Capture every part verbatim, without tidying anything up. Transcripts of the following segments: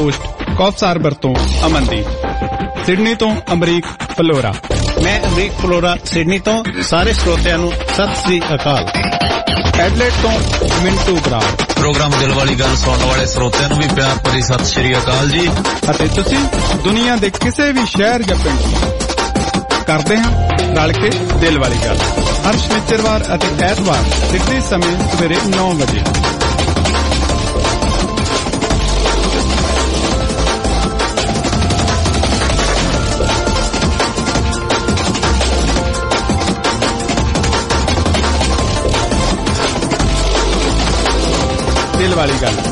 Host ਕੌਫ ਸਾਰਬਰ ਤੋਂ Amandeep, Sydney ਤੋਂ Amrik flora. ਮੈਂ ਅਮਰੀਕ ਫਲੋਰਾ ਸਿਡਨੀ ਤੋਂ। ਸਾਰੇ ਸਰੋਤਿਆਂ ਨੂੰ ਸਤਿ ਸ੍ਰੀ ਅਕਾਲ। ਐਡਲੇਟ ਤੋਂ ਮਿੰਟੂ ਬਰਾੜ। ਪ੍ਰੋਗਰਾਮ ਦਿਲ ਵਾਲੀ ਗੱਲ ਸੁਣਨ ਵਾਲੇ ਸਰੋਤਿਆਂ ਨੂੰ ਵੀ ਪਿਆਰ ਭਰੀ ਸਤਿ ਸ੍ਰੀ ਅਕਾਲ ਜੀ। ਅਤੇ ਤੁਸੀਂ ਦੁਨੀਆ ਦੇ ਕਿਸੇ ਵੀ ਸ਼ਹਿਰ ਜਾਂ ਪਿੰਡ ਕਰਦੇ ਹਾਂ ਰਲ ਕੇ ਦਿਲ ਵਾਲੀ ਗੱਲ, ਹਰ ਸ਼ਨੀਚਰਵਾਰ ਅਤੇ ਐਤਵਾਰ ਸਿੱਧੇ ਸਮੇਂ ਸਵੇਰੇ ਨੌ ਵਜੇ। ਦਿਲ ਵਾਲੀ ਗੱਲ।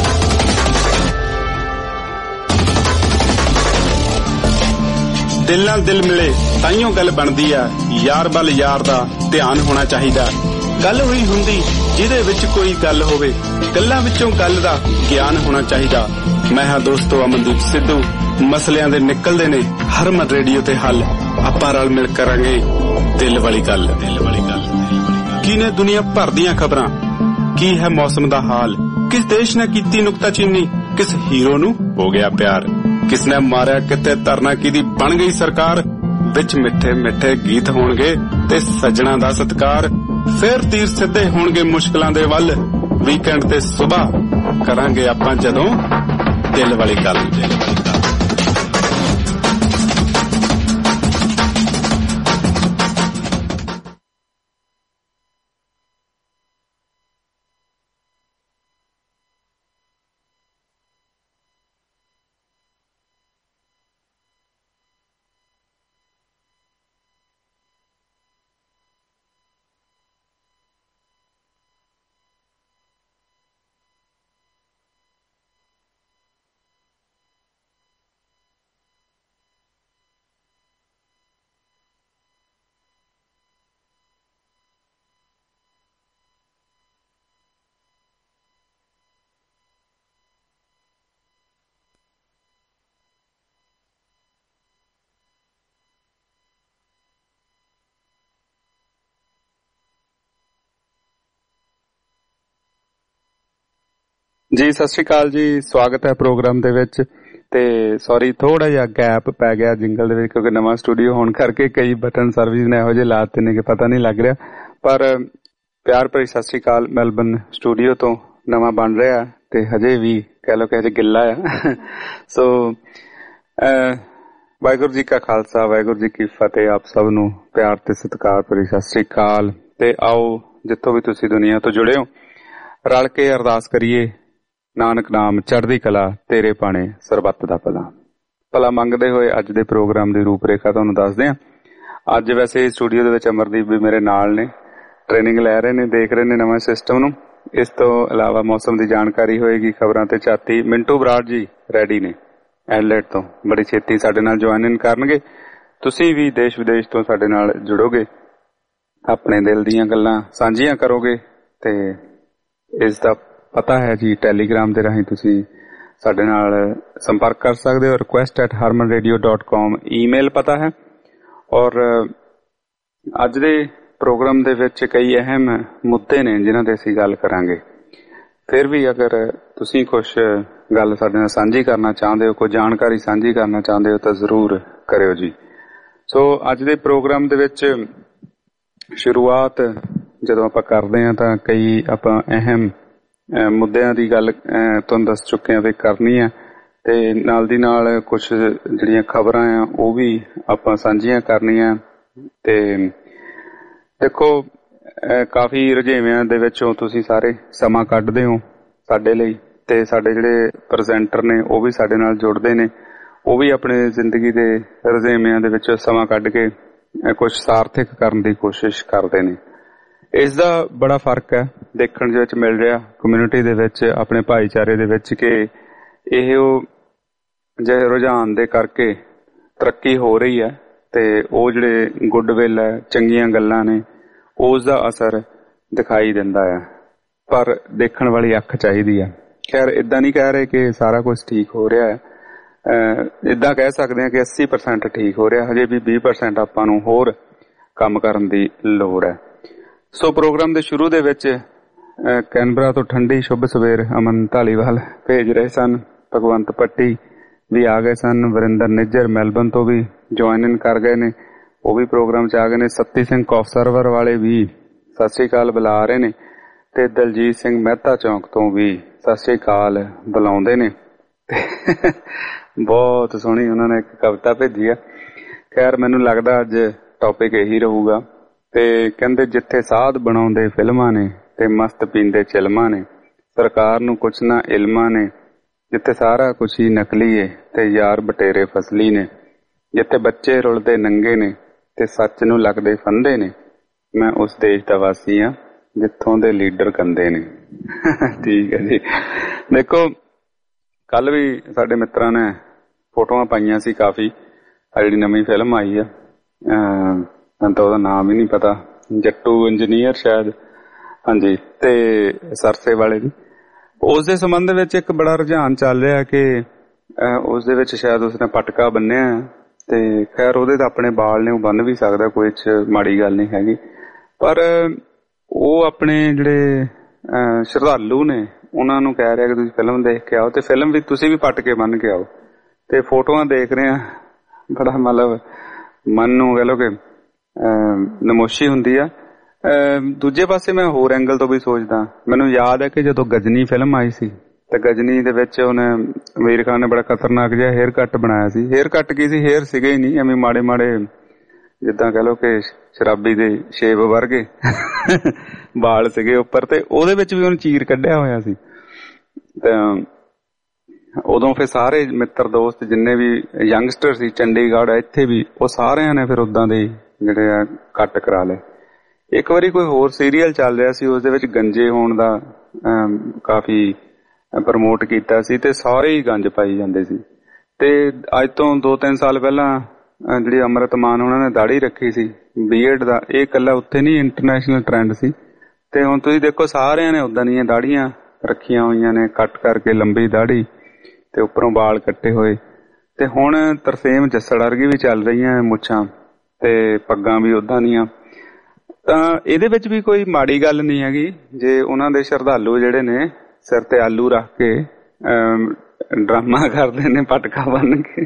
ਦਿਲ ਨਾਲ ਦਿਲ ਮਿਲੇ ਤਾਈਓ ਗੱਲ ਬਣਦੀ ਆ, ਯਾਰ ਵੱਲ ਯਾਰ ਦਾ ਧਿਆਨ ਹੋਣਾ ਚਾਹੀਦਾ। ਗੱਲ ਹੋਈ ਹੁੰਦੀ ਜਿਹਦੇ ਵਿੱਚ ਕੋਈ ਗੱਲ ਹੋਵੇ, ਗੱਲਾਂ ਵਿੱਚੋਂ ਗੱਲ ਦਾ ਗਿਆਨ ਹੋਣਾ ਚਾਹੀਦਾ। ਮੈਂ ਹਾਂ ਦੋਸਤੋ ਅਮਨਦੀਪ ਸਿੱਧੂ। ਮਸਲਿਆਂ ਦੇ ਨਿਕਲਦੇ ਨੇ ਹਰਮਨ ਰੇਡੀਓ ਤੇ ਹੱਲ। ਆਪਾਂ ਰਲ ਮਿਲ ਕਰਾਂਗੇ ਦਿਲ ਵਾਲੀ ਗੱਲ। ਦਿਲ ਵਾਲੀ ਗੱਲ। ਕੀ ਨੇ ਦੁਨੀਆ ਭਰ ਦੀਆਂ ਖਬਰਾਂ, ਕੀ ਹੈ ਮੌਸਮ ਦਾ ਹਾਲ, ਕਿਸ ਦੇਸ਼ ਨੇ ਕੀਤੀ ਨੁਕਤਾਚੀਨੀ, ਕਿਸ ਹੀਰੋ ਨੂੰ ਹੋ ਗਿਆ ਪਿਆਰ, ਕਿਸ ਨੇ ਮਾਰਿਆ ਕਿਤੇ ਧਰਨਾ, ਕਿਹਦੀ ਬਣ ਗਈ ਸਰਕਾਰ। ਵਿੱਚ ਮਿੱਠੇ ਮਿੱਠੇ ਗੀਤ ਹੋਣਗੇ ਤੇ ਸੱਜਣਾ ਦਾ ਸਤਿਕਾਰ। ਫੇਰ ਤੀਰ ਸਿੱਧੇ ਹੋਣਗੇ ਮੁਸ਼ਕਲਾਂ ਦੇ ਵੱਲ। ਵੀਕਐਂਡ ਤੇ ਸੁਬਾਹ ਕਰਾਂਗੇ ਆਪਾਂ ਜਦੋਂ ਦਿਲ ਵਾਲੀ ਗੱਲ। ਜੀ ਸਤਿ ਸ਼੍ਰੀ ਅਕਾਲ ਜੀ, ਸਵਾਗਤ ਹੈ ਪ੍ਰੋਗਰਾਮ ਦੇ ਵਿੱਚ। ਤੇ ਸੌਰੀ ਥੋੜਾ ਜਿਹਾ ਗੈਪ ਪੈ ਗਿਆ ਜਿੰਗਲ ਦੇ ਵਿੱਚ, ਕਿਉਂਕਿ ਨਵਾਂ ਸਟੂਡੀਓ ਹੋਣ ਕਰਕੇ ਕਈ ਬਟਨ ਸਰਵਿਸ ਨੇ ਇਹੋ ਜਿਹੇ ਲਾਤੇ ਨੇ ਕਿ ਪਤਾ ਨਹੀਂ ਲੱਗ ਰਿਹਾ। ਪਰ ਪਿਆਰ ਭਰੀ ਸਤਿ ਸ਼੍ਰੀ ਅਕਾਲ। ਮੈਲਬਨ ਸਟੂਡੀਓ ਤੋਂ ਨਵਾਂ ਬਣ ਰਿਹਾ ਤੇ ਹਜੇ ਵੀ ਕਹਿ ਲਓ ਕਿ ਹਜੇ ਗਿੱਲਾ ਆ। ਸੋ ਵਾਹਿਗੁਰੂ ਜੀ ਕਾ ਖਾਲਸਾ, ਵਾਹਿਗੁਰੂ ਜੀ ਕੀ ਫਤਿਹ। ਆਪ ਸਭ ਨੂੰ ਪਿਆਰ ਤੇ ਸਤਿਕਾਰ ਭਰੀ ਸਤਿ ਸ਼੍ਰੀ ਅਕਾਲ। ਤੇ ਆਓ ਜਿੱਥੋਂ ਵੀ ਤੁਸੀਂ ਦੁਨੀਆ ਤੋਂ ਜੁੜੇ ਹੋ, ਰਲ ਕੇ ਅਰਦਾਸ ਕਰੀਏ। ਨਾਨਕ ਨਾਮ ਚੜ੍ਹਦੀ ਕਲਾ, ਤੇਰੇ ਭਾਣੇ ਸਰਬੱਤ ਦਾ ਭਲਾ। ਭਲਾ ਮੰਗਦੇ ਹੋਏ ਅੱਜ ਦੇ ਪ੍ਰੋਗਰਾਮ ਦੀ ਰੂਪਰੇਖਾ ਤੁਹਾਨੂੰ ਦੱਸਦੇ ਹਾਂ। ਅੱਜ ਵੈਸੇ ਸਟੂਡੀਓ ਦੇ ਵਿੱਚ ਅਮਰਦੀਪ ਵੀ ਮੇਰੇ ਨਾਲ ਨੇ, ਟ੍ਰੇਨਿੰਗ ਲੈ ਰਹੇ ਨੇ, ਦੇਖ ਰਹੇ ਨੇ ਨਵੇਂ ਸਿਸਟਮ ਨੂੰ। ਇਸ ਤੋਂ ਇਲਾਵਾ ਮੌਸਮ ਦੀ ਜਾਣਕਾਰੀ ਹੋਏਗੀ, ਖਬਰਾਂ ਤੇ ਝਾਤੀ। ਮਿੰਟੂ ਬਰਾੜ ਜੀ ਰੈਡੀ ਨੇ ਐਡਲੇਟ ਤੋਂ, ਬੜੀ ਛੇਤੀ ਸਾਡੇ ਨਾਲ ਜੁਆਇਨ ਇਨ ਕਰਨਗੇ। ਤੁਸੀਂ ਵੀ ਦੇਸ਼ ਵਿਦੇਸ਼ ਤੋਂ ਸਾਡੇ ਨਾਲ ਜੁੜੋਗੇ, ਆਪਣੇ ਦਿਲ ਦੀਆਂ ਗੱਲਾਂ ਸਾਂਝੀਆਂ ਕਰੋਗੇ। ਤੇ ਇਸ ਦਾ ਪਤਾ ਹੈ ਜੀ, ਟੈਲੀਗ੍ਰਾਮ ਦੇ ਰਾਹੀਂ ਤੁਸੀਂ ਸਾਡੇ ਨਾਲ ਸੰਪਰਕ ਕਰ ਸਕਦੇ ਹੋ। Request at Harman radio dot com email ਪਤਾ ਹੈ। ਔਰ ਅੱਜ ਦੇ ਪ੍ਰੋਗਰਾਮ ਦੇ ਵਿੱਚ ਕਈ ਅਹਿਮ ਮੁੱਦੇ ਨੇ ਜਿਨ੍ਹਾਂ ਤੇ ਅਸੀਂ ਗੱਲ ਕਰਾਂਗੇ। ਫਿਰ ਵੀ ਅਗਰ ਤੁਸੀਂ ਕੁਛ ਗੱਲ ਸਾਡੇ ਨਾਲ ਸਾਂਝੀ ਕਰਨਾ ਚਾਹੁੰਦੇ ਹੋ, ਕੋਈ ਜਾਣਕਾਰੀ ਸਾਂਝੀ ਕਰਨਾ ਚਾਹੁੰਦੇ ਹੋ ਤਾਂ ਜ਼ਰੂਰ ਕਰਿਓ ਜੀ। ਸੋ ਅੱਜ ਦੇ ਪ੍ਰੋਗਰਾਮ ਦੇ ਵਿੱਚ ਸ਼ੁਰੂਆਤ ਜਦੋਂ ਆਪਾਂ ਕਰਦੇ ਹਾਂ ਤਾਂ ਕਈ ਆਪਾਂ ਅਹਿਮ ਮੁੱਦਿਆਂ ਦੀ ਗੱਲ ਤੁਹਾਨੂੰ ਦੱਸ ਚੁੱਕੇ ਹਾਂ ਵੀ ਕਰਨੀ ਆ। ਤੇ ਨਾਲ ਦੀ ਨਾਲ ਕੁਛ ਜਿਹੜੀਆਂ ਖਬਰਾਂ ਆ ਉਹ ਵੀ ਆਪਾਂ ਸਾਂਝੀਆਂ ਕਰਨੀਆਂ। ਤੇ ਦੇਖੋ, ਕਾਫੀ ਰੁਝੇਵਿਆਂ ਦੇ ਵਿੱਚੋਂ ਤੁਸੀਂ ਸਾਰੇ ਸਮਾਂ ਕੱਢਦੇ ਹੋ ਸਾਡੇ ਲਈ, ਤੇ ਸਾਡੇ ਜਿਹੜੇ ਪ੍ਰੈਜ਼ੈਂਟਰ ਨੇ ਉਹ ਵੀ ਸਾਡੇ ਨਾਲ ਜੁੜਦੇ ਨੇ। ਉਹ ਵੀ ਆਪਣੇ ਜ਼ਿੰਦਗੀ ਦੇ ਰੁਝੇਵਿਆਂ ਦੇ ਵਿੱਚੋਂ ਸਮਾਂ ਕੱਢ ਕੇ ਕੁਛ ਸਾਰਥਕ ਕਰਨ ਦੀ ਕੋਸ਼ਿਸ਼ ਕਰਦੇ ਨੇ। ਇਸ ਦਾ ਬੜਾ ਫਰਕ ਹੈ ਦੇਖਣ ਦੇ ਵਿੱਚ ਮਿਲ ਰਿਹਾ ਕਮਿਊਨਿਟੀ ਦੇ ਵਿੱਚ, ਆਪਣੇ ਭਾਈਚਾਰੇ ਦੇ ਵਿੱਚ, ਕਿ ਇਹ ਉਹ ਜਿਹੇ ਰੁਝਾਨ ਦੇ ਕਰਕੇ ਤਰੱਕੀ ਹੋ ਰਹੀ ਹੈ ਤੇ ਉਹ ਜਿਹੜੇ ਗੁੱਡਵਿਲ ਹੈ, ਚੰਗੀਆਂ ਗੱਲਾਂ ਨੇ, ਉਸ ਦਾ ਅਸਰ ਦਿਖਾਈ ਦਿੰਦਾ ਹੈ। ਪਰ ਦੇਖਣ ਵਾਲੀ ਅੱਖ ਚਾਹੀਦੀ ਹੈ। ਖੈਰ, ਏਦਾਂ ਨਹੀਂ ਕਹਿ ਰਹੇ ਕਿ ਸਾਰਾ ਕੁਝ ਠੀਕ ਹੋ ਰਿਹਾ ਹੈ। ਏਦਾਂ ਕਹਿ ਸਕਦੇ ਹਾਂ ਕਿ ਅੱਸੀ ਪਰਸੈਂਟ ਠੀਕ ਹੋ ਰਿਹਾ, ਹਜੇ ਵੀ ਵੀਹ ਪਰਸੈਂਟ ਆਪਾਂ ਨੂੰ ਹੋਰ ਕੰਮ ਕਰਨ ਦੀ ਲੋੜ ਹੈ। ਸੋ ਪ੍ਰੋਗਰਾਮ ਦੇ ਸ਼ੁਰੂ ਦੇ ਵਿੱਚ ਕੈਨਬਰਾ ਤੋਂ ਠੰਡੀ ਸ਼ੁਭ ਸਵੇਰ ਅਮਨ ਧਾਲੀਵਾਲ ਭੇਜ ਰਹੇ ਸਨ ਭਗਵੰਤ ਪੱਟੀ ਵੀ ਆ ਗਏ ਸਨ, ਵਰਿੰਦਰ ਨਿੱਜਰ ਮੈਲਬਨ ਤੋਂ ਵੀ ਜੁਆਇਨ ਇਨ ਕਰ ਗਏ ਨੇ, ਉਹ ਵੀ ਪ੍ਰੋਗਰਾਮ 'ਚ ਆ ਗਏ ਨੇ। ਸੱਤੀ ਸਿੰਘ ਕੌਫਸਰਵਰ ਵਾਲੇ ਵੀ ਸਤਿ ਸ੍ਰੀ ਅਕਾਲ ਬੁਲਾ ਰਹੇ ਨੇ, ਤੇ ਦਲਜੀਤ ਸਿੰਘ ਮਹਿਤਾ ਚੌਂਕ ਤੋਂ ਵੀ ਸਤਿ ਸ੍ਰੀ ਅਕਾਲ ਬੁਲਾਉਂਦੇ ਨੇ। ਬਹੁਤ ਸੋਹਣੀ ਉਹਨਾਂ ਨੇ ਇੱਕ ਕਵਿਤਾ ਭੇਜੀ ਆ। ਖੈਰ ਮੈਨੂੰ ਲੱਗਦਾ ਅੱਜ ਟੌਪਿਕ ਇਹੀ ਰਹੂਗਾ। ਤੇ ਕਹਿੰਦੇ ਜਿੱਥੇ ਸਾਧ ਬਣਾਉਂਦੇ ਫਿਲਮਾਂ ਨੇ ਤੇ ਮਸਤ ਪੀਂਦੇ ਚਿਲਮਾਂ ਨੇ, ਸਰਕਾਰ ਨੂੰ ਕੁਛ ਨਾ ਇਲਮਾਂ ਨੇ, ਜਿੱਥੇ ਸਾਰਾ ਕੁਛ ਹੀ ਨਕਲੀ ਏ ਤੇ ਯਾਰ ਬਟੇਰੇ ਫਸਲੀ ਨੇ, ਜਿੱਥੇ ਬੱਚੇ ਰੁਲਦੇ ਨੰਗੇ ਨੇ ਤੇ ਸੱਚ ਨੂੰ ਲੱਗਦੇ ਫੰਦੇ ਨੇ, ਮੈਂ ਉਸ ਦੇਸ਼ ਦਾ ਵਾਸੀ ਆ ਜਿੱਥੋਂ ਦੇ ਲੀਡਰ ਕੰਦੇ ਨੇ। ਠੀਕ ਹੈ ਜੀ। ਦੇਖੋ ਕੱਲ ਵੀ ਸਾਡੇ ਮਿੱਤਰਾਂ ਨੇ ਫੋਟੋਆਂ ਪਾਈਆਂ ਸੀ ਕਾਫੀ, ਆ ਜਿਹੜੀ ਨਵੀਂ ਫਿਲਮ ਆਈ ਆ, ਮੈਨੂੰ ਤਾਂ ਉਹਦਾ ਨਾਮ ਹੀ ਨਹੀਂ ਪਤਾ, ਜੱਟੂ ਇੰਜੀਨੀਅਰ ਸ਼ਾਇਦ, ਹਾਂਜੀ, ਤੇ ਸਰਸੇ ਵਾਲੇ ਦੀ। ਉਸ ਦੇ ਸੰਬੰਧ ਵਿੱਚ ਇੱਕ ਬੜਾ ਰੁਝਾਨ ਚੱਲ ਰਿਹਾ ਕਿ ਉਸ ਦੇ ਵਿੱਚ ਸ਼ਾਇਦ ਉਸਨੇ ਪਟਕਾ ਬੰਨਿਆ, ਤੇ ਖੈਰ ਉਹਦੇ ਤਾਂ ਆਪਣੇ ਬਾਲ ਨੇ, ਉਹ ਬੰਨ ਵੀ ਸਕਦਾ, ਕੋਈ ਇਹ 'ਚ ਮਾੜੀ ਗੱਲ ਨਹੀਂ ਹੈਗੀ। ਪਰ ਉਹ ਆਪਣੇ ਜਿਹੜੇ ਸ਼ਰਧਾਲੂ ਨੇ ਉਹਨਾਂ ਨੂੰ ਕਹਿ ਰਿਹਾ ਕਿ ਤੁਸੀਂ ਫਿਲਮ ਦੇਖ ਕੇ ਆਓ, ਤੇ ਫਿਲਮ ਵੀ ਤੁਸੀਂ ਵੀ ਪਟਕੇ ਬੰਨ ਕੇ ਆਓ। ਤੇ ਫੋਟੋਆਂ ਦੇਖ ਰਹੇ ਆ, ਬੜਾ ਮਤਲਬ ਮਨ ਨੂੰ ਕਹਿ ਲਓ ਕਿ ਨਮੋਸ਼ੀ ਹੁੰਦੀ ਆ। ਦੂਜੇ ਪਾਸੇ ਮੈਂ ਹੋਰ ਐਂਗਲ ਤੋਂ ਵੀ ਸੋਚਦਾ, ਮੈਨੂੰ ਯਾਦ ਹੈ ਕਿ ਜਦੋਂ ਗਜਨੀ ਫਿਲਮ ਆਈ ਸੀ ਤੇ ਗਜਨੀ ਦੇ ਵਿੱਚ ਉਹਨੇ ਅਮੀਰ ਖਾਨ ਨੇ ਬੜਾ ਖਤਰਨਾਕ ਜਿਹਾ ਹੇਅਰ ਕੱਟ ਬਣਾਇਆ ਸੀ। ਹੇਅਰ ਕੱਟ ਕੀ ਸੀ, ਹੇਅਰ ਸੀਗੇ ਹੀ ਨਹੀਂ, ਐਵੇਂ ਮਾੜੇ ਮਾੜੇ ਜਿੱਦਾਂ ਕਹਿ ਲਓ ਕਿ ਸ਼ਰਾਬੀ ਦੇ ਸ਼ੇਪ ਵਰਗੇ ਵਾਲ ਸੀਗੇ ਉੱਪਰ, ਤੇ ਉਹਦੇ ਵਿੱਚ ਵੀ ਉਹਨੇ ਚੀਰ ਕੱਢਿਆ ਹੋਇਆ ਸੀ। ਤਾਂ ਉਦੋਂ ਫਿਰ ਸਾਰੇ ਮਿੱਤਰ ਦੋਸਤ ਜਿੰਨੇ ਵੀ ਯੰਗਸਟਰ ਸੀ ਚੰਡੀਗੜ੍ਹ ਇੱਥੇ ਵੀ, ਉਹ ਸਾਰਿਆਂ ਨੇ ਫਿਰ ਉਦਾਂ ਦੇ ਜਿਹੜੇ ਆ ਕੱਟ ਕਰਾ ਲਏ। ਇੱਕ ਵਾਰੀ ਕੋਈ ਹੋਰ ਸੀਰੀਅਲ ਚੱਲ ਰਿਹਾ ਸੀ, ਉਸਦੇ ਵਿੱਚ ਗੰਜੇ ਹੋਣ ਦਾ ਕਾਫੀ ਪ੍ਰਮੋਟ ਕੀਤਾ ਸੀ, ਤੇ ਸਾਰੇ ਹੀ ਗੰਜ ਪਾਈ ਜਾਂਦੇ ਸੀ। ਤੇ ਅੱਜ ਤੋਂ ਦੋ ਤਿੰਨ ਸਾਲ ਪਹਿਲਾਂ ਜਿਹੜੀ ਅੰਮ੍ਰਿਤ ਮਾਨ ਉਹਨਾਂ ਨੇ ਦਾੜੀ ਰੱਖੀ ਸੀ ਬੀਐਡ ਦਾ, ਇਹ ਇਕੱਲਾ ਉੱਥੇ ਨਹੀਂ ਇੰਟਰਨੈਸ਼ਨਲ ਟ੍ਰੈਂਡ ਸੀ। ਤੇ ਹੁਣ ਤੁਸੀਂ ਦੇਖੋ ਸਾਰਿਆਂ ਨੇ ਉਦਾਂ ਦੀਆਂ ਦਾੜੀਆਂ ਰੱਖੀਆਂ ਹੋਈਆਂ ਨੇ, ਕੱਟ ਕਰਕੇ ਲੰਬੀ ਦਾੜੀ ਤੇ ਉੱਪਰੋਂ ਵਾਲ ਕੱਟੇ ਹੋਏ। ਤੇ ਹੁਣ ਤਰਸੇਮ ਜੱਸੜ ਵਰਗੀ ਵੀ ਚੱਲ ਰਹੀਆਂ ਮੁੱਛਾਂ ਤੇ ਪੱਗਾਂ ਵੀ ਉਦਾਂ ਦੀਆਂ। ਤਾਂ ਇਹਦੇ ਵਿੱਚ ਵੀ ਕੋਈ ਮਾੜੀ ਗੱਲ ਨਹੀਂ ਹੈਗੀ ਜੇ ਉਹਨਾਂ ਦੇ ਸ਼ਰਧਾਲੂ ਜਿਹੜੇ ਨੇ ਸਿਰ ਤੇ ਆਲੂ ਰੱਖ ਕੇ ਡਰਾਮਾ ਕਰਦੇ ਨੇ ਪਟਕਾ ਬੰਨ ਕੇ।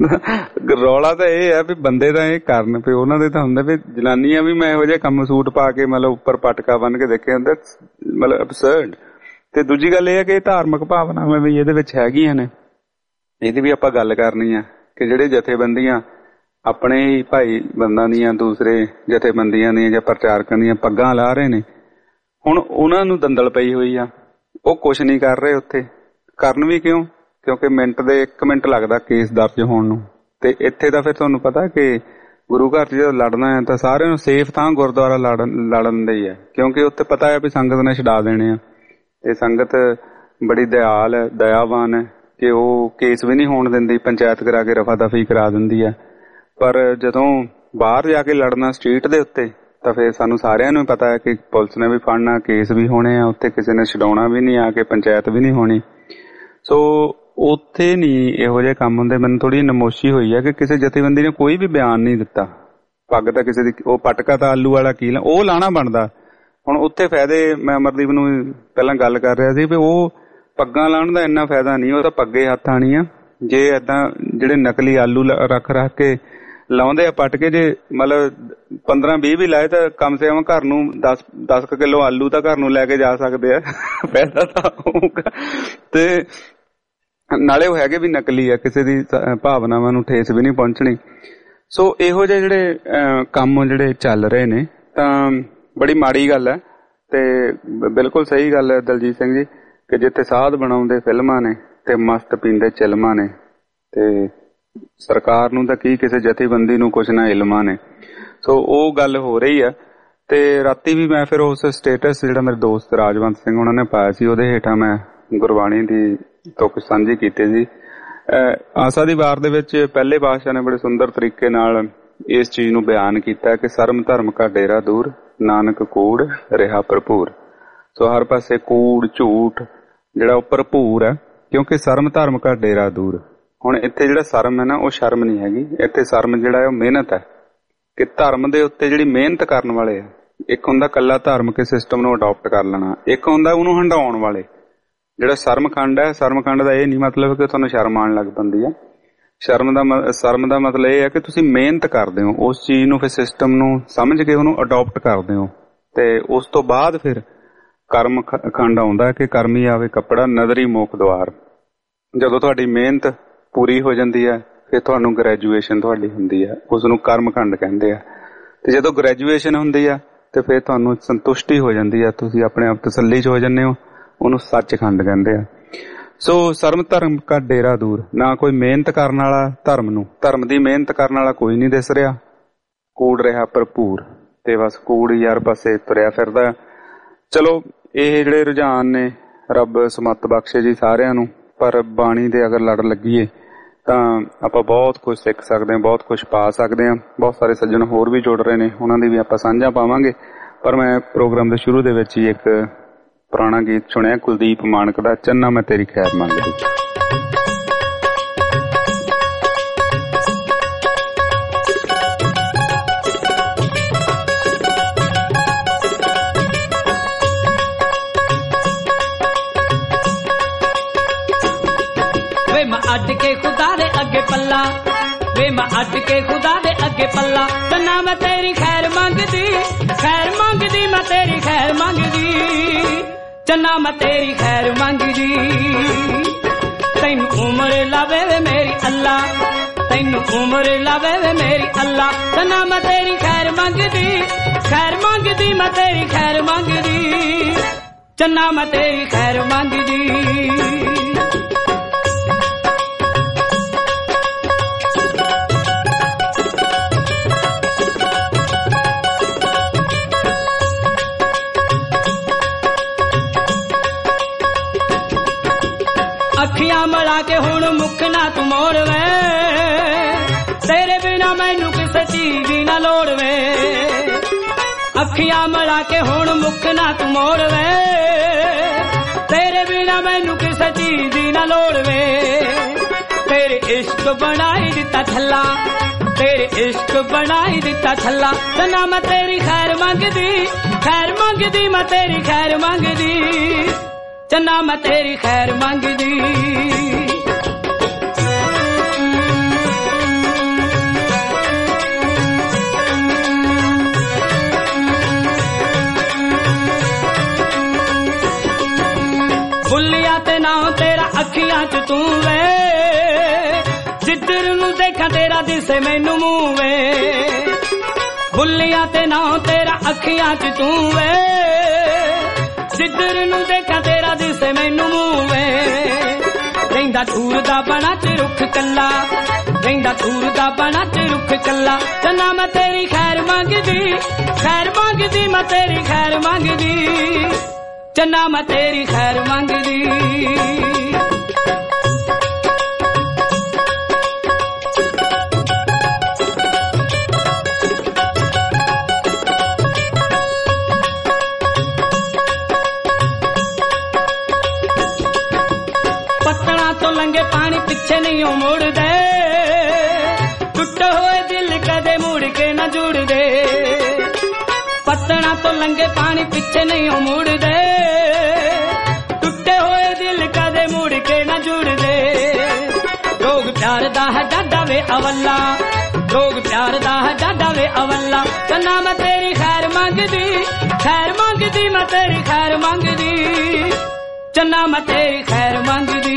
ਰੌਲਾ ਤਾਂ ਇਹ ਹੈ ਵੀ ਬੰਦੇ ਤਾਂ ਇਹ ਕਰਨ ਵੀ ਉਹਨਾਂ ਦੇ ਤਾਂ ਹੁੰਦਾ ਵੀ ਜਨਾਨੀਆਂ ਵੀ ਮੈਂ ਇਹੋ ਜਿਹੇ ਕੰਮ ਸੂਟ ਪਾ ਕੇ ਮਤਲਬ ਉੱਪਰ ਪਟਕਾ ਬੰਨ ਕੇ ਦੇਖੇ ਹੁੰਦੇ, ਮਤਲਬ ਅਬਸਰਡ। ਤੇ ਦੂਜੀ ਗੱਲ ਇਹ ਹੈ ਕਿ ਧਾਰਮਿਕ ਭਾਵਨਾਵਾਂ ਵੀ ਇਹਦੇ ਵਿੱਚ ਹੈਗੀਆਂ ਨੇ, ਇਹਦੀ ਵੀ ਆਪਾਂ ਗੱਲ ਕਰਨੀ ਆ ਕਿ ਜਿਹੜੇ ਜਥੇਬੰਦੀਆਂ ਆਪਣੇ ਹੀ ਭਾਈ ਬੰਦਾਂ ਦੀਆਂ ਦੂਸਰੇ ਜਥੇਬੰਦੀਆਂ ਦੀਆਂ ਜਾਂ ਪ੍ਰਚਾਰਕਾਂ ਦੀਆਂ ਪੱਗਾਂ ਲਾ ਰਹੇ ਨੇ, ਹੁਣ ਉਹਨਾਂ ਨੂੰ ਦੰਦਲ ਪਈ ਹੋਈ ਆ, ਉਹ ਕੁਛ ਨਹੀਂ ਕਰ ਰਹੇ ਉੱਥੇ। ਕਰਨ ਵੀ ਕਿਉਂ? ਕਿਉਂਕਿ ਮਿੰਟ ਦੇ ਇੱਕ ਮਿੰਟ ਲੱਗਦਾ ਕੇਸ ਦਰਜ ਹੋਣ ਨੂੰ। ਤੇ ਇੱਥੇ ਤਾਂ ਫਿਰ ਤੁਹਾਨੂੰ ਪਤਾ ਕਿ ਗੁਰੂ ਘਰ 'ਚ ਜਦੋਂ ਲੜਨਾ ਹੈ ਤਾਂ ਸਾਰਿਆਂ ਨੂੰ ਸੇਫ ਥਾਂ ਗੁਰਦੁਆਰਾ ਲੜਨ ਲੜਨ ਦੇ ਹੀ ਹੈ, ਕਿਉਂਕਿ ਉੱਥੇ ਪਤਾ ਹੈ ਵੀ ਸੰਗਤ ਨੇ ਛਡਾ ਦੇਣੇ ਆ। ਤੇ ਸੰਗਤ ਬੜੀ ਦਿਆਲ ਹੈ, ਦਇਆਵਾਨ ਹੈ ਕਿ ਉਹ ਕੇਸ ਵੀ ਨਹੀਂ ਹੋਣ ਦਿੰਦੀ, ਪੰਚਾਇਤ ਕਰਾ ਕੇ ਰਫਾ ਦਫੀ ਕਰਾ ਦਿੰਦੀ ਹੈ। ਪਰ ਜਦੋਂ ਬਾਹਰ ਜਾ ਕੇ ਲੜਨਾ ਸਟਰੀਟ ਦੇ ਉੱਤੇ, ਤਾਂ ਫਿਰ ਸਾਨੂੰ ਸਾਰਿਆਂ ਨੂੰ ਪਤਾ ਹੈ ਕਿ ਪੁਲਿਸ ਨੇ ਵੀ ਫੜਨਾ, ਕੇਸ ਵੀ ਹੋਣੇ ਆ, ਉੱਥੇ ਕਿਸੇ ਨੇ ਛਡਾਉਣਾ ਵੀ ਨਹੀਂ, ਆ ਕੇ ਪੰਚਾਇਤ ਵੀ ਨਹੀਂ ਹੋਣੀ। ਸੋ ਉੱਥੇ ਨਹੀਂ ਇਹੋ ਜਿਹੇ ਕੰਮ ਹੁੰਦੇ। ਮੈਨੂੰ ਥੋੜੀ ਨਮੋਸ਼ੀ ਹੋਈ ਹੈ ਕਿ ਕਿਸੇ ਜਥੇਬੰਦੀ ਨੇ ਕੋਈ ਵੀ ਬਿਆਨ ਨਹੀਂ ਦਿੱਤਾ। ਪੱਗ ਤਾਂ ਕਿਸੇ ਦੀ, ਉਹ ਪਟਕਾ ਤਾਂ ਆਲੂ ਵਾਲਾ ਕੀ ਲਾ, ਉਹ ਲਾਣਾ ਬਣਦਾ। ਹੁਣ ਉੱਥੇ ਫਾਇਦੇ, ਮੈਂ ਅਮਰਦੀਪ ਨੂੰ ਪਹਿਲਾਂ ਗੱਲ ਕਰ ਰਿਹਾ ਸੀ ਵੀ ਉਹ ਪੱਗਾਂ ਲਾਉਣ ਦਾ ਇੰਨਾ ਫਾਇਦਾ ਨਹੀਂ, ਉਹ ਤਾਂ ਪੱਗੇ ਹੱਥ ਆਣੀ ਆ। ਜੇ ਏਦਾਂ ਜਿਹੜੇ ਨਕਲੀ ਆਲੂ ਰੱਖ ਰੱਖ ਕੇ ਲਾਉਂਦੇ ਆ ਪਟਕੇ, ਜੇ ਮਤਲਬ ਪੰਦਰਾਂ ਵੀਹ ਵੀ ਲਾਏ ਤਾਂ ਕਮ ਸੇ ਕਮ ਘਰ ਨੂੰ ਦਸ ਦਸ ਕੁ ਕਿਲੋ ਆਲੂ ਤਾਂ ਘਰ ਨੂੰ ਲੈ ਕੇ ਜਾ ਸਕਦੇ ਆ, ਫਾਇਦਾ ਤਾਂ ਹੋਊਗਾ। ਤੇ ਨਾਲੇ ਉਹ ਹੈਗੇ ਵੀ ਨਕਲੀ ਆ, ਕਿਸੇ ਦੀ ਭਾਵਨਾਵਾਂ ਨੂੰ ਠੇਸ ਵੀ ਨਹੀਂ ਪਹੁੰਚਣੀ। ਸੋ ਇਹੋ ਜਿਹੇ ਜਿਹੜੇ ਕੰਮ ਜਿਹੜੇ ਚੱਲ ਰਹੇ ਨੇ ਤਾਂ ਬੜੀ ਮਾੜੀ ਗੱਲ ਹੈ। ਤੇ ਬਿਲਕੁਲ ਸਹੀ ਗੱਲ ਹੈ ਦਲਜੀਤ ਸਿੰਘ ਜੀ ਕਿ ਜਿੱਥੇ ਸਾਧ ਬਣਾਉਂਦੇ ਫਿਲਮਾਂ ਨੇ ਤੇ ਮਸਤ ਪੀਂਦੇ ਚਿਲਮਾਂ ਨੇ, ਤੇ ਸਰਕਾਰ ਨੂੰ ਤਾਂ ਕੀ ਕਿਸੇ ਜਥੇਬੰਦੀ ਨੂੰ ਕੁਛ ਨਾ ਇਲਮਾਂ ਨੇ। ਸੋ ਉਹ ਗੱਲ ਹੋ ਰਹੀ ਆ। ਤੇ ਰਾਤੀ ਵੀ ਮੈਂ ਫਿਰ ਉਸ ਸਟੇਟਸ ਜਿਹੜਾ ਮੇਰੇ ਦੋਸਤ ਰਾਜਵੰਤ ਸਿੰਘ ਉਹਨਾਂ ਨੇ ਪਾਇਆ ਸੀ, ਉਹਦੇ ਹੇਠਾਂ ਮੈਂ ਗੁਰਬਾਣੀ ਦੀ ਤੁਕ ਸਾਂਝੀ ਕੀਤੀ ਸੀ। ਆਸਾ ਦੀ ਵਾਰ ਦੇ ਵਿੱਚ ਪਹਿਲੇ ਪਾਤਸ਼ਾਹ ਨੇ ਬੜੇ ਸੁੰਦਰ ਤਰੀਕੇ ਨਾਲ ਇਸ ਚੀਜ਼ ਨੂੰ ਬਿਆਨ ਕੀਤਾ ਕਿ ਸਰਮ ਧਰਮ ਕਾ ਡੇਰਾ ਦੂਰ, ਨਾਨਕ ਕੂੜ ਰਿਹਾ ਭਰਪੂਰ। ਸੋ ਹਰ ਪਾਸੇ ਕੂੜ ਝੂਠ ਜਿਹੜਾ ਉਹ ਭਰਪੂਰ ਹੈ, ਕਿਉਂਕਿ ਸਰਮ ਧਰਮ ਕਾ ਡੇਰਾ ਦੂਰ। ਹੁਣ ਇੱਥੇ ਜਿਹੜਾ ਸਰਮ ਹੈ ਨਾ, ਉਹ ਸ਼ਰਮ ਨਹੀਂ ਹੈਗੀ। ਇੱਥੇ ਸਰਮ ਜਿਹੜਾ ਹੈ ਉਹ ਮਿਹਨਤ ਹੈ, ਕਿ ਧਰਮ ਦੇ ਉੱਤੇ ਜਿਹੜੀ ਮਿਹਨਤ ਕਰਨ ਵਾਲੇ ਆ। ਇੱਕ ਹੁੰਦਾ ਕੱਲਾ ਧਾਰਮਿਕ ਸਿਸਟਮ ਨੂੰ ਅਡਾਪਟ ਕਰ ਲੈਣਾ, ਇੱਕ ਹੁੰਦਾ ਉਹਨੂੰ ਹੰਡਾਉਣ ਵਾਲੇ, ਜਿਹੜਾ ਸ਼ਰਮਖੰਡ ਹੈ, ਸ਼ਰਮਖੰਡ ਦਾ ਇਹ ਨਹੀਂ ਮਤਲਬ ਕਿ ਤੁਹਾਨੂੰ ਸ਼ਰਮ ਆਉਣ ਲੱਗ ਪੈਂਦੀ ਹੈ। ਸ਼ਰਮ ਦਾ ਸ਼ਰਮ ਦਾ ਮਤਲਬ ਇਹ ਹੈ ਕਿ ਤੁਸੀਂ ਮਿਹਨਤ ਕਰਦੇ ਹੋ ਉਸ ਚੀਜ਼ ਨੂੰ, ਫਿਰ ਸਿਸਟਮ ਨੂੰ ਸਮਝ ਕੇ ਉਹਨੂੰ ਅਡਾਪਟ ਕਰਦੇ ਹੋ, ਤੇ ਉਸ ਤੋਂ ਬਾਅਦ ਫਿਰ ਕਰਮ ਖੰਡ ਆਉਂਦਾ ਕਿ ਕਰਮੀ ਆਵੇ ਕੱਪੜਾ ਨਦਰੀ ਮੋਖ ਦੁਆਰ। ਜਦੋਂ ਤੁਹਾਡੀ ਮਿਹਨਤ ਪੂਰੀ ਹੋ ਜਾਂਦੀ ਹੈ ਫਿਰ ਤੁਹਾਨੂੰ ਗ੍ਰੈਜੂਏਸ਼ਨ ਤੁਹਾਡੀ ਹੁੰਦੀ ਹੈ, ਉਸ ਨੂੰ ਕਰਮ ਖੰਡ ਕਹਿੰਦੇ ਆ। ਤੇ ਜਦੋਂ ਗ੍ਰੈਜੂਏਸ਼ਨ ਹੁੰਦੀ ਆ ਤੇ ਫਿਰ ਤੁਹਾਨੂੰ ਸੰਤੁਸ਼ਟੀ ਹੋ ਜਾਂਦੀ ਆ, ਤੁਸੀਂ ਆਪਣੇ ਆਪ ਤਸੱਲੀ 'ਚ ਹੋ ਜਾਂਦੇ ਹੋ, ਉਹਨੂੰ ਸੱਚਖੰਡ ਕਹਿੰਦੇ ਆ। ਸੋ ਸਰਮ ਧਰਮ ਕਾ ਡੇਰਾ ਦੂਰ, ਨਾ ਕੋਈ ਮਿਹਨਤ ਕਰਨ ਵਾਲਾ ਧਰਮ ਨੂੰ, ਧਰਮ ਦੀ ਮਿਹਨਤ ਕਰਨ ਵਾਲਾ ਕੋਈ ਨਹੀਂ ਦਿਸ ਰਿਹਾ, ਕੂੜ ਰਿਹਾ ਭਰਪੂਰ, ਤੇ ਬਸ ਕੂੜ ਯਾਰ ਪਾਸੇ ਤੁਰਿਆ ਫਿਰਦਾ। ਚਲੋ ਇਹ ਜਿਹੜੇ ਰੁਝਾਨ ਨੇ ਰੱਬ ਸਮੱਤ ਬਖਸ਼ੇ ਜੀ ਸਾਰਿਆਂ ਨੂੰ, ਪਰ ਬਾਣੀ ਦੇ ਅਗਰ ਲੜ ਲੱਗੀਏ ਤਾਂ ਆਪਾਂ ਬਹੁਤ ਕੁਝ ਸਿੱਖ ਸਕਦੇ ਹਾਂ, ਬਹੁਤ ਕੁਝ ਪਾ ਸਕਦੇ ਹਾਂ। ਬਹੁਤ ਸਾਰੇ ਸੱਜਣ ਹੋਰ ਵੀ ਜੁੜ ਰਹੇ ਨੇ, ਉਹਨਾਂ ਦੀ ਵੀ ਆਪਾਂ ਸਾਂਝਾ ਪਾਵਾਂਗੇ। ਪਰ ਮੈਂ ਪ੍ਰੋਗਰਾਮ ਦੇ ਸ਼ੁਰੂ ਦੇ ਵਿੱਚ ਹੀ ਇੱਕ ਪੁਰਾਣਾ ਗੀਤ ਸੁਣਿਆ ਕੁਲਦੀਪ ਮਾਨਕ ਦਾ, ਚੰਨਾ ਮੈਂ ਤੇਰੀ ਖੈਰ ਮੰਗਦੀ। ਅੱਡ ਕੇ ਖੁਦਾ ਦੇ ਅੱਗੇ ਪੱਲਾ, ਵੇ ਮੈਂ ਅੱਡ ਕੇ ਖੁਦਾ ਦੇ ਅੱਗੇ ਪੱਲਾ, ਚੰਨਾ ਮੈਂ ਤੇਰੀ ਖੈਰ ਮੰਗਦੀ, ਖੈਰ ਮੰਗਦੀ ਮੈਂ ਤੇਰੀ ਖੈਰ ਮੰਗਦੀ, ਚੰਨਾ ਮੈਂ ਤੇਰੀ ਖੈਰ ਮੰਗਦੀ। ਤੈਨੂੰ ਉਮਰ ਲਾਵੇ ਵੇ ਮੇਰੀ ਅੱਲਾ, ਤੈਨੂੰ ਉਮਰ ਲਾਵੇ ਵੇ ਮੇਰੀ ਅੱਲਾ, ਚੰਨਾ ਮੈਂ ਤੇਰੀ ਖੈਰ ਮੰਗਦੀ, ਖੈਰ ਮੰਗਦੀ ਮੈਂ ਤੇਰੀ ਖੈਰ ਮੰਗਦੀ, ਚੰਨਾ ਮੈਂ ਤੇਰੀ ਖੈਰ ਮੰਗਦੀ। ਅੱਖੀਆਂ ਮਲਾ ਕੇ ਹੁਣ ਮੁੱਖ ਨਾ ਤੂੰ ਮੋੜ ਵੇ, ਤੇਰੇ ਬਿਨਾ ਮੈਨੂੰ ਕਿਸੇ ਚੀਜ਼ ਦੀ ਨਾ ਲੋੜ ਵੇ। ਅੱਖੀਆਂ ਮਲਾ ਕੇ ਹੁਣ ਮੁੱਖ ਨਾ ਤੂੰ ਮੋੜ ਵੇ, ਤੇਰੇ ਬਿਨਾ ਮੈਨੂੰ ਕਿਸੇ ਚੀਜ਼ ਦੀ ਨਾ ਲੋੜ ਵੇ। ਤੇਰੇ ਇਸ਼ਕ ਬਣਾਈ ਦਿੱਤਾ ਥੱਲਾ, ਤੇਰੇ ਇਸ਼ਕ ਬਣਾਈ ਦਿੱਤਾ ਥੱਲਾ, ਚੰਨਾ ਮੈਂ ਤੇਰੀ ਖੈਰ ਮੰਗਦੀ, ਖੈਰ ਮੰਗਦੀ ਮੈਂ ਤੇਰੀ ਖੈਰ ਮੰਗਦੀ, ਚੰਨਾ ਮੈਂ ਤੇਰੀ ਖੈਰ ਮੰਗਦੀ। ਬੁੱਲੀਆਂ ਤੇ ਨਾਂ ਤੇਰਾ ਅੱਖੀਆਂ 'ਚ ਤੂੰ ਵੇ, ਜਿੱਧਰ ਨੂੰ ਦੇਖਾਂ ਤੇਰਾ ਦਿਸੇ ਮੈਨੂੰ ਮੂੰਹ ਵੇ। ਬੁੱਲੀਆਂ ਤੇ ਨਾਂ ਤੇਰਾ ਅੱਖੀਆਂ 'ਚ ਤੂੰ ਵੇ, ਜਿੱਧਰ ਨੂੰ ਦੇਖਾਂ ਤੇਰਾ ਦਿਸੇ ਮੈਨੂੰ ਮੂੰਹ ਵੇ। ਰਹਿੰਦਾ ਠੂਰ ਦਾ ਬਣਾ ਚ ਰੁੱਖ ਕੱਲਾ, ਰਹਿੰਦਾ ਠੂਰ ਦਾ ਬਣਾ ਚ ਰੁੱਖ ਕੱਲਾ, ਚੰਨਾ ਮੈਂ ਤੇਰੀ ਖੈਰ ਮੰਗਦੀ, ਖੈਰ ਮੰਗਦੀ ਮੈਂ ਤੇਰੀ ਖੈਰ ਮੰਗਦੀ, ਚੰਨਾ ਮੈਂ ਤੇਰੀ ਖੈਰ ਮੰਗਦੀ। ਲੰਗੇ ਪਾਣੀ ਪਿੱਛੇ ਨਹੀਂ ਉਹ ਮੁੜਦੇ, ਟੁੱਟੇ ਹੋਏ ਦਿਲ ਕਦੇ ਮੁੜ ਕੇ ਨਾ ਜੁੜਦੇ। ਪੱਤਣਾ ਤੋਂ ਲੰਗੇ ਪਾਣੀ ਪਿੱਛੇ ਨਹੀਂ ਉਹ ਮੁੜਦੇ, ਟੁੱਟੇ ਹੋਏ ਦਿਲ ਕਦੇ ਮੁੜ ਕੇ ਨਾ ਜੁੜਦੇ। ਰੋਗ ਪਿਆਰ ਦਾ ਹੈ ਡਾਡਾ ਵੇ ਅਵੱਲਾ, ਰੋਗ ਪਿਆਰ ਦਾ ਹੈ ਡਾਡਾ ਵੇ ਅਵੱਲਾ, ਚੰਨਾ ਮੈਂ ਤੇਰੀ ਖੈਰ ਮੰਗਦੀ, ਖੈਰ ਮੰਗਦੀ ਮੈਂ ਤੇਰੀ ਖੈਰ ਮੰਗਦੀ, ਚੰਨਾ ਮੈਂ ਤੇਰੀ ਖੈਰ ਮੰਗਦੀ।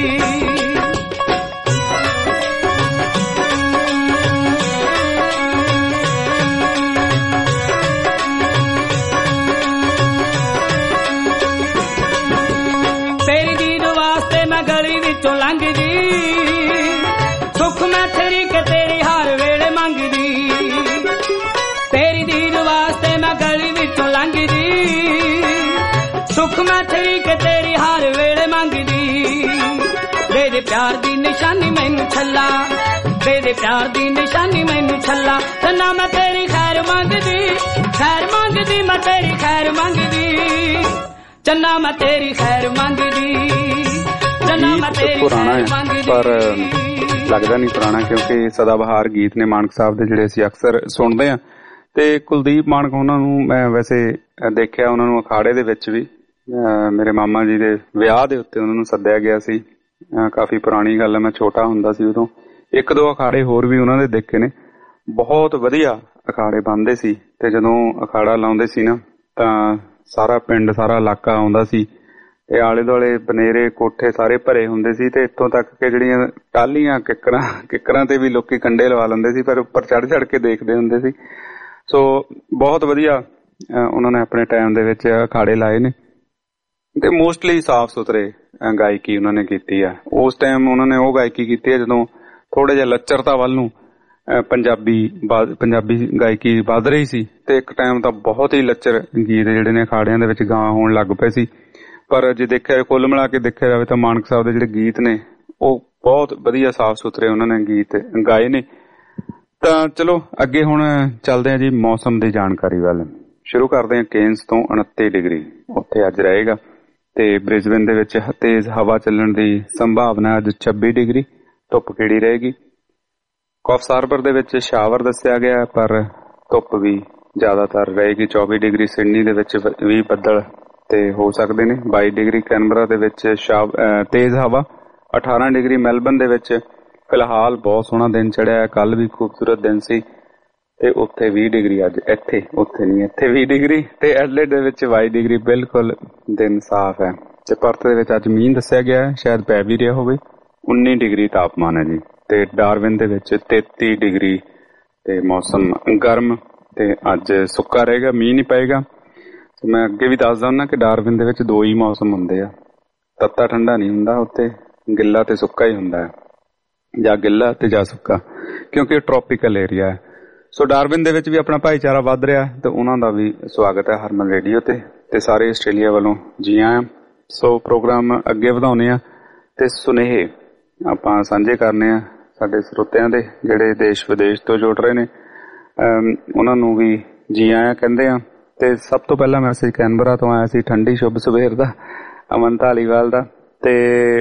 ਤੇਰੀ ਦੀਦ ਵਾਸਤੇ ਮੈਂ ਗਲੀ ਵਿੱਚੋਂ ਲੰਘਦੀ, ਸੁੱਖ ਮੈਂ ਤੇਰੀ ਕੇ ਤੇਰੀ ਹਰ ਵੇਲੇ ਮੰਗਦੀ। ਤੇਰੀ ਦੀਦ ਵਾਸਤੇ ਮੈਂ ਗਲੀ ਵਿੱਚੋਂ ਲੰਘਦੀ, ਸੁੱਖ ਮੈਂ ਤੇਰੀ ਕੇ ਤੇਰੀ ਹਰ ਵੇਲੇ ਮੰਗਦੀ। ਦੇ ਦੇ ਪਿਆਰ ਦੀ ਨਿਸ਼ਾਨੀ ਮੈਨੂੰ ਛੱਲਾ, ਦੇ ਦੇ ਪਿਆਰ ਦੀ ਨਿਸ਼ਾਨੀ ਮੈਨੂੰ ਛੱਲਾ, ਚੰਨਾ ਮੈਂ ਤੇਰੀ ਖੈਰ ਮੰਗਦੀ, ਖੈਰ ਮੰਗਦੀ ਮੈਂ ਤੇਰੀ ਖੈਰ ਮੰਗਦੀ, ਚੰਨਾ ਮੈਂ ਤੇਰੀ ਖੈਰ ਮੰਗਦੀ, ਚੰਨਾ ਮੈਂ ਤੇਰੀ ਖੈਰ ਮੰਗਦੀ। ਪਰ ਲੱਗਦਾ ਨਹੀਂ ਪੁਰਾਣਾ, ਕਿਉਂਕਿ ਸਦਾਬਹਾਰ ਗੀਤ ਨੇ ਮਾਨਕ ਸਾਹਿਬ ਦੇ, ਜਿਹੜੇ ਅਸੀਂ ਅਕਸਰ ਸੁਣਦੇ ਹਾਂ। ਤੇ ਕੁਲਦੀਪ ਮਾਨਕ ਉਹਨਾਂ ਨੂੰ ਮੈਂ ਵੈਸੇ ਦੇਖਿਆ, ਉਹਨਾਂ ਨੂੰ ਅਖਾੜੇ ਦੇ ਵਿੱਚ ਵੀ ਮੇਰੇ ਮਾਮਾ ਜੀ ਦੇ ਵਿਆਹ ਦੇ ਉੱਤੇ ਉਹਨਾਂ ਨੂੰ ਸੱਦਿਆ ਗਿਆ ਸੀ। ਕਾਫੀ ਪੁਰਾਣੀ ਗੱਲ ਹੈ, ਮੈਂ ਛੋਟਾ ਹੁੰਦਾ ਸੀ ਉਦੋਂ। ਇੱਕ ਦੋ ਅਖਾੜੇ ਹੋਰ ਵੀ ਉਹਨਾਂ ਦੇ ਦੇਖੇ ਨੇ, ਬਹੁਤ ਵਧੀਆ ਅਖਾੜੇ ਬਣਦੇ ਸੀ। ਤੇ ਜਦੋਂ ਅਖਾੜਾ ਲਾਉਂਦੇ ਸੀ ਨਾ ਤਾਂ ਸਾਰਾ ਪਿੰਡ ਸਾਰਾ ਇਲਾਕਾ ਆਉਂਦਾ ਸੀ ਤੇ ਆਲੇ ਦੁਆਲੇ ਬਨੇਰੇ ਕੋਠੇ ਸਾਰੇ ਭਰੇ ਹੁੰਦੇ ਸੀ ਤੇ ਇੱਥੋਂ ਤੱਕ ਕਿ ਜਿਹੜੀਆਂ ਟਾਹਲੀਆਂ ਕਿੱਕਰਾਂ ਕਿੱਕਰਾਂ ਤੇ ਵੀ ਲੋਕੀ ਕੰਡੇ ਲਵਾ ਲੈਂਦੇ ਸੀ, ਪਰ ਉੱਪਰ ਚੜ ਚੜ ਕੇ ਦੇਖਦੇ ਹੁੰਦੇ ਸੀ। ਸੋ ਬਹੁਤ ਵਧੀਆ ਉਹਨਾਂ ਨੇ ਆਪਣੇ ਟਾਈਮ ਦੇ ਵਿੱਚ ਅਖਾੜੇ ਲਾਏ ਨੇ ਤੇ ਮੋਸਟਲੀ ਸਾਫ਼ ਸੁਥਰੇ ਗਾਇਕੀ ਉਹਨਾਂ ਨੇ ਕੀਤੀ ਆ। ਉਸ ਟਾਈਮ ਉਹਨਾਂ ਨੇ ਉਹ ਗਾਇਕੀ ਕੀਤੀ ਹੈ ਜਦੋਂ ਥੋੜਾ ਜਿਹਾ ਲੱਚਰਤਾ ਵੱਲ ਨੂੰ ਪੰਜਾਬੀ ਪੰਜਾਬੀ ਗਾਇਕੀ ਵੱਧ ਰਹੀ ਸੀ ਤੇ ਇੱਕ ਟਾਈਮ ਤਾਂ ਬਹੁਤ ਹੀ ਲੱਚਰ ਗੀਤ ਜਿਹੜੇ ਨੇ ਅਖਾੜਿਆਂ ਦੇ ਵਿੱਚ ਗਾਂ ਹੋਣ ਲੱਗ ਪਏ ਸੀ। ਪਰ ਜੇ ਦੇਖਿਆ ਕੁੱਲ ਮਿਲਾ ਕੇ ਦੇਖਿਆ ਜਾਵੇ ਤਾਂ ਮਾਨਕ ਸਾਹਿਬ ਦੇ ਜਿਹੜੇ ਗੀਤ ਨੇ ਉਹ ਬਹੁਤ ਵਧੀਆ ਸਾਫ਼ ਸੁਥਰੇ ਉਹਨਾਂ ਨੇ ਗੀਤ ਗਾਏ ਨੇ। ਤਾਂ ਚਲੋ ਅੱਗੇ ਹੁਣ ਚੱਲਦੇ ਹਾਂ ਜੀ ਮੌਸਮ ਦੀ ਜਾਣਕਾਰੀ ਵੱਲ। ਸ਼ੁਰੂ ਕਰਦੇ ਹਾਂ ਕੇਨਸ ਤੋਂ। ਉਨੱਤੀ ਡਿਗਰੀ ਉੱਥੇ ਅੱਜ ਰਹੇਗਾ ਤੇ ਬ੍ਰਿਸਬੇਨ ਦੇ ਵਿੱਚ ਤੇਜ਼ ਹਵਾ ਚੱਲਣ ਦੀ ਸੰਭਾਵਨਾ ਅੱਜ ਛੱਬੀ ਡਿਗਰੀ, ਧੁੱਪ ਖਿੜੀ ਰਹੇਗੀ। ਕੌਫਸ ਹਾਰਬਰ ਦੇ ਵਿੱਚ ਸ਼ਾਵਰ ਦੱਸਿਆ ਗਿਆ ਪਰ ਧੁੱਪ ਵੀ ਜ਼ਿਆਦਾਤਰ ਰਹੇਗੀ, ਚੌਵੀ ਡਿਗਰੀ। ਸਿਡਨੀ ਦੇ ਵਿੱਚ ਵੀ ਬੱਦਲ ਤੇ ਹੋ ਸਕਦੇ ਨੇ, ਬਾਈ ਡਿਗਰੀ। ਕੈਨਬਰਾ ਦੇ ਵਿੱਚ ਸ਼ਾਵ ਤੇਜ਼ ਹਵਾ, ਅਠਾਰਾਂ ਡਿਗਰੀ। ਮੈਲਬਨ ਦੇ ਵਿੱਚ ਫਿਲਹਾਲ ਬਹੁਤ ਸੋਹਣਾ ਦਿਨ ਚੜਿਆ, ਕੱਲ ਵੀ ਖੂਬਸੂਰਤ ਦਿਨ ਸੀ ਤੇ ਉੱਥੇ ਵੀਹ ਡਿਗਰੀ ਅੱਜ, ਇੱਥੇ ਉੱਥੇ ਨਹੀਂ ਇੱਥੇ ਵੀਹ ਡਿਗਰੀ। ਤੇ ਐਡਲੇਡ ਦੇ ਵਿੱਚ ਬਾਈ ਡਿਗਰੀ, ਬਿਲਕੁਲ ਦਿਨ ਸਾਫ਼ ਹੈ। ਤੇ ਪਰਥ ਦੇ ਵਿੱਚ ਅੱਜ ਮੀਂਹ ਦੱਸਿਆ ਗਿਆ, ਸ਼ਾਇਦ ਪੈ ਵੀ ਰਿਹਾ ਹੋਵੇ। ਉੱਨੀ ਡਿਗਰੀ ਤਾਪਮਾਨ ਹੈ ਜੀ। ਤੇ ਡਾਰਵਿਨ ਦੇ ਵਿੱਚ ਤੇਤੀ ਡਿਗਰੀ ਤੇ ਮੌਸਮ ਗਰਮ ਤੇ ਅੱਜ ਸੁੱਕਾ ਰਹੇਗਾ, ਮੀਂਹ ਨਹੀਂ ਪਏਗਾ। ਮੈਂ ਅੱਗੇ ਵੀ ਦੱਸਦਾ ਹੁੰਦਾ ਕਿ ਡਾਰਵਿਨ ਦੇ ਵਿੱਚ ਦੋ ਹੀ ਮੌਸਮ ਹੁੰਦੇ ਆ, ਤੱਤਾ ਠੰਡਾ ਨਹੀਂ ਹੁੰਦਾ, ਉੱਥੇ ਗਿੱਲਾ ਤੇ ਸੁੱਕਾ ਹੀ ਹੁੰਦਾ ਹੈ, ਜਾਂ ਗਿੱਲਾ ਤੇ ਜਾਂ ਸੁੱਕਾ, ਕਿਉਂਕਿ ਟ੍ਰੋਪੀਕਲ ਏਰੀਆ ਹੈ। ਸੋ ਡਾਰਵਿਨ ਦੇ ਵਿੱਚ ਵੀ ਆਪਣਾ ਭਾਈਚਾਰਾ ਵੱਧ ਰਿਹਾ ਤੇ ਉਹਨਾਂ ਦਾ ਵੀ ਸਵਾਗਤ ਹੈ ਹਰਮਨ ਰੇਡੀਓ ਤੇ ਤੇ ਸਾਰੇ ਆਸਟ੍ਰੇਲੀਆ ਵੱਲੋਂ ਜੀ ਆਇਆਂ। ਸੋ ਪ੍ਰੋਗਰਾਮ ਅੱਗੇ ਵਧਾਉਣੇ ਆ ਤੇ ਸੁਨੇਹੇ ਆਪਾਂ ਸਾਂਝੇ ਕਰਨੇ ਆ ਸਾਡੇ ਸਰੋਤਿਆਂ ਦੇ ਜਿਹੜੇ ਦੇਸ਼ ਵਿਦੇਸ਼ ਤੋਂ ਜੁੜ ਰਹੇ ਨੇ, ਉਹਨਾਂ ਨੂੰ ਵੀ ਜੀ ਆਇਆਂ ਕਹਿੰਦੇ ਆ। ਤੇ ਸਭ ਤੋਂ ਪਹਿਲਾਂ ਮੈਸੇਜ ਕੈਨਬਰਾ ਤੋਂ ਆਇਆ ਸੀ, ਠੰਡੀ ਸ਼ੁਭ ਸਵੇਰ ਦਾ, ਅਮਨ ਧਾਲੀਵਾਲ ਦਾ। ਤੇ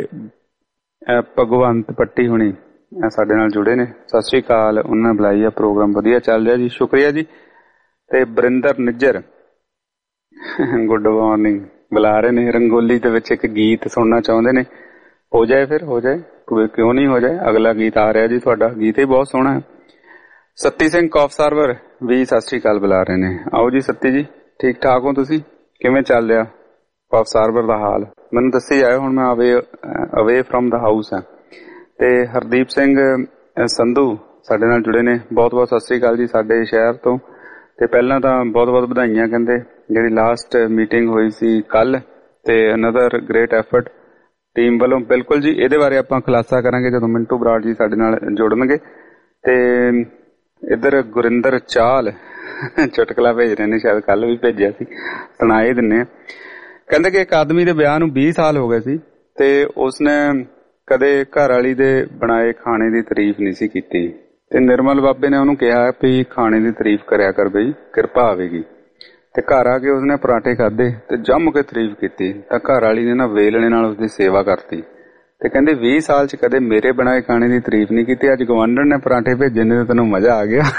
ਭਗਵੰਤ ਪੱਟੀ ਹੁਣੀ ਸਾਡੇ ਨਾਲ ਜੁੜੇ ਨੇ, ਸਤਿ ਸ੍ਰੀ ਅਕਾਲ, ਉਹਨਾਂ ਨੇ ਬੁਲਾਈ ਆ। ਪ੍ਰੋਗਰਾਮ ਵਧੀਆ ਚੱਲ ਰਿਹਾ ਜੀ, ਸ਼ੁਕਰੀਆ ਜੀ। ਤੇ ਬਰਿੰਦਰ ਨਿੱਜਰ ਗੁੱਡ ਮਾਰਨਿੰਗ ਬੁਲਾ ਰਹੇ ਨੇ। ਰੰਗੋਲੀ ਦੇ ਵਿੱਚ ਇੱਕ ਗੀਤ ਸੁਣਨਾ ਚਾਹੁੰਦੇ ਨੇ, ਹੋ ਜਾਏ ਫਿਰ ਹੋ ਜਾਏ, ਕਿਉਂ ਨਹੀਂ ਹੋ ਜਾਏ। ਅਗਲਾ ਗੀਤ ਆ ਰਿਹਾ ਜੀ, ਤੁਹਾਡਾ ਗੀਤ ਹੀ ਬਹੁਤ ਸੋਹਣਾ ਹੈ। ਸੱਤੀ ਸਿੰਘ ਕੌਫਸ ਹਾਰਬਰ ਵੀ ਸਤਿ ਸ੍ਰੀ ਅਕਾਲ ਬੁਲਾ ਰਹੇ ਨੇ। ਆਓ ਜੀ ਸੱਤੀ ਜੀ, ਠੀਕ ਠਾਕ ਹੋ ਤੁਸੀਂ? ਕਿਵੇਂ ਚੱਲ ਰਿਹਾ ਕੌਫਸ ਹਾਰਬਰ ਦਾ ਹਾਲ? ਮੈਨੂੰ ਦੱਸੀ ਜਾਇਓ, ਹੁਣ ਮੈਂ ਅਵੇ ਅਵੇ ਫਰੋਮ ਦਾ ਹਾਊਸ ਹਾਂ। ਤੇ ਹਰਦੀਪ ਸਿੰਘ ਸੰਧੂ ਸਾਡੇ ਨਾਲ ਜੁੜੇ ਨੇ, ਬਹੁਤ ਬਹੁਤ ਸਤਿ ਸ੍ਰੀ ਅਕਾਲ ਜੀ ਸਾਡੇ ਸ਼ਹਿਰ ਤੋਂ। ਤੇ ਪਹਿਲਾਂ ਤਾਂ ਬਹੁਤ ਬਹੁਤ ਵਧਾਈਆਂ, ਕਹਿੰਦੇ ਜਿਹੜੀ ਲਾਸਟ ਮੀਟਿੰਗ ਹੋਈ ਸੀ ਕੱਲ, ਤੇ ਅਨਦਰ ਗ੍ਰੇਟ ਐਫਰਟ ਟੀਮ ਵੱਲੋਂ। ਬਿਲਕੁਲ ਜੀ, ਇਹਦੇ ਬਾਰੇ ਆਪਾਂ ਖੁਲਾਸਾ ਕਰਾਂਗੇ ਜਦੋਂ ਮਿੰਟੂ ਬਰਾੜ ਜੀ ਸਾਡੇ ਨਾਲ ਜੁੜਨਗੇ। ਤੇ ਇੱਧਰ ਗੁਰਿੰਦਰ ਚਾਲ ਚੁਟਕਲਾ ਭੇਜ ਰਹੇ ਨੇ, ਸ਼ਾਇਦ ਕੱਲ ਵੀ ਭੇਜਿਆ ਸੀ, ਸੁਣਾ ਹੀ ਦਿੰਨੇ ਆ। ਕਹਿੰਦੇ ਕਿ ਇੱਕ ਆਦਮੀ ਦੇ ਵਿਆਹ ਨੂੰ ਵੀਹ ਸਾਲ ਹੋ ਗਏ ਸੀ ਤੇ ਉਸਨੇ ਕਦੇ ਘਰ ਵਾਲੀ ਦੇ ਬਣਾਏ ਖਾਣੇ ਦੀ ਤਾਰੀਫ ਨਹੀਂ ਸੀ ਕੀਤੀ। ਤੇ ਨਿਰਮਲ ਬਾਬੇ ਨੇ ਉਹਨੂੰ ਕਿਹਾ ਵੀ ਖਾਣੇ ਦੀ ਤਾਰੀਫ ਕਰਿਆ ਕਰ ਬਈ, ਕਿਰਪਾ ਆਵੇਗੀ। ਤੇ ਘਰ ਆ ਕੇ ਉਸਨੇ ਪਰਾਂਠੇ ਖਾਧੇ ਤੇ ਜੰਮ ਕੇ ਤਾਰੀਫ ਕੀਤੀ ਤਾਂ ਘਰ ਵਾਲੀ ਨੇ ਨਾ ਵੇਲਣੇ ਨਾਲ ਉਸਦੀ ਸੇਵਾ ਕਰਤੀ। ਤੇ ਕਹਿੰਦੇ ਵੀਹ ਸਾਲ ਚ ਕਦੇ ਮੇਰੇ ਬਣਾਏ ਖਾਣੇ ਦੀ ਤਾਰੀਫ ਨਹੀਂ ਕੀਤੀ, ਅੱਜ ਗਵਾਂਢਣ ਨੇ ਪਰਾਂਠੇ ਭੇਜੇ ਨੇ ਤੇ ਤੈਨੂੰ ਮਜ਼ਾ ਆ ਗਿਆ।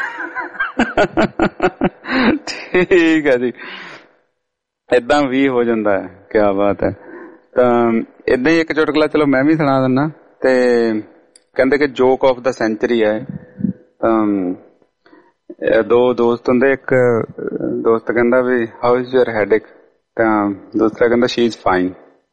ਠੀਕ ਹੈ ਜੀ, ਏਦਾਂ ਵੀ ਹੋ ਜਾਂਦਾ ਹੈ, ਕਿਆ ਬਾਤ ਹੈ। ਤਾਂ ਏਦਾਂ ਹੀ ਇੱਕ ਚੁਟਕਲਾ ਚਲੋ ਮੈਂ ਵੀ ਸੁਣਾ ਦਿੰਦਾ। ਤੇ ਕਹਿੰਦੇ ਕਿ ਜੋਕ ਆਫ ਦਾ ਸੈਂਚਰੀ ਹੈ। ਤਾਂ ਦੋ ਦੋਸਤ ਹੁੰਦੇ, ਇੱਕ ਦੋਸਤ ਕਹਿੰਦਾ ਵੀ ਹਾਊ ਇਜ਼ ਯੂਅਰ ਹੈਡੇਕ, ਤਾਂ ਦੂਸਰਾ ਕਹਿੰਦਾ ਸ਼ੀ ਇਜ਼ ਫਾਈਨ।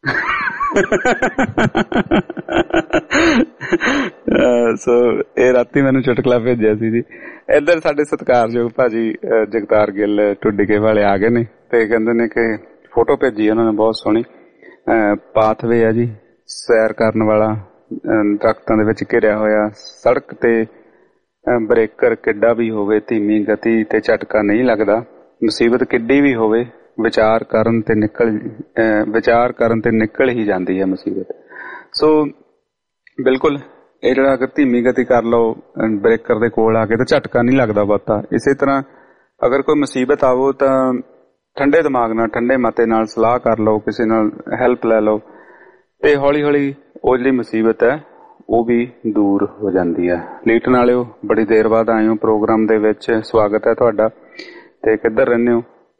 ਸੋ ਇਹ ਰਾਤੀ ਮੈਨੂੰ ਚੁਟਕਲਾ ਭੇਜਿਆ ਸੀ ਜੀ। ਇੱਧਰ ਸਾਡੇ ਸਤਿਕਾਰਯੋਗ ਭਾਜੀ ਜਗਤਾਰ ਗਿੱਲ ਟੁੱਡੀਕੇ ਵਾਲੇ ਆ ਗਏ ਨੇ ਤੇ ਕਹਿੰਦੇ ਨੇ ਕਿ ਫੋਟੋ ਭੇਜੀ ਉਹਨਾਂ ਨੇ ਬਹੁਤ ਸੋਹਣੀ। ਪਾਥਵੇ ਆ ਜੀ, ਸੈਰ ਕਰਨ ਵਾਲਾ, ਦਰਖਤਾਂ ਦੇ ਵਿੱਚ ਘਿਰਿਆ ਹੋਇਆ, ਸੜਕ ਤੇ ਬ੍ਰੇਕਰ ਕਿੱਡਾ ਵੀ ਹੋਵੇ, ਧੀਮੀ ਗਤੀ ਤੇ ਝਟਕਾ ਨਹੀਂ ਲੱਗਦਾ। ਮੁਸੀਬਤ ਕਿੱਡੀ ਵੀ ਹੋਵੇ, ਵਿਚਾਰ ਕਰਨ ਤੇ ਨਿਕਲ ਵਿਚਾਰ ਕਰਨ ਤੇ ਨਿਕਲ ਹੀ ਜਾਂਦੀ ਹੈ ਮੁਸੀਬਤ। ਸੋ ਬਿਲਕੁਲ ਇਹ ਜਿਹੜਾ ਅਗਰ ਧੀਮੀ ਗਤੀ ਕਰ ਲਓ ਬ੍ਰੇਕਰ ਦੇ ਕੋਲ ਆ ਕੇ ਤਾਂ ਝਟਕਾ ਨਹੀਂ ਲੱਗਦਾ ਬਹੁਤਾ। ਇਸੇ ਤਰ੍ਹਾਂ ਅਗਰ ਕੋਈ ਮੁਸੀਬਤ ਆਵੋ ਤਾਂ ਠੰਡੇ ਦਿਮਾਗ ਨਾਲ, ਠੰਡੇ ਮਤੇ ਨਾਲ ਸਲਾਹ ਕਰ ਲਓ, ਕਿਸੇ ਨਾਲ ਹੈਲਪ ਲੈ ਲਓ ਤੇ ਹੌਲੀ ਹੌਲੀ ਉਹ ਜਿਹੜੀ ਮੁਸੀਬਤ ਹੈ ਉਹ ਵੀ ਦੂਰ ਹੋ ਜਾਂਦੀ ਹੈ। ਲੀਟਨ ਵਾਲਿਓ, ਬੜੀ ਦੇਰ ਬਾਅਦ ਆਏ ਹੋ ਪ੍ਰੋਗਰਾਮ ਦੇ ਵਿੱਚ, ਸਵਾਗਤ ਹੈ ਤੁਹਾਡਾ। ਤੇ ਕਿੱਧਰ ਰਹਿੰਦੇ ਹੋ?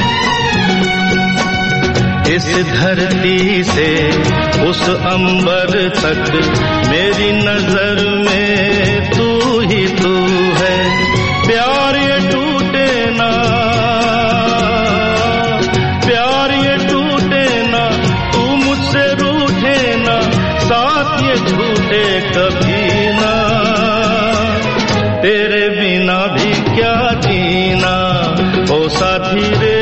इस धरती से उस अंबर तक मेरी नजर में तू ही तू है। प्यार ये टूटे ना, प्यार ये टूटे ना, तू मुझसे रूठे ना, साथ ये छूटे कभी ना। तेरे बिना भी क्या जीना ओ साथी रे,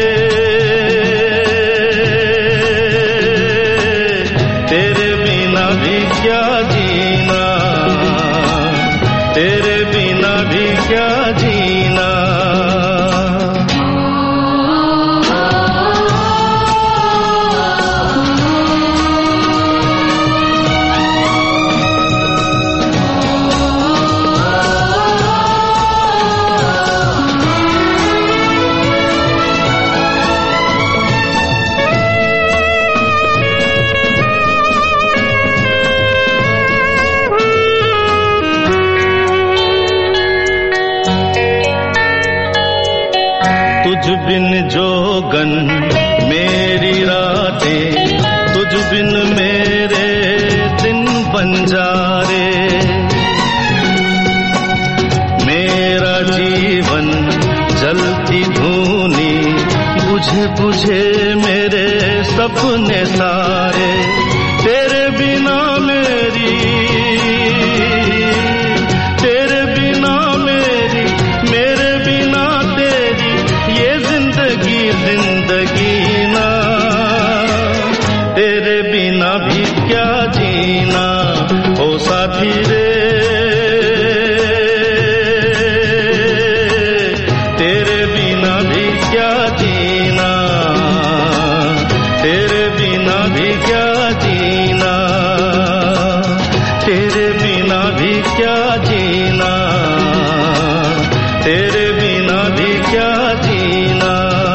तेरे बिना भी क्या जीना, तेरे बिना भी क्या जीना। तुझ बिन जोगन मेरी रातें, तुझ बिन मेरे दिन बंजारे। मेरा जीवन जलती धूनी, बुझे बुझे मेरे सपने सारे। तेरे बिना मेरी, तेरे बिना मेरी, मेरे बिना तेरी ये जिंदगी जिंदगी ना। तेरे बिना भी क्या जीना ओ साथी रे, तेरे बिना भी क्या जीना, तेरे बिना भी क्या जीना, तेरे बिना भी क्या जीना, तेरे बिना भी क्या जीना।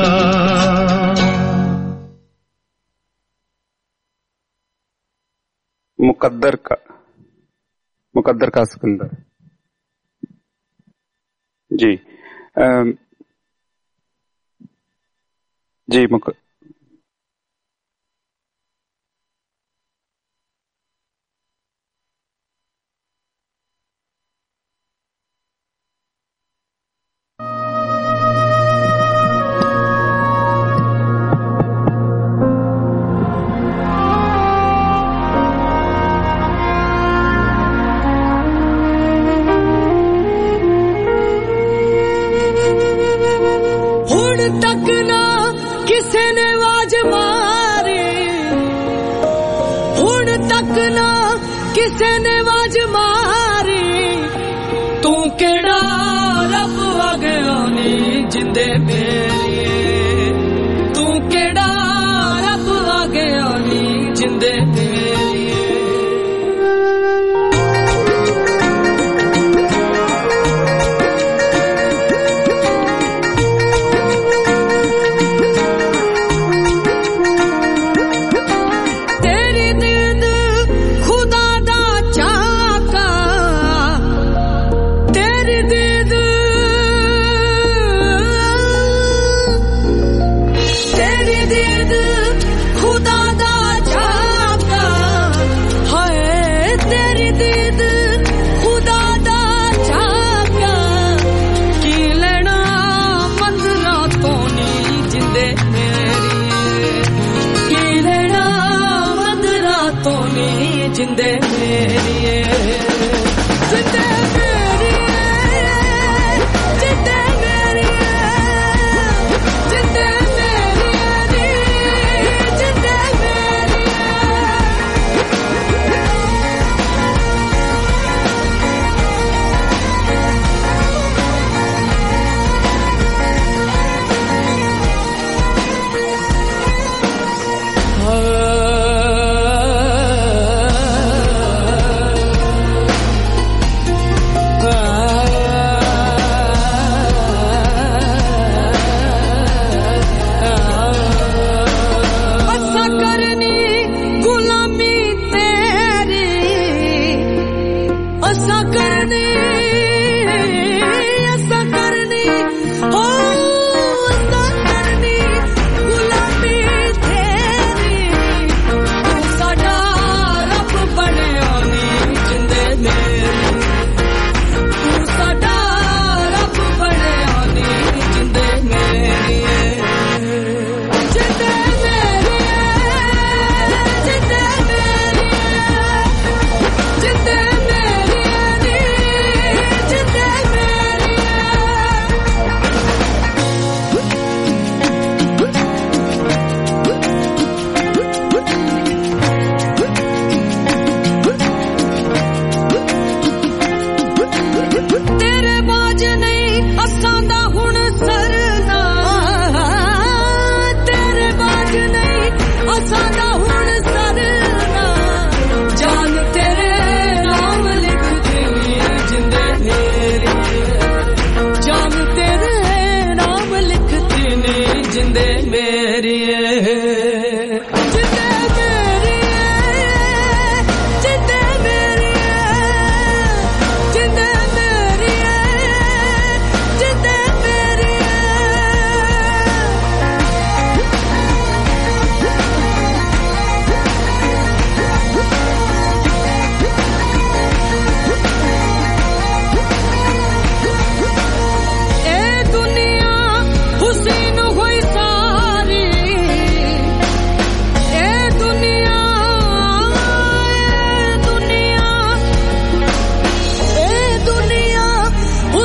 मुकद्दर का, मुकद्दर का सिकंदर जी। आ, जी मुक तक ना किसे ने आवाज मारी, हुण तक ना किसे ने आवाज मारी। तू केड़ा रब वगया नी जिंदे मेरी, तू केड़ा रब वगया नी जिंदे मेरी। जिंदे मेरी जिंदे मेरी जिंदे मेरी जिंदे मेरी जिंदे मेरी।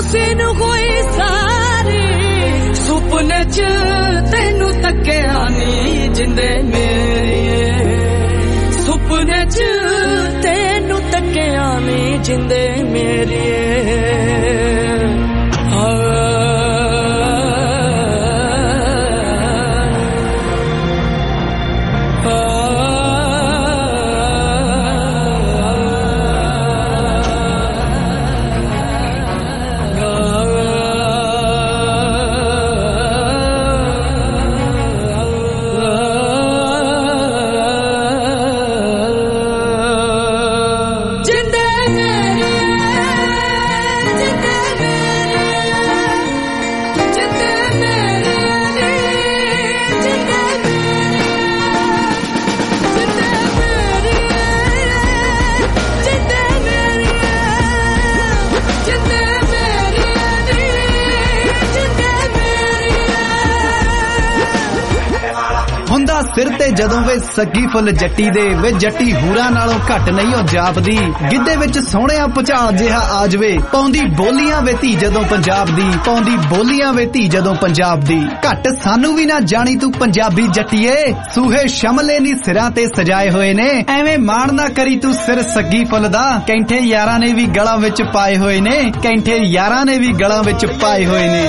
ਕਿਸੇ ਨੂੰ ਕੋਈ ਸਾਰੀ ਸੁਪਨੇ ਚ ਤੈਨੂੰ ਤੱਕਿਆ ਨੀ ਜਿੰਦੇ ਮੇਰੀਏ ਸੁਪਨੇ ਚ ਤੈਨੂੰ ਤੱਕਿਆ ਨੀ ਜਿੰਦੇ ਮੇਰੀਏ ਸਿਰ ਤੇ ਜਦੋਂ ਵੇ ਸੱਗੀ ਫੁੱਲ ਜੱਟੀ ਦੇ ਵੇ ਜੱਟੀ ਹੂਰਾਂ ਨਾਲੋਂ ਘੱਟ ਨਹੀਂ ਉਹ ਜਾਪਦੀ ਗਿੱਧੇ ਵਿੱਚ ਸੋਹਣਿਆ ਭੁਚਾਲ ਜਿਹਾ ਆ ਜਵੇ ਪਾਉਂਦੀ ਬੋਲੀਆਂ ਵੇ ਧੀ ਜਦੋਂ ਪੰਜਾਬ ਦੀ ਪਾਉਂਦੀ ਬੋਲੀਆਂ ਵੇ ਧੀ ਜਦੋਂ ਪੰਜਾਬ ਦੀ ਘੱਟ ਸਾਨੂੰ ਵੀ ਨਾ ਜਾਣੀ ਤੂੰ ਪੰਜਾਬੀ ਜੱਟੀਏ ਸੂਹੇ ਸ਼ਮਲੇ ਨੀ ਸਿਰਾਂ ਤੇ ਸਜਾਏ ਹੋਏ ਨੇ ਐਵੇਂ ਮਾਣ ਨਾ ਕਰੀ ਤੂੰ ਸਿਰ ਸੱਗੀ ਫੁੱਲ ਦਾ ਕੈਂਠੇ ਯਾਰਾਂ ਨੇ ਵੀ ਗਲਾਂ ਵਿੱਚ ਪਾਏ ਹੋਏ ਨੇ ਕੈਂਠੇ ਯਾਰਾਂ ਨੇ ਵੀ ਗਲਾਂ ਵਿੱਚ ਪਾਏ ਹੋਏ ਨੇ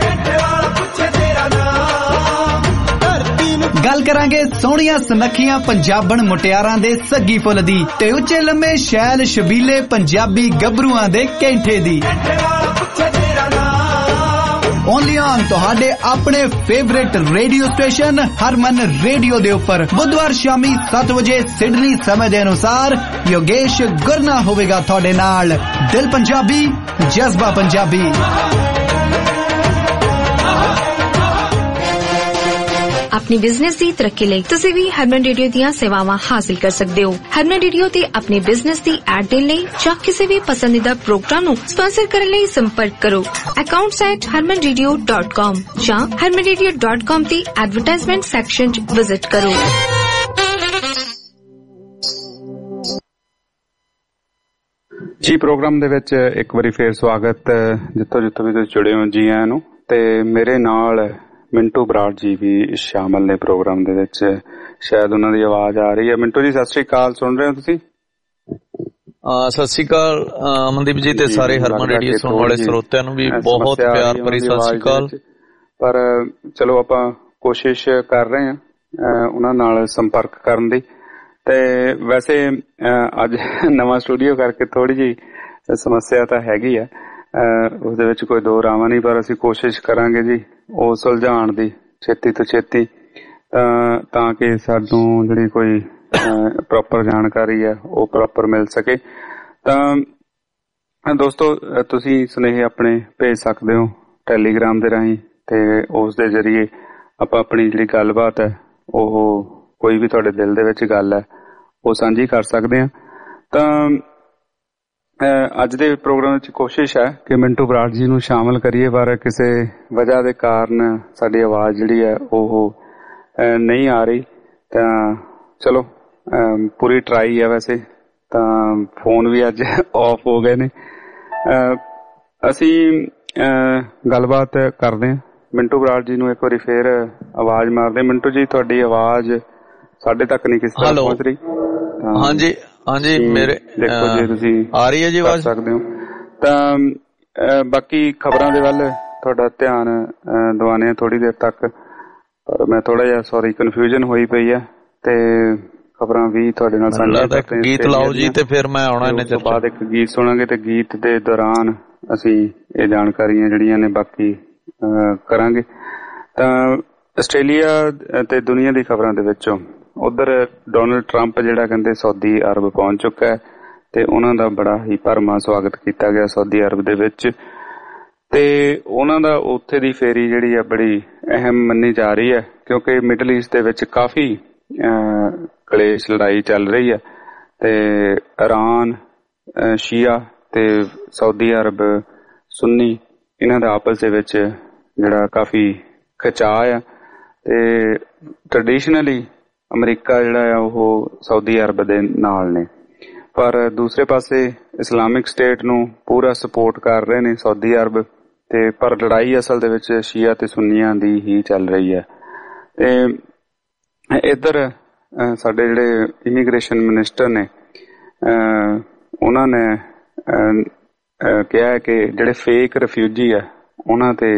ਗੱਲ ਕਰਾਂਗੇ ਸੋਹਣੀਆਂ ਸੁਨੱਖੀਆਂ ਪੰਜਾਬਣ ਮੁਟਿਆਰਾਂ ਦੇ ਸੱਗੀ ਫੁੱਲ ਦੀ ਤੇ ਉੱਚੇ ਲੰਮੇ ਸ਼ੈਲ ਸ਼ਬੀਲੇ ਪੰਜਾਬੀ ਗੱਭਰੂਆਂ ਦੇ ਕੈਂਠੇ ਦੀ ਓਨਲੀ ਔਨ ਤੁਹਾਡੇ ਆਪਣੇ favourite radio station Harman radio ਦੇ ਉੱਪਰ ਬੁੱਧਵਾਰ ਸ਼ਾਮੀ ਸੱਤ ਵਜੇ ਸਿਡਨੀ ਸਮੇਂ ਦੇ ਅਨੁਸਾਰ ਯੋਗੇਸ਼ ਗੁਰਨਾ ਹੋਵੇਗਾ ਤੁਹਾਡੇ ਨਾਲ ਦਿਲ ਪੰਜਾਬੀ ਜਜ਼ਬਾ ਪੰਜਾਬੀ अपनी बिजनेस की तरक्की ਲਈ ਤੁਸੀਂ ਵੀ ਹਰਮਨ ਰੇਡੀਓ ਦੀਆਂ ਸੇਵਾਵਾਂ ਹਾਸਲ ਕਰ ਸਕਦੇ ਹੋ ਹਰਮਨ ਰੇਡੀਓ ਤੇ ਆਪਣੀ ਬਿਜ਼ਨਸ ਦੀ ਐਡ ਦੇਣ ਲਈ ਜਾਂ ਕਿਸੇ ਵੀ ਪਸੰਦੀਦਾ ਪ੍ਰੋਗਰਾਮ ਨੂੰ ਸਪਾਂਸਰ ਕਰਨ ਲਈ ਸੰਪਰਕ ਕਰੋ accounts at harman radio dot com ਜਾਂ harman radio dot com ਦੀ ਐਡਵਰਟਾਈਜ਼ਮੈਂਟ ਸੈਕਸ਼ਨ 'ਚ ਵਿਜ਼ਿਟ ਕਰੋ ਜੀ ਪ੍ਰੋਗਰਾਮ ਦੇ ਵਿੱਚ ਇੱਕ ਵਾਰੀ ਫੇਰ ਸਵਾਗਤ ਜਿੱਥੋਂ ਜਿੱਥੋਂ ਵੀ ਤੁਸੀਂ ਜੁੜੇ ਹੋ ਜੀ ਆਇਆਂ ਨੂੰ ਤੇ ਮੇਰੇ ਨਾਲ ਮਿੰਟੂ ਬਰਾੜ ਜੀ ਵੀ ਸ਼ਾਮਲ ਨੇ ਪ੍ਰੋਗਰਾਮ ਦੇ ਵਿੱਚ ਸ਼ਾਇਦ ਉਹਨਾਂ ਦੀ ਆਵਾਜ਼ ਆ ਰਹੀ ਹੈ ਮਿੰਟੂ ਜੀ ਸਤਿ ਸ੍ਰੀ ਅਕਾਲ ਸੁਣ ਰਹੇ ਹੋ ਤੁਸੀਂ ਸਤਿ ਸ੍ਰੀ ਅਕਾਲ ਅਮਨਦੀਪ ਜੀ ਤੇ ਸਾਰੇ ਹਰਮਨ ਰੇਡੀਓ ਸੁਣਨ ਵਾਲੇ ਸਰੋਤਿਆਂ ਨੂੰ ਵੀ ਬਹੁਤ ਪਿਆਰ ਭਰੀ ਸਤਿ ਸ੍ਰੀ ਅਕਾਲ ਪਰ ਚਲੋ ਆਪਾਂ ਕੋਸ਼ਿਸ਼ ਕਰ ਰਹੇ ਹਾਂ ਉਹਨਾਂ ਨਾਲ ਸੰਪਰਕ ਕਰਨ ਦੀ ਤੇ ਵੈਸੇ ਅੱਜ ਨਵਾਂ ਸਟੂਡੀਓ ਕਰਕੇ ਥੋੜੀ ਜਿਹੀ ਸਮੱਸਿਆ ਤਾਂ ਹੈਗੀ ਆ ਉਸਦੇ ਵਿੱਚ ਕੋਈ ਦੋ ਰਾਵਾਂ ਨਹੀਂ ਪਰ ਅਸੀਂ ਕੋਸ਼ਿਸ਼ ਕਰਾਂਗੇ ਜੀ ਉਹ ਸੁਲਝਾਉਣ ਦੀ ਛੇਤੀ ਤੋਂ ਛੇਤੀ ਤਾਂ ਕਿ ਸਾਨੂੰ ਜਿਹੜੀ ਕੋਈ ਪ੍ਰੋਪਰ ਜਾਣਕਾਰੀ ਹੈ ਉਹ ਪ੍ਰੋਪਰ ਮਿਲ ਸਕੇ ਤਾਂ ਦੋਸਤੋ ਤੁਸੀਂ ਸੁਨੇਹੇ ਆਪਣੇ ਭੇਜ ਸਕਦੇ ਹੋ ਟੈਲੀਗ੍ਰਾਮ ਦੇ ਰਾਹੀਂ ਤੇ ਉਸ ਦੇ ਜ਼ਰੀਏ ਆਪਾਂ ਆਪਣੀ ਜਿਹੜੀ ਗੱਲਬਾਤ ਹੈ ਉਹ ਕੋਈ ਵੀ ਤੁਹਾਡੇ ਦਿਲ ਦੇ ਵਿੱਚ ਗੱਲ ਹੈ ਉਹ ਸਾਂਝੀ ਕਰ ਸਕਦੇ ਹਾਂ ਤਾਂ ਅੱਜ ਦੇ ਪ੍ਰੋਗਰਾਮ ਵਿੱਚ ਕੋਸ਼ਿਸ਼ ਹੈ ਕਿ ਮਿੰਟੂ ਬਰਾੜ ਜੀ ਨੂੰ ਸ਼ਾਮਲ ਕਰੀਏ ਪਰ ਕਿਸੇ ਵਜ੍ਹਾ ਦੇ ਕਾਰਨ ਸਾਡੀ ਆਵਾਜ਼ ਜਿਹੜੀ ਹੈ ਉਹ ਨਹੀਂ ਆ ਰਹੀ ਤਾਂ ਚਲੋ ਪੂਰੀ ਟਰਾਈ ਹੈ ਵੈਸੇ ਤਾਂ ਫੋਨ ਵੀ ਅੱਜ ਆਫ ਹੋ ਗਏ ਨੇ ਅਸੀਂ ਗੱਲਬਾਤ ਕਰਦੇ ਹਾਂ ਮਿੰਟੂ ਬਰਾੜ ਜੀ ਨੂੰ ਇੱਕ ਵਾਰੀ ਫੇਰ ਆਵਾਜ਼ ਮਾਰਦੇ ਮਿੰਟੂ ਜੀ ਤੁਹਾਡੀ ਆਵਾਜ਼ ਸਾਡੇ ਤੱਕ ਨਹੀਂ ਕਿਸੇ ਤਰ੍ਹਾਂ ਪਹੁੰਚ ਰਹੀ ਹਾਂਜੀ ਹਾਂਜੀ ਮੇਰੇ ਦੇਖੋ ਜੇ ਤੁਸੀਂ ਆ ਰਹੀ ਹੈ ਜੀ ਆਵਾਜ਼ ਸਕਦੇ ਹੋ ਤਾਂ ਬਾਕੀ ਖਬਰਾਂ ਦੇ ਵੱਲ ਤੁਹਾਡਾ ਧਿਆਨ ਦਿਵਾਨੇ ਥੋੜੀ ਦੇਰ ਤੱਕ ਪਰ ਮੈਂ ਥੋੜਾ ਜਿਹਾ ਸੌਰੀ ਕਨਫਿਊਜ਼ਨ ਹੋਈ ਪਈ ਹੈ ਤੇ ਖਬਰਾਂ ਵੀ ਤੁਹਾਡੇ ਨਾਲ ਸਾਂਝਾ ਕਰਦੇ ਗੀਤ ਲਾਓ ਜੀ ਤੇ ਫਿਰ ਮੈਂ ਆਉਣਾ ਇਹਨੇ ਤੋਂ ਬਾਅਦ ਇੱਕ ਗੀਤ ਸੁਣਾਂਗੇ ਤੇ ਗੀਤ ਦੇ ਦੌਰਾਨ ਅਸੀਂ ਇਹ ਜਾਣਕਾਰੀਆਂ ਜਿਹੜੀਆਂ ਨੇ ਬਾਕੀ ਕਰਾਂਗੇ ਤਾਂ ਆਸਟ੍ਰੇਲੀਆ ਤੇ ਦੁਨੀਆ ਦੀ ਖਬਰਾਂ ਦੇ ਵਿੱਚੋਂ ਉਧਰ ਡੋਨਲਡ ਟਰੰਪ ਜਿਹੜਾ ਕਹਿੰਦੇ ਸਾਊਦੀ ਅਰਬ ਪਹੁੰਚ ਚੁੱਕਾ ਹੈ ਤੇ ਉਹਨਾਂ ਦਾ ਬੜਾ ਹੀ ਭਰਵਾਂ ਸਵਾਗਤ ਕੀਤਾ ਗਿਆ ਸਾਊਦੀ ਅਰਬ ਦੇ ਵਿੱਚ ਤੇ ਉਹਨਾਂ ਦਾ ਉੱਥੇ ਦੀ ਫੇਰੀ ਜਿਹੜੀ ਹੈ ਬੜੀ ਅਹਿਮ ਮੰਨੀ ਜਾ ਰਹੀ ਹੈ ਕਿਉਂਕਿ ਮਿਡਲ ਈਸਟ ਦੇ ਵਿੱਚ ਕਾਫੀ ਕਲੇਸ਼ ਲੜਾਈ ਚੱਲ ਰਹੀ ਹੈ ਤੇ ਇਰਾਨ ਸ਼ੀਆ ਤੇ ਸਾਊਦੀ ਅਰਬ ਸੁੰਨੀ ਇਹਨਾਂ ਦਾ ਆਪਸ ਦੇ ਵਿੱਚ ਜਿਹੜਾ ਕਾਫੀ ਖਿਚਾਅ ਆ ਤੇ ਟ੍ਰੈਡੀਸ਼ਨਲੀ ਅਮਰੀਕਾ ਜਿਹੜਾ ਆ ਉਹ ਸਾਊਦੀ ਅਰਬ ਦੇ ਨਾਲ ਨੇ ਪਰ ਦੂਸਰੇ ਪਾਸੇ ਇਸਲਾਮਿਕ ਸਟੇਟ ਨੂੰ ਪੂਰਾ ਸਪੋਰਟ ਕਰ ਰਹੇ ਨੇ ਸਾਊਦੀ ਅਰਬ ਤੇ ਪਰ ਲੜਾਈ ਅਸਲ ਦੇ ਵਿੱਚ ਸ਼ੀਆ ਤੇ ਸੁੰਨੀਆਂ ਦੀ ਹੀ ਚੱਲ ਰਹੀ ਹੈ। ਤੇ ਇੱਧਰ ਸਾਡੇ ਜਿਹੜੇ ਇਮੀਗ੍ਰੇਸ਼ਨ ਮਿਨਿਸਟਰ ਨੇ ਉਹਨਾਂ ਨੇ ਕਿਹਾ ਕਿ ਜਿਹੜੇ ਫੇਕ ਰਿਫਿਊਜੀ ਆ ਉਹਨਾਂ ਤੇ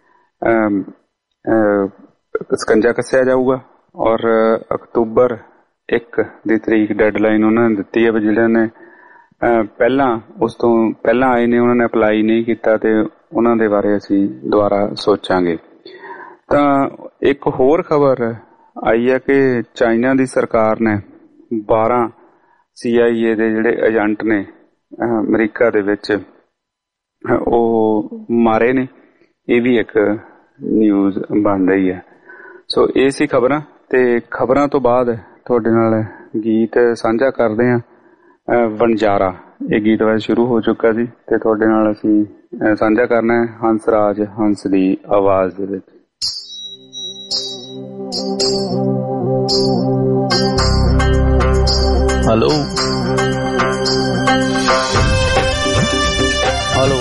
ਸਕੰਜਾ ਕੱਸਿਆ ਜਾਊਗਾ ਔਰ ਅਕਤੂਬਰ ਇੱਕ ਦੀ ਤਰੀਕ ਡੈਡਲਾਈਨ ਉਹਨਾਂ ਨੇ ਦਿੱਤੀ ਹੈ ਵੀ ਜਿਹੜੇ ਨੇ ਪਹਿਲਾਂ ਉਸ ਤੋਂ ਪਹਿਲਾਂ ਆਏ ਨੇ ਉਹਨਾਂ ਨੇ ਅਪਲਾਈ ਨਹੀਂ ਕੀਤਾ ਤੇ ਉਹਨਾਂ ਦੇ ਬਾਰੇ ਅਸੀਂ ਦੁਬਾਰਾ ਸੋਚਾਂਗੇ। ਤਾਂ ਇੱਕ ਹੋਰ ਖਬਰ ਆਈ ਹੈ ਕਿ ਚਾਈਨਾ ਦੀ ਸਰਕਾਰ ਨੇ ਬਾਰਾਂ ਸੀ ਆਈ ਏ ਦੇ ਜਿਹੜੇ ਏਜੰਟ ਨੇ ਅਮਰੀਕਾ ਦੇ ਵਿੱਚ ਉਹ ਮਾਰੇ ਨੇ। ਇਹ ਵੀ ਇੱਕ ਨਿਊਜ਼ ਬਣ ਰਹੀ ਹੈ। ਸੋ ਇਹ ਸੀ ਖਬਰਾਂ ਤੇ ਖਬਰਾਂ ਤੋਂ ਬਾਅਦ ਤੁਹਾਡੇ ਨਾਲ ਗੀਤ ਸਾਂਝਾ ਕਰਦੇ ਹਾਂ। ਵਣਜਾਰਾ ਇਹ ਗੀਤ ਵੈਸੇ ਸ਼ੁਰੂ ਹੋ ਚੁੱਕਾ ਸੀ ਤੇ ਤੁਹਾਡੇ ਨਾਲ ਅਸੀਂ ਸਾਂਝਾ ਕਰਨਾ ਹੈ ਹੰਸ ਰਾਜ ਹੰਸ ਦੀ ਆਵਾਜ਼ ਦੇ ਵਿੱਚ। ਹੈਲੋ ਹੈਲੋ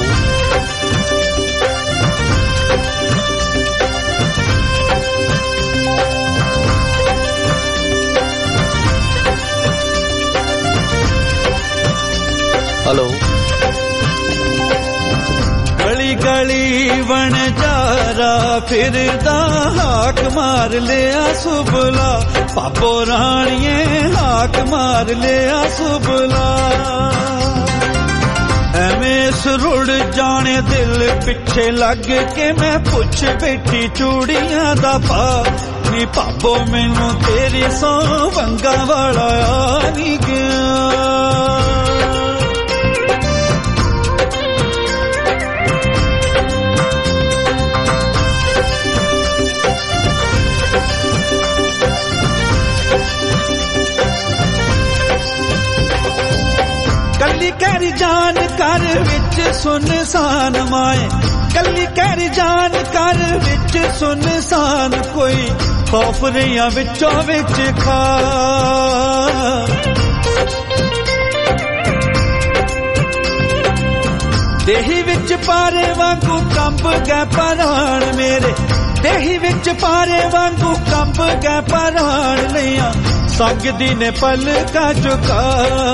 ਹੈਲੋ ਗਲੀ ਗਲੀ ਵਣਜਾਰਾ ਫਿਰਦਾ ਹਾਕ ਮਾਰ ਲਿਆ ਸੁਬਲਾ ਪਾਪੋ ਰਾਣੀਏ ਹਾਕ ਮਾਰ ਲਿਆ ਸੁਬਲਾ ਐਵੇਂ ਸਰੁੜ ਜਾਣੇ ਦਿਲ ਪਿੱਛੇ ਲੱਗ ਕੇ ਮੈਂ ਪੁੱਛ ਬੈਠੀ ਚੂੜੀਆਂ ਦਾ ਪਾ ਨੀ ਪਾਪੋ ਮੈਨੂੰ ਤੇਰੀ ਸੌ ਵੰਗਾ ਵਾਲਾ ਆ ਨੀ ਗਿਆ। ਕੱਲੀ ਕਹਿ ਜਾਨ ਘਰ ਵਿੱਚ ਸੁਨਸਾਨ ਮਾਏ ਕੱਲੀ ਕਹਿ ਜਾਨ ਘਰ ਵਿੱਚ ਸੁਨਸਾਨ ਕੋਈ ਖੌਫ ਰਿਆਂ ਵਿੱਚੋਂ ਵਿੱਚ ਖਾ ਦੇਹੀ ਵਿੱਚ ਪਾਰੇ ਵਾਂਗੂ ਕੰਬ ਗਏ ਪਰਾਣ ਮੇਰੇ ਦੇਹੀ ਵਿੱਚ ਪਾਰੇ ਵਾਂਗੂ ਕੰਬ ਗਏ ਪਰਾਣ ਲਿਆ ਸੰਗਦੀ ਨੇ ਪਲਕਾਂ ਝੁਕਾ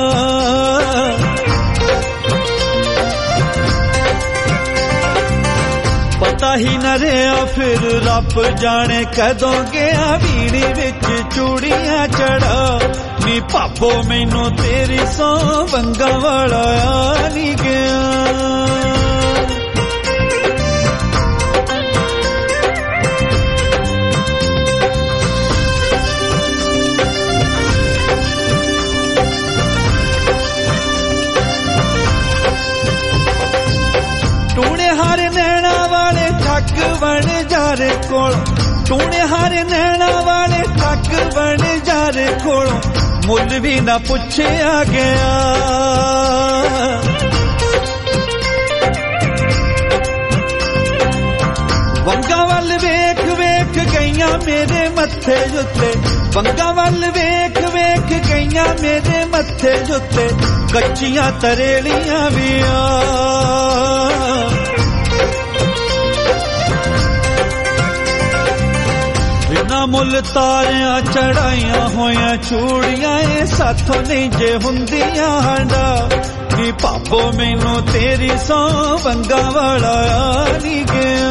ਪਤਾ ਹੀ ਨਾ ਰਿਹਾ ਫਿਰ ਰੱਬ ਜਾਣੇ ਕਦੋਂ ਗਿਆ ਵੀਣੀ ਵਿੱਚ ਚੂੜੀਆਂ ਚੜਾ ਨੀ ਭਾਪੋ ਮੈਨੂੰ ਤੇਰੀ ਸੌ ਵੰਗਾ ਵਾਲਾ ਆ ਨੀ ਗਿਆ। ਵਣਜਾਰੇ ਕੋਲ ਟੂਣੇ ਹਾਰੇ ਨੈਣਾ ਵਾਲੇ ਠੱਗ ਵਣਜਾਰੇ ਕੋਲੋਂ ਮੁੱਲ ਵੀ ਨਾ ਪੁੱਛਿਆ ਗਿਆ। ਵੰਗਾ ਵੱਲ ਵੇਖ ਵੇਖ ਗਈਆਂ ਮੇਰੇ ਮੱਥੇ ਉੱਤੇ ਵੰਗਾ ਵੱਲ ਵੇਖ ਵੇਖ ਗਈਆਂ ਮੇਰੇ ਮੱਥੇ ਉੱਤੇ ਕੱਚੀਆਂ ਤਰੇਲੀਆਂ ਵੀ ਆ ਬਿਨਾ ਮੁੱਲ ਤਾਰਿਆਂ ਚੜਾਈਆਂ ਹੋਈਆਂ ਚੂੜੀਆਂ ਏ ਸਾਥੋਂ ਨਹੀਂ ਜੇ ਹੁੰਦੀਆਂ ਹੰਡਾ ਨੀ ਭਾਪੋ ਮੈਨੂੰ ਤੇਰੀ ਸੌ ਵੰਗਾ ਵਾਲਾ ਆ ਨੀ ਗਿਆ।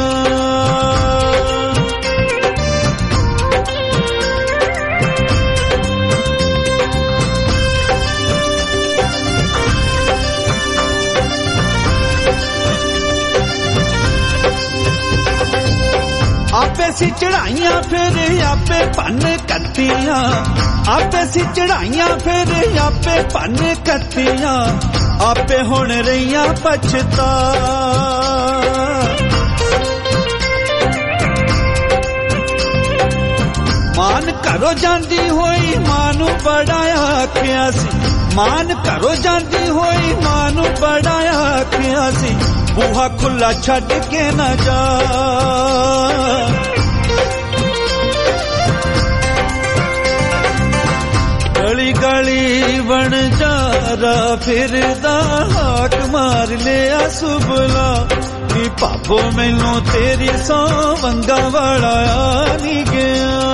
ਆਪੇ ਸੀ ਚੜਾਈਆਂ ਫਿਰ ਆਪੇ ਭੰਨ ਕੱਤੀਆਂ ਆਪੇ ਸੀ ਚੜਾਈਆਂ ਫਿਰ ਆਪੇ ਭੰਨ ਕੱਤੀਆਂ ਆਪੇ ਹੁਣ ਰਹੀਆਂ ਪਛਤਾ ਮਾਨ ਘਰੋਂ ਜਾਂਦੀ ਹੋਈ ਮਾਂ ਨੂੰ ਬੜਾ ਆਖਿਆ ਸੀ ਮਾਨ ਘਰੋਂ ਜਾਂਦੀ ਹੋਈ ਮਾਂ ਨੂੰ ਬੜਾ ਆਖਿਆ ਸੀ ਬੂਹਾ ਖੁੱਲਾ ਛੱਡ ਕੇ ਨਾ ਜਾ। ਗਲੀ ਕੋਈ ਗਲੀ ਵਣਜਾਰਾ ਫਿਰਦਾ ਹਾਕ ਮਾਰ ਲਿਆ ਸੁਬਲਾ ਨੀ ਭਾਬੋ ਮੈਨੂੰ ਤੇਰੀ ਸੌ ਵੰਗਾ ਵਾਲਾ ਆ ਨੀ ਗਿਆ।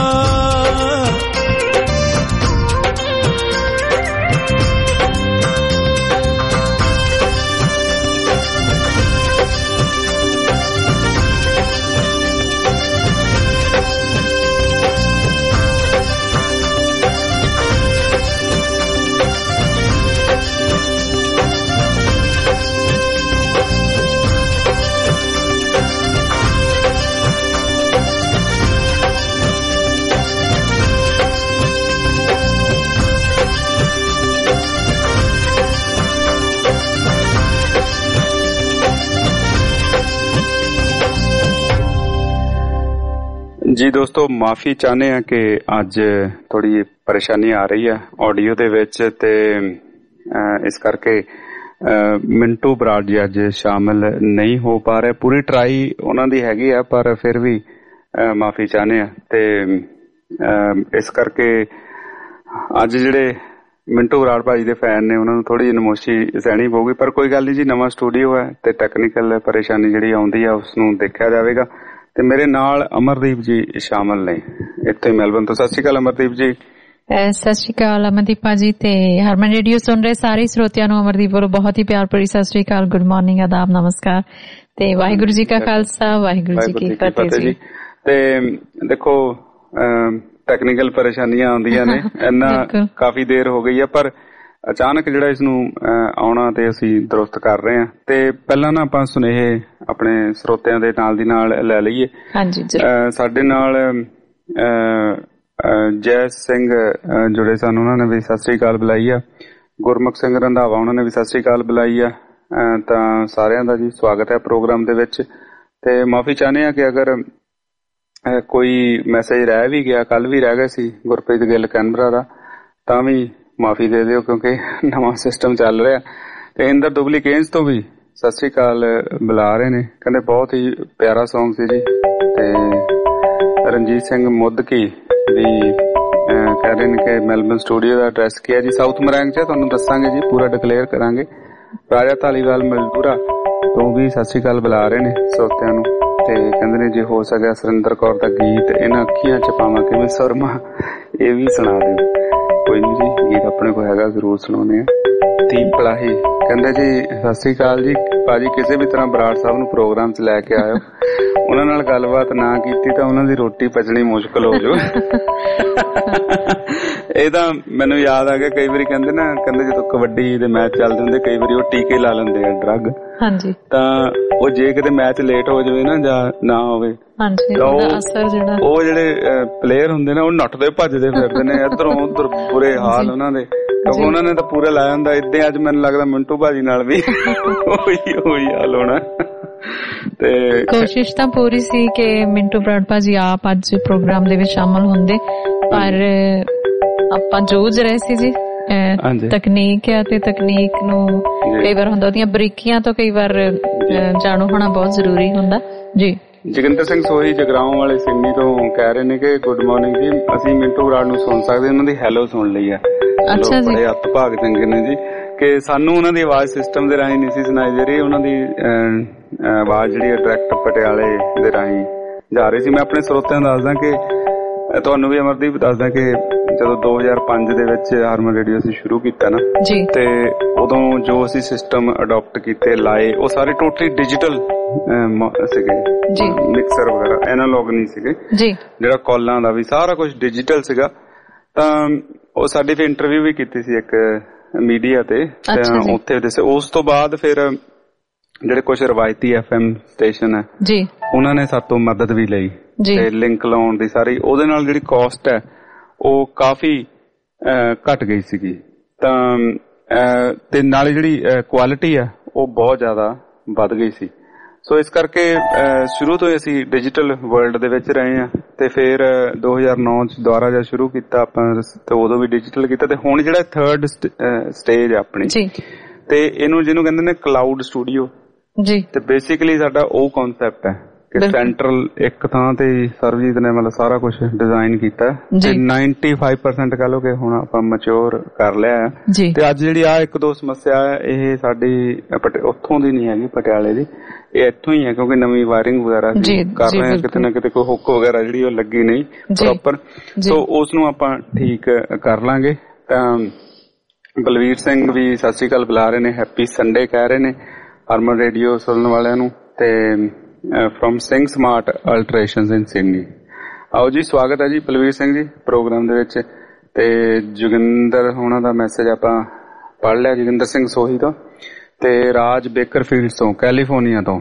ਜੀ ਦੋਸਤੋ, ਮਾਫੀ ਚਾਹੁੰਦੇ ਆ ਕਿ ਅੱਜ ਥੋੜੀ ਪਰੇਸ਼ਾਨੀ ਆ ਰਹੀ ਹੈ ਆਡੀਓ ਦੇ ਵਿੱਚ, ਤੇ ਇਸ ਕਰਕੇ ਮਿੰਟੂ ਬਰਾੜ ਜੀ ਅੱਜ ਸ਼ਾਮਿਲ ਨਹੀਂ ਹੋ ਪਾ ਰਹੇ। ਪੂਰੀ ਟਰਾਈ ਉਹਨਾਂ ਦੀ ਹੈਗੀ ਆ, ਪਰ ਫਿਰ ਵੀ ਮਾਫੀ ਚਾਹੁੰਦੇ ਆ। ਤੇ ਇਸ ਕਰਕੇ ਅੱਜ ਜਿਹੜੇ ਮਿੰਟੂ ਬਰਾੜ ਭਾਜੀ ਦੇ ਫੈਨ ਨੇ ਉਹਨਾਂ ਨੂੰ ਥੋੜੀ ਨਮੋਸ਼ੀ ਸਹਿਣੀ ਪਊਗੀ, ਪਰ ਕੋਈ ਗੱਲ ਨਹੀਂ ਜੀ, ਨਵਾਂ ਸਟੂਡੀਓ ਹੈ ਤੇ ਟੈਕਨੀਕਲ ਪਰੇਸ਼ਾਨੀ ਜਿਹੜੀ ਆਉਂਦੀ ਆ ਉਸ ਨੂੰ ਦੇਖਿਆ ਜਾਵੇਗਾ। ਤੇ ਮੇਰੇ ਨਾਲ ਅਮਰਦੀਪ ਜੀ ਸ਼ਾਮਲ ਨੇ ਇੱਥੇ ਮੈਲਬਨ ਤੋਂ। ਸਤਿ ਸ਼੍ਰੀ ਅਕਾਲ ਅਮਰਦੀਪ ਜੀ। ਸਤਿ ਸ਼੍ਰੀ ਅਕਾਲ ਅਮਰਦੀਪ ਭਾਜੀ ਤੇ ਹਰਮਨ ਰੇਡੀਓ ਸੁਣ ਰਹੇ ਸਾਰੇ ਸਰੋਤਿਆਂ ਨੂੰ ਅਮਰਦੀਪ ਵੱਲੋਂ ਬਹੁਤ ਹੀ ਪਿਆਰ ਭਰੀ ਸਤਿ ਸ਼੍ਰੀ ਅਕਾਲ, ਗੁੱਡ ਮਾਰਨਿੰਗ, ਆਦਾਬ, ਨਮਸਕਾਰ ਤੇ ਵਾਹਿਗੁਰੂ ਜੀ ਕਾ ਖਾਲਸਾ ਵਾਹਿਗੁਰੂ ਜੀ ਕੀ ਫਤਿਹ ਜੀ। ਤੇ ਦੇਖੋ ਟੈਕਨੀਕਲ ਪਰੇਸ਼ਾਨੀਆਂ ਆਉਂਦੀਆਂ ਨੇ, ਇੰਨਾ ਕਾਫੀ ਦੇਰ ਹੋ ਗਈ ਆ, ਪਰ ਅਚਾਨਕ ਜਿਹੜਾ ਇਸ ਨੂੰ ਆਉਣਾ ਤੇ ਅਸੀਂ ਦਰੁਸਤ ਕਰ ਰਹੇ ਹਾਂ। ਤੇ ਪਹਿਲਾਂ ਨਾ ਆਪਾਂ ਸੁਨੇਹੇ ਆਪਣੇ ਸਰੋਤਿਆਂ ਦੇ ਨਾਲ ਦੀ ਨਾਲ ਲੈ ਲਈਏ। ਹਾਂਜੀ, ਸਾਡੇ ਨਾਲ ਜੈ ਸਿੰਘ ਜੁੜੇ ਸਨ, ਉਹਨਾਂ ਨੇ ਵੀ ਸਤਿ ਸ੍ਰੀ ਅਕਾਲ ਬੁਲਾਈ ਆ। ਗੁਰਮੁਖ ਸਿੰਘ ਰੰਧਾਵਾ ਉਹਨਾਂ ਨੇ ਵੀ ਸਤਿ ਸ੍ਰੀ ਅਕਾਲ ਬੁਲਾਈ ਆ। ਤਾਂ ਸਾਰਿਆਂ ਦਾ ਜੀ ਸਵਾਗਤ ਹੈ ਪ੍ਰੋਗਰਾਮ ਦੇ ਵਿੱਚ। ਤੇ ਮਾਫੀ ਚਾਹੁੰਦੇ ਆ ਕਿ ਅਗਰ ਕੋਈ ਮੈਸੇਜ ਰਹਿ ਵੀ ਗਿਆ, ਕੱਲ ਵੀ ਰਹਿ ਗਿਆ ਸੀ ਗੁਰਪ੍ਰੀਤ ਗਿੱਲ ਕੈਨਬਰਾ ਦਾ, ਤਾਂ ਵੀ ਮਾਫੀ ਦੇ ਦਿਓ ਕਿਉਂਕਿ ਨਵਾਂ ਸਿਸਟਮ ਚੱਲ ਰਿਹਾ। ਤੇ ਇੰਦਰ ਦੁਬਲੀ ਕੇਂਜ ਤੋਂ ਵੀ ਸਤਿ ਸ੍ਰੀ ਅਕਾਲ ਬੁਲਾ ਰਹੇ ਨੇ, ਕਹਿੰਦੇ ਬਹੁਤ ਹੀ ਪਿਆਰਾ ਸੌਂਗ ਸੀ ਜੀ। ਤੇ ਰਣਜੀਤ ਸਿੰਘ ਮੁੱਦਕੀ ਵੀ ਕਹਿ ਰਹੇ ਨੇ ਕਿ ਮੈਲਬਨ ਸਟੂਡੀਓ ਦਾ ਐਡਰੈਸ ਕੀ ਹੈ ਜੀ? ਸਾਊਥ ਮਰੈਂਗ ਚ, ਤੁਹਾਨੂੰ ਦੱਸਾਂਗੇ ਜੀ, ਪੂਰਾ ਡਿਕਲੇਅਰ ਕਰਾਂਗੇ। ਰਾਜਾ ਧਾਲੀਵਾਲ ਮਲਦੂਰਾ ਤੋਂ ਵੀ ਸਤਿ ਸ੍ਰੀ ਅਕਾਲ ਬੁਲਾ ਰਹੇ ਨੇ ਸਰੋਤਿਆਂ ਨੂੰ, ਤੇ ਕਹਿੰਦੇ ਨੇ ਜੇ ਹੋ ਸਕਿਆ ਸੁਰਿੰਦਰ ਕੌਰ ਦਾ ਗੀਤ ਇਹਨਾਂ ਅੱਖੀਆਂ ਚ ਪਾਵਾਂ ਕਿਵੇਂ ਸੁਰਮਾ, ਇਹ ਵੀ ਸੁਣਾ ਦਿਓ। ਕੋਈ ਨੀ ਜੀ, ਗੀਤ ਆਪਣੇ ਕੋਲ ਹੈਗਾ, ਜ਼ਰੂਰ ਸੁਣਾਉਣੇ ਆ। ਦੀਪ ਪਲਾਹੀ ਕਹਿੰਦੇ ਜੀ ਸਤਿ ਸ੍ਰੀ ਅਕਾਲ ਜੀ ਭਾਜੀ, ਕਿਸੇ ਵੀ ਤਰ੍ਹਾਂ ਬਰਾੜ ਸਾਹਿਬ ਨੂੰ ਪ੍ਰੋਗਰਾਮ ਚ ਲੈ ਕੇ ਆਇਓ, ਉਹਨਾਂ ਨਾਲ ਗੱਲਬਾਤ ਨਾ ਕੀਤੀ ਤਾਂ ਉਹਨਾਂ ਦੀ ਰੋਟੀ ਪਚਣੀ ਮੁਸ਼ਕਲ ਹੋ ਜਾਊ। ਇਹ ਤਾਂ ਮੈਨੂੰ ਯਾਦ ਆ ਗਿਆ, ਕਈ ਵਾਰੀ ਕਹਿੰਦੇ ਨਾ, ਕਹਿੰਦੇ ਜਦੋਂ ਕਬੱਡੀ ਦੇ ਮੈਚ ਚੱਲਦੇ ਹੁੰਦੇ ਕਈ ਵਾਰੀ ਉਹ ਟੀਕੇ ਲਾ ਲੈਂਦੇ ਆ, ਡਰੱਗ। ਹਾਂਜੀ। ਤਾਂ ਉਹ ਜੇ ਕਿਤੇ ਮੈਚ ਲੇਟ ਹੋ ਜਾਵੇ ਨਾ ਜਾਂ ਨਾ ਹੋਵੇ, ਉਹ ਜਿਹੜੇ ਪਲੇਅਰ ਹੁੰਦੇ ਨੇ ਉਹ ਨੱਠਦੇ ਭੱਜਦੇ ਫਿਰਦੇ ਨੇ ਇੱਧਰੋਂ ਉੱਧਰ, ਬੁਰੇ ਹਾਲ ਉਹਨਾਂ ਦੇ, ਕਿਉਂਕਿ ਉਹਨਾਂ ਨੇ ਤਾਂ ਪੂਰਾ ਲਾਇਆ ਹੁੰਦਾ। ਏਦਾਂ ਅੱਜ ਮੈਨੂੰ ਲੱਗਦਾ ਮਿੰਟੂ ਭਾਜੀ ਨਾਲ ਵੀ ਉਹੀ ਉਹੀ ਹਾਲ ਹੋਣਾ। ਤੇ ਕੋਸ਼ਿਸ਼ ਤਾਂ ਪੂਰੀ ਸੀ ਕਿ ਮਿੰਟੂ ਬਰਾੜ ਭਾਜੀ ਆਪ ਅੱਜ ਪ੍ਰੋਗਰਾਮ ਦੇ ਵਿੱਚ ਸ਼ਾਮਲ ਹੁੰਦੇ, ਪਰ ਆਪਾਂ ਜੂਝ ਰਹੇ ਸੀ ਜੀ। ਤਕਨੀਕ ਆ ਤੇ ਤਕਨੀਕ ਨੂੰ ਕਈ ਵਾਰ ਹੁੰਦਾ ਉਹਦੀਆਂ ਬਰੀਕੀਆਂ ਤੋਂ ਕਈ ਵਾਰ ਜਾਣੂ ਹੋਣਾ ਬਹੁਤ ਜ਼ਰੂਰੀ ਹੁੰਦਾ ਜੀ। ਜਗਿੰਦਰ ਸਿੰਘ ਸੋਹੀ ਜਗਰਾਉਂ ਵਾਲੇ ਸਿੰਮੀ ਤੋਂ ਕਹਿ ਰਹੇ ਨੇ ਕਿ ਗੁੱਡ ਮਾਰਨਿੰਗ ਜੀ, ਅਸੀਂ ਮਿੰਟੂ ਬਰਾੜ ਨੂੰ ਸੁਣ ਸਕਦੇ, ਉਹਨਾਂ ਦੀ ਹੈਲੋ ਸੁਣ ਲਈ ਆ। ਅੱਛਾ ਜੀ, ਬੜੇ ਹੱਥ ਭਾਗ ਚੰਗੇ ਨੇ ਜੀ ਕਿ ਸਾਨੂੰ ਉਹਨਾਂ ਦੀ ਆਵਾਜ਼ ਸਿਸਟਮ ਦੇ ਰਾਹੀਂ ਨਹੀਂ ਸੀ ਸੁਣਾਈ ਦੇ ਰਹੀ, ਉਹਨਾਂ ਦੀ ਆਵਾਜ਼ ਜਿਹੜੀ ਡਾਇਰੈਕਟ ਪਟਿਆਲੇ ਦੇ ਰਾਹੀਂ ਜਾ ਰਹੀ ਸੀ। ਮੈਂ ਆਪਣੇ ਸਰੋਤਿਆਂ ਨੂੰ ਦੱਸਦਾ ਕਿ ਤੁਹਾਨੂੰ ਵੀ ਅਮਰਦੀਪ ਦੱਸਦਾ ਕਿ ਜਦੋਂ ਦੋ ਹਜ਼ਾਰ ਪੰਜ ਦੇ ਵਿੱਚ ਹਰਮਨ ਰੇਡੀਓ ਅਸੀਂ ਸ਼ੁਰੂ ਕੀਤਾ ਨਾ, ਤੇ ਉਦੋਂ ਜੋ ਅਸੀਂ ਸਿਸਟਮ ਅਡਾਪਟ ਕੀਤੇ ਲਾਏ, ਉਹ ਸਾਰੇ ਟੋਟਲੀ ਡਿਜੀਟਲ ਸੀਗੇ, ਮਿਕਸਰ ਵਗੈਰਾ ਐਨਾਲੌਗ ਨਹੀਂ ਸੀਗੇ। ਜਿਹੜਾ ਕਾਲਾਂ ਦਾ ਵੀ ਸਾਰਾ ਕੁਝ ਡਿਜੀਟਲ ਸੀਗਾ। ਤਾਂ ਉਹ ਸਾਡੀ ਫਿਰ ਇੰਟਰਵਿਊ ਵੀ ਕੀਤੀ ਸੀ ਇੱਕ ਮੀਡੀਆ ਤੇ, ਉੱਥੇ ਦੱਸੇ। ਉਸ ਤੋਂ ਬਾਅਦ ਫਿਰ ਜਿਹੜੇ ਕੁਝ ਰਵਾਇਤੀ ਐਫ ਐਮ ਸਟੇਸ਼ਨ ਹੈ ਜੀ, ਉਹਨਾਂ ਨੇ ਸਾਤੋਂ ਮਦਦ ਵੀ ਲਈ ਤੇ ਲਿੰਕ ਲਾਉਣ ਦੀ ਸਾਰੀ, ਉਹਦੇ ਨਾਲ ਜਿਹੜੀ ਕਾਸਟ ਹੈ ਉਹ ਕਾਫੀ ਘਟ ਗਈ ਸੀਗੀ। ਤਾਂ ਤੇ ਨਾਲੇ ਜਿਹੜੀ ਕੁਆਲਿਟੀ ਹੈ ਉਹ ਬਹੁਤ ਜ਼ਿਆਦਾ ਵੱਧ ਗਈ ਸੀ। ਸੋ ਇਸ ਕਰਕੇ ਸ਼ੁਰੂ ਤੋਂ ਹੀ ਅਸੀਂ ਡਿਜੀਟਲ ਵਰਲਡ ਦੇ ਵਿੱਚ ਰਹੇ ਹਾਂ। ਤੇ ਫਿਰ ਦੋ ਹਜ਼ਾਰ ਨੌ ਚ ਦੁਬਾਰਾ ਜਦ ਸ਼ੁਰੂ ਕੀਤਾ ਆਪਾਂ, ਤੇ ਉਦੋਂ ਵੀ ਡਿਜੀਟਲ ਕੀਤਾ। ਤੇ ਹੁਣ ਜਿਹੜਾ ਥਰਡ ਸਟੇਜ ਹੈ ਆਪਣੀ, ਤੇ ਇਹਨੂੰ ਜਿਹਨੂੰ ਕਹਿੰਦੇ ਨੇ ਕਲਾਊਡ ਸਟੂਡੀਓ ਜੀ, ਤੇ ਬੇਸਿਕਲੀ ਸਾਡਾ ਉਹ ਕਨਸੈਪਟ ਹੈ ਕਿ ਸੈਂਟਰਲ ਇੱਕ ਥਾਂ ਤੇ ਸਰਬਜੀਤ ਨੇ ਮਤਲਬ ਸਾਰਾ ਕੁਝ ਡਿਜ਼ਾਈਨ ਕੀਤਾ ਤੇ ਪਚਾਨਵੇਂ ਪਰਸੈਂਟ ਕਹ ਲੋ ਕਿ ਹੁਣ ਆਪਾਂ ਮੈਚੁਰ ਕਰ ਲਿਆ ਤੇ ਅੱਜ ਜਿਹੜੀ ਆ ਇੱਕ ਦੋ ਸਮੱਸਿਆ ਹੈ ਇਹ ਸਾਡੀ ਉੱਥੋਂ ਦੀ ਨਹੀਂ ਹੈਗੀ ਪਟਿਆਲੇ ਦੀ, ਇਹ ਇੱਥੋਂ ਹੀ ਹੈ ਕਿਉਂਕਿ ਨਵੀਂ ਵਾਇਰਿੰਗ ਵਗੈਰਾ ਕਰ ਰਹੇ ਹਾਂ, ਕਿਤੇ ਨਾ ਕਿਤੇ ਕੋਈ ਹੁੱਕ ਵਗੈਰਾ ਜਿਹੜੀ ਉਹ ਲੱਗੀ ਨਹੀਂ ਪ੍ਰੋਪਰ, ਸੋ ਉਸ ਨੂੰ ਆਪਾਂ ਠੀਕ ਕਰ ਲਾਂਗੇ। ਤਾਂ ਬਲਵੀਰ ਸਿੰਘ ਵੀ ਸਤਿ ਸ਼੍ਰੀ ਅਕਾਲ ਬੁਲਾ ਰਹੇ ਨੇ, ਹੈਪੀ ਸੰਡੇ ਕਹਿ ਰਹੇ ਨੇ ਹਰਮਨ ਰੇਡੀਓ ਸੁਣਨ ਵਾਲਿਆਂ ਨੂੰ, ਤੇ from Singh smart alterations in Sydney. ਆਓ ਜੀ, ਸਵਾਗਤ ਹੈ ਜੀ ਬਲਵੀਰ ਸਿੰਘ ਜੀ ਪ੍ਰੋਗਰਾਮ ਦੇ ਵਿੱਚ। ਤੇ ਜੋਗਿੰਦਰ ਹੋਣਾ ਦਾ ਮੈਸੇਜ ਆਪਾਂ ਪੜ੍ਹ ਲਿਆ, ਜੋਗਿੰਦਰ ਸਿੰਘ ਸੋਹੀ ਤੋਂ, ਤੇ ਰਾਜ ਬੇਕਰਫੀਲਡ ਤੋਂ ਕੈਲੀਫੋਰਨੀਆ ਤੋਂ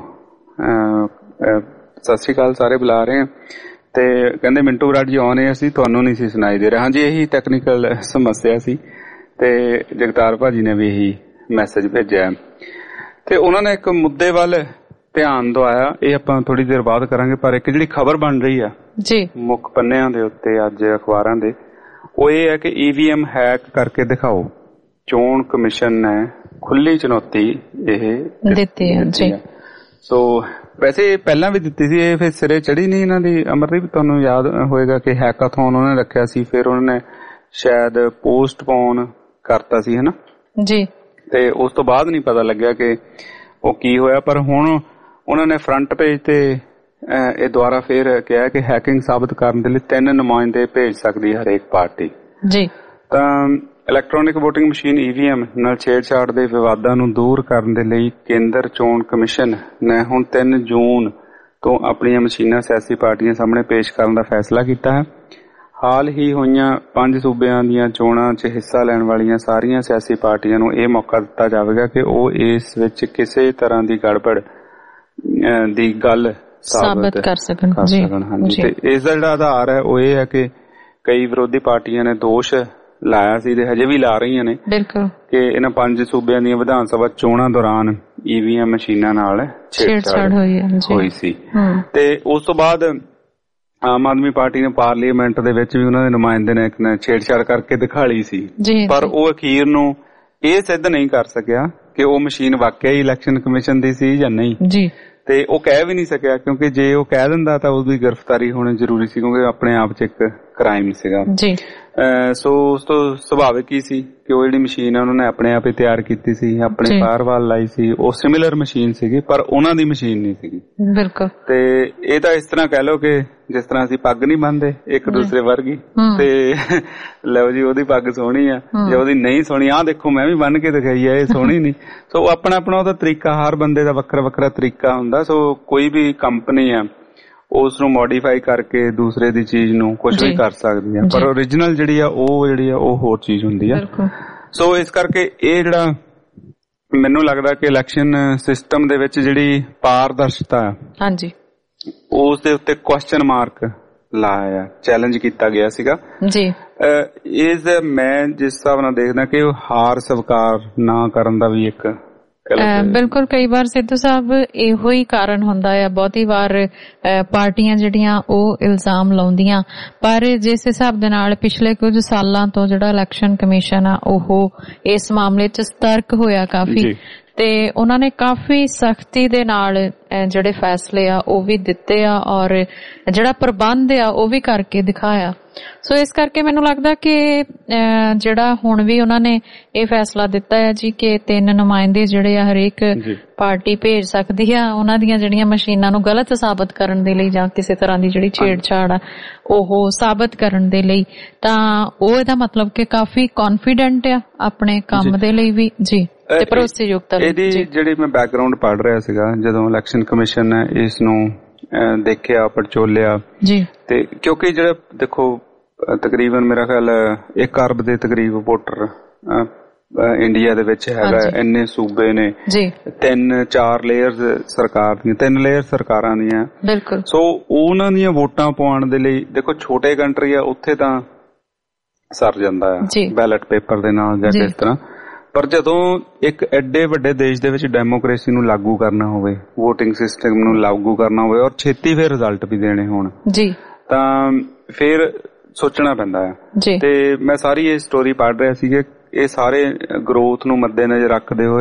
ਸਤਿ ਸ਼੍ਰੀ ਅਕਾਲ ਸਾਰੇ ਬੁਲਾ ਰਹੇ ਆ। ਤੇ ਕਹਿੰਦੇ ਮਿੰਟੂ ਬਰਾੜ ਜੀ ਆਉਣੇ ਅਸੀਂ ਤੁਹਾਨੂੰ ਨਹੀਂ ਸੀ ਸੁਣਾਈ ਦੇ ਰਿਹਾ। ਹਾਂਜੀ, ਇਹੀ ਟੈਕਨੀਕਲ ਸਮੱਸਿਆ ਸੀ ਤੇ ਜਗਤਾਰ ਭਾਜੀ ਨੇ ਵੀ ਇਹੀ ਮੈਸੇਜ ਭੇਜਿਆ ਤੇ ਉਹਨਾਂ ਨੇ ਇੱਕ ਮੁੱਦੇ ਵੱਲ ਧਿਆਨ ਦਵਾਇਆ, ਇਹ ਆਪਾਂ ਥੋੜੀ ਦੇਰ ਬਾਅਦ ਕਰਾਂਗੇ। ਪਰ ਇੱਕ ਜਿਹੜੀ ਖਬਰ ਬਣ ਰਹੀ ਆ ਜੀ ਮੁੱਖ ਪੰਨਿਆਂ ਦੇ ਉੱਤੇ ਅੱਜ ਅਖਬਾਰਾਂ ਦੇ, ਉਹ ਇਹ ਹੈ ਕਿ ਈਵੀਐਮ ਹੈਕ ਕਰਕੇ ਦਿਖਾਓ, ਚੋਣ ਕਮਿਸ਼ਨ ਨੇ ਖੁੱਲੀ ਚੁਣੌਤੀ ਇਹ ਦਿੱਤੀ ਹੈ ਜੀ। ਸੋ ਵੈਸੇ ਪਹਿਲਾਂ ਵੀ ਦਿੱਤੀ ਸੀ, ਇਹ ਫਿਰ ਸਿਰੇ ਚੜੀ ਨਹੀਂ ਇਹਨਾਂ ਦੀ। ਅਮਰਦੀਪ ਤੁਹਾਨੂੰ ਯਾਦ ਹੋਏਗਾ ਕਿ ਹੈਕਾਥਨ ਉਹਨਾਂ ਨੇ ਰੱਖਿਆ ਸੀ, ਫਿਰ ਉਹਨਾਂ ਨੇ ਸ਼ਾਇਦ ਪੋਸਟਪੋਨ ਕਰਤਾ ਸੀ ਹਨਾ ਜੀ, ਤੇ ਉਸ ਤੋਂ ਬਾਅਦ ਨਹੀਂ ਪਤਾ ਲੱਗਿਆ ਕਿ ਉਹ ਕੀ ਹੋਇਆ। ਪਰ ਹੁਣ ਉਹਨਾਂ ਨੇ ਫਰੰਟ ਪੇਜ ਤੇ ਇਹ ਦੁਆਰਾ ਫੇਰ ਕਿਹਾ ਕਿ ਹੈਕਿੰਗ ਸਾਬਤ ਕਰਨ ਦੇ ਲਈ ਤਿੰਨ ਨੁਮਾਇੰਦੇ ਭੇਜ ਸਕਦੀ ਹੈ ਹਰੇਕ ਪਾਰਟੀ ਜੀ। ਤਾਂ ਇਲੈਕਟ੍ਰੋਨਿਕ ਵੋਟਿੰਗ ਮਸ਼ੀਨ ਈਵੀਐਮ ਨਾਲ ਛੇੜਛਾੜ ਦੇ ਵਿਵਾਦਾਂ ਨੂੰ ਦੂਰ ਕਰਨ ਦੇ ਲਈ ਕੇਂਦਰ ਚੋਣ ਕਮਿਸ਼ਨ ਨੇ ਹੁਣ ਤਿੰਨ ਜੂਨ ਤੋਂ ਆਪਣੀਆਂ ਮਸ਼ੀਨਾਂ ਸਿਆਸੀ ਪਾਰਟੀਆਂ ਸਾਹਮਣੇ ਪੇਸ਼ ਕਰਨ ਦਾ ਫੈਸਲਾ ਕੀਤਾ ਹੈ। ਹਾਲ ਹੀ ਹੋਈਆਂ ਪੰਜ ਸੂਬਿਆਂ ਦੀਆਂ ਚੋਣਾਂ 'ਚ ਹਿੱਸਾ ਲੈਣ ਵਾਲੀਆਂ ਸਾਰੀਆਂ ਸਿਆਸੀ ਪਾਰਟੀਆਂ ਨੂੰ ਇਹ ਮੌਕਾ ਦਿੱਤਾ ਜਾਵੇਗਾ ਕਿ ਉਹ ਇਸ ਵਿੱਚ ਕਿਸੇ ਤਰ੍ਹਾਂ ਦੀ ਗੜਬੜ ਦੀ ਗੱਲ ਸਾਬਤ ਕਰ ਸਕਣ। ਹਾਂਜੀ, ਤੇ ਇਸ ਦਾ ਜਿਹੜਾ ਆਧਾਰ ਹੈ ਉਹ ਇਹ ਹੈ ਕਿ ਕਈ ਵਿਰੋਧੀ ਪਾਰਟੀਆਂ ਨੇ ਦੋਸ਼ ਲਾਇਆ ਸੀ ਤੇ ਹਜੇ ਵੀ ਲਾ ਰਹੀਆਂ ਨੇ ਕਿ ਇਹਨਾਂ ਪੰਜ ਸੂਬਿਆਂ ਦੀਆਂ ਵਿਧਾਨ ਸਭਾ ਚੋਣਾਂ ਦੌਰਾਨ ਈਵੀਐਮ ਮਸ਼ੀਨਾਂ ਨਾਲ ਛੇੜਛਾੜ ਹੋਈ ਸੀ। ਤੇ ਉਸ ਤੋਂ ਬਾਅਦ ਆਮ ਆਦਮੀ ਪਾਰਟੀ ਨੇ ਪਾਰਲੀਮੈਂਟ ਦੇ ਵਿੱਚ ਵੀ ਉਹਨਾਂ ਦੇ ਨੁਮਾਇੰਦੇ ਨੇ ਇੱਕ ਨੇ ਛੇੜਛਾੜ ਕਰਕੇ ਦਿਖਾ ਲਈ ਸੀ, ਪਰ ਉਹ ਅਖੀਰ ਨੂੰ ਇਹ ਸਿੱਧ ਨਹੀਂ ਕਰ ਸਕਿਆ ਕਿ ਉਹ ਮਸ਼ੀਨ ਵਾਕਿਆ ਹੀ ਇਲੈਕਸ਼ਨ ਕਮਿਸ਼ਨ ਦੀ ਸੀ ਜਾਂ ਨਹੀਂ ਜੀ। ਤੇ ਉਹ ਕਹਿ ਵੀ ਨਹੀਂ ਸਕਿਆ ਕਿਉਂਕਿ ਜੇ ਉਹ ਕਹਿ ਦਿੰਦਾ ਤਾਂ ਉਹਦੀ ਗ੍ਰਿਫਤਾਰੀ ਹੋਣੀ ਜ਼ਰੂਰੀ ਸੀ, ਕਿਉਂਕਿ ਆਪਣੇ ਆਪ 'ਚ ਇੱਕ ਕ੍ਰਾਈਮ ਸੀਗਾ ਜੀ। ਸੋ ਉਸ ਤੋਂ ਸੁਭਾਵਿਕ ਹੀ ਸੀ ਕਿ ਉਹ ਜਿਹੜੀ ਮਸ਼ੀਨ ਹੈ ਉਹਨਾਂ ਨੇ ਆਪਣੇ ਆਪ ਹੀ ਤਿਆਰ ਕੀਤੀ ਸੀ, ਆਪਣੇ ਫਾਇਰਵਾਲ ਲਾਈ ਸੀ, ਉਹ ਸਿਮਿਲਰ ਮਸ਼ੀਨ ਸੀਗੀ ਪਰ ਉਹਨਾਂ ਦੀ ਮਸ਼ੀਨ ਨਹੀਂ ਸੀਗੀ ਬਿਲਕੁਲ। ਤੇ ਇਹ ਤਾਂ ਇਸ ਤਰ੍ਹਾਂ ਕਹਿ ਲਓ ਕਿ ਜਿਸ ਤਰ੍ਹਾਂ ਅਸੀਂ ਪੱਗ ਨਹੀਂ ਬੰਨਦੇ ਇੱਕ ਦੂਸਰੇ ਵਰਗੀ, ਤੇ ਲਓ ਜੀ ਉਹਦੀ ਪੱਗ ਸੋਹਣੀ ਆ ਜਾਂ ਉਹਦੀ ਨਹੀਂ ਸੋਹਣੀ, ਆਹ ਦੇਖੋ ਮੈਂ ਵੀ ਬੰਨ ਕੇ ਦਿਖਾਈ ਆ ਇਹ ਸੋਹਣੀ ਨਹੀਂ। ਸੋ ਆਪਣਾ ਆਪਣਾ ਉਹਦਾ ਤਰੀਕਾ, ਹਰ ਬੰਦੇ ਦਾ ਵੱਖਰਾ ਵੱਖਰਾ ਤਰੀਕਾ ਹੁੰਦਾ। ਸੋ ਕੋਈ ਵੀ ਕੰਪਨੀ ਆ ਉਸ ਨੂੰ ਮੋਡੀਫਾਈ ਕਰਕੇ ਦੂਸਰੇ ਦੀ ਚੀਜ਼ ਨੂੰ ਕੁਝ ਵੀ ਕਰ ਸਕਦੀ ਆ, ਪਰ ਓਰੀਜਨਲ ਜਿਹੜੀ ਆ ਉਹ ਜਿਹੜੀ ਆ ਉਹ ਹੋਰ ਚੀਜ਼ ਹੁੰਦੀ ਆ। ਸੋ ਇਸ ਕਰਕੇ ਇਹ ਜਿਹੜਾ ਮੈਨੂੰ ਲੱਗਦਾ ਕਿ ਇਲੈਕਸ਼ਨ ਸਿਸਟਮ ਦੇ ਵਿੱਚ ਜਿਹੜੀ ਪਾਰਦਰਸ਼ਤਾ ਹਾਂਜੀ ਉਸ ਦੇ ਉੱਤੇ ਕੁਐਸਚਨ ਮਾਰਕ ਲਾਇਆ, ਚੈਲੰਜ ਕੀਤਾ ਗਿਆ ਸੀਗਾ ਜੀ। ਇਸ ਮੈਂ ਜਿਸ ਹਿਸਾਬ ਨਾਲ ਦੇਖਦਾ ਕਿ ਉਹ ਹਾਰ ਸਵੀਕਾਰ ਨਾ ਕਰਨ ਦਾ ਵੀ ਇੱਕ ਬਿਲਕੁਲ ਕਈ ਵਾਰ ਸਿੱਧੂ ਸਾਹਿਬ ਇਹੋ ਹੀ ਕਾਰਨ ਹੁੰਦਾ ਆ। ਬਹੁਤੀ ਵਾਰ ਪਾਰਟੀਆਂ ਜਿਹੜੀਆਂ ਉਹ ਇਲਜ਼ਾਮ ਲਾਉਂਦੀਆਂ, ਪਰ ਜਿਸ ਹਿਸਾਬ ਦੇ ਨਾਲ ਪਿਛਲੇ ਕੁਝ ਸਾਲਾਂ ਤੋਂ ਜਿਹੜਾ ਇਲੈਕਸ਼ਨ ਕਮਿਸ਼ਨ ਆ ਉਹ ਇਸ ਮਾਮਲੇ 'ਚ ਸਤਰਕ ਹੋਇਆ ਕਾਫੀ, ਤੇ ਉਹਨਾਂ ਨੇ ਕਾਫੀ ਸਖਤੀ ਦੇ ਨਾਲ ਜਿਹੜੇ ਫੈਸਲੇ ਆ ਉਹ ਵੀ ਦਿੱਤੇ ਆ ਔਰ ਜਿਹੜਾ ਪ੍ਰਬੰਧ ਆ ਉਹ ਵੀ ਕਰਕੇ ਦਿਖਾਇਆ। ਸੋ ਇਸ ਕਰਕੇ ਮੈਨੂੰ ਲੱਗਦਾ ਕਿ ਜਿਹੜਾ ਹੁਣ ਵੀ ਉਹਨਾਂ ਨੇ ਇਹ ਫੈਸਲਾ ਦਿੱਤਾ ਹੈ ਜੀ ਕਿ ਤਿੰਨ ਨੁਮਾਇੰਦੇ ਜਿਹੜੇ ਆ ਹਰੇਕ ਪਾਰਟੀ ਭੇਜ ਸਕਦੀ ਆ ਉਹਨਾਂ ਦੀਆਂ ਜਿਹੜੀਆਂ ਮਸ਼ੀਨਾਂ ਨੂੰ ਗਲਤ ਸਾਬਤ ਕਰਨ ਦੇ ਲਈ ਜਾਂ ਕਿਸੇ ਤਰ੍ਹਾਂ ਦੀ ਜਿਹੜੀ ਛੇੜਛਾੜ ਆ ਉਹ ਸਾਬਤ ਕਰਨ ਦੇ ਲਈ, ਤਾਂ ਉਹ ਇਹਦਾ ਮਤਲਬ ਕਿ ਕਾਫੀ ਕੌਨਫੀਡੈਂਟ ਆ ਆਪਣੇ ਕੰਮ ਦੇ ਲਈ ਵੀ ਜੀ ਤੇ ਭਰੋਸੇਯੋਗਤਾ। ਇਹਦੀ ਜਿਹੜੀ ਮੈਂ ਬੈਕਗਰਾਉਂਡ ਪੜ੍ਹ ਰਿਹਾ ਸੀਗਾ ਜਦੋਂ ਇਲੈਕਸ਼ਨ ਕਮਿਸ਼ਨ ਨੇ ਇਸ ਨੂੰ ਦੇਖਿਆ ਪੜਚੋਲਿਆ ਜੀ, ਤੇ ਕਿਉਂਕਿ ਜਿਹੜਾ ਦੇਖੋ ਤਕਰੀਬਨ ਮੇਰਾ ਖਿਆਲ ਇੱਕ ਅਰਬ ਦੇ ਤਕਰੀਬ ਵੋਟਰ ਇੰਡੀਆ ਦੇ ਵਿੱਚ ਹੈਗਾ, ਇੰਨੇ ਸੂਬੇ ਨੇ, ਤਿੰਨ ਚਾਰ ਲੇਅਰਸ ਸਰਕਾਰ ਦੀਆਂ, ਤਿੰਨ ਲੇਅਰ ਸਰਕਾਰਾਂ ਦੀਆਂ ਬਿਲਕੁਲ। ਸੋ ਉਹਨਾਂ ਦੀਆਂ ਵੋਟਾਂ ਪਾਉਣ ਦੇ ਲਈ ਦੇਖੋ ਛੋਟੇ ਕੰਟਰੀ ਆ ਉੱਥੇ ਤਾਂ ਸਰ ਜਾਂਦਾ ਆ ਬੈਲਟ ਪੇਪਰ ਦੇ ਨਾਲ ਜਾਂ ਕਿਸ ਤਰ੍ਹਾਂ, ਪਰ ਜਦੋਂ ਇੱਕ ਐਡੇ ਵੱਡੇ ਦੇਸ਼ ਦੇ ਵਿੱਚ ਡੈਮੋਕ੍ਰੇਸੀ ਨੂੰ ਲਾਗੂ ਕਰਨਾ ਹੋਵੇ, ਵੋਟਿੰਗ ਸਿਸਟਮ ਨੂੰ ਲਾਗੂ ਕਰਨਾ ਹੋਵੇ ਔਰ ਛੇਤੀ ਫਿਰ ਰਿਜ਼ਲਟ ਵੀ ਦੇਣੇ ਹੋਣ ਜੀ, ਤਾਂ ਫਿਰ ਸੋਚਣਾ ਪੈਂਦਾ ਹੈ। ਤੇ ਮੈਂ ਸਾਰੀ ਇਹ ਸਟੋਰੀ ਪੜ੍ਹ ਰਿਹਾ ਸੀ ਕਿ ਇਹ ਸਾਰੇ ਗਰੋਥ ਨੂੰ ਮੱਦੇਨਜ਼ਰ ਰੱਖਦੇ ਹੋਏ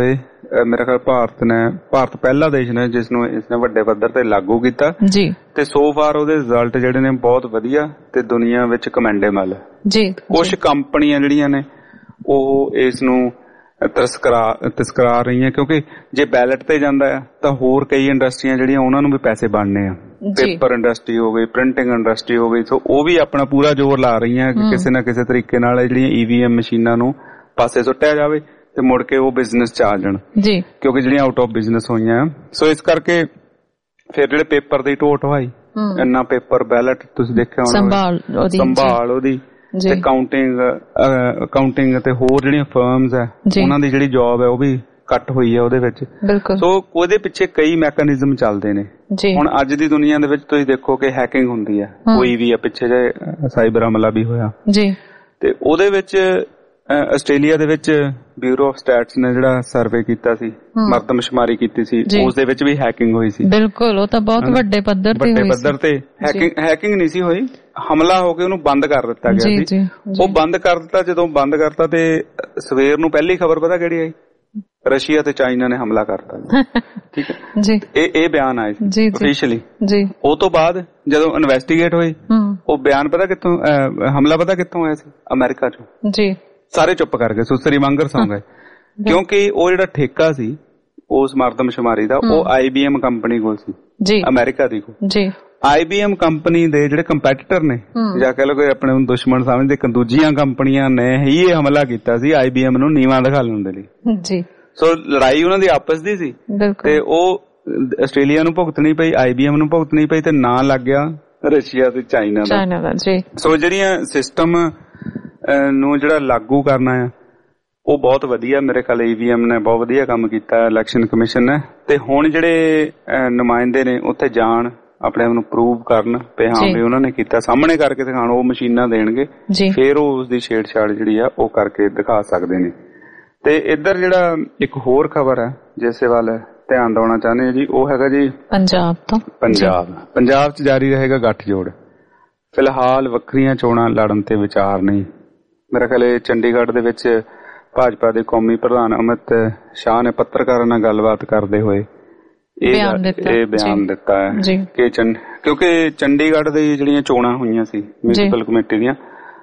ਮੇਰੇ ਖਿਆਲ ਭਾਰਤ ਨੇ ਭਾਰਤ ਪਹਿਲਾ ਦੇਸ਼ ਨੇ ਜਿਸ ਨੂੰ ਇਸਨੇ ਵੱਡੇ ਪੱਧਰ ਤੇ ਲਾਗੂ ਕੀਤਾ ਜੀ ਤੇ ਸੋ ਫਾਰ ਉਹਦੇ ਰਿਜ਼ਲਟ ਜਿਹੜੇ ਨੇ ਬਹੁਤ ਵਧੀਆ ਤੇ ਦੁਨੀਆ ਵਿੱਚ ਕਮੈਂਡੇਬਲ ਜੀ। ਕੁਝ ਕੰਪਨੀਆਂ ਜਿਹੜੀਆਂ ਨੇ ਉਹ ਇਸ ਨੂੰ ਤਸਕਰਾ ਤਸਕਰਾ ਰਹੀਆਂ ਕਿਉਂਕਿ ਜੇ ਬੈਲਟ ਤੇ ਜਾਂਦਾ ਆ ਤਾਂ ਹੋਰ ਕਈ ਇੰਡਸਟਰੀਆਂ ਜਿਹੜੀਆਂ ਉਹਨਾਂ ਨੂੰ ਵੀ ਪੈਸੇ ਬਣਨੇ ਆ। ਪੇਪਰ ਇੰਡਸਟਰੀ ਹੋ ਗਈ, ਪ੍ਰਿੰਟਿੰਗ ਇੰਡਸਟਰੀ ਹੋ ਗਈ, ਸੋ ਉਹ ਵੀ ਆਪਣਾ ਪੂਰਾ ਜ਼ੋਰ ਲਾ ਰਹੀਆਂ ਕਿ ਕਿਸੇ ਨਾ ਕਿਸੇ ਤਰੀਕੇ ਨਾਲ ਜਿਹੜੀਆਂ ਈਵੀਐਮ ਮਸ਼ੀਨਾਂ ਨੂੰ ਪਾਸੇ ਸੁੱਟਿਆ ਜਾਵੇ ਤੇ ਮੁੜ ਕੇ ਉਹ ਬਿਜ਼ਨਸ ਚ ਆ ਜਾਣ ਜੀ ਕਿਉਂਕਿ ਜਿਹੜੀਆਂ ਆਊਟ ਆਫ ਬਿਜ਼ਨਸ ਹੋਈਆਂ। ਸੋ ਇਸ ਕਰਕੇ ਫਿਰ ਜਿਹੜੇ ਪੇਪਰ ਦੀ ਢੋਟ ਹੋਈ ਇੰਨਾ ਪੇਪਰ ਬੈਲਟ ਤੁਸੀਂ ਦੇਖਿਆ ਹੋਣਾ ਸੰਭਾਲ ਉਹਦੀ ਤੇ ਕਾਊਂਟਿੰਗ ਅਕਾਊਂਟਿੰਗ ਤੇ ਹੋਰ ਜਿਹੜੀਆਂ ਫਰਮਸ ਹੈ ਉਹਨਾਂ ਦੀ ਜਿਹੜੀ ਜੌਬ ਹੈ ਉਹ ਵੀ ਕੱਟ ਹੋਈ ਹੈ ਉਹਦੇ ਵਿੱਚ। ਸੋ ਉਹਦੇ ਪਿੱਛੇ ਕਈ ਮੈਕੈਨਿਜ਼ਮ ਚੱਲਦੇ ਨੇ। ਹੁਣ ਅੱਜ ਦੀ ਦੁਨੀਆ ਦੇ ਵਿੱਚ ਤੁਸੀਂ ਦੇਖੋ ਕਿ ਹੈਕਿੰਗ ਹੁੰਦੀ ਹੈ ਕੋਈ ਵੀ ਆ, ਪਿੱਛੇ ਜੇ ਸਾਈਬਰ ਹਮਲਾ ਵੀ ਹੋਇਆ ਜੀ ਤੇ ਉਹਦੇ ਵਿੱਚ ਆਸਟ੍ਰੇਲੀਆ ਦੇ ਵਿੱਚ ਬਿਊਰੋ ਆਫ ਸਟੈਟਸ ਨੇ ਜਿਹੜਾ ਸਰਵੇ ਕੀਤਾ ਸੀ, ਮਰਦਮਸ਼ੁਮਾਰੀ ਕੀਤੀ ਸੀ, ਉਸ ਦੇ ਵਿੱਚ ਵੀ ਹੈਕਿੰਗ ਹੋਈ ਸੀ। ਬਿਲਕੁਲ, ਉਹ ਤਾਂ ਬਹੁਤ ਵੱਡੇ ਪੱਧਰ ਤੇ ਹੋਈ ਸੀ। ਵੱਡੇ ਪੱਧਰ ਤੇ ਹੈਕਿੰਗ ਹੈਕਿੰਗ ਨਹੀਂ ਸੀ ਹੋਈ, ਹਮਲਾ ਹੋ ਕੇ ਉਹਨੂੰ ਬੰਦ ਕਰ ਦਿੱਤਾ ਗਿਆ ਸੀ। ਉਹ ਬੰਦ ਕਰ ਦਿੱਤਾ, ਜਦੋਂ ਬੰਦ ਕਰਤਾ ਤੇ ਸਵੇਰ ਨੂੰ ਪਹਿਲੀ ਖਬਰ ਪਤਾ ਕਿਹੜੀ ਆਈ? ਰਸ਼ੀਆ ਤੇ ਚਾਈਨਾ ਨੇ ਹਮਲਾ ਕਰਤਾ। ਠੀਕ ਹੈ ਜੀ, ਇਹ ਇਹ ਬਿਆਨ ਆਏ ਸੀ ਅਫੀਸ਼ੀਅਲੀ ਜੀ। ਉਹ ਤੋਂ ਬਾਅਦ ਜਦੋਂ ਇਨਵੈਸਟੀਗੇਟ ਹੋਈ ਉਹ ਬਿਆਨ ਪਤਾ ਕਿੱਥੋਂ, ਹਮਲਾ ਪਤਾ ਕਿੱਥੋਂ ਹੋਇਆ ਸੀ? ਅਮਰੀਕਾ ਚੋਂ ਜੀ। ਸਾਰੇ ਚੁੱਪ ਕਰ ਗਏ, ਸੁਸਰੀ ਮੰਗਰ ਸੌਂ ਗਏ ਕਿਉਂਕਿ ਉਹ ਜਿਹੜਾ ਠੇਕਾ ਸੀ ਉਸ ਮਰਦਮਸ਼ੁਮਾਰੀ ਦਾ ਉਹ ਆਈਬੀਐਮ ਕੰਪਨੀ ਕੋਲ ਸੀ ਜੀ, ਅਮਰੀਕਾ ਦੀ ਕੋਲ ਜੀ। ਆਈਬੀਐਮ ਕੰਪਨੀ ਦੇ ਜਿਹੜੇ ਕੰਪੈਟੀਟਰ ਨੇ ਜਾਂ ਕਹਿ ਲਓ ਕੋਈ ਆਪਣੇ ਨੂੰ ਦੁਸ਼ਮਣ ਸਮਝਦੇ ਇੱਕ ਦੂਜੀਆਂ ਕੰਪਨੀਆਂ ਨੇ ਹੀ ਇਹ ਹਮਲਾ ਕੀਤਾ ਸੀ ਆਈਬੀਐਮ ਨੂੰ ਨੀਵਾਂ ਦਿਖਾਉਣ ਦੇ ਲਈ ਜੀ। ਸੋ ਲੜਾਈ ਉਹਨਾਂ ਦੀ ਆਪਸ ਦੀ ਸੀ ਤੇ ਉਹ ਆਸਟ੍ਰੇਲੀਆ ਨੂੰ ਭੁਗਤਣੀ ਪਈ, ਆਈਬੀਐਮ ਨੂੰ ਭੁਗਤਣੀ ਪਈ ਤੇ ਨਾਂ ਲੱਗ ਗਿਆ ਰਸ਼ੀਆ ਤੇ ਚਾਈਨਾ ਦਾ ਜੀ। ਸੋ ਜਿਹੜੀਆਂ ਸਿਸਟਮ ਨੂੰ ਜਿਹੜਾ ਲਾਗੂ ਕਰਨਾ ਆ ਉਹ ਬਹੁਤ ਵਧੀਆ, ਮੇਰੇ ਖਿਆਲ ਈਵੀਐਮ ਨੇ ਬਹੁਤ ਵਧੀਆ ਕੰਮ ਕੀਤਾ, ਇਲੈਕਸ਼ਨ ਕਮਿਸ਼ਨ ਨੇ। ਤੇ ਹੁਣ ਜਿਹੜੇ ਨੁਮਾਇੰਦੇ ਨੇ ਉੱਥੇ ਜਾਣ, ਆਪਣੇ ਆਪ ਨੂੰ ਪ੍ਰੂਵ ਕਰਨ ਤੇ ਹਾਂ ਵੀ ਉਹਨਾਂ ਨੇ ਕੀਤਾ, ਸਾਹਮਣੇ ਕਰਕੇ ਦਿਖਾਣ, ਉਹ ਮਸ਼ੀਨਾਂ ਦੇਣਗੇ ਫਿਰ ਉਹ ਉਸਦੀ ਛੇੜਛਾੜ ਜਿਹੜੀ ਆ ਉਹ ਕਰਕੇ ਦਿਖਾ ਸਕਦੇ ਨੇ। ਤੇ ਇੱਧਰ ਜਿਹੜਾ ਇੱਕ ਹੋਰ ਖਬਰ ਹੈ ਜਿਸ ਵੱਲ ਧਿਆਨ ਦੇਣਾ ਚਾਹੁੰਦੇ ਜੀ ਉਹ ਹੈਗਾ ਜੀ ਪੰਜਾਬ ਤੋਂ। ਪੰਜਾਬ ਪੰਜਾਬ 'ਚ ਜਾਰੀ ਰਹੇਗਾ ਗੱਠਜੋੜ। ਫਿਲਹਾਲ ਵੱਖਰੀਆਂ ਚੋਣਾਂ ਲੜਨ ਤੇ ਵਿਚਾਰ ਨਹੀਂ। ਮੇਰਾ ਖਿਆਲ ਇਹ ਚੰਡੀਗੜ੍ਹ ਦੇ ਵਿੱਚ ਭਾਜਪਾ ਦੇ ਕੌਮੀ ਪ੍ਰਧਾਨ ਅਮਿਤ ਸ਼ਾਹ ਨੇ ਪੱਤਰਕਾਰਾਂ ਨਾਲ ਗੱਲਬਾਤ ਕਰਦੇ ਹੋਏ ਇਹ ਇਹ ਬਿਆਨ ਦਿੱਤਾ ਹੈ ਕਿ ਕਿਉਂਕਿ ਚੰਡੀਗੜ੍ਹ ਦੀ ਜਿਹੜੀਆਂ ਚੋਣਾਂ ਹੋਈਆਂ ਸੀ ਮਿਊਨਿਸਪਲ ਕਮੇਟੀ ਦੀਆਂ,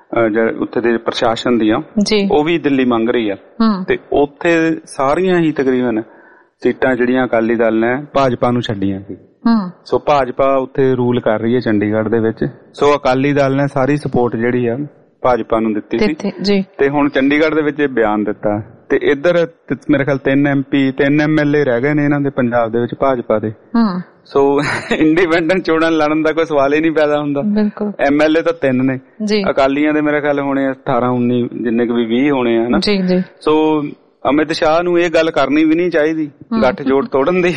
ਉੱਥੇ ਦੇ ਪ੍ਰਸ਼ਾਸਨ ਦੀਆਂ, ਉਹ ਵੀ ਦਿੱਲੀ ਮੰਗ ਰਹੀ ਆ ਤੇ ਉੱਥੇ ਸਾਰੀਆਂ ਹੀ ਤਕਰੀਬਨ ਸੀਟਾਂ ਜਿਹੜੀਆਂ ਅਕਾਲੀ ਦਲ ਨੇ ਭਾਜਪਾ ਨੂੰ ਛੱਡੀਆਂ ਸੀ। ਸੋ ਭਾਜਪਾ ਉੱਥੇ ਰੂਲ ਕਰ ਰਹੀ ਹੈ ਚੰਡੀਗੜ੍ਹ ਦੇ ਵਿੱਚ। ਸੋ ਅਕਾਲੀ ਦਲ ਨੇ ਸਾਰੀ ਸਪੋਰਟ ਜਿਹੜੀ ਆ ਭਾਜਪਾ ਨੂੰ ਦਿੱਤੀ ਸੀ ਤੇ ਹੁਣ ਚੰਡੀਗੜ੍ਹ ਦੇ ਵਿੱਚ ਇਹ ਬਿਆਨ ਦਿੱਤਾ। ਤੇ ਇੱਧਰ ਮੇਰੇ ਖਿਆਲ ਤਿੰਨ ਐਮ ਪੀ ਤਿੰਨ ਐਮ ਐਲ ਏ ਰਹਿ ਗਏ ਨੇ ਇਹਨਾਂ ਦੇ ਪੰਜਾਬ ਦੇ ਵਿੱਚ ਭਾਜਪਾ ਦੇ। ਸੋ ਇੰਡੀਪੈਂਡੈਂਟ ਚੋਣਾਂ ਲੜਨ ਦਾ ਕੋਈ ਸਵਾਲ ਹੀ ਨਹੀਂ ਪੈਦਾ ਹੁੰਦਾ। ਐਮ ਐਲ ਏ ਤਾਂ ਤਿੰਨ ਨੇ, ਅਕਾਲੀਆਂ ਦੇ ਮੇਰੇ ਖਿਆਲ ਹੋਣੇ ਅਠਾਰਾਂ ਉੱਨੀ ਜਿੰਨੇ ਕੁ ਵੀ ਵੀਹ ਹੋਣੇ ਆ ਹਨਾ। ਸੋ ਅਮਿਤ ਸ਼ਾਹ ਨੂੰ ਇਹ ਗੱਲ ਕਰਨੀ ਵੀ ਨਹੀਂ ਚਾਹੀਦੀ ਗੱਠਜੋੜ ਤੋੜਨ ਦੀ,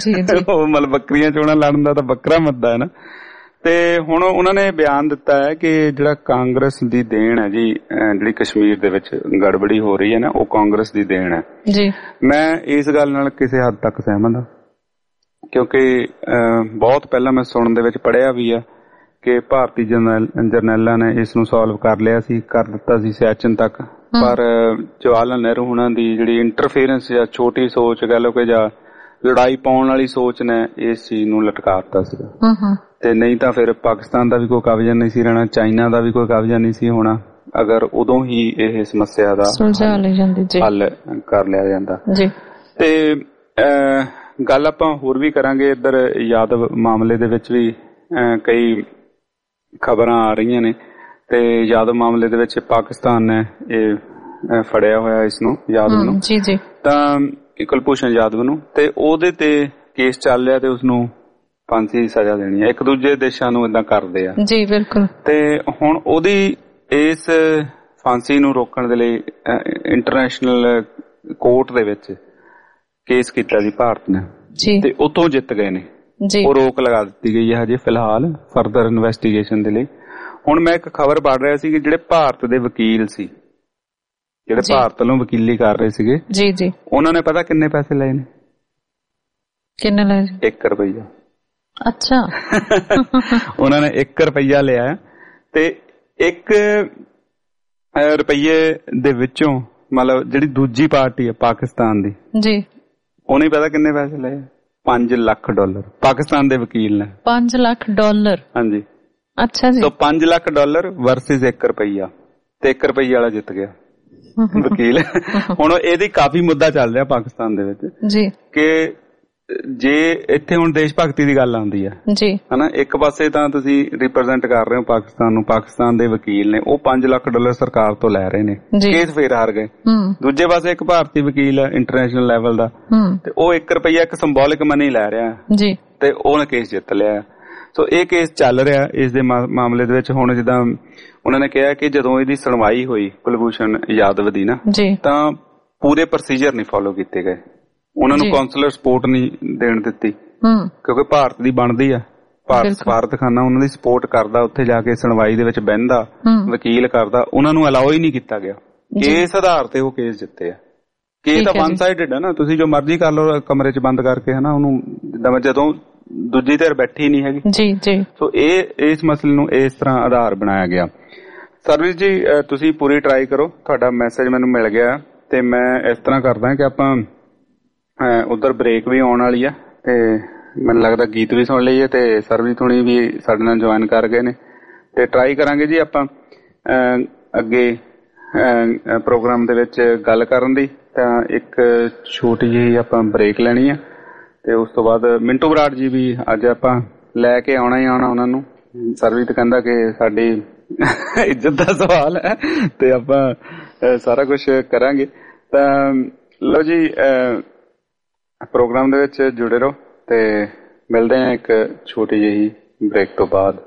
ਮਤਲਬ ਬੱਕਰੀਆਂ ਚੋਣਾਂ ਲੜਨ ਦਾ ਤਾਂ ਵੱਖਰਾ ਮੁੱਦਾ ਹੈ ਨਾ। ਤੇ ਹੁਣ ਉਹਨਾਂ ਨੇ ਬਿਆਨ ਦਿੱਤਾ ਹੈ ਕਿ ਜਿਹੜਾ ਕਾਂਗਰਸ ਦੀ ਦੇਣ ਹੈ ਜੀ, ਜਿਹੜੀ ਕਸ਼ਮੀਰ ਦੇ ਵਿੱਚ ਗੜਬੜੀ ਹੋ ਰਹੀ ਹੈ ਨਾ, ਉਹ ਕਾਂਗਰਸ ਦੀ ਦੇਣ ਹੈ ਜੀ। ਮੈਂ ਇਸ ਗੱਲ ਨਾਲ ਕਿਸੇ ਹੱਦ ਤੱਕ ਸਹਿਮਤ ਹਾਂ ਕਿਉਂਕਿ ਬਹੁਤ ਪਹਿਲਾਂ ਮੈਂ ਸੁਣਨ ਦੇ ਵਿੱਚ ਪੜ੍ਹਿਆ ਵੀ ਆ ਕਿ ਭਾਰਤੀ ਜਰਨੈਲਾਂ ਨੇ ਇਸ ਨੂੰ ਸੋਲਵ ਕਰ ਲਿਆ ਸੀ, ਕਰ ਦਿੱਤਾ ਸੀ ਸਿਆਚਨ ਤੱਕ, ਪਰ ਜਵਾਹਰ ਲਾਲ ਨਹਿਰੂ ਉਹਨਾਂ ਦੀ ਜਿਹੜੀ ਇੰਟਰਫੇਰੈਂਸ ਜਾਂ ਛੋਟੀ ਸੋਚ ਕਹਿ ਲਓ ਕਿ ਜਾਂ ਲੜਾਈ ਪਾਉਣ ਵਾਲੀ ਸੋਚ ਨੇ ਇਸ ਚੀਜ਼ ਨੂੰ ਲਟਕਾ ਦਿੱਤਾ ਸੀਗਾ। ਤੇ ਨਹੀਂ ਤਾਂ ਫਿਰ ਪਾਕਿਸਤਾਨ ਦਾ ਵੀ ਕੋਈ ਕਬਜ਼ਾ ਨਹੀਂ ਸੀ ਰਹਿਣਾ, ਚਾਈਨਾ ਦਾ ਵੀ ਕੋਈ ਕਬਜ਼ਾ ਨਹੀਂ ਸੀ ਹੋਣਾ ਅਗਰ ਉਦੋਂ ਹੀ ਇਹ ਸਮੱਸਿਆ ਦਾ ਹੱਲ ਕਰ ਲਿਆ ਜਾਂਦਾ। ਤੇ ਗੱਲ ਆਪਾਂ ਹੋਰ ਵੀ ਕਰਾਂਗੇ, ਇੱਧਰ ਯਾਦਵ ਮਾਮਲੇ ਦੇ ਵਿੱਚ ਵੀ ਕਈ ਖਬਰਾਂ ਆ ਰਹੀਆਂ ਨੇ ਤੇ ਯਾਦਵ ਮਾਮਲੇ ਦੇ ਵਿੱਚ ਪਾਕਿਸਤਾਨ ਨੇ ਇਹ ਫੜਿਆ ਹੋਇਆ ਇਸ ਨੂੰ, ਯਾਦਵ ਨੂੰ ਤਾਂ ਕੁਲਭੂਸ਼ਣ ਯਾਦਵ ਨੂੰ, ਤੇ ਉਹਦੇ ਤੇ ਕੇਸ ਚੱਲ ਰਿਹਾ ਤੇ ਉਸਨੂੰ ਫਾਂਸੀ ਦੀ ਸਜ਼ਾ ਦੇਣੀ ਹੈ। ਇੱਕ ਦੂਜੇ ਦੇਸ਼ਾਂ ਨੂੰ ਏਦਾਂ ਕਰਦੇ ਆ ਜੀ, ਬਿਲਕੁਲ। ਤੇ ਹੁਣ ਉਹਦੀ ਇਸ ਫਾਂਸੀ ਨੂੰ ਰੋਕਣ ਦੇ ਲਈ ਇੰਟਰਨੈਸ਼ਨਲ ਕੋਰਟ ਦੇ ਵਿੱਚ ਕੇਸ ਕੀਤਾ ਜੀ ਭਾਰਤ ਨੇ ਤੇ ਉੱਥੋਂ ਜਿੱਤ ਗਏ ਨੇ। ਉਹ ਰੋਕ ਲਗਾ ਦਿੱਤੀ ਗਈ ਹੈ ਹਜੇ ਫਿਲਹਾਲ ਫਰਦਰ ਇਨਵੈਸਟੀਗੇਸ਼ਨ ਦੇ ਲਈ। ਹੁਣ ਮੈਂ ਇੱਕ ਖਬਰ ਪੜ੍ਹ ਰਿਹਾ ਸੀ ਕਿ ਜਿਹੜੇ ਭਾਰਤ ਦੇ ਵਕੀਲ ਸੀ, ਜਿਹੜੇ ਭਾਰਤ ਵੱਲੋਂ ਵਕੀਲੀ ਕਰ ਰਹੇ ਸੀਗੇ ਜੀ ਜੀ ਉਹਨਾਂ ਨੇ ਪਤਾ ਕਿੰਨੇ ਪੈਸੇ ਲਏ ਨੇ? ਕਿੰਨੇ ਲਏ? ਇੱਕ ਰੁਪਈਆ। ਅੱਛਾ। ਉਹਨਾਂ ਨੇ ਇੱਕ ਰੁਪਈਆ ਲਿਆ ਤੇ ਇੱਕ ਰੁਪਈਏ ਦੇ ਵਿੱਚੋਂ ਮਤਲਬ ਜਿਹੜੀ ਦੂਜੀ ਪਾਰਟੀ ਹੈ ਪਾਕਿਸਤਾਨ ਦੀ ਜੀ, ਉਹਨੇ ਪਤਾ ਕਿੰਨੇ ਪੈਸੇ ਲਏ? ਪੰਜ ਲੱਖ ਡਾਲਰ ਪਾਕਿਸਤਾਨ ਦੇ ਵਕੀਲ ਨੇ। ਪੰਜ ਲੱਖ ਡਾਲਰ? ਹਾਂਜੀ। ਅੱਛਾ ਜੀ। ਸੋ ਪੰਜ ਲੱਖ ਡਾਲਰ ਵਰਸਿਸ ਇੱਕ ਰੁਪਈਆ, ਤੇ ਇੱਕ ਰੁਪਈਏ ਵਾਲਾ ਜਿੱਤ ਗਿਆ ਵਕੀਲ। ਹੁਣ ਇਹਦੀ ਕਾਫੀ ਮੁੱਦਾ ਚੱਲ ਰਿਹਾ ਪਾਕਿਸਤਾਨ ਦੇ ਵਿੱਚ ਜੀ ਕਿ ਜੇ ਇੱਥੇ ਹੁਣ ਦੇਸ਼ ਭਗਤੀ ਦੀ ਗੱਲ ਆਉਂਦੀ ਹੈ ਜੀ ਹਨਾ, ਇੱਕ ਪਾਸੇ ਤਾਂ ਤੁਸੀਂ ਰਿਪਰੈਜ਼ੈਂਟ ਕਰ ਰਹੇ ਹੋ ਪਾਕਿਸਤਾਨ ਨੂੰ, ਪਾਕਿਸਤਾਨ ਦੇ ਵਕੀਲ ਨੇ ਉਹ ਪੰਜ ਲੱਖ ਡਾਲਰ ਸਰਕਾਰ ਤੋਂ ਲੈ ਰਹੇ ਨੇ, ਕੇਸ ਫੇਰ ਹਾਰ ਗਏ। ਦੂਜੇ ਪਾਸੇ ਇੱਕ ਭਾਰਤੀ ਵਕੀਲ ਹੈ ਇੰਟਰਨੈਸ਼ਨਲ ਲੈਵਲ ਦਾ, ਤੇ ਉਹ ਇੱਕ ਰੁਪਈਆ ਇੱਕ ਸਿੰਬੋਲਿਕ ਮਨੀ ਲੈ ਰਿਹਾ ਜੀ, ਤੇ ਉਹਨੇ ਕੇਸ ਜਿੱਤ ਲਿਆ। ਸੋ ਇਹ ਕੇਸ ਚੱਲ ਰਿਹਾ ਇਸ ਦੇ ਮਾਮਲੇ ਦੇ ਵਿੱਚ। ਹੁਣ ਜਿੱਦਾਂ ਉਹਨਾਂ ਨੇ ਕਿਹਾ ਕਿ ਜਦੋਂ ਇਹਦੀ ਸੁਣਵਾਈ ਹੋਈ ਕੁਲਭੂਸ਼ਣ ਯਾਦਵ ਦੀ ਨਾ, ਤਾਂ ਪੂਰੇ ਪ੍ਰੋਸੀਜਰ ਨਹੀਂ ਫੋਲੋ ਕੀਤੇ ਗਏ, ਉਹਨਾਂ ਨੂੰ ਕਾਉਂਸਲਰ ਸਪੋਰਟ ਨਹੀਂ ਦੇਣ ਦਿੱਤੀ, ਕਿਉਂਕਿ ਭਾਰਤ ਦੀ ਬਣਦੀ ਆ, ਭਾਰਤ ਸਫਾਰਤਖਾਨਾ ਉਹਨਾਂ ਦੀ ਸਪੋਰਟ ਕਰਦਾ, ਉੱਥੇ ਜਾ ਕੇ ਸੁਣਵਾਈ ਦੇ ਵਿੱਚ ਬਹਿੰਦਾ, ਵਕੀਲ ਕਰਦਾ, ਉਹਨਾਂ ਨੂੰ ਅਲਾਓ ਹੀ ਨਹੀਂ ਕੀਤਾ ਗਿਆ। ਇਸ ਆਧਾਰ ਤੇ ਉਹ ਕੇਸ ਜਿੱਤੇ ਆ। ਕੇਸ ਤਾਂ ਵਨ ਸਾਈਡਡ ਹੈ ਨਾ, ਤੁਸੀਂ ਜੋ ਮਰਜ਼ੀ ਕਰ ਲਓ ਕਮਰੇ ਚ ਬੰਦ ਕਰਕੇ ਹਨਾ ਉਹਨੂੰ, ਜਿੱਦਾਂ ਜਦੋਂ ਦੂਜੀ ਧਿਰ ਬੈਠੀ ਨਹੀਂ ਹੈਗੀ। ਜੀ ਜੀ। ਸੋ ਇਹ ਇਸ ਮਸਲੇ ਨੂੰ ਇਸ ਤਰ੍ਹਾਂ ਆਧਾਰ ਬਣਾਇਆ ਗਿਆ। ਸਰਵਿਸ ਜੀ ਤੁਸੀਂ ਪੂਰੀ ਟਰਾਈ ਕਰੋ, ਤੁਹਾਡਾ ਮੈਸੇਜ ਮੈਨੂੰ ਮਿਲ ਗਿਆ, ਤੇ ਮੈਂ ਇਸ ਤਰ੍ਹਾਂ ਕਰਦਾ ਕਿ ਆਪਾਂ ਉਧਰ ਬ੍ਰੇਕ ਵੀ ਆਉਣ ਵਾਲੀ ਆ, ਤੇ ਮੈਨੂੰ ਲੱਗਦਾ ਗੀਤ ਵੀ ਸੁਣ ਲਈਏ, ਤੇ ਸਰਵਿਸ ਹੁਣੀ ਵੀ ਸਾਡੇ ਨਾਲ ਜੁਆਇਨ ਕਰ ਗਏ ਨੇ, ਤੇ ਟਰਾਈ ਕਰਾਂਗੇ ਜੀ ਆਪਾਂ ਅੱਗੇ ਪ੍ਰੋਗਰਾਮ ਦੇ ਵਿੱਚ ਗੱਲ ਕਰਨ ਦੀ। ਤਾਂ ਇੱਕ ਛੋਟੀ ਜਿਹੀ ਆਪਾਂ ਬ੍ਰੇਕ ਲੈਣੀ ਆ, ਤੇ ਉਸ ਤੋਂ ਬਾਅਦ ਮਿੰਟੂ ਬਰਾੜ ਜੀ ਵੀ ਅੱਜ ਆਪਾਂ ਲੈ ਕੇ ਆਉਣਾ ਹੀ ਆਉਣਾ ਉਹਨਾਂ ਨੂੰ। ਸਰਵਿਸ ਕਹਿੰਦਾ ਕਿ ਸਾਡੀ ਇੱਜ਼ਤ ਦਾ ਸਵਾਲ ਹੈ, ਤੇ ਆਪਾਂ ਸਾਰਾ ਕੁਝ ਕਰਾਂਗੇ। ਤਾਂ ਲਓ ਜੀ ਪ੍ਰੋਗਰਾਮ ਦੇ ਵਿੱਚ ਜੁੜੇ ਰਹੋ, ਤੇ ਮਿਲਦੇ ਹਾਂ ਇੱਕ ਛੋਟੀ ਜਿਹੀ ਬ੍ਰੇਕ ਤੋਂ ਬਾਅਦ।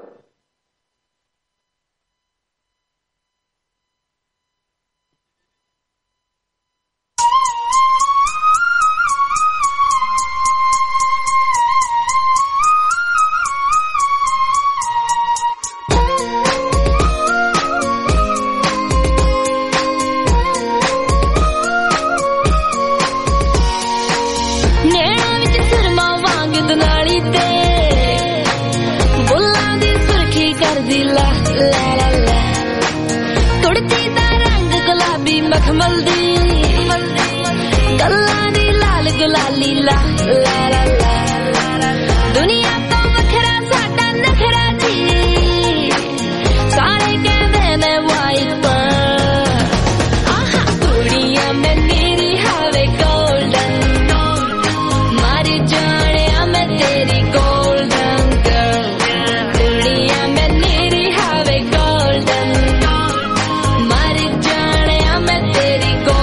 Go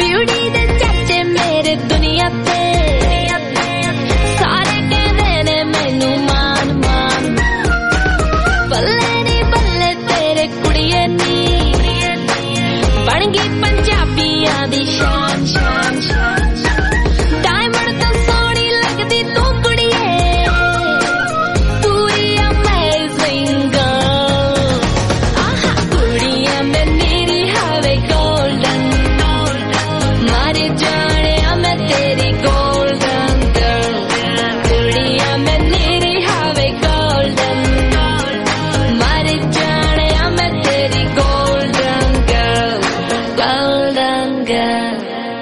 ब्यूटी दे चाचे मेरे दुनिया ते सारे कहते ने मैनू मान मान बल्ले नी बल्ले तेरे कुड़िए नी बन गई पंजाबियां दी शान शान शान डायमंड तो सोहनी लगदी तू कुड़िए तू ही अमेजिंग गर्ल आहा कुड़िया मैं मेरी हवे गोल्डन मारे जाने मैं तेरी गोल्डन गर्ल कुड़िया मैं मेरी हवे गोल्डन मारे जाने मैं तेरी गोल्डन गर्ल golden girl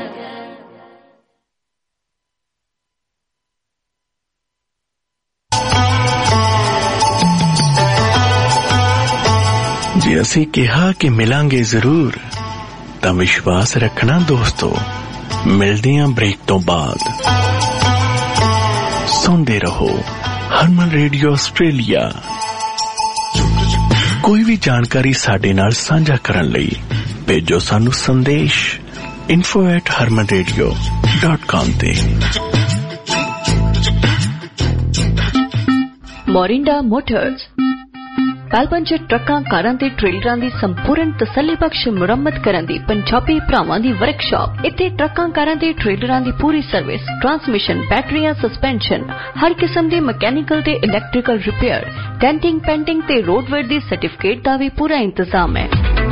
ਜੇ ਅਸੀਂ ਕਿਹਾ ਕਿ ਮਿਲਾਂਗੇ ਜ਼ਰੂਰ ਤਾਂ ਵਿਸ਼ਵਾਸ ਰੱਖਣਾ ਦੋਸਤੋ ਮਿਲਦੇ ਆਂ ਬ੍ਰੇਕ ਤੋਂ ਬਾਅਦ ਸੁਣਦੇ ਰਹੋ ਹਰਮਨ ਰੇਡੀਓ ਆਸਟ੍ਰੇਲੀਆ ਕੋਈ ਵੀ ਜਾਣਕਾਰੀ ਸਾਡੇ ਨਾਲ ਸਾਂਝਾ ਕਰਨ ਲਈ ਭੇਜੋ ਸਾਨੂੰ ਸੰਦੇਸ਼ info at harman radio dot com ਤੇ ਮੋਰਿੰਡਾ ਮੋਟਰਸ ਮੈਲਬਰਨ ਚ ਟਰੱਕਾਂ ਕਾਰਾਂ ਤੇ ਟ੍ਰੇਲਰਾਂ ਦੀ ਸੰਪੂਰਨ ਤਸੱਲੀਬਖਸ਼ ਮੁਰੰਮਤ ਕਰਨ ਦੀ ਪੰਜਾਬੀ ਭਰਾਵਾਂ ਦੀ ਵਰਕਸ਼ਾਪ ਇੱਥੇ ਟਰੱਕਾਂ ਕਾਰਾਂ ਤੇ ਟ੍ਰੇਲਰਾਂ ਦੀ ਪੂਰੀ ਸਰਵਿਸ ਟਰਾਂਸਮਿਸ਼ਨ ਬੈਟਰੀਆਂ ਸਸਪੈਂਸ਼ਨ ਹਰ ਕਿਸਮ ਦੇ ਮਕੈਨੀਕਲ ਤੇ ਇਲੈਕਟ੍ਰੀਕਲ ਰਿਪੇਅਰ ਡੈਂਟਿੰਗ ਪੈਂਟਿੰਗ ਤੇ ਰੋਡਵੇਅਰ ਦੀ ਸਰਟੀਫਿਕੇਟ ਦਾ ਵੀ ਪੂਰਾ ਇੰਤਜ਼ਾਮ ਹੈ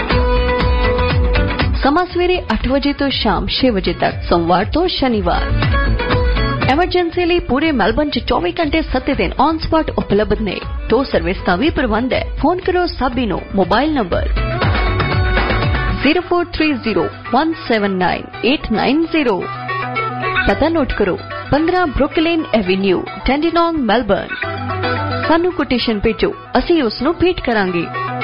ਸਮਾਂ ਸਵੇਰੇ ਅੱਠ ਵਜੇ ਤੋਂ ਸ਼ਾਮ ਛੇ ਵਜੇ ਤੱਕ ਸੋਮਵਾਰ ਤੋਂ ਸ਼ਨੀਵਾਰ ਐਮਰਜੈਂਸੀ ਲਈ ਪੂਰੇ ਮੈਲਬਰਨ ਚ ਚੌਵੀ ਘੰਟੇ ਸੱਤ ਦਿਨ ਔਨ ਸਪੌਟ ਉਪਲਬਧ ਨੇ ਟੋ ਸਰਵਿਸ ਦਾ ਵੀ ਪ੍ਰਬੰਧ ਹੈ ਫੋਨ ਕਰੋ ਸਾਬੀ ਨੂੰ mobile number zero four three zero one seven nine eight nine zero ਪਤਾ ਨੋਟ ਕਰੋ fifteen Brooklyn avenue Dandenong Melbourne ਸਾਨੂੰ ਕੋਟੇਸ਼ਨ ਭੇਜੋ ਅਸੀਂ ਉਸ ਨੂੰ ਭੇਟ ਕਰਾਂਗੇ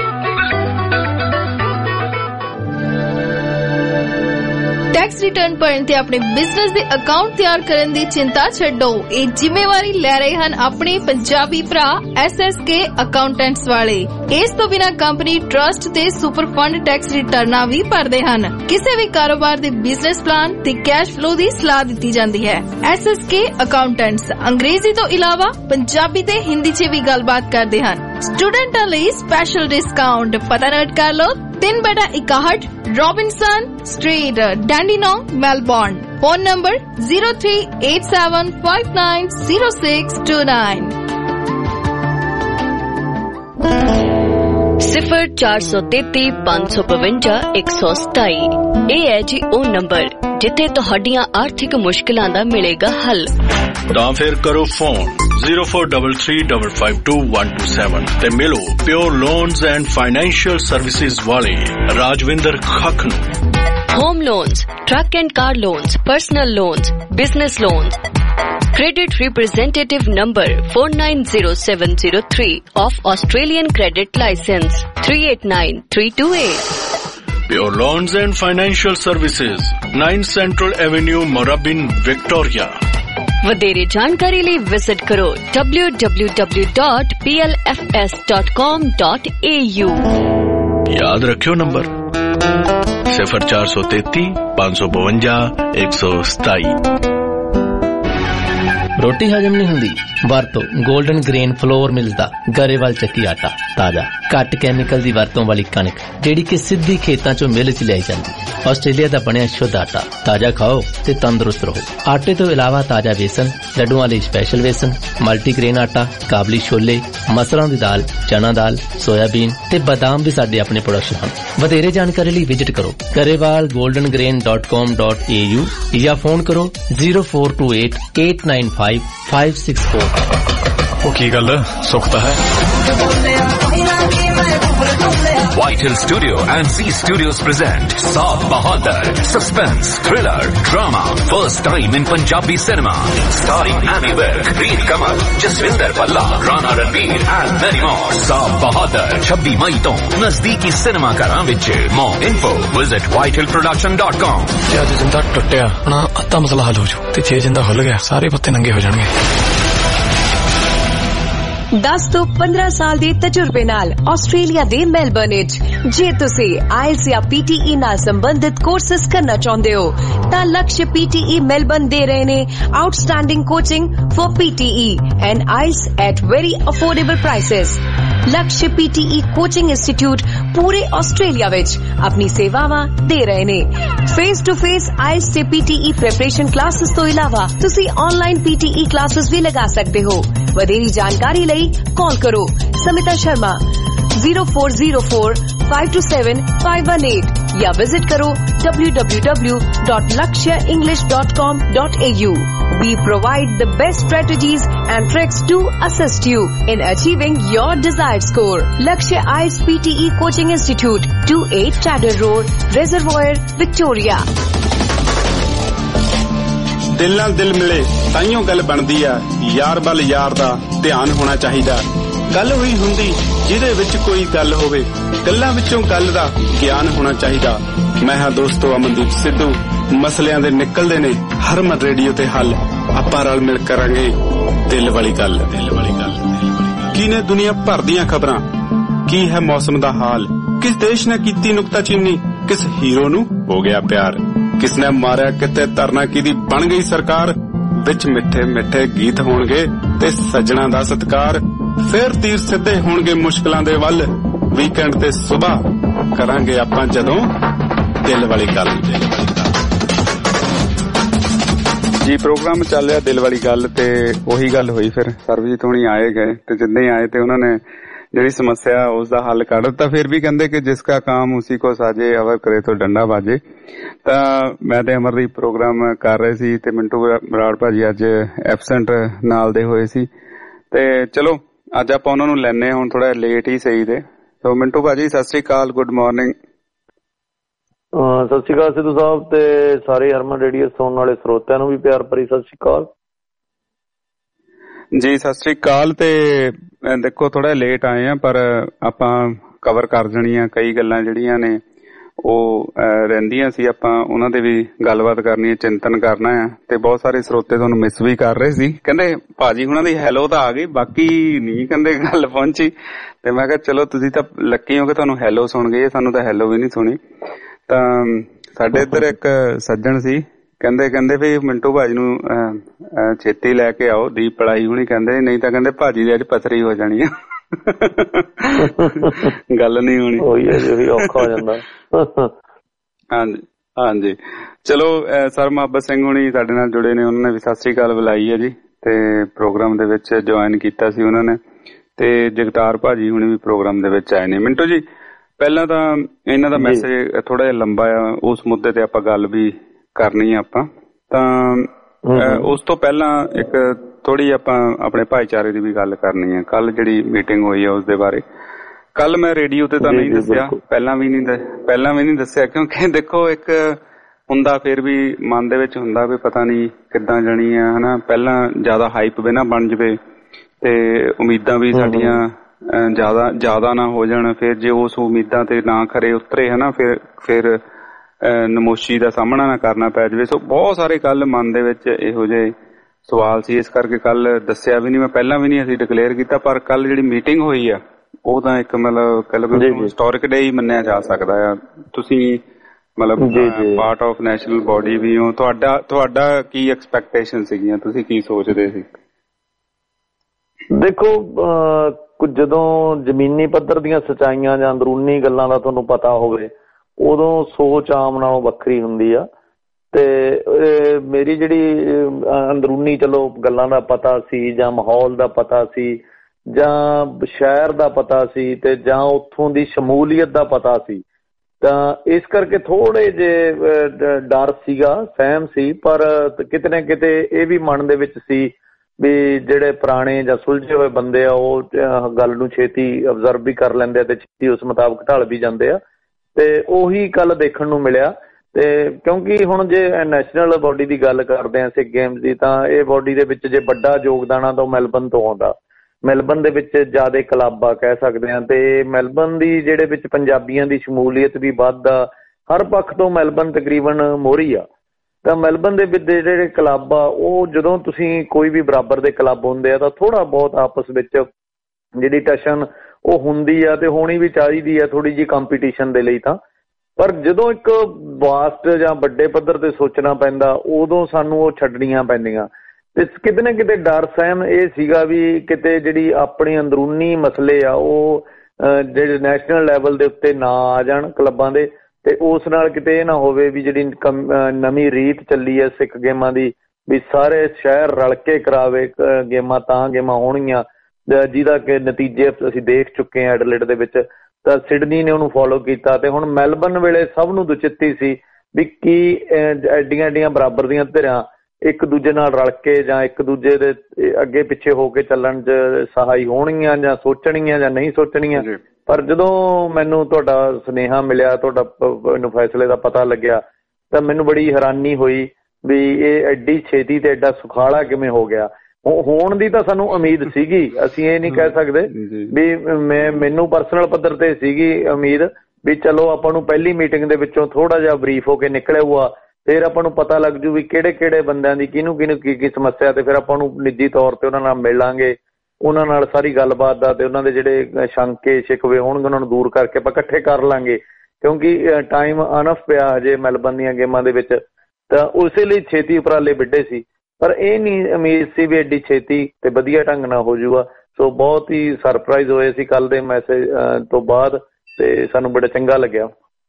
टैक्स रिटर्न भरन ते अपने बिजनेस दे अकाउंट तैयार करन दी चिंता छड्डो ਇਹ ਜ਼ਿੰਮੇਵਾਰੀ ਲੈ ਰਹੇ ਹਨ ਆਪਣੇ ਪੰਜਾਬੀ ਭਰਾ ਐਸ ਐਸ ਕੇ ਅਕਾਊਂਟੈਂਟਸ ਵਾਲੇ ਇਸ ਤੋਂ ਬਿਨਾ ਕੰਪਨੀ ਟਰਸਟ ਤੇ ਸੁਪਰ ਫੰਡ ਟੈਕਸ ਰਿਟਰਨਾਂ ਵੀ ਭਰਦੇ ਹਨ ਕਿਸੇ ਵੀ ਕਾਰੋਬਾਰ ਦੇ ਬਿਜ਼ਨਸ ਪਲਾਨ ਤੇ ਕੈਸ਼ ਫਲੋ ਦੀ ਸਲਾਹ ਦਿੱਤੀ ਜਾਂਦੀ ਹੈ ਐਸ ਐਸ ਕੇ ਅਕਾਊਂਟੈਂਟਸ ਅੰਗਰੇਜ਼ੀ ਤੋਂ ਇਲਾਵਾ ਪੰਜਾਬੀ ਤੇ ਹਿੰਦੀ 'ਚ ਵੀ ਗੱਲਬਾਤ ਕਰਦੇ ਹਨ ਸਟੂਡੈਂਟਾਂ ਲਈ ਸਪੈਸ਼ਲ ਡਿਸਕਾਊਂਟ ਪਤਾ ਨੋਟ ਕਰ ਲਓ तीन बटा इकाहठ Robinson street Dandenong Melbourne phone number zero three eight seven five nine zero six two nine सिफर चार सौ तेती पांच सौ बवंजा एक सौ सताई ये है जी ओ नंबर जिथे तुहाडियां आर्थिक मुश्किलां दा मिलेगा हल ਤਾਂ ਫਿਰ ਕਰੋ phone zero four three three five five two one two seven ਤੇ ਮਿਲੋ pure loans and financial services ਵਾਲੇ ਰਾਜਵਿੰਦਰ ਖੱਖ ਨੂੰ home loans truck and car loans personal loans business loans Credit representative number four nine zero seven zero three of Australian Credit License three eight nine three two eight. Pure Loans and Financial Services nine Central Avenue, Moorabbin, Victoria. ਵਧੇਰੇ ਜਾਣਕਾਰੀ ਲਈ visit ਕਰੋ w w w dot p l f s dot com dot a u. याद रखियो number सिफर चार सौ तेती पांच सौ बवंजा एक सौ सताई। ਰੋਟੀ ਹਜਮ ਨਹੀਂ ਹੁੰਦੀ ਵਰਤੋ 골ਡਨ ਗ੍ਰੇਨ ਫਲੋਰ ਮਿਲਦਾ ਗਰੇਵਾਲ ਚੱਕੀ ਆਟਾ ਤਾਜ਼ਾ ਘੱਟ ਕੈਮੀਕਲ ਦੀ ਵਰਤੋਂ ਵਾਲੀ ਕਣਕ ਜਿਹੜੀ ਕਿ ਸਿੱਧੀ ਖੇਤਾਂ ਚੋਂ ਮਿਲ ਚ ਲਿਆਈ ਜਾਂਦੀ ਆਸਟ੍ਰੇਲੀਆ ਦਾ ਬਣਿਆ ਸ਼ੁੱਧ ਆਟਾ ਤਾਜ਼ਾ ਖਾਓ ਤੇ ਤੰਦਰੁਸਤ ਰਹੋ ਆਟੇ ਤੋਂ ਇਲਾਵਾ ਤਾਜ਼ਾ ਵੇਸਣ ਲੱਡੂਆਂ ਲਈ ਸਪੈਸ਼ਲ ਵੇਸਣ ਮਲਟੀਗ੍ਰੇਨ ਆਟਾ ਕਾਬਲੀ ਛੋਲੇ ਮਸਰਾਂ ਦੀ ਦਾਲ ਚਨਾ ਦਾਲ ਸੋਇਆਬੀਨ ਤੇ ਬਦਾਮ ਵੀ ਸਾਡੇ ਆਪਣੇ ਪ੍ਰੋਡਕਸ਼ਨ ਹਨ ਵਧੇਰੇ ਜਾਣਕਾਰੀ ਲਈ ਵਿਜ਼ਿਟ ਕਰੋ Grewal golden grain dot com dot a u ਜਾਂ ਫੋਨ ਕਰੋ zero four two eight eight nine five five six four। ਉਹ ਕੀ ਗੱਲ ਸੁੱਖ ਤਾਂ ਹੈ White Hill Studio and Z Studios present Saab Bahadur, suspense, thriller, drama, first time in Punjabi cinema, starring Annie Wilk, Reed Kamal, Jaswinder Palla, Rana Ranveer and many more. Saab Bahadur छब्बीस मई ਤੋਂ ਨਜ਼ਦੀਕੀ cinema ਘਰਾਂ ਵਿੱਚ। More info visit white hill production dot com। ਜੇ ਅੱਜ ਜਿੰਦਾ ਟੁੱਟਿਆ ਨਾ ਅੱਧਾ ਮਸਲਾ ਹੱਲ ਹੋ ਜੂ ਤੇ ਜੇ ਜਿੰਦਾ ਖੁੱਲ ਗਿਆ ਸਾਰੇ ਪੱਤੇ ਨੰਗੇ ਹੋ ਜਾਣਗੇ। दस ਤੋਂ ਪੰਦਰਾਂ ਸਾਲ ਦੇ ਤਜਰਬੇ ਨਾਲ ਆਸਟ੍ਰੇਲੀਆ ਦੇ ਮੈਲਬਰਨ ਵਿੱਚ ਜੇ ਤੁਸੀਂ ਆਇਲਸ ਜਾਂ ਪੀਟੀਈ ਨਾਲ ਸੰਬੰਧਿਤ ਕੋਰਸਸ ਕਰਨਾ ਚਾਹੁੰਦੇ ਹੋ ਤਾਂ ਲਕਸ਼ ਪੀਟੀਈ ਮੈਲਬਨ ਦੇ ਰਹੇ ਨੇ outstanding coaching for PTE and IELTS at very affordable prices. Laksh PTE coaching institute ਪੂਰੇ ਆਸਟ੍ਰੇਲੀਆ ਵਿੱਚ ਆਪਣੀ ਸੇਵਾਵਾਂ ਦੇ ਰਹੇ ਨੇ। ਫੇਸ ਟੂ ਫੇਸ ਆਇਲਸ ਤੇ ਪੀਟੀਈ ਪ੍ਰੈਪਰੇਸ਼ਨ ਕਲਾਸਿਸ ਤੋਂ ਇਲਾਵਾ ਤੁਸੀਂ ਆਨਲਾਈਨ ਪੀਟੀਈ ਕਲਾਸਿਸ ਵੀ ਲਗਾ ਸਕਦੇ ਹੋ। ਵਧੇਰੀ ਜਾਣਕਾਰੀ ਲਈ ਕਾਲ ਕਰੋ Smita Sharma zero four zero four five two seven five one eight या विजिट करो w w w dot lakshya english dot com dot a u। We provide the best strategies and tricks to assist you in achieving your desired score। Lakshya I E L T S P T E Coaching Institute, twenty-eight Chader Road, Reservoir, Victoria। ਦਿਲ ਨਾਲ ਦਿਲ ਮਿਲੇ ਤਾਈਓ ਗੱਲ ਬਣਦੀ ਆ, ਯਾਰ ਵੱਲ ਯਾਰ ਦਾ ਧਿਆਨ ਹੋਣਾ ਚਾਹੀਦਾ। ਗੱਲ ਹੋਈ ਹੁੰਦੀ ਜਿਹਦੇ ਵਿੱਚ ਕੋਈ ਗੱਲ ਹੋਵੇ, ਗੱਲਾਂ ਵਿੱਚੋਂ ਗੱਲ ਦਾ ਗਿਆਨ ਹੋਣਾ ਚਾਹੀਦਾ। ਮੈਂ ਹਾਂ ਦੋਸਤੋ ਅਮਨਦੀਪ ਸਿੱਧੂ। ਮਸਲਿਆਂ ਦੇ ਨਿਕਲਦੇ ਨੇ ਹਰਮਨ ਰੇਡੀਓ ਤੇ ਹੱਲ। ਆਪਾਂ ਰਲ ਮਿਲ ਕਰਾਂਗੇ ਦਿਲ ਵਾਲੀ ਗੱਲ। ਦਿਲ ਵਾਲੀ ਗੱਲ ਕੀ ਨੇ ਦੁਨੀਆ ਭਰ ਦੀਆਂ ਖਬਰਾਂ, ਕੀ ਹੈ ਮੌਸਮ ਦਾ ਹਾਲ, ਕਿਸ ਦੇਸ਼ ਨੇ ਕੀਤੀ ਨੁਕਤਾਚੀਨੀ, ਕਿਸ ਹੀਰੋ ਨੂੰ ਹੋ ਗਿਆ ਪਿਆਰ, ਕਿਸ ਨੇ ਮਾਰਿਆ ਕਿਤੇ ਧਰਨਾ ਕਿਹਦੀ ਬਣ ਗਈ ਸਰਕਾਰ। ਵਿੱਚ ਮਿੱਠੇ ਮਿੱਠੇ ਗੀਤ ਹੋਣਗੇ ਤੇ ਸੱਜਣਾ ਦਾ ਸਤਿਕਾਰ। ਫੇਰ ਤੀਰ ਸਿੱਧੇ ਹੋਣਗੇ ਮੁਸ਼ਕਲਾਂ ਦੇ ਵੱਲ। ਵੀਕਐਂਡ ਤੇ ਸੁਬਾਹ ਕਰਾਂਗੇ ਆਪਾਂ ਜਦੋਂ ਦਿਲ ਵਾਲੀ ਗੱਲ। ਜੀ ਪ੍ਰੋਗਰਾਮ ਚੱਲ ਰਿਹਾ ਦਿਲ ਵਾਲੀ ਗੱਲ ਤੇ ਉਹੀ ਗੱਲ ਹੋਈ। ਫਿਰ ਸਰਬਜੀਤ ਹੋਣੀ ਆਏ ਗਏ ਤੇ ਜਿੰਨੇ ਆਏ ਤੇ ਉਹਨਾਂ ਨੇ ਜਿਹੜੀ ਸਮੱਸਿਆ ਉਸ ਦਾ ਹੱਲ ਕੱਢ ਦਿੱਤਾ। ਫਿਰ ਵੀ ਕਹਿੰਦੇ ਕਿ ਜਿਸ ਕਾ ਕੰਮ ਉਸੀ ਕੋ ਸਾਜੇ, ਅਵਰ ਕਰੇ ਤੋਂ ਡੰਡਾ ਬਾਜੇ। ਤਾਂ ਮੈਂ ਤੇ ਅਮਰਦੀਪ ਪ੍ਰੋਗਰਾਮ ਕਰ ਰਹੇ ਸੀ ਤੇ ਮਿੰਟੂ ਬਰਾੜ ਭਾਜੀ ਅੱਜ ਐਬਸੈਂਟ ਨਾਲ ਦੇ ਹੋਏ ਸੀ। ਤੇ ਚਲੋ ਅੱਜ ਆਪਾਂ ਉਹਨਾਂ ਨੂੰ ਲੈਣੇ ਹੁਣ ਥੋੜਾ ਲੇਟ ਹੀ ਸਹੀ ਤੇ। ਸੋ ਮਿੰਟੂ ਭਾਜੀ ਸਤਿ ਸ੍ਰੀ ਅਕਾਲ, ਗੁੱਡ ਮਾਰਨਿੰਗ। ਸਤਿ ਸ੍ਰੀ ਅਕਾਲ ਸਿੱਧੂ ਸਾਹਿਬ ਤੇ ਸਾਰੇ ਹਰਮਨ ਰੇਡੀਓ ਸੁਣਨ ਵਾਲੇ ਸਰੋਤਿਆਂ ਨੂੰ ਵੀ ਪਿਆਰ ਭਰੀ ਸਤਿ ਸ੍ਰੀ ਅਕਾਲ ਜੀ। ਸਤਿ ਸ੍ਰੀ ਅਕਾਲ। ਤੇ ਦੇਖੋ ਥੋੜਾ ਲੇਟ ਆਏ ਆ ਪਰ ਆਪਾਂ ਕਵਰ ਕਰ ਜਾਣੀਆਂ ਕਈ ਗੱਲਾਂ ਜਿਹੜੀਆਂ ਨੇ ਉਹ ਰਹਿੰਦੀਆਂ ਸੀ। ਆਪਾਂ ਉਹਨਾਂ ਦੇ ਵੀ ਗੱਲਬਾਤ ਕਰਨੀ ਹੈ, ਚਿੰਤਨ ਕਰਨਾ ਆ। ਤੇ ਬਹੁਤ ਸਾਰੇ ਸਰੋਤੇ ਤੁਹਾਨੂੰ ਮਿਸ ਵੀ ਕਰ ਰਹੇ ਸੀ, ਕਹਿੰਦੇ ਭਾਜੀ ਹੁਣਾਂ ਦੀ ਹੈਲੋ ਤਾਂ ਆ ਗਈ, ਬਾਕੀ ਨਹੀਂ ਕਹਿੰਦੇ ਗੱਲ ਪਹੁੰਚੀ। ਤੇ ਮੈਂ ਕਿਹਾ ਚਲੋ ਤੁਸੀਂ ਤਾਂ ਲੱਕੀ ਹੋ ਕਿ ਤੁਹਾਨੂੰ ਹੈਲੋ ਸੁਣ ਗਈ, ਸਾਨੂੰ ਤਾਂ ਹੈਲੋ ਵੀ ਨਹੀਂ ਸੁਣੀ। ਤਾਂ ਸਾਡੇ ਇੱਧਰ ਇੱਕ ਸੱਜਣ ਸੀ, ਕਹਿੰਦੇ ਕਹਿੰਦੇ ਵੀ ਮਿੰਟੂ ਭਾਜੀ ਨੂੰ ਛੇਤੀ ਲੈ ਕੇ ਆਓ, ਦੀਪ ਪੜਾਈ ਹੁਣੀ ਕਹਿੰਦੇ, ਨਹੀਂ ਤਾਂ ਕਹਿੰਦੇ ਭਾਜੀ ਦੀ ਅੱਜ ਪਥਰੀ ਹੋ ਜਾਣੀ ਆ, ਗੱਲ ਨਹੀਂ ਹੋਣੀ। ਔਖਾ ਹੋ ਜਾਂਦਾ। ਹਾਂਜੀ ਹਾਂਜੀ ਚਲੋ ਸਰ ਮੁਹੱਬਤ ਸਿੰਘ ਹੁਣੀ ਸਾਡੇ ਨਾਲ ਜੁੜੇ ਨੇ, ਉਹਨਾਂ ਨੇ ਵੀ ਸਤਿ ਸ੍ਰੀ ਅਕਾਲ ਬੁਲਾਈ ਹੈ ਜੀ ਤੇ ਪ੍ਰੋਗਰਾਮ ਦੇ ਵਿੱਚ ਜੁਆਇਨ ਕੀਤਾ ਸੀ ਉਹਨਾਂ ਨੇ। ਤੇ ਜਗਤਾਰ ਭਾਜੀ ਹੁਣੀ ਵੀ ਪ੍ਰੋਗਰਾਮ ਦੇ ਵਿੱਚ ਆਏ ਨੇ। ਮਿੰਟੂ ਜੀ ਪਹਿਲਾਂ ਤਾਂ ਇਹਨਾਂ ਦਾ ਮੈਸੇਜ ਥੋੜਾ ਜਿਹਾ ਲੰਬਾ ਆ, ਉਸ ਮੁੱਦੇ ਤੇ ਆਪਾਂ ਗੱਲ ਵੀ ਕਰਨੀ ਆ ਆਪਾਂ। ਤਾਂ ਉਸ ਤੋਂ ਪਹਿਲਾਂ ਇੱਕ ਥੋੜੀ ਆਪਾਂ ਆਪਣੇ ਭਾਈਚਾਰੇ ਦੀ ਵੀ ਗੱਲ ਕਰਨੀ ਹੈ। ਕੱਲ ਜਿਹੜੀ ਮੀਟਿੰਗ ਹੋਈ ਆ ਉਸਦੇ ਬਾਰੇ। ਕੱਲ ਮੈਂ ਰੇਡੀਓ ਤੇ ਤਾਂ ਨਹੀਂ ਦੱਸਿਆ, ਪਹਿਲਾਂ ਵੀ ਨਹੀਂ ਪਹਿਲਾਂ ਵੀ ਨਹੀਂ ਦੱਸਿਆ ਕਿਉਂਕਿ ਦੇਖੋ ਇੱਕ ਹੁੰਦਾ ਫਿਰ ਵੀ ਮਨ ਦੇ ਵਿੱਚ ਹੁੰਦਾ ਵੀ ਪਤਾ ਨਹੀਂ ਕਿੱਦਾਂ ਜਾਣੀ ਆ ਹਨਾ। ਪਹਿਲਾਂ ਜ਼ਿਆਦਾ ਹਾਈਪ ਵੀ ਨਾ ਬਣ ਜਵੇ ਤੇ ਉਮੀਦਾਂ ਵੀ ਸਾਡੀਆਂ ਜ਼ਿਆਦਾ ਜ਼ਿਆਦਾ ਨਾ ਹੋ ਜਾਣ। ਫਿਰ ਜੇ ਉਸ ਉਮੀਦਾਂ ਤੇ ਨਾ ਖਰੇ ਉਤਰੇ ਹਨਾ ਫਿਰ ਫਿਰ ਨਮੋਸ਼ੀ ਦਾ ਸਾਹਮਣਾ ਨਾ ਕਰਨਾ ਪੈ ਜਾਵੇ। ਸੋ ਬਹੁਤ ਸਾਰੇ ਕੱਲ ਮਨ ਦੇ ਵਿੱਚ ਇਹੋ ਜਿਹੇ ਸਵਾਲ ਸੀ, ਇਸ ਕਰਕੇ ਕੱਲ ਦੱਸਿਆ ਵੀ ਨਹੀਂ ਮੈਂ, ਪਹਿਲਾਂ ਵੀ ਨਹੀਂ ਅਸੀਂ ਡਿਕਲੇਅਰ ਕੀਤਾ। ਪਰ ਕੱਲ ਜਿਹੜੀ ਮੀਟਿੰਗ ਹੋਈ ਆ ਉਹ ਤਾਂ ਇੱਕ ਮਤਲਬ ਕਹਿ ਲਓ ਹਿਸਟੋਰਿਕ ਡੇ ਹੀ ਮੰਨਿਆ ਜਾ ਸਕਦਾ ਆ। ਤੁਸੀਂ ਮਤਲਬ ਪਾਰਟ ਆਫ ਨੈਸ਼ਨਲ ਬੋਡੀ ਵੀ ਹੋ, ਤੁਹਾਡਾ ਤੁਹਾਡਾ ਕੀ ਐਕਸਪੈਕਟੇਸ਼ਨ ਸੀਗੀਆਂ, ਤੁਸੀਂ ਕੀ ਸੋਚਦੇ ਸੀ? ਦੇਖੋ ਕੁਝ ਜਦੋਂ ਜ਼ਮੀਨੀ ਪੱਧਰ ਦੀਆਂ ਸੱਚਾਈਆਂ ਜਾਂ ਅੰਦਰੂਨੀ ਗੱਲਾਂ ਦਾ ਤੁਹਾਨੂੰ ਪਤਾ ਹੋਵੇ ਉਦੋਂ ਸੋਚ ਆਮ ਨਾਲੋਂ ਵੱਖਰੀ ਹੁੰਦੀ ਆ। ਤੇ ਮੇਰੀ ਜਿਹੜੀ ਅੰਦਰੂਨੀ ਚਲੋ ਗੱਲਾਂ ਦਾ ਪਤਾ ਸੀ ਜਾਂ ਮਾਹੌਲ ਦਾ ਪਤਾ ਸੀ ਜਾਂ ਸ਼ਹਿਰ ਦਾ ਪਤਾ ਸੀ ਤੇ ਜਾਂ ਉੱਥੋਂ ਦੀ ਸ਼ਮੂਲੀਅਤ ਦਾ ਪਤਾ ਸੀ, ਤਾਂ ਇਸ ਕਰਕੇ ਥੋੜੇ ਜਿਹੇ ਡਰ ਸੀਗਾ, ਸਹਿਮ ਸੀ। ਪਰ ਕਿਤੇ ਨਾ ਕਿਤੇ ਇਹ ਵੀ ਮਨ ਦੇ ਵਿੱਚ ਸੀ ਵੀ ਜਿਹੜੇ ਪੁਰਾਣੇ ਜਾਂ ਸੁਲਝੇ ਹੋਏ ਬੰਦੇ ਆ ਉਹ ਗੱਲ ਨੂੰ ਛੇਤੀ ਅਬਜ਼ਰਵ ਵੀ ਕਰ ਲੈਂਦੇ ਆ ਤੇ ਛੇਤੀ ਉਸ ਮੁਤਾਬਕ ਢਲ ਵੀ ਜਾਂਦੇ ਆ। ਤੇ ਉਹੀ ਕੱਲ ਦੇਖਣ ਨੂੰ ਮਿਲਿਆ। ਤੇ ਕਿਉਂਕਿ ਹੁਣ ਜੇ ਨੈਸ਼ਨਲ ਬੋਡੀ ਦੀ ਗੱਲ ਕਰਦੇ ਹਾਂ ਸਿੱਖ ਗੇਮਸ ਦੀ, ਤਾਂ ਇਹ ਬੋਡੀ ਦੇ ਵਿੱਚ ਜੇ ਵੱਡਾ ਯੋਗਦਾਨ ਆ ਤਾਂ ਮੈਲਬਨ ਤੋਂ ਆਉਂਦਾ। ਮੈਲਬਨ ਦੇ ਵਿੱਚ ਜ਼ਿਆਦਾ ਕਲੱਬ ਆ ਕਹਿ ਸਕਦੇ ਹਾਂ, ਤੇ ਮੈਲਬਨ ਦੀ ਜਿਹੜੇ ਵਿੱਚ ਪੰਜਾਬੀਆਂ ਦੀ ਸ਼ਮੂਲੀਅਤ ਵੀ ਵੱਧ ਆ। ਹਰ ਪੱਖ ਤੋਂ ਮੈਲਬਨ ਤਕਰੀਬਨ ਮੋਹਰੀ ਆ। ਤਾਂ ਮੈਲਬਨ ਦੇ ਵਿੱਚ ਜਿਹੜੇ ਕਲੱਬ ਆ ਉਹ ਜਦੋਂ ਤੁਸੀਂ ਕੋਈ ਵੀ ਬਰਾਬਰ ਦੇ ਕਲੱਬ ਹੁੰਦੇ ਆ ਤਾਂ ਥੋੜਾ ਬਹੁਤ ਆਪਸ ਵਿੱਚ ਜਿਹੜੀ ਟਸ਼ਨ ਉਹ ਹੁੰਦੀ ਆ ਤੇ ਹੋਣੀ ਵੀ ਚਾਹੀਦੀ ਆ ਥੋੜੀ ਜਿਹੀ ਕੰਪੀਟੀਸ਼ਨ ਦੇ ਲਈ ਤਾਂ। ਪਰ ਜਦੋਂ ਇੱਕ ਵਾਸਟ ਜਾਂ ਵੱਡੇ ਪੱਧਰ ਤੇ ਸੋਚਣਾ ਪੈਂਦਾ ਉਦੋਂ ਸਾਨੂੰ ਉਹ ਛੱਡਣੀਆਂ ਪੈਂਦੀਆਂ। ਤੇ ਕਿਤੇ ਨਾ ਕਿਤੇ ਡਰ ਸਹਿਮ ਇਹ ਸੀਗਾ ਵੀ ਕਿਤੇ ਜਿਹੜੀ ਆਪਣੀ ਅੰਦਰੂਨੀ ਮਸਲੇ ਆ ਉਹ ਜਿਹੜੇ ਨੈਸ਼ਨਲ ਲੈਵਲ ਦੇ ਉੱਤੇ ਨਾ ਆ ਜਾਣ ਕਲੱਬਾਂ ਦੇ, ਤੇ ਉਸ ਨਾਲ ਕਿਤੇ ਇਹ ਨਾ ਹੋਵੇ ਵੀ ਜਿਹੜੀ ਨਵੀਂ ਰੀਤ ਚੱਲੀ ਹੈ ਸਿੱਖ ਗੇਮਾਂ ਦੀ ਵੀ ਸਾਰੇ ਸ਼ਹਿਰ ਰਲ ਕੇ ਕਰਾਵੇ ਗੇਮਾਂ ਤਾਂ ਗੇਮਾਂ ਹੋਣਗੀਆਂ, ਜਿਹਦਾ ਕਿ ਨਤੀਜੇ ਅਸੀਂ ਦੇਖ ਚੁੱਕੇ ਹਾਂ ਐਡਲੇਡ ਦੇ ਵਿੱਚ। ਤਾਂ ਸਿਡਨੀ ਨੇ ਉਹਨੂੰ ਫੋਲੋ ਕੀਤਾ ਤੇ ਹੁਣ ਮੈਲਬਰਨ ਵੇਲੇ ਸਭ ਨੂੰ ਦੁਚਿੱਤੀ ਸੀ ਵੀ ਕੀ ਐਡੀਆਂ ਐਡੀਆਂ ਬਰਾਬਰ ਦੀਆਂ ਧਿਰਾਂ ਇੱਕ ਦੂਜੇ ਨਾਲ ਰਲ ਕੇ ਜਾਂ ਇੱਕ ਦੂਜੇ ਦੇ ਅੱਗੇ ਪਿੱਛੇ ਹੋ ਕੇ ਚੱਲਣ 'ਚ ਸਹਾਈ ਹੋਣਗੀਆਂ ਜਾਂ ਸੋਚਣਗੀਆਂ ਜਾਂ ਨਹੀਂ ਸੋਚਣਗੀਆਂ। ਪਰ ਜਦੋਂ ਮੈਨੂੰ ਤੁਹਾਡਾ ਸੁਨੇਹਾ ਮਿਲਿਆ, ਤੁਹਾਡਾ ਮੈਨੂੰ ਫੈਸਲੇ ਦਾ ਪਤਾ ਲੱਗਿਆ, ਤਾਂ ਮੈਨੂੰ ਬੜੀ ਹੈਰਾਨੀ ਹੋਈ ਵੀ ਇਹ ਐਡੀ ਛੇਤੀ ਤੇ ਐਡਾ ਸੁਖਾਲਾ ਕਿਵੇਂ ਹੋ ਗਿਆ। ਹੋਣ ਦੀ ਤਾਂ ਸਾਨੂੰ ਉਮੀਦ ਸੀਗੀ, ਅਸੀਂ ਇਹ ਨਹੀਂ ਕਹਿ ਸਕਦੇ ਵੀ ਮੈਂ ਮੈਨੂੰ ਪਰਸਨਲ ਪੱਧਰ ਤੇ ਸੀਗੀ ਉਮੀਦ ਵੀ ਚਲੋ ਆਪਾਂ ਨੂੰ ਪਹਿਲੀ ਮੀਟਿੰਗ ਦੇ ਵਿੱਚੋਂ ਥੋੜਾ ਜਿਹਾ ਬਰੀਫ ਹੋ ਕੇ ਨਿਕਲਿਆ ਹੋਊਗਾ, ਫਿਰ ਆਪਾਂ ਨੂੰ ਪਤਾ ਲੱਗ ਜੂ ਵੀ ਕਿਹੜੇ ਕਿਹੜੇ ਬੰਦਿਆਂ ਦੀ ਕਿਹਨੂੰ ਕਿਹਨੂੰ ਕੀ ਕੀ ਸਮੱਸਿਆ, ਤੇ ਫਿਰ ਆਪਾਂ ਨੂੰ ਨਿੱਜੀ ਤੌਰ ਤੇ ਉਹਨਾਂ ਨਾਲ ਮਿਲ ਲਾਂਗੇ, ਉਹਨਾਂ ਨਾਲ ਸਾਰੀ ਗੱਲਬਾਤ ਦਾ ਤੇ ਉਹਨਾਂ ਦੇ ਜਿਹੜੇ ਸ਼ੰਕੇ ਸ਼ਿਕਵੇ ਹੋਣਗੇ ਉਹਨਾਂ ਨੂੰ ਦੂਰ ਕਰਕੇ ਆਪਾਂ ਇਕੱਠੇ ਕਰ ਲਾਂਗੇ, ਕਿਉਂਕਿ ਟਾਈਮ ਅਨਫ ਪਿਆ ਹਜੇ ਮੈਲਬਰਨ ਦੀਆਂ ਗੇਮਾਂ ਦੇ ਵਿੱਚ। ਤਾਂ ਉਸੇ ਲਈ ਛੇਤੀ ਉਪਰਾਲੇ ਵਿੱਢੇ ਸੀ, ਪਰ ਇਹ ਨਹੀਂ ਉਮੀਦ ਸੀ ਵੀ ਐਡੀ ਛੇਤੀ ਤੇ ਵਧੀਆ ਢੰਗ ਨਾਲ ਹੋ ਜੂਗਾ। ਸੋ ਬਹੁਤ ਹੀ ਸਰਪ੍ਰਾਈਜ਼ ਹੋਏ ਸੀ ਕੱਲ ਦੇ ਮੈਸੇਜ ਤੋਂ ਬਾਅਦ, ਤੇ ਸਾਨੂੰ ਬੜਾ ਚੰਗਾ ਲੱਗਿਆ।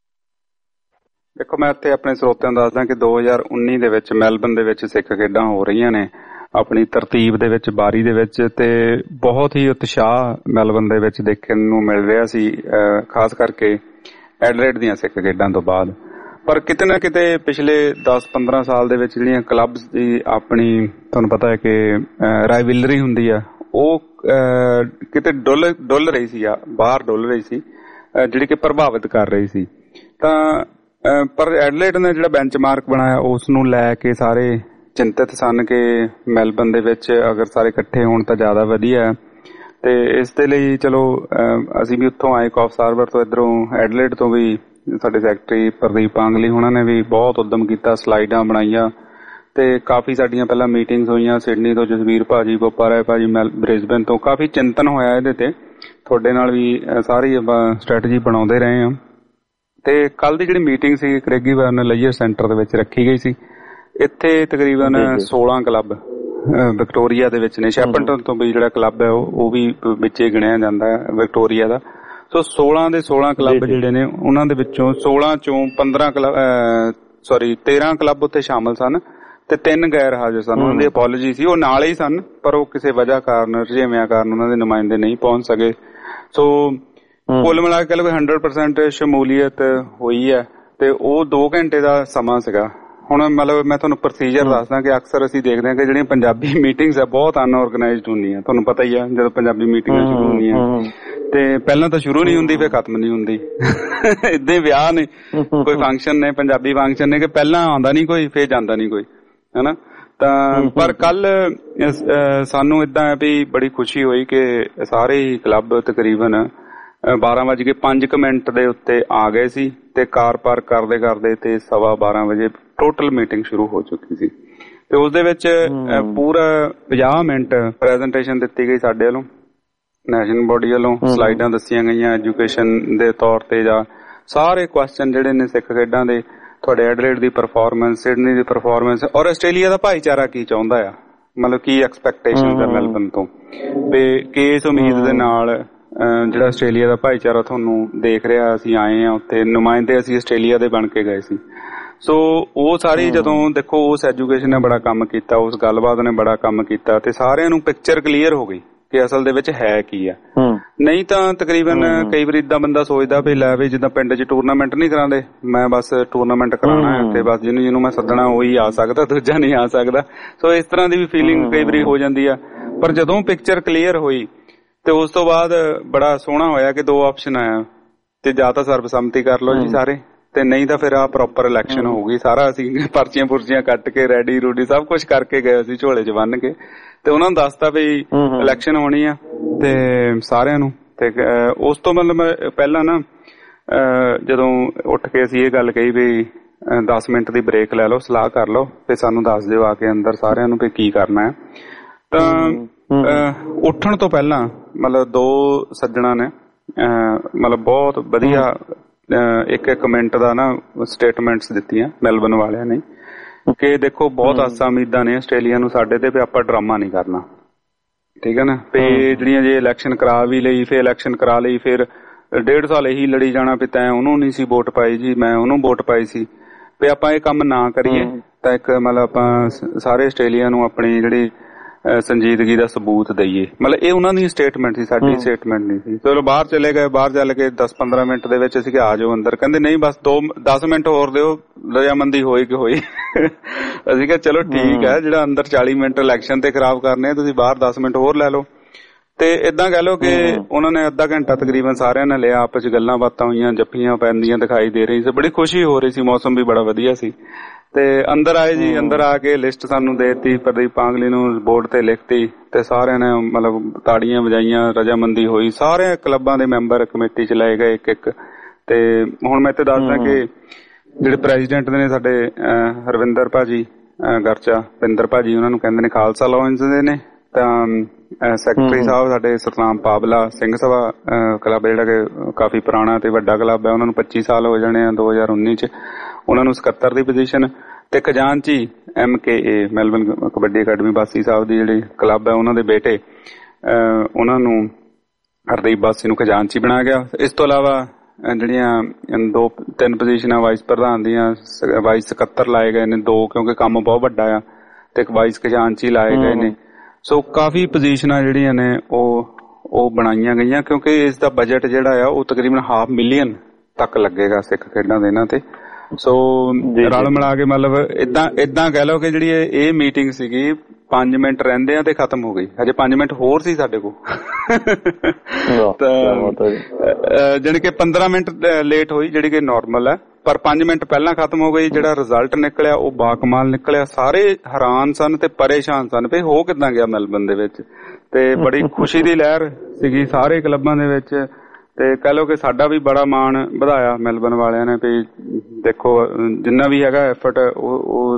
ਦੇਖੋ, ਮੈਂ ਇੱਥੇ ਆਪਣੇ ਸਰੋਤਿਆਂ ਨੂੰ ਦੱਸਦਾ ਕਿ ਦੋ ਹਜ਼ਾਰ ਉੱਨੀ ਦੇ ਵਿੱਚ ਮੈਲਬਰਨ ਦੇ ਵਿੱਚ ਸਿੱਖ ਖੇਡਾਂ ਹੋ ਰਹੀਆਂ ਨੇ ਆਪਣੀ ਤਰਤੀਬ ਦੇ ਵਿੱਚ, ਬਾਰੀ ਦੇ ਵਿੱਚ, ਤੇ ਬਹੁਤ ਹੀ ਉਤਸ਼ਾਹ ਮੈਲਬਰਨ ਦੇ ਵਿੱਚ ਦੇਖਣ ਨੂੰ ਮਿਲ ਰਿਹਾ ਸੀ, ਖਾਸ ਕਰਕੇ ਐਡਲੇਡ ਦੀਆਂ ਸਿੱਖ ਖੇਡਾਂ ਤੋਂ ਬਾਅਦ। ਪਰ ਕਿਤੇ ਨਾ ਕਿਤੇ ਪਿਛਲੇ ਦਸ ਪੰਦਰਾਂ ਸਾਲ ਦੇ ਵਿੱਚ ਜਿਹੜੀਆਂ ਕਲੱਬਸ ਦੀ ਆਪਣੀ ਤੁਹਾਨੂੰ ਪਤਾ ਹੈ ਕਿ ਰਾਈਵਲਰੀ ਹੁੰਦੀ ਆ, ਉਹ ਕਿਤੇ ਡੁੱਲ ਡੁੱਲ ਰਹੀ ਸੀ ਜਾਂ ਬਾਹਰ ਡੁੱਲ ਰਹੀ ਸੀ, ਜਿਹੜੀ ਕਿ ਪ੍ਰਭਾਵਿਤ ਕਰ ਰਹੀ ਸੀ। ਤਾਂ ਪਰ ਐਡਲੇਡ ਨੇ ਜਿਹੜਾ ਬੈਂਚਮਾਰਕ ਬਣਾਇਆ ਉਸ ਨੂੰ ਲੈ ਕੇ ਸਾਰੇ ਚਿੰਤਤ ਸਨ ਕਿ ਮੈਲਬਰਨ ਦੇ ਵਿੱਚ ਅਗਰ ਸਾਰੇ ਇਕੱਠੇ ਹੋਣ ਤਾਂ ਜ਼ਿਆਦਾ ਵਧੀਆ। ਤੇ ਇਸ ਦੇ ਲਈ ਚਲੋ ਅਸੀਂ ਵੀ ਉੱਥੋਂ ਆਏ, ਕੌਫ ਸਾਰਬਰ ਤੋਂ, ਇੱਧਰੋਂ ਐਡਲੇਡ ਤੋਂ ਵੀ ਸਾਡੇ ਸੈਕਟਰੀ ਪ੍ਰਦੀਪ ਪਾਂਗਲੀ ਉਹਨਾਂ ਨੇ ਵੀ ਬਹੁਤ ਉਦਮ ਕੀਤਾ, ਸਲਾਈਡਾਂ ਬਣਾਈਆਂ ਤੇ ਕਾਫੀ ਸਾਡੀਆਂ ਪਹਿਲਾਂ ਮੀਟਿੰਗਸ ਹੋਈਆਂ। ਸਿਡਨੀ ਤੋਂ ਜਸਵੀਰ ਭਾਜੀ, ਬੋਪਾ ਰਾਏ ਭਾਜੀ, ਮੈਲ ਬ੍ਰਿਸਬਨ ਤੋਂ ਕਾਫੀ ਚਿੰਤਨ ਹੋਇਆ ਇਹਦੇ ਤੇ। ਤੁਹਾਡੇ ਨਾਲ ਵੀ ਸਾਰੀ ਆਪਾਂ ਸਟ੍ਰੈਟਜੀ ਬਣਾਉਂਦੇ ਰਹੇ ਹਾਂ। ਤੇ ਕੱਲ ਦੀ ਜਿਹੜੀ ਮੀਟਿੰਗ ਸੀ ਕ੍ਰੈਗੀਬਰਨ ਲੇਜ਼ਰ ਸੈਂਟਰ ਦੇ ਵਿੱਚ ਰੱਖੀ ਗਈ ਸੀ। ਇੱਥੇ ਤਕਰੀਬਨ ਸੋਲਾਂ ਕਲੱਬ ਵਿਕਟੋਰੀਆ ਦੇ ਵਿੱਚ ਨੇ। ਸ਼ੈਪਨਟਨ ਤੋਂ ਵੀ ਜਿਹੜਾ ਕਲੱਬ ਹੈ ਉਹ ਵੀ ਵਿੱਚੇ ਗਿਣਿਆ ਜਾਂਦਾ ਹੈ ਵਿਕਟੋਰੀਆ ਦਾ। ਸੋ ਸੋਲਾਂ ਦੇ ਸੋਲਾਂ ਕਲੱਬ ਜਿਹੜੇ ਨੇ ਉਹਨਾਂ ਦੇ ਵਿੱਚੋਂ ਸੋਲਾਂ ਚੋਂ ਪੰਦਰਾਂ ਕਲੱਬ ਸੌਰੀ ਤੇਰਾਂ ਕਲੱਬ ਉੱਥੇ ਸ਼ਾਮਲ ਸਨ ਤੇ ਤਿੰਨ ਗੈਰ ਹਾਜ਼ਰ ਸਨ। ਉਹਨਾਂ ਦੀ ਅਪੋਲੋਜੀ ਸੀ, ਉਹ ਨਾਲ ਹੀ ਸਨ ਪਰ ਉਹ ਕਿਸੇ ਵਜ੍ਹਾ ਕਾਰਨ, ਰੁਝੇਵਿਆਂ ਕਾਰਨ ਉਹਨਾਂ ਦੇ ਨੁਮਾਇੰਦੇ ਨਹੀਂ ਪਹੁੰਚ ਸਕੇ। ਸੋ ਕੁੱਲ ਮਿਲਾ ਕੇ ਕੋਈ ਹੰਡਰਡ ਪਰਸੈਂਟ ਸ਼ਮੂਲੀਅਤ ਹੋਈ ਹੈ ਤੇ ਉਹ ਦੋ ਘੰਟੇ ਦਾ ਸਮਾਂ ਸੀਗਾ। ਹੁਣ ਮਤਲਬ ਮੈਂ ਤੁਹਾਨੂੰ ਪ੍ਰੋਸੀਜਰ ਦੱਸਦਾ ਕਿ ਅਕਸਰ ਅਸੀਂ ਦੇਖਦੇ ਹਾਂ ਕਿ ਜਿਹੜੀਆਂ ਪੰਜਾਬੀ ਮੀਟਿੰਗਸ ਆ ਬਹੁਤ ਅਨਆਰਗੇਨਾਈਜ਼ਡ ਹੁੰਦੀਆਂ। ਤੁਹਾਨੂੰ ਪਤਾ ਹੀ ਆ ਜਦੋਂ ਪੰਜਾਬੀ ਮੀਟਿੰਗਾਂ ਸ਼ੁਰੂ ਹੁੰਦੀਆਂ ਤੇ ਪਹਿਲਾਂ ਤਾਂ ਸ਼ੁਰੂ ਨਹੀਂ ਹੁੰਦੀ ਫਿਰ ਖਤਮ ਨਹੀਂ ਹੁੰਦੀ। ਏਦਾਂ ਹੀ ਵਿਆਹ ਨੇ, ਕੋਈ ਫੰਕਸ਼ਨ ਨੇ, ਪੰਜਾਬੀ ਫੰਕਸ਼ਨ ਨੇ ਕਿ ਪਹਿਲਾਂ ਆਉਂਦਾ ਨਹੀਂ ਕੋਈ ਫਿਰ ਜਾਂਦਾ ਨਹੀਂ ਕੋਈ, ਹਨਾ। ਤਾਂ ਪਰ ਕੱਲ ਸਾਨੂੰ ਏਦਾਂ ਹੈ ਵੀ ਬੜੀ ਖੁਸ਼ੀ ਹੋਈ ਕਿ ਸਾਰੇ ਹੀ ਕਲੱਬ ਤਕਰੀਬਨ ਬਾਰਾਂ ਵਜ ਕੇ ਪੰਜ ਕੁ ਮਿੰਟ ਦੇ ਉੱਤੇ ਆ ਗਏ ਸੀ ਤੇ ਕਾਰ ਪਾਰਕ ਕਰਦੇ ਕਰਦੇ ਤੇ ਸਵਾ ਬਾਰਾਂ ਵਜੇ ਟੋਟਲ ਮੀਟਿੰਗ ਸ਼ੁਰੂ ਹੋ ਚੁੱਕੀ ਸੀ। ਤੇ ਉਸ ਦੇ ਵਿੱਚ ਪੂਰਾ ਪੰਜਾਹ ਮਿੰਟ ਪ੍ਰੈਜੈਂਟੇਸ਼ਨ ਦਿੱਤੀ ਗਈ ਸਾਡੇ ਵੱਲੋਂ, ਨੈਸ਼ਨਲ ਬੋਡੀ ਵੱਲੋਂ ਸਲਾਈਡਾਂ ਦੱਸੀਆਂ ਗਈਆਂ ਐਜੂਕੇਸ਼ਨ ਦੇ ਤੌਰ ਤੇ, ਜਾਂ ਸਾਰੇ ਕੁਐਸਚਨ ਜਿਹੜੇ ਨੇ ਸਿੱਖ ਖੇਡਾਂ ਦੇ, ਤੁਹਾਡੇ ਐਡਲੇਡ ਦੀ ਪਰਫਾਰਮੈਂਸ, ਸਿਡਨੀ ਦੀ ਪਰਫਾਰਮੈਂਸ, ਔਰ ਆਸਟ੍ਰੇਲੀਆ ਦਾ ਭਾਈਚਾਰਾ ਕੀ ਚਾਹੁੰਦਾ ਆ, ਮਤਲਬ ਕੀ ਐਕਸਪੈਕਟੇਸ਼ਨ ਹੈ ਮੈਲਬਰਨ ਤੋਂ, ਤੇ ਕਿਸ ਉਮੀਦ ਦੇ ਨਾਲ ਜਿਹੜਾ ਆਸਟ੍ਰੇਲੀਆ ਦਾ ਭਾਈਚਾਰਾ ਤੁਹਾਨੂੰ ਦੇਖ ਰਿਹਾ। ਅਸੀਂ ਆਏ ਹਾਂ ਉੱਥੇ, ਨੁਮਾਇੰਦੇ ਅਸੀਂ ਆਸਟ੍ਰੇਲੀਆ ਦੇ ਬਣ ਕੇ ਗਏ ਸੀ। ਸੋ ਉਹ ਸਾਰੀ ਜਦੋਂ ਦੇਖੋ ਉਸ ਐਜੂਕੇਸ਼ਨ ਨੇ ਬੜਾ ਕੰਮ ਕੀਤਾ, ਉਸ ਗੱਲਬਾਤ ਨੇ ਬੜਾ ਕੰਮ ਕੀਤਾ ਤੇ ਸਾਰਿਆਂ ਨੂੰ ਪਿਕਚਰ ਕਲੀਅਰ ਹੋ ਗਈ ਕਿ ਅਸਲ ਦੇ ਵਿੱਚ ਹੈ ਕੀ ਆ। ਨਹੀਂ ਤਾਂ ਤਕਰੀਬਨ ਕਈ ਵਾਰ ਏਦਾਂ ਬੰਦਾ ਸੋਚਦਾ ਵੀ ਲੈ ਵੀ ਜਿੱਦਾਂ ਪਿੰਡ 'ਚ ਟੂਰਨਾਮੈਂਟ ਨਹੀਂ ਕਰਾਉਂਦੇ, ਮੈਂ ਬਸ ਟੂਰਨਾਮੈਂਟ ਕਰਾਉਣਾ ਹੈ ਤੇ ਬਸ ਜਿਹਨੂੰ ਜਿਹਨੂੰ ਮੈਂ ਸੱਦਣਾ ਉਹੀ ਆ ਸਕਦਾ, ਦੂਜਾ ਨਹੀਂ ਆ ਸਕਦਾ। ਸੋ ਇਸ ਤਰ੍ਹਾਂ ਦੀ ਵੀ ਫੀਲਿੰਗ ਕਈ ਵਾਰੀ ਹੋ ਜਾਂਦੀ ਆ। ਪਰ ਜਦੋਂ ਪਿਕਚਰ ਕਲੀਅਰ ਹੋਈ ਤੇ ਉਸ ਤੋਂ ਬਾਅਦ ਬੜਾ ਸੋਹਣਾ ਹੋਇਆ ਕਿ ਦੋ ਆਪਸ਼ਨ ਆਇਆ ਤੇ ਜਾਂ ਤਾਂ ਸਰਬਸੰਮਤੀ ਕਰ ਲਓ ਜੀ ਸਾਰੇ, ਤੇ ਨਹੀਂ ਤਾਂ ਫਿਰ ਆ ਪ੍ਰੋਪਰ ਇਲੈਕਸ਼ਨ ਹੋਊਗੀ। ਸਾਰਾ ਅਸੀਂ ਪਰਚੀਆਂ ਪੁਰਚੀਆਂ ਕੱਟ ਕੇ ਰੈਡੀ ਰੂਡੀ ਸਭ ਕੁਝ ਕਰਕੇ ਗਏ ਸੀ ਝੋਲੇ 'ਚ ਬੰਨ ਕੇ, ਤੇ ਉਹਨਾਂ ਨੂੰ ਦੱਸਤਾ ਵੀ ਇਲੈਕਸ਼ਨ ਹੋਣੀ ਆ ਤੇ ਸਾਰਿਆਂ ਨੂੰ। ਤੇ ਉਸ ਤੋਂ ਮਤਲਬ ਪਹਿਲਾਂ ਨਾ ਜਦੋਂ ਉੱਠ ਕੇ ਅਸੀਂ ਇਹ ਗੱਲ ਕਹੀ ਵੀ ਦਸ ਮਿੰਟ ਦੀ ਬ੍ਰੇਕ ਲੈ ਲਓ, ਸਲਾਹ ਕਰ ਲਓ ਤੇ ਸਾਨੂੰ ਦੱਸ ਦਿਓ ਆ ਕੇ ਅੰਦਰ ਸਾਰਿਆਂ ਨੂੰ ਵੀ ਕੀ ਕਰਨਾ ਹੈ। ਤਾਂ ਉੱਠਣ ਤੋਂ ਪਹਿਲਾਂ ਮਤਲਬ ਦੋ ਸੱਜਣਾ ਨੇ ਮਤਲਬ ਬਹੁਤ ਵਧੀਆ ਇੱਕ ਇੱਕ ਮਿੰਟ ਦਾ ਨਾ ਸਟੇਟਮੈਂਟਸ ਦਿੱਤੀਆਂ ਮੈਲਬਨ ਵਾਲਿਆਂ ਨੇ ਕਿ ਦੇਖੋ ਬਹੁਤ ਆਸਾਂ ਉਮੀਦਾਂ ਨੇ ਆਸਟ੍ਰੇਲੀਆ ਨੂੰ ਸਾਡੇ ਤੇ, ਵੀ ਆਪਾਂ ਡਰਾਮਾ ਨਹੀਂ ਕਰਨਾ, ਠੀਕ ਹੈ ਨਾ। ਤੇ ਜਿਹੜੀਆਂ ਜੇ ਇਲੈਕਸ਼ਨ ਕਰਾ ਵੀ ਲਈ, ਫਿਰ ਇਲੈਕਸ਼ਨ ਕਰਾ ਲਈ, ਫਿਰ ਡੇਢ ਸਾਲ ਇਹੀ ਲੜੀ ਜਾਣਾ ਵੀ ਤੈਂ ਉਹਨੂੰ ਨਹੀਂ ਸੀ ਵੋਟ ਪਾਈ ਜੀ, ਮੈਂ ਉਹਨੂੰ ਵੋਟ ਪਾਈ ਸੀ, ਵੀ ਆਪਾਂ ਇਹ ਕੰਮ ਨਾ ਕਰੀਏ ਤਾਂ ਇੱਕ ਮਤਲਬ ਆਪਾਂ ਸਾਰੇ ਆਸਟ੍ਰੇਲੀਆ ਨੂੰ ਆਪਣੀ ਜਿਹੜੀ ਸੰਜੀਦਗੀ ਦਾ ਸਬੂਤ ਦਈਏ। ਮਤਲਬ ਇਹ ਉਹਨਾਂ ਦੀ ਸਟੇਟਮੈਂਟ ਸੀ, ਸਾਡੀ ਸਟੇਟਮੈਂਟ ਨਹੀਂ ਸੀ। ਚਲੋ ਬਾਹਰ ਚਲੇ ਗਏ, ਬਾਹਰ ਚੱਲ ਕੇ ਦਸ ਪੰਦਰਾਂ ਮਿੰਟ ਦੇ ਵਿੱਚ ਅਸੀਂ ਆ ਜਾਓ ਅੰਦਰ, ਕਹਿੰਦੇ ਨਹੀਂ ਬਸ ਦੋ ਦਸ ਮਿੰਟ ਹੋਰ ਦਿਓ, ਰਜਾਮੰਦੀ ਹੋਈ ਕਿ ਹੋਈ। ਅਸੀਂ ਕਿਹਾ ਚਲੋ ਠੀਕ ਹੈ, ਜਿਹੜਾ ਅੰਦਰ ਚਾਲੀ ਮਿੰਟ ਇਲੈਕਸ਼ਨ ਤੇ ਖਰਾਬ ਕਰਨੇ ਆ, ਤੁਸੀਂ ਬਾਹਰ ਦਸ ਮਿੰਟ ਹੋਰ ਲੈ ਲਓ। ਤੇ ਏਦਾਂ ਕਹਿ ਲਓ ਕਿ ਉਹਨਾਂ ਨੇ ਅੱਧਾ ਘੰਟਾ ਤਕਰੀਬਨ ਸਾਰਿਆਂ ਨੇ ਲਿਆ, ਆਪਸ ਚ ਗੱਲਾਂ ਬਾਤਾਂ ਹੋਈਆਂ, ਜੱਫੀਆਂ ਪੈਂਦੀਆਂ ਦਿਖਾਈ ਦੇ ਰਹੀ ਸੀ, ਬੜੀ ਖੁਸ਼ੀ ਹੋ ਰਹੀ ਸੀ, ਮੌਸਮ ਵੀ ਬੜਾ ਵਧੀਆ ਸੀ। ਤੇ ਅੰਦਰ ਆਏ ਜੀ, ਅੰਦਰ ਆ ਕੇ ਲਿਸਟ ਸਾਨੂੰ ਦੇਤੀ, ਪ੍ਰਦੀਪ ਪਾਂਗਲੀ ਨੂੰ ਬੋਰਡ ਤੇ ਲਿਖਤੀ ਤੇ ਸਾਰਿਆਂ ਨੇ ਮਤਲਬ ਤਾੜੀਆਂ ਵਜਾਈਆਂ, ਰਜਾਮੰਦੀ ਹੋਈ, ਸਾਰੇ ਕਲੱਬਾਂ ਦੇ ਮੈਂਬਰ ਕਮੇਟੀ ਚ ਲਏ ਗਏ ਇੱਕ ਇੱਕ। ਤੇ ਹੁਣ ਮੈਂ ਤੇ ਦੱਸਦਾ ਕਿ ਜਿਹੜੇ ਪ੍ਰੈਜ਼ੀਡੈਂਟ ਨੇ ਸਾਡੇ ਹਰਵਿੰਦਰ ਭਾਜੀ ਗਰਚਾ, ਪਿੰਦਰ ਭਾਜੀ ਉਹਨਾਂ ਨੂੰ ਕਹਿੰਦੇ ਨੇ ਖਾਲਸਾ ਲਾਇੰਸ ਦੇ ਨੇ, ਤਾਂ ਸੈਕਟਰੀ ਸਾਹਿਬ ਸਾਡੇ ਸਤਨਾਮ ਪਾਬਲਾ ਸਿੰਘ ਸਭਾ ਕਲੱਬ ਜਿਹੜਾ ਕਿ ਕਾਫੀ ਪੁਰਾਣਾ ਤੇ ਵੱਡਾ ਕਲੱਬ ਹੈ, ਉਹਨਾਂ ਨੂੰ ਪੱਚੀ ਸਾਲ ਹੋ ਜਾਣੇ ਆ ਦੋ ਹਜ਼ਾਰ ਉੱਨੀ ਚ, ਉਹਨਾਂ ਨੂੰ ਸਕੱਤਰ ਦੀ ਪੋਜੀਸ਼ਨ। ਤੇ ਖਜ਼ਾਨਚੀ M K A Melbourne kabaddi academy Basi Sahib ਦੀ ਜਿਹੜੀ ਕਲੱਬ ਹੈ, ਉਹਨਾਂ ਦੇ ਬੇਟੇ ਉਹਨਾਂ ਨੂੰ ਹਰਦੀਪ ਬਾਸੀ ਨੂੰ ਖਜ਼ਾਨਚੀ ਬਣਾਇਆ ਗਿਆ। ਇਸ ਤੋਂ ਇਲਾਵਾ ਜਿਹੜੀਆਂ ਦੋ ਤਿੰਨ ਪੋਜੀਸ਼ਨਾਂ ਵਾਈਸ ਪ੍ਰਧਾਨ ਦੀਆਂ, ਵਾਈਸ ਸਕੱਤਰ ਲਾਏ ਗਏ ਨੇ ਦੋ, ਕਿਉਂਕਿ ਕੰਮ ਬਹੁਤ ਵੱਡਾ ਆ, ਤੇ ਇੱਕ ਵਾਈਸ ਖਜ਼ਾਨਚੀ ਲਾਏ ਗਏ ਨੇ। ਸੋ ਕਾਫੀ ਪੋਜੀਸ਼ਨਾਂ ਜਿਹੜੀਆਂ ਨੇ ਉਹ ਉਹ ਬਣਾਈਆਂ ਗਈਆਂ, ਕਿਉਂਕਿ ਇਸ ਦਾ ਬਜਟ ਜਿਹੜਾ ਆ ਉਹ ਤਕਰੀਬਨ ਹਾਫ ਮਿਲੀਅਨ ਤੱਕ ਲੱਗੇਗਾ ਸਿੱਖ ਖੇਡਾਂ ਦੇ ਇਹਨਾਂ ਤੇ। ਸੋ ਰਲ ਮਿਲਾ ਕੇ ਮਤਲਬ ਏਦਾਂ ਏਦਾਂ ਕਹਿ ਲਓ ਕਿ ਜਿਹੜੀ ਇਹ ਮੀਟਿੰਗ ਸੀਗੀ ਪੰਜ ਮਿੰਟ ਰਹਿੰਦੇ ਆ ਤੇ ਖਤਮ ਹੋ ਗਈ, ਹਜੇ ਪੰਜ ਮਿੰਟ ਹੋਰ ਸੀ ਸਾਡੇ ਕੋਲ। ਜਾਣੀ ਕਿ ਪੰਦਰਾਂ ਮਿੰਟ ਲੇਟ ਹੋਈ, ਜਿਹੜੀ ਕਿ ਨਾਰਮਲ ਹੈ, ਪਰ ਪੰਜ ਮਿੰਟ ਪਹਿਲਾਂ ਖਤਮ ਹੋ ਗਈ। ਜਿਹੜਾ ਰਿਜ਼ਲਟ ਨਿਕਲਿਆ ਉਹ ਬਾਕਮਾਲ ਨਿਕਲਿਆ, ਸਾਰੇ ਹੈਰਾਨ ਸਨ ਤੇ ਪਰੇਸ਼ਾਨ ਸਨ ਵੀ ਹੋ ਕਿੱਦਾਂ ਗਿਆ ਮੈਲਬਨ ਦੇ ਵਿੱਚ। ਤੇ ਬੜੀ ਖੁਸ਼ੀ ਦੀ ਲਹਿਰ ਸੀਗੀ ਸਾਰੇ ਕਲੱਬਾਂ ਦੇ ਵਿੱਚ। ਤੇ ਕਹਿ ਲਓ ਕਿ ਸਾਡਾ ਵੀ ਬੜਾ ਮਾਣ ਵਧਾਇਆ ਮੈਲਬਨ ਵਾਲਿਆਂ ਨੇ ਵੀ ਦੇਖੋ ਜਿੰਨਾ ਵੀ ਹੈਗਾ ਐਫਰਟ ਉਹ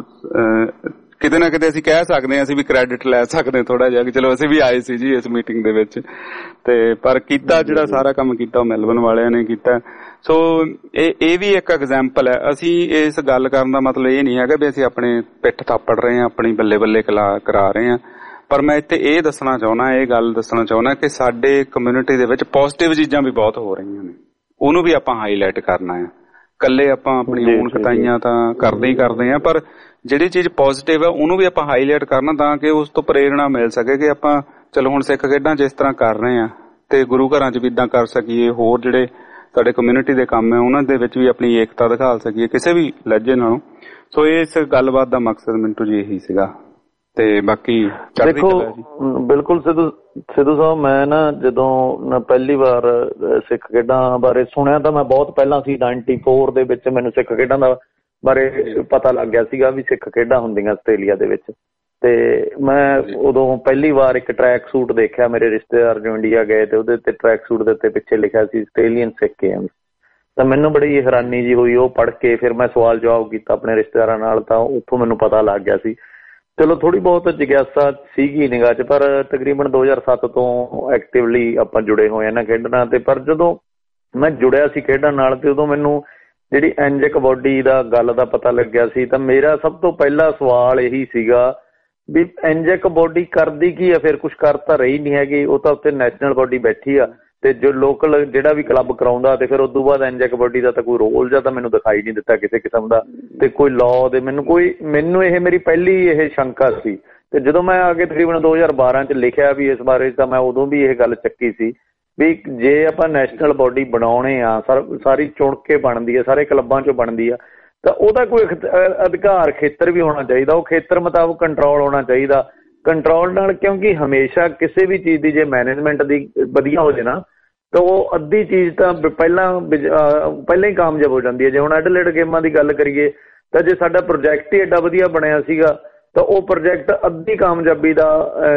ਕਿਤੇ ਨਾ ਕਿਤੇ ਅਸੀਂ ਕਹਿ ਸਕਦੇ ਹਾਂ, ਅਸੀਂ ਵੀ ਕ੍ਰੈਡਿਟ ਲੈ ਸਕਦੇ ਥੋੜਾ ਜਿਹਾ ਕਿ ਚਲੋ ਅਸੀਂ ਵੀ ਆਏ ਸੀ ਜੀ ਇਸ ਮੀਟਿੰਗ ਦੇ ਵਿੱਚ। ਤੇ ਪਰ ਕੀਤਾ ਜਿਹੜਾ ਸਾਰਾ ਕੰਮ ਕੀਤਾ ਉਹ ਮੈਲਬਨ ਵਾਲਿਆਂ ਨੇ ਕੀਤਾ। ਸੋ ਇਹ ਇਹ ਵੀ ਇੱਕ ਐਗਜ਼ਾਮਪਲ ਹੈ। ਅਸੀਂ ਇਸ ਗੱਲ ਕਰਨ ਦਾ ਮਤਲਬ ਇਹ ਨਹੀਂ ਹੈਗਾ ਵੀ ਅਸੀਂ ਆਪਣੇ ਪਿੱਠ ਥਾਪੜ ਰਹੇ ਹਾਂ, ਆਪਣੀ ਬੱਲੇ ਬੱਲੇ ਕਰਾ ਰਹੇ ਹਾਂ, ਪਰ ਮੈਂ ਇੱਥੇ ਇਹ ਦੱਸਣਾ ਚਾਹੁੰਦਾ, ਇਹ ਗੱਲ ਦੱਸਣਾ ਚਾਹੁੰਦਾ ਕਿ ਸਾਡੇ ਕਮਿਊਨਿਟੀ ਦੇ ਵਿੱਚ ਪੋਜ਼ਿਟਿਵ ਚੀਜ਼ਾਂ ਵੀ ਬਹੁਤ ਹੋ ਰਹੀਆਂ ਨੇ, ਉਹਨੂੰ ਵੀ ਆਪਾਂ ਹਾਈਲਾਈਟ ਕਰਨਾ ਹੈ। ਇਕੱਲੇ ਆਪਾਂ ਆਪਣੀ ਹੋਣ ਖਤਾਈਆਂ ਤਾਂ ਕਰਦੇ ਹੀ ਕਰਦੇ ਹਾਂ, ਪਰ ਜਿਹੜੀ ਚੀਜ਼ ਪੋਜ਼ਿਟਿਵ ਹੈ ਉਹਨੂੰ ਵੀ ਆਪਾਂ ਹਾਈਲਾਈਟ ਕਰਨਾ ਤਾਂ ਕਿ ਉਸ ਤੋਂ ਪ੍ਰੇਰਣਾ ਮਿਲ ਸਕੇ ਕਿ ਆਪਾਂ ਚਲੋ ਹੁਣ ਸਿੱਖ ਖੇਡਾਂ ਜਿਸ ਤਰ੍ਹਾਂ ਕਰ ਰਹੇ ਹਾਂ ਤੇ ਗੁਰੂ ਘਰਾਂ 'ਚ ਵੀ ਇੱਦਾਂ ਕਰ ਸਕੀਏ, ਹੋਰ ਜਿਹੜੇ ਸਾਡੇ ਕਮਿਊਨਿਟੀ ਦੇ ਕੰਮ ਹੈ ਉਹਨਾਂ ਦੇ ਵਿੱਚ ਵੀ ਆਪਣੀ ਏਕਤਾ ਦਿਖਾ ਸਕੀਏ ਕਿਸੇ ਵੀ ਲਹਿਜੇ ਨਾਲੋਂ। ਸੋ ਇਸ ਗੱਲਬਾਤ ਦਾ ਮਕਸਦ ਮਿੰਟੂ ਜੀ ਇਹੀ ਸੀਗਾ। ਤੇ ਬਾਕੀ ਦੇਖੋ ਬਿਲਕੁਲ ਸਿੱਧੂ ਸਿੱਧੂ ਸਾਹਿਬ, ਮੈਂ ਨਾ ਜਦੋਂ ਪਹਿਲੀ ਵਾਰ ਸਿੱਖ ਖੇਡਾਂ ਬਾਰੇ ਸੁਣਿਆ ਤਾਂ ਮੈਂ ਬਹੁਤ ਪਹਿਲਾਂ ਸੀ, ਨਾਈਨਟੀ ਫੋਰ ਦੇ ਵਿੱਚ ਮੈਨੂੰ ਸਿੱਖ ਖੇਡਾਂ ਦਾ ਬਾਰੇ ਪਤਾ ਲੱਗ ਗਿਆ ਸੀਗਾ ਵੀ ਸਿੱਖ ਖੇਡਾਂ ਹੁੰਦੀਆਂ ਆਸਟ੍ਰੇਲੀਆ ਦੇ ਵਿੱਚ। ਤੇ ਮੈਂ ਉਦੋਂ ਪਹਿਲੀ ਵਾਰ ਇੱਕ ਟਰੈਕ ਸੂਟ ਦੇਖਿਆ, ਮੇਰੇ ਰਿਸ਼ਤੇਦਾਰ ਜੋ ਇੰਡੀਆ ਗਏ ਤੇ ਉਹਦੇ ਉੱਤੇ ਟਰੈਕ ਸੂਟ ਦੇ ਉੱਤੇ ਪਿੱਛੇ ਲਿਖਿਆ ਸੀ ਆਸਟ੍ਰੇਲੀਅਨ ਸਿੱਖ ਗੇਮਸ। ਤਾਂ ਮੈਨੂੰ ਬੜੀ ਹੈਰਾਨੀ ਜੀ ਹੋਈ ਉਹ ਪੜ੍ਹ ਕੇ। ਫਿਰ ਮੈਂ ਸਵਾਲ ਜਵਾਬ ਕੀਤਾ ਆਪਣੇ ਰਿਸ਼ਤੇਦਾਰਾਂ ਨਾਲ, ਤਾਂ ਉੱਥੋਂ ਮੈਨੂੰ ਪਤਾ ਲੱਗ ਗਿਆ ਸੀ। ਚਲੋ ਥੋੜੀ ਬਹੁਤ ਜਿਗਿਆਸਾ ਸੀਗੀ ਨਿਗਾਹ 'ਚ, ਪਰ ਤਕਰੀਬਨ ਦੋ ਹਜ਼ਾਰ ਸੱਤ ਤੋਂ ਐਕਟਿਵਲੀ ਆਪਾਂ ਜੁੜੇ ਹੋਏ ਇਹਨਾਂ ਖੇਡਾਂ ਤੇ। ਪਰ ਜਦੋਂ ਮੈਂ ਜੁੜਿਆ ਸੀ ਖੇਡਾਂ ਨਾਲ ਤੇ ਉਦੋਂ ਮੈਨੂੰ ਜਿਹੜੀ ਐਂਜਿਕ ਬੋਡੀ ਦਾ ਗੱਲ ਦਾ ਪਤਾ ਲੱਗਿਆ ਸੀ, ਤਾਂ ਮੇਰਾ ਸਭ ਤੋਂ ਪਹਿਲਾ ਸਵਾਲ ਇਹੀ ਸੀਗਾ ਵੀ ਐਂਜਿਕ ਬੋਡੀ ਕਰਦੀ ਕੀ ਆ? ਫਿਰ ਕੁਛ ਕਰ ਤਾਂ ਰਹੀ ਨਹੀਂ ਹੈਗੀ, ਉਹ ਤਾਂ ਉੱਤੇ ਨੈਸ਼ਨਲ ਬੋਡੀ ਬੈਠੀ ਆ ਤੇ ਜੋ ਲੋਕਲ ਜਿਹੜਾ ਵੀ ਕਲੱਬ ਕਰਾਉਂਦਾ, ਤੇ ਫਿਰ ਉਦੋਂ ਬਾਅਦ ਐਂਜਿਕ ਬੋਡੀ ਦਾ ਤਾਂ ਕੋਈ ਰੋਲ ਜਾਂ ਤਾਂ ਮੈਨੂੰ ਦਿਖਾਈ ਨਹੀਂ ਦਿੱਤਾ ਕਿਸੇ ਕਿਸਮ ਦਾ, ਤੇ ਕੋਈ ਲਾਅ ਦੇ ਮੈਨੂੰ ਕੋਈ ਮੈਨੂੰ ਇਹ ਮੇਰੀ ਪਹਿਲੀ ਇਹ ਸ਼ੰਕਾ ਸੀ। ਤੇ ਜਦੋਂ ਮੈਂ ਆ ਕੇ ਤਕਰੀਬਨ ਦੋ ਹਜ਼ਾਰ ਬਾਰਾਂ 'ਚ ਲਿਖਿਆ ਵੀ ਇਸ ਬਾਰੇ, ਤਾਂ ਮੈਂ ਉਦੋਂ ਵੀ ਇਹ ਗੱਲ ਚੱਕੀ ਸੀ ਵੀ ਜੇ ਆਪਾਂ ਨੈਸ਼ਨਲ ਬੋਡੀ ਬਣਾਉਣੇ ਆ, ਸਾਰੀ ਚੁਣ ਕੇ ਬਣਦੀ ਆ, ਸਾਰੇ ਕਲੱਬਾਂ 'ਚੋਂ ਬਣਦੀ ਆ, ਤਾਂ ਉਹਦਾ ਕੋਈ ਅਧਿਕਾਰ ਖੇਤਰ ਵੀ ਹੋਣਾ ਚਾਹੀਦਾ, ਉਹ ਖੇਤਰ ਮੁਤਾਬਕ ਕੰਟਰੋਲ ਹੋਣਾ ਚਾਹੀਦਾ। ਕੰਟਰੋਲ ਨਾਲ ਕਿਉਂਕਿ ਹਮੇਸ਼ਾ ਕਿਸੇ ਵੀ ਚੀਜ਼ ਦੀ ਜੇ ਮੈਨੇਜਮੈਂਟ ਦੀ ਵਧੀਆ ਹੋ ਜਾਏ ਨਾ, ਤਾਂ ਉਹ ਅੱਧੀ ਚੀਜ਼ ਤਾਂ ਪਹਿਲਾਂ ਪਹਿਲਾਂ ਹੀ ਕਾਮਯਾਬ ਹੋ ਜਾਂਦੀ ਹੈ। ਜੇ ਹੁਣ ਐਡਲੇਡ ਗੇਮਾਂ ਦੀ ਗੱਲ ਕਰੀਏ ਤਾਂ ਜੇ ਸਾਡਾ ਪ੍ਰੋਜੈਕਟ ਹੀ ਐਡਾ ਵਧੀਆ ਬਣਿਆ ਸੀਗਾ ਤਾਂ ਉਹ ਪ੍ਰੋਜੈਕਟ ਅੱਧੀ ਕਾਮਯਾਬੀ ਦਾ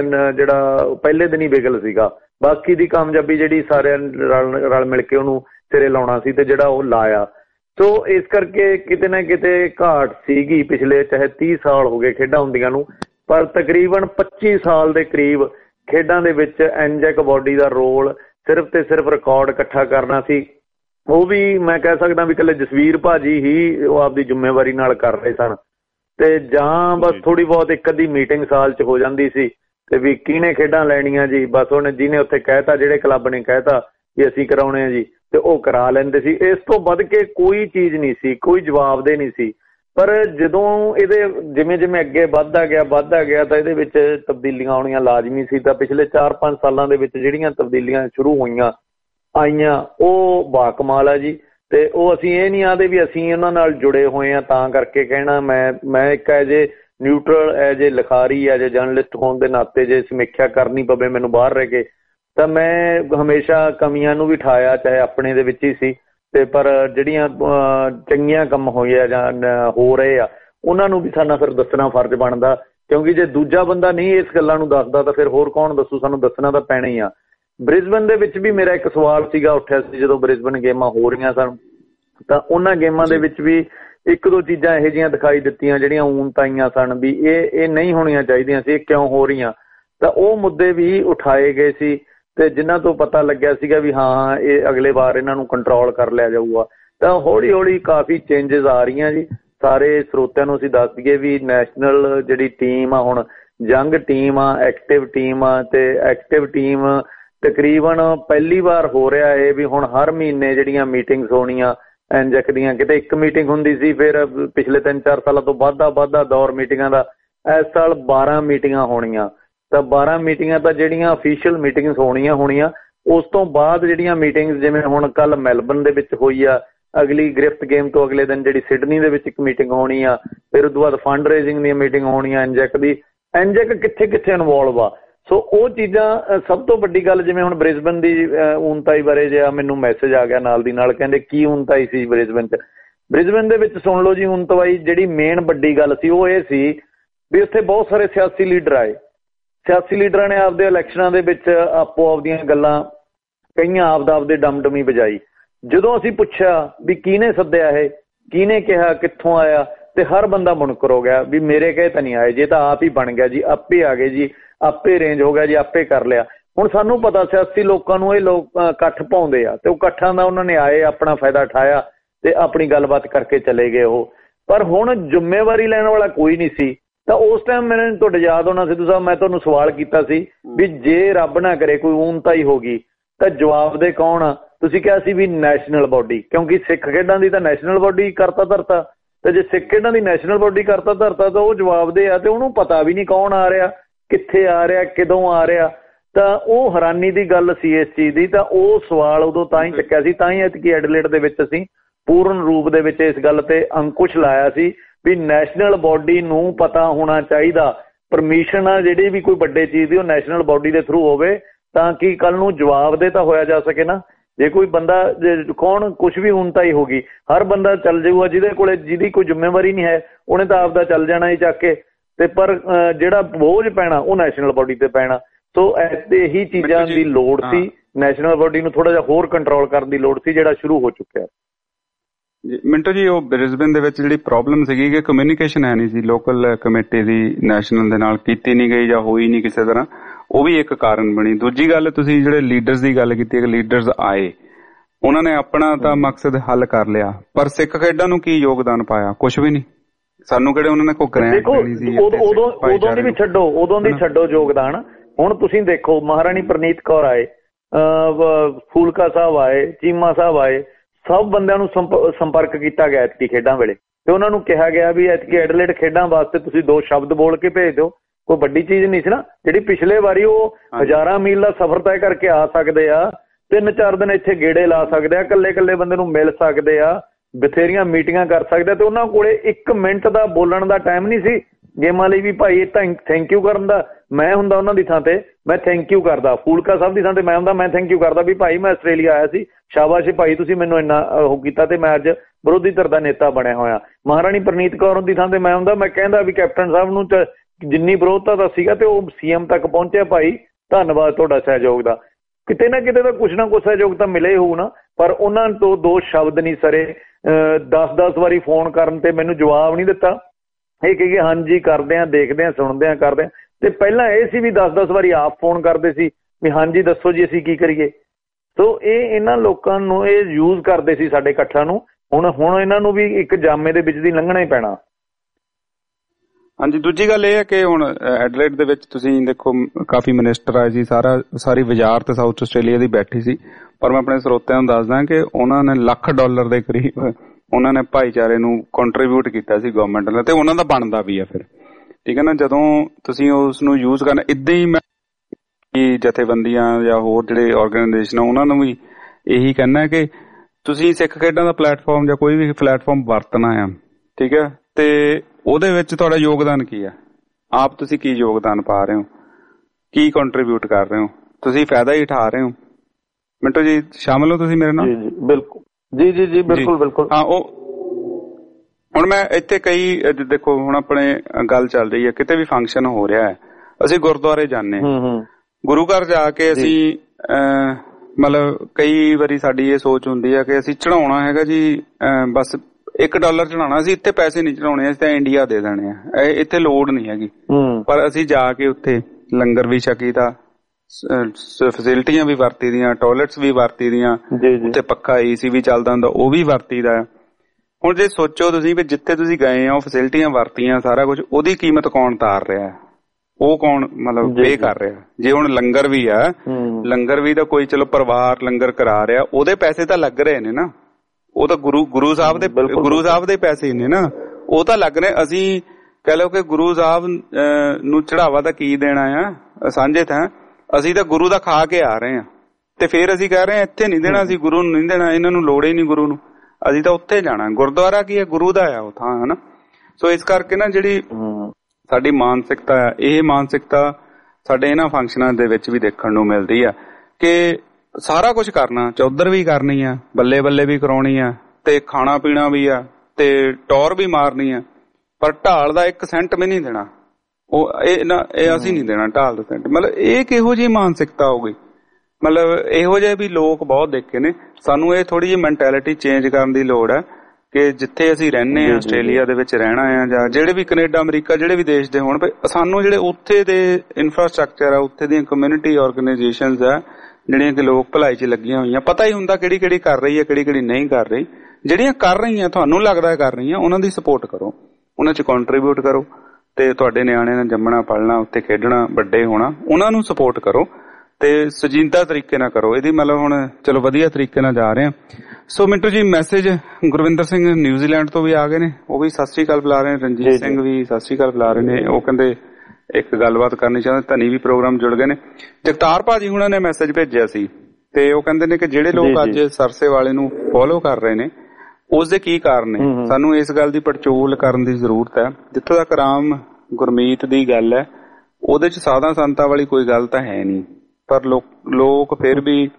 ਜਿਹੜਾ ਪਹਿਲੇ ਦਿਨ ਹੀ ਵਿਗਲ ਸੀਗਾ, ਬਾਕੀ ਦੀ ਕਾਮਯਾਬੀ ਜਿਹੜੀ ਸਾਰਿਆਂ ਰਲ ਰਲ ਮਿਲ ਕੇ ਉਹਨੂੰ ਸਿਰੇ ਲਾਉਣਾ ਸੀ ਤੇ ਜਿਹੜਾ ਉਹ ਲਾਇਆ। ਸੋ ਇਸ ਕਰਕੇ ਕਿਤੇ ਨਾ ਕਿਤੇ ਘਾਟ ਸੀਗੀ ਪਿਛਲੇ ਚਾਹੇ ਤੀਹ ਸਾਲ ਹੋ ਗਏ ਖੇਡਾਂ ਹੁੰਦੀਆਂ ਨੂੰ, ਪਰ ਤਕਰੀਬਨ ਪੱਚੀ ਸਾਲ ਦੇ ਕਰੀਬ ਖੇਡਾਂ ਦੇ ਵਿੱਚ ਐਂਜੈਕ ਬੋਡੀ ਦਾ ਰੋਲ ਸਿਰਫ ਤੇ ਸਿਰਫ ਰਿਕਾਰਡ ਇਕੱਠਾ ਕਰਨਾ ਸੀ। ਉਹ ਵੀ ਮੈਂ ਕਹਿ ਸਕਦਾ ਵੀ ਇਕੱਲੇ ਜਸਵੀਰ ਭਾਜੀ ਹੀ ਉਹ ਆਪਦੀ ਜ਼ਿੰਮੇਵਾਰੀ ਨਾਲ ਕਰ ਰਹੇ ਸਨ, ਤੇ ਜਾਂ ਬਸ ਥੋੜੀ ਬਹੁਤ ਇੱਕ ਅੱਧੀ ਮੀਟਿੰਗ ਸਾਲ 'ਚ ਹੋ ਜਾਂਦੀ ਸੀ ਤੇ ਵੀ ਕਿਹਨੇ ਖੇਡਾਂ ਲੈਣੀਆਂ ਜੀ, ਬਸ ਉਹਨੇ ਜਿਹਨੇ ਉੱਥੇ ਕਹਿਤਾ, ਜਿਹੜੇ ਕਲੱਬ ਨੇ ਕਹਿਤਾ ਵੀ ਅਸੀਂ ਕਰਾਉਣੇ ਆ ਜੀ, ਤੇ ਉਹ ਕਰਾ ਲੈਂਦੇ ਸੀ। ਇਸ ਤੋਂ ਵੱਧ ਕੇ ਕੋਈ ਚੀਜ਼ ਨਹੀਂ ਸੀ, ਕੋਈ ਜਵਾਬਦੇਹ ਨਹੀਂ ਸੀ। ਪਰ ਜਦੋਂ ਇਹਦੇ ਜਿਵੇਂ ਜਿਵੇਂ ਅੱਗੇ ਵੱਧਦਾ ਗਿਆ ਵੱਧਦਾ ਗਿਆ ਤਾਂ ਇਹਦੇ ਵਿੱਚ ਤਬਦੀਲੀਆਂ ਆਉਣੀਆਂ ਲਾਜ਼ਮੀ ਸੀ। ਤਾਂ ਪਿਛਲੇ ਚਾਰ ਪੰਜ ਸਾਲਾਂ ਦੇ ਵਿੱਚ ਜਿਹੜੀਆਂ ਤਬਦੀਲੀਆਂ ਸ਼ੁਰੂ ਹੋਈਆਂ ਆਈਆਂ ਉਹ ਬਾਕਮਾਲ ਆ ਜੀ। ਤੇ ਉਹ ਅਸੀਂ ਇਹ ਨਹੀਂ ਆਖਦੇ ਵੀ ਅਸੀਂ ਉਹਨਾਂ ਨਾਲ ਜੁੜੇ ਹੋਏ ਹਾਂ ਤਾਂ ਕਰਕੇ ਕਹਿਣਾ। ਮੈਂ ਮੈਂ ਇੱਕ as a neutral, as a ਲਿਖਾਰੀ, ਐਜ ਏ ਜਰਨਲਿਸਟ ਹੋਣ ਦੇ ਨਾਤੇ ਜੇ ਸਮੀਖਿਆ ਕਰਨੀ ਪਵੇ ਮੈਨੂੰ ਬਾਹਰ ਰਹਿ ਕੇ, ਤਾਂ ਮੈਂ ਹਮੇਸ਼ਾ ਕਮੀਆਂ ਨੂੰ ਵੀ ਠਾਇਆ, ਚਾਹੇ ਆਪਣੇ ਦੇ ਵਿੱਚ ਹੀ ਸੀ। ਤੇ ਪਰ ਜਿਹੜੀਆਂ ਚੰਗੀਆਂ ਕੰਮ ਹੋਏ ਆ ਜਾਂ ਹੋ ਰਹੇ ਆ ਉਹਨਾਂ ਨੂੰ ਵੀ ਸਾਡਾ ਫਿਰ ਦੱਸਣਾ ਫਰਜ਼ ਬਣਦਾ, ਕਿਉਂਕਿ ਜੇ ਦੂਜਾ ਬੰਦਾ ਨਹੀਂ ਇਸ ਗੱਲਾਂ ਨੂੰ ਦੱਸਦਾ ਤਾਂ ਫਿਰ ਹੋਰ ਕੌਣ ਦੱਸੂ? ਸਾਨੂੰ ਦੱਸਣਾ ਤਾਂ ਪੈਣਾ ਹੀ ਆ। ਬ੍ਰਿਸਬਨ ਦੇ ਵਿੱਚ ਵੀ ਮੇਰਾ ਇੱਕ ਸਵਾਲ ਸੀਗਾ ਉੱਠਿਆ ਸੀ ਜਦੋਂ ਬ੍ਰਿਸਬਨ ਗੇਮਾਂ ਹੋ ਰਹੀਆਂ ਸਨ, ਤਾਂ ਉਹਨਾਂ ਗੇਮਾਂ ਦੇ ਵਿੱਚ ਵੀ ਇੱਕ ਦੋ ਚੀਜ਼ਾਂ ਇਹੋ ਜਿਹੀਆਂ ਦਿਖਾਈ ਦਿੱਤੀਆਂ ਜਿਹੜੀਆਂ ਊਨਤਾਈਆਂ ਸਨ ਵੀ ਇਹ ਇਹ ਨਹੀਂ ਹੋਣੀਆਂ ਚਾਹੀਦੀਆਂ ਸੀ, ਇਹ ਕਿਉਂ ਹੋ ਰਹੀਆਂ। ਤਾਂ ਉਹ ਮੁੱਦੇ ਵੀ ਉਠਾਏ ਗਏ ਸੀ ਤੇ ਜਿਨ੍ਹਾਂ ਤੋਂ ਪਤਾ ਲੱਗਿਆ ਸੀਗਾ ਵੀ ਹਾਂ ਇਹ ਅਗਲੇ ਵਾਰ ਇਹਨਾਂ ਨੂੰ ਕੰਟਰੋਲ ਕਰ ਲਿਆ ਜਾਊਗਾ। ਤਾਂ ਹੌਲੀ ਹੌਲੀ ਕਾਫੀ ਚੇਂਜਸ ਆ ਰਹੀਆਂ ਜੀ। ਸਾਰੇ ਸਰੋਤਿਆਂ ਨੂੰ ਅਸੀਂ ਦੱਸ ਦਈਏ ਵੀ ਨੈਸ਼ਨਲ ਜਿਹੜੀ ਟੀਮ ਆ ਹੁਣ ਯੰਗ ਟੀਮ ਆ, ਐਕਟਿਵ ਟੀਮ ਆ, ਤੇ ਐਕਟਿਵ ਟੀਮ ਤਕਰੀਬਨ ਪਹਿਲੀ ਵਾਰ ਹੋ ਰਿਹਾ ਇਹ ਵੀ ਹੁਣ ਹਰ ਮਹੀਨੇ ਜਿਹੜੀਆਂ ਮੀਟਿੰਗਸ ਹੋਣੀਆਂ ਐਨਜੈਕ ਦੀਆਂ, ਕਿਤੇ ਇੱਕ ਮੀਟਿੰਗ ਹੁੰਦੀ ਸੀ, ਫਿਰ ਪਿਛਲੇ ਤਿੰਨ ਚਾਰ ਸਾਲਾਂ ਤੋਂ ਵੱਧਦਾ ਵੱਧਦਾ ਦੌਰ ਮੀਟਿੰਗਾਂ ਦਾ, ਇਸ ਸਾਲ ਬਾਰਾਂ ਮੀਟਿੰਗਾਂ ਹੋਣੀਆਂ। ਤਾਂ ਬਾਰਾਂ ਮੀਟਿੰਗਾਂ ਤਾਂ ਜਿਹੜੀਆਂ ਅਫੀਸ਼ੀਅਲ ਮੀਟਿੰਗਸ ਹੋਣੀਆਂ ਹੋਣੀਆਂ ਉਸ ਤੋਂ ਬਾਅਦ ਜਿਹੜੀਆਂ ਮੀਟਿੰਗਸ ਜਿਵੇਂ ਹੁਣ ਕੱਲ ਮੈਲਬਨ ਦੇ ਵਿੱਚ ਹੋਈ ਆ, ਅਗਲੀ ਗ੍ਰਿਫਟ ਗੇਮ ਤੋਂ ਅਗਲੇ ਦਿਨ ਜਿਹੜੀ ਸਿਡਨੀ ਦੇ ਵਿੱਚ ਇੱਕ ਮੀਟਿੰਗ ਹੋਣੀ ਆ, ਫਿਰ ਉਸ ਤੋਂ ਬਾਅਦ ਫੰਡ ਰੇਜ਼ਿੰਗ ਦੀਆਂ ਮੀਟਿੰਗ ਹੋਣੀਆਂ ਐਨਜੈਕ ਦੀ। ਐਨਜੈਕ ਕਿੱਥੇ ਕਿੱਥੇ ਇਨਵੋਲਵ ਆ, ਸੋ ਉਹ ਚੀਜ਼ਾਂ ਸਭ ਤੋਂ ਵੱਡੀ ਗੱਲ। ਜਿਵੇਂ ਹੁਣ ਬ੍ਰਿਸਬਨ ਦੀ ਊਨਤਾਈ ਬਾਰੇ ਜਿਹਾ ਮੈਨੂੰ ਮੈਸੇਜ ਆ ਗਿਆ ਨਾਲ ਦੀ ਨਾਲ, ਕਹਿੰਦੇ ਕੀ ਊਨਤਾਈ ਸੀ ਬ੍ਰਿਸਬਨ 'ਚ। ਬ੍ਰਿਸਬਨ ਦੇ ਵਿੱਚ ਸੁਣ ਲਓ ਜੀ, ਊਨਤਾਈ ਜਿਹੜੀ ਮੇਨ ਵੱਡੀ ਗੱਲ ਸੀ ਉਹ ਇਹ ਸੀ ਵੀ ਉੱਥੇ ਬਹੁਤ ਸਾਰੇ ਸਿਆਸੀ ਲੀਡਰ ਆਏ। ਸਿਆਸੀ ਲੀਡਰਾਂ ਨੇ ਆਪਦੇ ਇਲੈਕਸ਼ਨਾਂ ਦੇ ਵਿੱਚ ਆਪੋ ਆਪਦੀਆਂ ਗੱਲਾਂ ਕਈਆਂ ਆਪਦਾ ਆਪਦੇ ਡਮਡਮੀ ਵਜਾਈ। ਜਦੋਂ ਅਸੀਂ ਪੁੱਛਿਆ ਵੀ ਕਿਹਨੇ ਸੱਦਿਆ ਇਹ, ਕਿਹਨੇ ਕਿਹਾ, ਕਿੱਥੋਂ ਆਇਆ, ਤੇ ਹਰ ਬੰਦਾ ਮੁਨਕਰ ਹੋ ਗਿਆ ਵੀ ਮੇਰੇ ਕਹੇ ਤਾਂ ਨਹੀਂ ਆਏ ਜੀ, ਤਾਂ ਆਪ ਹੀ ਬਣ ਗਿਆ ਜੀ, ਆਪੇ ਆ ਗਏ ਜੀ, ਆਪੇ ਰੇਂਜ ਹੋ ਗਿਆ ਜੀ, ਆਪੇ ਕਰ ਲਿਆ। ਹੁਣ ਸਾਨੂੰ ਪਤਾ ਸਿਆਸੀ ਲੋਕਾਂ ਨੂੰ ਇਹ ਲੋਕ ਇਕੱਠ ਪਾਉਂਦੇ ਆ ਤੇ ਉਹ ਇਕੱਠਾਂ ਦਾ ਉਹਨਾਂ ਨੇ ਆਏ ਆਪਣਾ ਫਾਇਦਾ ਉਠਾਇਆ ਤੇ ਆਪਣੀ ਗੱਲਬਾਤ ਕਰਕੇ ਚਲੇ ਗਏ ਉਹ। ਪਰ ਹੁਣ ਜ਼ਿੰਮੇਵਾਰੀ ਲੈਣ ਵਾਲਾ ਕੋਈ ਨਹੀਂ ਸੀ। ਤਾਂ ਉਸ ਟਾਈਮ ਮੈਨੂੰ ਤੁਹਾਡੇ ਯਾਦ ਹੋਣਾ ਸਿੱਧੂ ਸਾਹਿਬ, ਮੈਂ ਤੁਹਾਨੂੰ ਸਵਾਲ ਕੀਤਾ ਸੀ ਵੀ ਜੇ ਰੱਬ ਨਾ ਕਰੇ ਕੋਈ ਊਨਤਾਈ ਹੋ ਗਈ ਤਾਂ ਜਵਾਬਦੇਹ ਕੌਣ ਆ? ਤੁਸੀਂ ਕਿਹਾ ਸੀ ਵੀ ਨੈਸ਼ਨਲ ਬੋਡੀ, ਕਿਉਂਕਿ ਸਿੱਖ ਖੇਡਾਂ ਦੀ ਤਾਂ ਨੈਸ਼ਨਲ ਬੋਡੀ ਕਰਤਾ ਧਰਤਾ, ਤੇ ਜੇ ਸਿੱਖ ਖੇਡਾਂ ਦੀ ਨੈਸ਼ਨਲ ਬੋਡੀ ਕਰਤਾ ਧਰਤਾ ਤਾਂ ਉਹ ਜਵਾਬਦੇਹ ਆ ਤੇ ਉਹਨੂੰ ਪਤਾ ਵੀ ਨਹੀਂ ਕੌਣ ਆ ਰਿਹਾ, ਕਿੱਥੇ ਆ ਰਿਹਾ, ਕਦੋਂ ਆ ਰਿਹਾ। ਤਾਂ ਉਹ ਹੈਰਾਨੀ ਦੀ ਗੱਲ ਸੀ ਇਸ ਚੀਜ਼ ਦੀ। ਤਾਂ ਉਹ ਸਵਾਲ ਉਦੋਂ ਤਾਂ ਹੀ ਚੱਕਿਆ ਸੀ, ਤਾਂ ਹੀ ਐਤਕੀ ਐਡਲੇਡ ਦੇ ਵਿੱਚ ਅਸੀਂ ਪੂਰਨ ਰੂਪ ਦੇ ਵਿੱਚ ਇਸ ਗੱਲ ਤੇ ਅੰਕੁਸ਼ ਲਾਇਆ ਸੀ ਵੀ ਨੈਸ਼ਨਲ ਬੋਡੀ ਨੂੰ ਪਤਾ ਹੋਣਾ ਚਾਹੀਦਾ, ਪਰਮਿਸ਼ਨ ਆ ਜਿਹੜੀ ਵੀ ਕੋਈ ਵੱਡੇ ਚੀਜ਼ ਦੀ ਉਹ ਨੈਸ਼ਨਲ ਬੋਡੀ ਦੇ ਥਰੂ ਹੋਵੇ ਤਾਂ ਕਿ ਕੱਲ ਨੂੰ ਜਵਾਬਦੇਹ ਤਾਂ ਹੋਇਆ ਜਾ ਸਕੇ ਨਾ। ਜੇ ਕੋਈ ਬੰਦਾ ਕੌਣ ਕੁਛ ਵੀ ਊਨਤਾਈ ਹੋ ਗਈ, ਹਰ ਬੰਦਾ ਚੱਲ ਜਾਊਗਾ ਜਿਹਦੇ ਕੋਲੇ ਜਿਹਦੀ ਕੋਈ ਜ਼ਿੰਮੇਵਾਰੀ ਨਹੀਂ ਹੈ, ਉਹਨੇ ਤਾਂ ਆਪਦਾ ਚੱਲ ਜਾਣਾ ਹੀ ਚੱਕ ਕੇ। ਤੇ ਪਰ ਜਿਹੜਾ ਬੋਝ ਪੈਣਾ ਉਹ ਨੈਸ਼ਨਲ ਬੋਡੀ ਤੇ ਪੈਣਾ। ਸੋ ਇਹੀ ਚੀਜ਼ਾਂ ਦੀ ਲੋੜ ਸੀ, ਨੈਸ਼ਨਲ ਬੋਡੀ ਨੂੰ ਥੋੜਾ ਜਿਹਾ ਹੋਰ ਕੰਟਰੋਲ ਕਰਨ ਦੀ ਲੋੜ ਸੀ, ਜਿਹੜਾ ਸ਼ੁਰੂ ਹੋ ਚੁੱਕਿਆ। ਮਿੰਟੋ ਜੀ, ਉਹ ਬ੍ਰਿਸਬਨ ਦੇ ਵਿੱਚ ਜਿਹੜੀ ਪ੍ਰੋਬਲਮ ਸੀਗੀ ਕਿ ਕਮਿਊਨੀਕੇਸ਼ਨ ਹੈ ਨਹੀਂ ਸੀ ਲੋਕਲ ਕਮੇਟੀ ਦੀ, ਨੈਸ਼ਨਲ ਦੇ ਨਾਲ ਕੀਤੀ ਨਹੀਂ ਗਈ ਜਾਂ ਹੋਈ ਨਹੀਂ ਕਿਸੇ ਤਰ੍ਹਾਂ, ਉਹ ਵੀ ਇੱਕ ਕਾਰਨ ਬਣੀ। ਦੂਜੀ ਗੱਲ, ਤੁਸੀਂ ਜਿਹੜੇ ਲੀਡਰਸ ਦੀ ਗੱਲ ਕੀਤੀ, ਲੀਡਰਸ ਆਏ, ਉਹਨਾਂ ਨੇ ਆਪਣਾ ਤਾਂ ਮਕਸਦ ਹੱਲ ਕਰ ਲਿਆ, ਪਰ ਸਿੱਖ ਖੇਡਾਂ ਨੂੰ ਕੀ ਯੋਗਦਾਨ ਪਾਇਆ? ਕੁਛ ਵੀ ਨਹੀਂ। ਸਾਨੂੰ ਕਿਹੜੇ ਉਹਨਾਂ ਨੇ ਕੋਈ ਗ੍ਰਾਂਟ ਦੇਣੀ ਸੀ? ਉਦੋਂ ਉਦੋਂ ਦੀ ਵੀ ਛੱਡੋ, ਉਦੋਂ ਦੀ ਛੱਡੋ ਯੋਗਦਾਨ। ਹੁਣ ਤੁਸੀਂ ਦੇਖੋ ਮਹਾਰਾਣੀ ਪ੍ਰਨੀਤ ਕੌਰ ਆਏ, ਫੂਲਕਾ ਸਾਹਿਬ ਆਏ, ਚੀਮਾ ਸਾਹਿਬ ਆਏ, ਸਭ ਬੰਦਿਆਂ ਨੂੰ ਸੰਪਰਕ ਕੀਤਾ ਗਿਆ ਐਤਕੀ ਖੇਡਾਂ ਵੇਲੇ, ਤੇ ਉਹਨਾਂ ਨੂੰ ਕਿਹਾ ਗਿਆ ਵੀ ਐਤਕੀ ਐਡਲੇਡ ਖੇਡਾਂ ਵਾਸਤੇ ਤੁਸੀਂ ਦੋ ਸ਼ਬਦ ਬੋਲ ਕੇ ਭੇਜ ਦਿਓ। ਕੋਈ ਵੱਡੀ ਚੀਜ਼ ਨਹੀਂ ਸੀ ਨਾ, ਜਿਹੜੀ ਪਿਛਲੇ ਵਾਰੀ ਉਹ ਹਜ਼ਾਰਾਂ ਮੀਲ ਦਾ ਸਫ਼ਰ ਤੈਅ ਕਰਕੇ ਆ ਸਕਦੇ ਆ, ਤਿੰਨ ਚਾਰ ਦਿਨ ਇੱਥੇ ਗੇੜੇ ਲਾ ਸਕਦੇ ਆ, ਇਕੱਲੇ ਇਕੱਲੇ ਬੰਦੇ ਨੂੰ ਮਿਲ ਸਕਦੇ ਆ, ਬਥੇਰੀਆਂ ਮੀਟਿੰਗਾਂ ਕਰ ਸਕਦੇ ਆ, ਤੇ ਉਹਨਾਂ ਕੋਲੇ ਇੱਕ ਮਿੰਟ ਦਾ ਬੋਲਣ ਦਾ ਟਾਈਮ ਨਹੀਂ ਸੀ ਗੇਮਾਂ ਲਈ ਵੀ। ਭਾਈ ਥੈਂਕ ਯੂ ਕਰਨ ਦਾ ਮੈਂ ਹੁੰਦਾ ਉਹਨਾਂ ਦੀ ਥਾਂ ਤੇ, ਮੈਂ ਥੈਂਕ ਯੂ ਕਰਦਾ। ਫੂਲਕਾ ਸਾਹਿਬ ਦੀ ਥਾਂ ਤੇ ਮੈਂ ਹੁੰਦਾ, ਮੈਂ ਥੈਂਕ ਯੂ ਕਰਦਾ ਵੀ ਭਾਈ ਮੈਂ ਆਸਟ੍ਰੇਲੀਆ ਆਇਆ ਸੀ, ਸ਼ਾਬਾਸ਼ ਭਾਈ ਤੁਸੀਂ ਮੈਨੂੰ ਇੰਨਾ ਉਹ ਕੀਤਾ ਤੇ ਮੈਂ ਅੱਜ ਵਿਰੋਧੀ ਧਿਰ ਦਾ ਨੇਤਾ ਬਣਿਆ ਹੋਇਆ। ਮਹਾਰਾਣੀ ਪ੍ਰਨੀਤ ਕੌਰ ਦੀ ਥਾਂ ਤੇ ਮੈਂ ਹੁੰਦਾ, ਮੈਂ ਕਹਿੰਦਾ ਵੀ ਕੈਪਟਨ ਸਾਹਿਬ ਨੂੰ ਜਿੰਨੀ ਵਿਰੋਧਤਾ ਦਾ ਸੀਗਾ ਤੇ ਉਹ ਸੀਐਮ ਤੱਕ ਪਹੁੰਚਿਆ, ਭਾਈ ਧੰਨਵਾਦ ਤੁਹਾਡਾ ਸਹਿਯੋਗ ਦਾ। ਕਿਤੇ ਨਾ ਕਿਤੇ ਤਾਂ ਕੁਛ ਨਾ ਕੁਛ ਸਹਿਯੋਗ ਤਾਂ ਮਿਲੇ ਹੋਊ ਨਾ, ਪਰ ਉਹਨਾਂ ਤੋਂ ਦੋ ਸ਼ਬਦ ਨਹੀਂ ਸਰੇ। ਦਸ ਦਸ ਵਾਰੀ ਫੋਨ ਕਰਨ ਤੇ ਮੈਨੂੰ ਜਵਾਬ ਨਹੀਂ ਦਿੱਤਾ। ਇਹ ਕਹੀਏ ਹਾਂਜੀ ਕਰਦੇ ਹਾਂ, ਦੇਖਦੇ ਹਾਂ, ਸੁਣਦੇ ਹਾਂ, ਕਰਦੇ ਹਾਂ। ਤੇ ਪਹਿਲਾਂ ਇਹ ਸੀ ਵੀ ਦਸ ਦਸ ਵਾਰੀ ਆਪ ਫੋਨ ਕਰਦੇ ਸੀ ਵੀ ਹਾਂਜੀ ਦੱਸੋ ਜੀ ਅਸੀਂ ਕੀ ਕਰੀਏ। ਸੋ ਇਹ ਇਹਨਾਂ ਲੋਕਾਂ ਨੂੰ ਇਹ ਯੂਜ਼ ਕਰਦੇ ਸੀ ਸਾਡੇ ਇਕੱਠਾਂ ਨੂੰ। ਹੁਣ ਹੁਣ ਇਹਨਾਂ ਨੂੰ ਵੀ ਇੱਕ ਜਾਮੇ ਦੇ ਵਿੱਚ ਦੀ ਲੰਘਣਾ ਹੀ ਪੈਣਾ। ਹਾਂਜੀ, ਦੂਜੀ ਗੱਲ ਇਹ ਹੈ ਕਿ ਹੁਣ ਐਡਲੇਡ ਦੇ ਵਿੱਚ ਤੁਸੀਂ ਦੇਖੋ ਕਾਫੀ ਮਿਨਿਸਟਰ ਆਏ ਸੀ, ਸਾਰਾ ਸਾਰੀ ਵਜ਼ਾਰਤ ਸਾਊਥ ਆਸਟ੍ਰੇਲੀਆ ਦੀ ਬੈਠੀ ਸੀ, ਪਰ ਮੈਂ ਆਪਣੇ ਸਰੋਤਿਆਂ ਨੂੰ ਦੱਸਦਾ ਕਿ ਉਹਨਾਂ ਨੇ ਲੱਖ ਡਾਲਰ ਦੇ ਕਰੀਬ ਉਹਨਾਂ ਨੇ ਭਾਈਚਾਰੇ ਨੂੰ ਕੰਟਰੀਬਿਊਟ ਕੀਤਾ ਸੀ ਗਵਰਨਮੈਂਟ ਨਾਲ, ਤੇ ਉਹਨਾਂ ਦਾ ਬਣਦਾ ਵੀ ਆ ਫਿਰ, ਠੀਕ ਹੈ ਨਾ। ਜਦੋਂ ਤੁਸੀਂ ਉਸ ਨੂੰ ਯੂਜ਼ ਕਰਨਾ, ਏਦਾਂ ਹੀ ਮੈਂ ਜਥੇਬੰਦੀਆਂ ਜਾਂ ਹੋਰ ਜਿਹੜੇ ਆਰਗੇਨਾਈਜੇਸ਼ਨ ਉਹਨਾਂ ਨੂੰ ਵੀ ਇਹੀ ਕਹਿਣਾ ਕਿ ਤੁਸੀਂ ਸਿੱਖ ਖੇਡਾਂ ਦਾ ਪਲੇਟਫਾਰਮ ਜਾਂ ਕੋਈ ਵੀ ਪਲੇਟਫਾਰਮ ਵਰਤਣਾ ਆ, ਠੀਕ ਹੈ, ਤੇ ਉਹਦੇ ਵਿੱਚ ਤੁਹਾਡਾ ਯੋਗਦਾਨ ਕੀ ਆ, ਆਪ ਤੁਸੀਂ ਕੀ ਯੋਗਦਾਨ ਪਾ ਰਹੇ ਹੋ, ਕੀ ਕੰਟਰੀਬਿਊਟ ਕਰ ਰਹੇ ਹੋ, ਤੁਸੀਂ ਫਾਇਦਾ ਹੀ ਉਠਾ ਰਹੇ ਹੋ। ਮਿੰਟੂ ਜੀ ਸ਼ਾਮਲ ਹੋ ਤੁਸੀਂ ਮੇਰੇ ਨਾਲ? ਜੀ ਬਿਲਕੁਲ, ਜੀ ਜੀ ਜੀ ਬਿਲਕੁਲ ਬਿਲਕੁਲ। ਹਾਂ, ਉਹ ਹੁਣ ਮੈਂ ਇੱਥੇ ਕਈ ਦੇਖੋ ਹੁਣ ਆਪਣੇ ਗੱਲ ਚੱਲ ਰਹੀ ਹੈ, ਕਿਤੇ ਵੀ ਫੰਕਸ਼ਨ ਹੋ ਰਿਹਾ ਹੈ, ਅਸੀਂ ਗੁਰਦੁਆਰੇ ਜਾਂਦੇ ਹਾਂ, ਗੁਰੂ ਘਰ ਜਾ ਕੇ ਅਸੀਂ ਅਹ ਮਤਲਬ ਕਈ ਵਾਰੀ ਸਾਡੀ ਇਹ ਸੋਚ ਹੁੰਦੀ ਹੈ ਕਿ ਅਸੀਂ ਚੜਾਉਣਾ ਹੈਗਾ ਜੀ ਬਸ ਇੱਕ ਡਾਲਰ ਚੜਾਉਣਾ, ਅਸੀਂ ਇੱਥੇ ਪੈਸੇ ਨਹੀਂ ਚੜਾਉਣੇ, ਅਸੀਂ ਤਾਂ ਇੰਡੀਆ ਦੇ ਦੇਣੇ ਆ, ਇੱਥੇ ਲੋੜ ਨਹੀਂ ਹੈਗੀ। ਪਰ ਅਸੀਂ ਜਾ ਕੇ ਉੱਥੇ ਲੰਗਰ ਵੀ ਛਕੀ ਦਾ, ਫੈਸਿਲਿਟੀਆਂ ਵੀ ਵਰਤੀ ਦੀਆਂ, ਟਾਇਲਟਸ ਵੀ ਵਰਤੀ ਦੀਆਂ, ਉੱਥੇ ਪੱਖਾ ਏਸੀ ਵੀ ਚੱਲਦਾ ਹੁੰਦਾ ਉਹ ਵੀ ਵਰਤੀ ਦਾ। ਹੁਣ ਜੇ ਸੋਚੋ ਤੁਸੀਂ ਵੀ ਜਿੱਥੇ ਤੁਸੀਂ ਗਏ ਆ ਉਹ ਫੈਸਿਲਿਟੀਆਂ ਵਰਤੀਆਂ ਸਾਰਾ ਕੁਝ, ਉਹਦੀ ਕੀਮਤ ਕੌਣ ਤਾਰ ਰਿਹਾ, ਉਹ ਕੌਣ ਮਤਲਬ ਪੇ ਕਰ ਰਿਹਾ। ਜੇ ਹੁਣ ਲੰਗਰ ਵੀ ਆ, ਲੰਗਰ ਵੀ ਤਾਂ ਕੋਈ ਚਲੋ ਪਰਿਵਾਰ ਲੰਗਰ ਕਰਾ ਰਿਹਾ, ਉਹਦੇ ਪੈਸੇ ਤਾਂ ਲੱਗ ਰਹੇ ਨੇ ਨਾ, ਉਹ ਤਾਂ ਗੁਰੂ ਗੁਰੂ ਸਾਹਿਬ ਦੇ ਗੁਰੂ ਸਾਹਿਬ ਦੇ ਪੈਸੇ ਨੇ ਨਾ, ਉਹ ਤਾਂ ਲੱਗ ਰਹੇ। ਅਸੀਂ ਕਹਿ ਲਓ ਕਿ ਗੁਰੂ ਸਾਹਿਬ ਨੂੰ ਚੜਾਵਾ ਤਾਂ ਕੀ ਦੇਣਾ ਆ ਸਾਂਝੇ ਥਾਂ, ਅਸੀਂ ਤਾਂ ਗੁਰੂ ਦਾ ਖਾ ਕੇ ਆ ਰਹੇ ਆ, ਤੇ ਫੇਰ ਅਸੀਂ ਕਹਿ ਰਹੇ ਆ ਇੱਥੇ ਨਹੀਂ ਦੇਣਾ, ਅਸੀਂ ਗੁਰੂ ਨੂੰ ਨਹੀਂ ਦੇਣਾ, ਇਹਨਾਂ ਨੂੰ ਲੋੜ ਹੀ ਨਹੀਂ ਗੁਰੂ ਨੂੰ, ਅਸੀਂ ਤਾਂ ਉੱਥੇ ਜਾਣਾ। ਗੁਰਦੁਆਰਾ ਕੀ ਹੈ, ਗੁਰੂ ਦਾ ਆ ਉਹ ਥਾਂ, ਹਨਾ। ਸੋ ਇਸ ਕਰਕੇ ਨਾ ਜਿਹੜੀ ਸਾਡੀ ਮਾਨਸਿਕਤਾ ਆ, ਇਹ ਮਾਨਸਿਕਤਾ ਸਾਡੇ ਇਹਨਾਂ ਫੰਕਸ਼ਨਾਂ ਦੇ ਵਿੱਚ ਵੀ ਦੇਖਣ ਨੂੰ ਮਿਲਦੀ ਆ ਕਿ ਸਾਰਾ ਕੁਝ ਕਰਨਾ, ਚੌਧਰ ਵੀ ਕਰਨੀ ਆ, ਬੱਲੇ ਬੱਲੇ ਵੀ ਕਰਾਉਣੀ ਆ, ਤੇ ਖਾਣਾ ਪੀਣਾ ਵੀ ਆ, ਤੇ ਟੌਰ ਵੀ ਮਾਰਨੀ ਆ, ਪਰ ਢਾਲ ਦਾ ਇੱਕ ਸੈਂਟ ਵੀ ਨਹੀਂ ਦੇਣਾ, ਉਹ ਇਹ ਨਾ ਇਹ ਅਸੀਂ ਨਹੀਂ ਦੇਣਾ ਢਾਲ ਦਾ ਸੈਂਟ। ਮਤਲਬ ਇਹ ਕਿਹੋ ਜਿਹੀ ਮਾਨਸਿਕਤਾ ਹੋ ਗਈ, ਮਤਲਬ ਇਹੋ ਜਿਹੇ ਵੀ ਲੋਕ ਬਹੁਤ ਦੇਖੇ ਨੇ। ਸਾਨੂੰ ਇਹ ਥੋੜੀ ਜਿਹੀ ਮੈਂਟੈਲਿਟੀ ਚੇਂਜ ਕਰਨ ਦੀ ਲੋੜ ਹੈ ਕਿ ਜਿੱਥੇ ਅਸੀਂ ਰਹਿੰਦੇ ਹਾਂ, ਆਸਟ੍ਰੇਲੀਆ ਦੇ ਵਿੱਚ ਰਹਿਣਾ ਆ, ਜਾਂ ਜਿਹੜੇ ਵੀ ਕੈਨੇਡਾ ਅਮਰੀਕਾ ਜਿਹੜੇ ਵੀ ਦੇਸ਼ ਦੇ ਹੋਣ, ਸਾਨੂੰ ਜਿਹੜੇ ਉੱਥੇ ਦੇ ਇਨਫਰਾਸਟਰਕਚਰ ਆ, ਉੱਥੇ ਦੀਆਂ ਕਮਿਊਨਿਟੀ ਆਰਗੇਨਾਈਜੇਸ਼ਨਸ ਆ, ਜਿਹੜੀਆਂ ਕਿ ਲੋਕ ਭਲਾਈ ਚ ਲੱਗੀਆਂ ਹੋਈਆਂ, ਪਤਾ ਹੀ ਹੁੰਦਾ ਕਿਹੜੀ ਕਿਹੜੀ ਕਰ ਰਹੀ ਹੈ, ਕਿਹੜੀ ਕਿਹੜੀ ਨਹੀਂ ਕਰ ਰਹੀ। ਜਿਹੜੀਆਂ ਕਰ ਰਹੀਆਂ ਤੁਹਾਨੂੰ ਲੱਗਦਾ ਕਰ ਰਹੀਆਂ, ਉਹਨਾਂ ਦੀ ਸਪੋਰਟ ਕਰੋ, ਉਹਨਾਂ ਚ ਕੰਟਰੀਬਿਊਟ ਕਰੋ, ਤੇ ਤੁਹਾਡੇ ਨਿਆਣੇ ਨੇ ਜੰਮਣਾ ਪਲਣਾ, ਉੱਥੇ ਖੇਡਣਾ, ਵੱਡੇ ਹੋਣਾ, ਉਹਨਾਂ ਨੂੰ ਸਪੋਰਟ ਕਰੋ, ਤੇ ਸੰਜੀਦਾ ਤਰੀਕੇ ਨਾਲ ਕਰੋ। ਇਹਦੀ ਮਤਲਬ ਹੁਣ ਚਲੋ ਵਧੀਆ ਤਰੀਕੇ ਨਾਲ ਜਾ ਰਹੇ ਆ। ਸੋ ਮਿੰਟੂ ਜੀ ਮੈਸੇਜ ਗੁਰਵਿੰਦਰ ਸਿੰਘ ਨਿਊਜ਼ੀਲੈਂਡ ਤੋਂ ਵੀ ਆ ਗਏ ਨੇ, ਉਹ ਵੀ ਸਤਿ ਸ੍ਰੀ ਅਕਾਲ ਬੁਲਾ ਰਹੇ ਨੇ, ਰਣਜੀਤ ਸਿੰਘ ਵੀ ਸਤਿ ਸ੍ਰੀ ਅਕਾਲ ਬੁਲਾ ਰਹੇ ਨੇ, ਉਹ ਕਹਿੰਦੇ ਇੱਕ ਗੱਲਬਾਤ ਕਰਨੀ ਚਾਹੁੰਦੇ, ਧਨੀ ਵੀ ਪ੍ਰੋਗਰਾਮ ਜੁੜ ਗਏ ਨੇ। ਜਗਤਾਰ ਭਾਜੀ ਹੁਣਾਂ ਨੇ ਮੈਸੇਜ ਭੇਜਿਆ ਸੀ, ਤੇ ਉਹ ਕਹਿੰਦੇ ਨੇ ਕਿ ਜਿਹੜੇ ਲੋਕ ਅੱਜ ਸਰਸੇ ਵਾਲੇ ਨੂੰ ਫੋਲੋ ਕਰ ਰਹੇ ਨੇ ਉਸ ਦੇ ਕੀ ਕਾਰਨ ਨੇ, ਸਾਨੂੰ ਇਸ ਗੱਲ ਦੀ ਪੜਚੋਲ ਕਰਨ ਦੀ ਜ਼ਰੂਰਤ ਹੈ। ਜਿੱਥੋਂ ਤੱਕ ਰਾਮ ਗੁਰਮੀਤ ਦੀ ਗੱਲ ਹੈ, ਉਹਦੇ ਚ ਸਾਧਾ ਸੰਤਾਂ ਵਾਲੀ ਕੋਈ ਗੱਲ ਤਾਂ ਹੈ ਨਹੀਂ, ਪਰ ਲੋਕ ਫਿਰ ਵੀ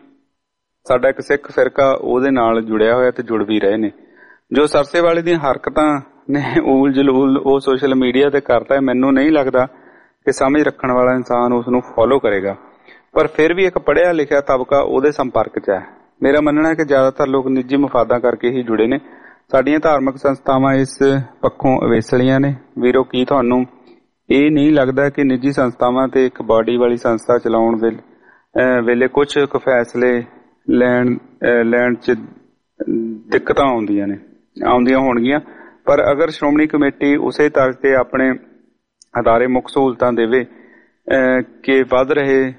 ਸਾਡਾ ਇੱਕ ਸਿੱਖ ਫਿਰਕਾ ਉਹਦੇ ਨਾਲ ਜੁੜਿਆ ਹੋਇਆ ਤੇ ਜੁੜ ਵੀ ਰਹੇ ਨੇ। ਜੋ ਸਰਸੇ ਵਾਲੇ ਦੀਆਂ ਹਰਕਤਾਂ ਨੇ ਊਲ ਜਲੂਲ ਉਹ ਸੋਸ਼ਲ ਮੀਡੀਆ ਤੇ ਕਰਦਾ ਹੈ, ਮੈਨੂੰ ਨਹੀਂ ਲੱਗਦਾ ਕਿ ਸਮਝ ਰੱਖਣ ਵਾਲਾ ਇਨਸਾਨ ਉਸ ਨੂੰ ਫੋਲੋ ਕਰੇਗਾ, ਪਰ ਫਿਰ ਵੀ ਇੱਕ ਪੜ੍ਹਿਆ ਲਿਖਿਆ ਤਬਕਾ ਉਹਦੇ ਸੰਪਰਕ ਚ ਹੈ। ਮੇਰਾ ਮੰਨਣਾ ਹੈ ਕਿ ਜ਼ਿਆਦਾਤਰ ਲੋਕ ਨਿੱਜੀ ਮਫਾਦਾਂ ਕਰਕੇ ਹੀ ਜੁੜੇ ਨੇ। ਸਾਡੀਆਂ ਧਾਰਮਿਕ ਸੰਸਥਾਵਾਂ ਇਸ ਪੱਖੋਂ ਅਵੇਸਲੀਆਂ ਨੇ। ਵੀਰੋ, ਕੀ ਤੁਹਾਨੂੰ ਇਹ ਨਹੀਂ ਲੱਗਦਾ ਕਿ ਨਿੱਜੀ ਸੰਸਥਾਵਾਂ ਤੇ ਇੱਕ ਬਾਡੀ ਵਾਲੀ ਸੰਸਥਾ ਚਲਾਉਣ ਵੇਲੇ ਵੇਲੇ ਕੁਝ ਕੁ ਫੈਸਲੇ ਲੈਣ ਲੈਣ ਚ ਦਿੱਕਤਾਂ ਆਉਂਦੀਆਂ ਨੇ ਆਉਂਦੀਆਂ ਹੋਣਗੀਆਂ, ਪਰ ਅਗਰ ਸ਼੍ਰੋਮਣੀ ਕਮੇਟੀ ਉਸੇ ਤਰ੍ਹਾਂ ਤੇ ਆਪਣੇ ਅਦਾਰੇ ਮੁੱਖ ਸਹੂਲਤਾਂ ਦੇਵੇ ਕਿ ਵੱਧ ਰਹੇ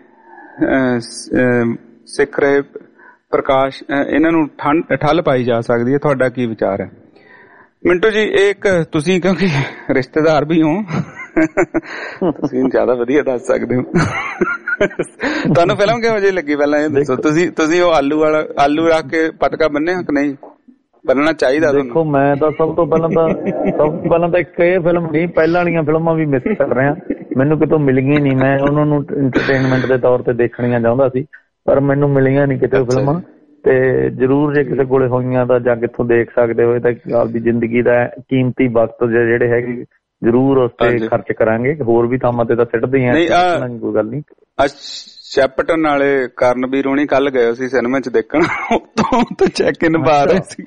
ਸਿੱਖ ਰਹੇ ਪ੍ਰਕਾਸ਼, ਇਹਨਾਂ ਨੂੰ ਠੱਲ ਪਾਈ ਜਾ ਸਕਦੀ ਹੈ। ਤੁਹਾਡਾ ਕੀ ਵਿਚਾਰ ਹੈ? ਮਿੰਟੂ ਜੀ, ਇੱਕ ਤੁਸੀਂ ਕਿਉਂਕਿ ਰਿਸ਼ਤੇਦਾਰ ਵੀ ਹੋ, ਤੁਸੀਂ ਜ਼ਿਆਦਾ ਵਧੀਆ ਦੱਸ ਸਕਦੇ ਹੋ। ਤੁਹਾਨੂੰ ਫਿਲਮ ਕਿਹੋ ਜਿਹੀ ਲੱਗੀ ਪਹਿਲਾਂ ਇਹ ਦੱਸੋ। ਤੁਸੀਂ ਤੁਸੀਂ ਉਹ ਆਲੂ ਵਾਲਾ ਆਲੂ ਰੱਖ ਕੇ ਪਟਕਾ ਬੰਨਿਆ ਕਿ ਨਹੀਂ? ਬੰਨਣਾ ਚਾਹੀਦਾ। ਦੇਖੋ, ਮੈਂ ਤਾਂ ਸਭ ਤੋਂ ਪਹਿਲਾਂ ਤਾਂ ਸਭ ਤੋਂ ਪਹਿਲਾਂ ਤਾਂ ਇੱਕ ਇਹ ਫਿਲਮ ਨਹੀਂ, ਪਹਿਲਾਂ ਵਾਲੀਆਂ ਫਿਲਮਾਂ ਵੀ ਮਿਸ ਕਰ ਰਿਹਾ, ਮੈਨੂੰ ਕਿਤੋਂ ਮਿਲ ਗਈਆਂ ਨਹੀਂ। ਮੈਂ ਉਹਨਾਂ ਨੂੰ ਇੰਟਰਟੇਨਮੈਂਟ ਦੇ ਤੌਰ ਤੇ ਦੇਖਣੀਆਂ ਚਾਹੁੰਦਾ ਸੀ, ਪਰ ਮੈਨੂੰ ਮਿਲੀਆਂ ਨਹੀਂ ਕਿਤੇ ਫਿਲਮਾਂ। ਤੇ ਜ਼ਰੂਰ ਜੇ ਕਿਸੇ ਕੋਲੇ ਹੋਈਆਂ ਤਾਂ ਜਾਂ ਕਿੱਥੋਂ ਦੇਖ ਸਕਦੇ ਹੋਏ ਤਾਂ ਆਪਦੀ ਜ਼ਿੰਦਗੀ ਦਾ ਕੀਮਤੀ ਵਕਤ ਜਿਹੜੇ ਹੈਗੇ ਜ਼ਰੂਰ ਉਸ ਤੇ ਖਰਚ ਕਰਾਂਗੇ। ਹੋਰ ਵੀ ਥਾਵਾਂ ਤੇ ਤਾਂ ਸਿੱਟਦੇ ਆ, ਕੋਈ ਗੱਲ ਨਹੀਂ। ਸ਼ੈਪਟਨ ਵਾਲੇ ਕਰਨਵੀਰ ਹੋਣੀ ਕੱਲ ਗਏ ਸੀ ਸਿਨੇਮਾ ਚ ਦੇਖਣ, ਉਤੋਂ ਤੋਂ ਚੈੱਕ ਇਨ ਪਾ ਰਹੇ ਸੀ।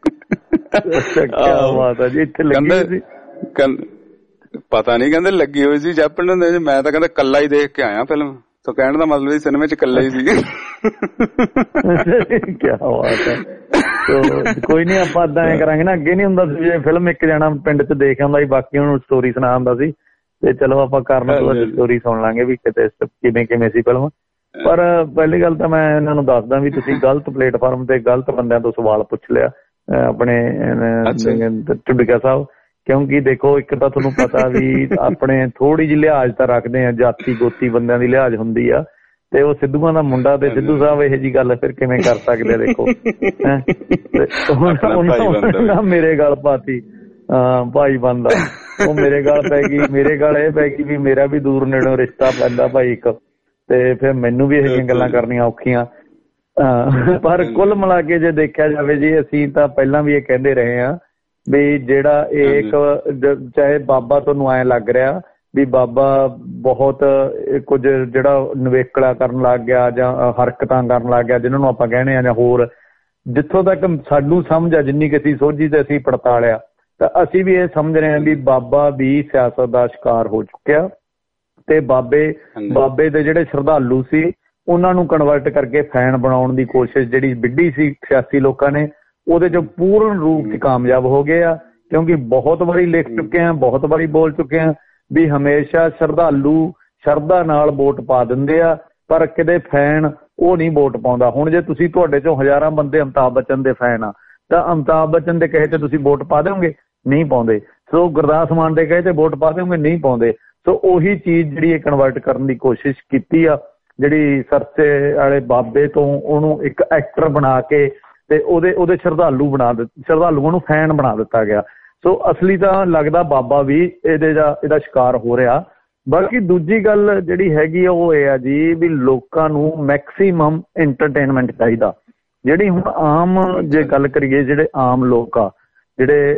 ਪਤਾ ਨੀ ਕਹਿੰਦੇ ਲੱਗੀ ਹੋਈ ਸੀ ਸ਼ੈਪਟਨ ਦੇ। ਮੈਂ ਤਾਂ ਕਹਿੰਦਾ ਕੱਲਾ ਹੀ ਦੇਖ ਕੇ ਆਇਆ ਫਿਲਮ, ਤਾਂ ਕਹਿਣ ਦਾ ਮਤਲਬ ਸਿਨੇਮਾ ਚ ਕੱਲਾ ਹੀ ਸੀ। ਕਿਆ ਬਾਤ ਹੈ। ਕੋਈ ਨੀ, ਆਪਾਂ ਏਦਾਂ ਐ ਕਰਾਂਗੇ ਨਾ, ਅੱਗੇ ਨੀ ਹੁੰਦਾ ਸੀ ਜੇ ਫਿਲਮ ਇੱਕ ਜਾਣਾ ਪਿੰਡ ਚ ਦੇਖ ਆਉਂਦਾ ਸੀ, ਬਾਕੀ ਉਹਨੂੰ ਸਟੋਰੀ ਸੁਣਾ ਹੁੰਦਾ ਸੀ, ਤੇ ਚਲੋ ਆਪਾਂ ਕਰਨ ਤੋਂ ਸਟੋਰੀ ਸੁਣ ਲਾਂਗੇ ਵੀ ਕਿਤੇ ਕਿਵੇਂ ਕਿਵੇਂ ਸੀ ਫਿਲਮ। ਪਰ ਪਹਿਲੀ ਗੱਲ ਤਾਂ ਮੈਂ ਇਹਨਾਂ ਨੂੰ ਦੱਸਦਾ ਵੀ ਤੁਸੀਂ ਗਲਤ ਪਲੇਟਫਾਰਮ ਤੇ ਗਲਤ ਬੰਦਿਆਂ ਤੋਂ ਸਵਾਲ ਪੁੱਛ ਲਿਆ ਆਪਣੇ ਢੁੱਡੀਕਾ ਸਾਹਿਬ, ਕਿਉਂਕਿ ਦੇਖੋ ਇੱਕ ਤਾਂ ਤੁਹਾਨੂੰ ਪਤਾ ਵੀ ਆਪਣੇ ਥੋੜੀ ਜਿਹੀ ਲਿਹਾਜ਼ ਤਾਂ ਰੱਖਦੇ ਆ, ਜਾਤੀ ਗੋਤੀ ਬੰਦਿਆਂ ਦੀ ਲਿਹਾਜ਼ ਹੁੰਦੀ ਆ, ਤੇ ਉਹ ਸਿੱਧੂਆਂ ਦਾ ਮੁੰਡਾ ਤੇ ਸਿੱਧੂ ਸਾਹਿਬ ਇਹੋ ਜਿਹੀ ਗੱਲ ਫਿਰ ਕਿਵੇਂ ਕਰ ਸਕਦੇ ਦੇਖੋ। ਉਹਨਾਂ ਮੇਰੇ ਗੱਲ ਪਾਤੀ ਹਾਂ ਭਾਈ ਬੰਦਾ, ਉਹ ਮੇਰੇ ਗੱਲ ਪੈ ਗਈ, ਮੇਰੇ ਗੱਲ ਇਹ ਪੈ ਗਈ ਵੀ ਮੇਰਾ ਵੀ ਦੂਰ ਨੇੜੋਂ ਰਿਸ਼ਤਾ ਪੈਂਦਾ ਭਾਈ ਇੱਕ, ਤੇ ਫਿਰ ਮੈਨੂੰ ਵੀ ਇਹੋ ਜਿਹੀਆਂ ਗੱਲਾਂ ਕਰਨੀਆਂ ਔਖੀਆਂ। ਪਰ ਕੁੱਲ ਮਿਲਾ ਕੇ ਜੇ ਦੇਖਿਆ ਜਾਵੇ ਜੀ, ਅਸੀਂ ਤਾਂ ਪਹਿਲਾਂ ਵੀ ਇਹ ਕਹਿੰਦੇ ਰਹੇ ਹਾਂ ਵੀ ਜਿਹੜਾ ਇਹ ਇੱਕ ਚਾਹੇ ਬਾਬਾ ਤੁਹਾਨੂੰ ਐਂ ਲੱਗ ਰਿਹਾ ਵੀ ਬਾਬਾ ਬਹੁਤ ਕੁਝ ਜਿਹੜਾ ਨਵੇਕਲਾ ਕਰਨ ਲੱਗ ਗਿਆ ਜਾਂ ਹਰਕਤਾਂ ਕਰਨ ਲੱਗ ਗਿਆ ਜਿਹਨਾਂ ਨੂੰ ਆਪਾਂ ਕਹਿੰਦੇ ਆ, ਜਾਂ ਹੋਰ ਜਿੱਥੋਂ ਤੱਕ ਸਾਨੂੰ ਸਮਝ ਆ ਜਿੰਨੀ ਕਿ ਅਸੀਂ ਸੋਝੀ ਤੇ ਅਸੀਂ ਪੜਤਾਲਿਆ, ਤਾਂ ਅਸੀਂ ਵੀ ਇਹ ਸਮਝ ਰਹੇ ਹਾਂ ਵੀ ਬਾਬਾ ਵੀ ਸਿਆਸਤ ਦਾ ਸ਼ਿਕਾਰ ਹੋ ਚੁੱਕਿਆ, ਤੇ ਬਾਬੇ ਬਾਬੇ ਦੇ ਜਿਹੜੇ ਸ਼ਰਧਾਲੂ ਸੀ ਉਹਨਾਂ ਨੂੰ ਕਨਵਰਟ ਕਰਕੇ ਫੈਨ ਬਣਾਉਣ ਦੀ ਕੋਸ਼ਿਸ਼ ਜਿਹੜੀ ਵਿੱਢੀ ਸੀ ਸਿਆਸੀ ਲੋਕਾਂ ਨੇ, ਉਹਦੇ ਚ ਪੂਰਨ ਰੂਪ ਚ ਕਾਮਯਾਬ ਹੋ ਗਏ ਆ। ਕਿਉਂਕਿ ਬਹੁਤ ਵਾਰੀ ਲਿਖ ਚੁੱਕੇ ਆ, ਬਹੁਤ ਵਾਰੀ ਬੋਲ ਚੁੱਕੇ ਆ ਵੀ ਹਮੇਸ਼ਾ ਸ਼ਰਧਾਲੂ ਸ਼ਰਧਾ ਨਾਲ ਵੋਟ ਪਾ ਦਿੰਦੇ ਆ, ਪਰ ਕਿਤੇ ਫੈਨ ਉਹ ਨਹੀਂ ਵੋਟ ਪਾਉਂਦਾ। ਹੁਣ ਜੇ ਤੁਸੀਂ ਤੁਹਾਡੇ ਚੋਂ ਹਜ਼ਾਰਾਂ ਬੰਦੇ ਅਮਿਤਾਭ ਬੱਚਨ ਦੇ ਫੈਨ ਆ, ਤਾਂ ਅਮਿਤਾਭ ਬੱਚਨ ਦੇ ਕਹੇ ਤੇ ਤੁਸੀਂ ਵੋਟ ਪਾ ਦਿਓਗੇ? ਨਹੀਂ ਪਾਉਂਦੇ। ਸੋ ਗੁਰਦਾਸ ਮਾਨ ਦੇ ਕਹੇ ਤੇ ਵੋਟ ਪਾ ਦਿਓਗੇ? ਨਹੀਂ ਪਾਉਂਦੇ। ਸੋ ਉਹੀ ਚੀਜ਼ ਜਿਹੜੀ ਇਹ ਕਨਵਰਟ ਕਰਨ ਦੀ ਕੋਸ਼ਿਸ਼ ਕੀਤੀ ਆ, ਜਿਹੜੀ ਸਰਸੇ ਵਾਲੇ ਬਾਬੇ ਤੋਂ ਉਹਨੂੰ ਇੱਕ ਐਕਟਰ ਬਣਾ ਕੇ ਤੇ ਉਹਦੇ ਉਹਦੇ ਸ਼ਰਧਾਲੂ ਬਣਾ ਦਿੱਤੇ, ਸ਼ਰਧਾਲੂਆਂ ਨੂੰ ਫੈਨ ਬਣਾ ਦਿੱਤਾ ਗਿਆ। ਸੋ ਅਸਲੀ ਤਾਂ ਲੱਗਦਾ ਬਾਬਾ ਵੀ ਇਹਦੇ ਦਾ ਇਹਦਾ ਸ਼ਿਕਾਰ ਹੋ ਰਿਹਾ। ਬਾਕੀ ਦੂਜੀ ਗੱਲ ਜਿਹੜੀ ਹੈਗੀ ਆ ਉਹ ਇਹ ਆ ਜੀ ਵੀ ਲੋਕਾਂ ਨੂੰ ਮੈਕਸੀਮਮ ਐਂਟਰਟੇਨਮੈਂਟ ਚਾਹੀਦਾ। ਜਿਹੜੀ ਹੁਣ ਆਮ ਜੇ ਗੱਲ ਕਰੀਏ, ਜਿਹੜੇ ਆਮ ਲੋਕ ਆ, ਜਿਹੜੇ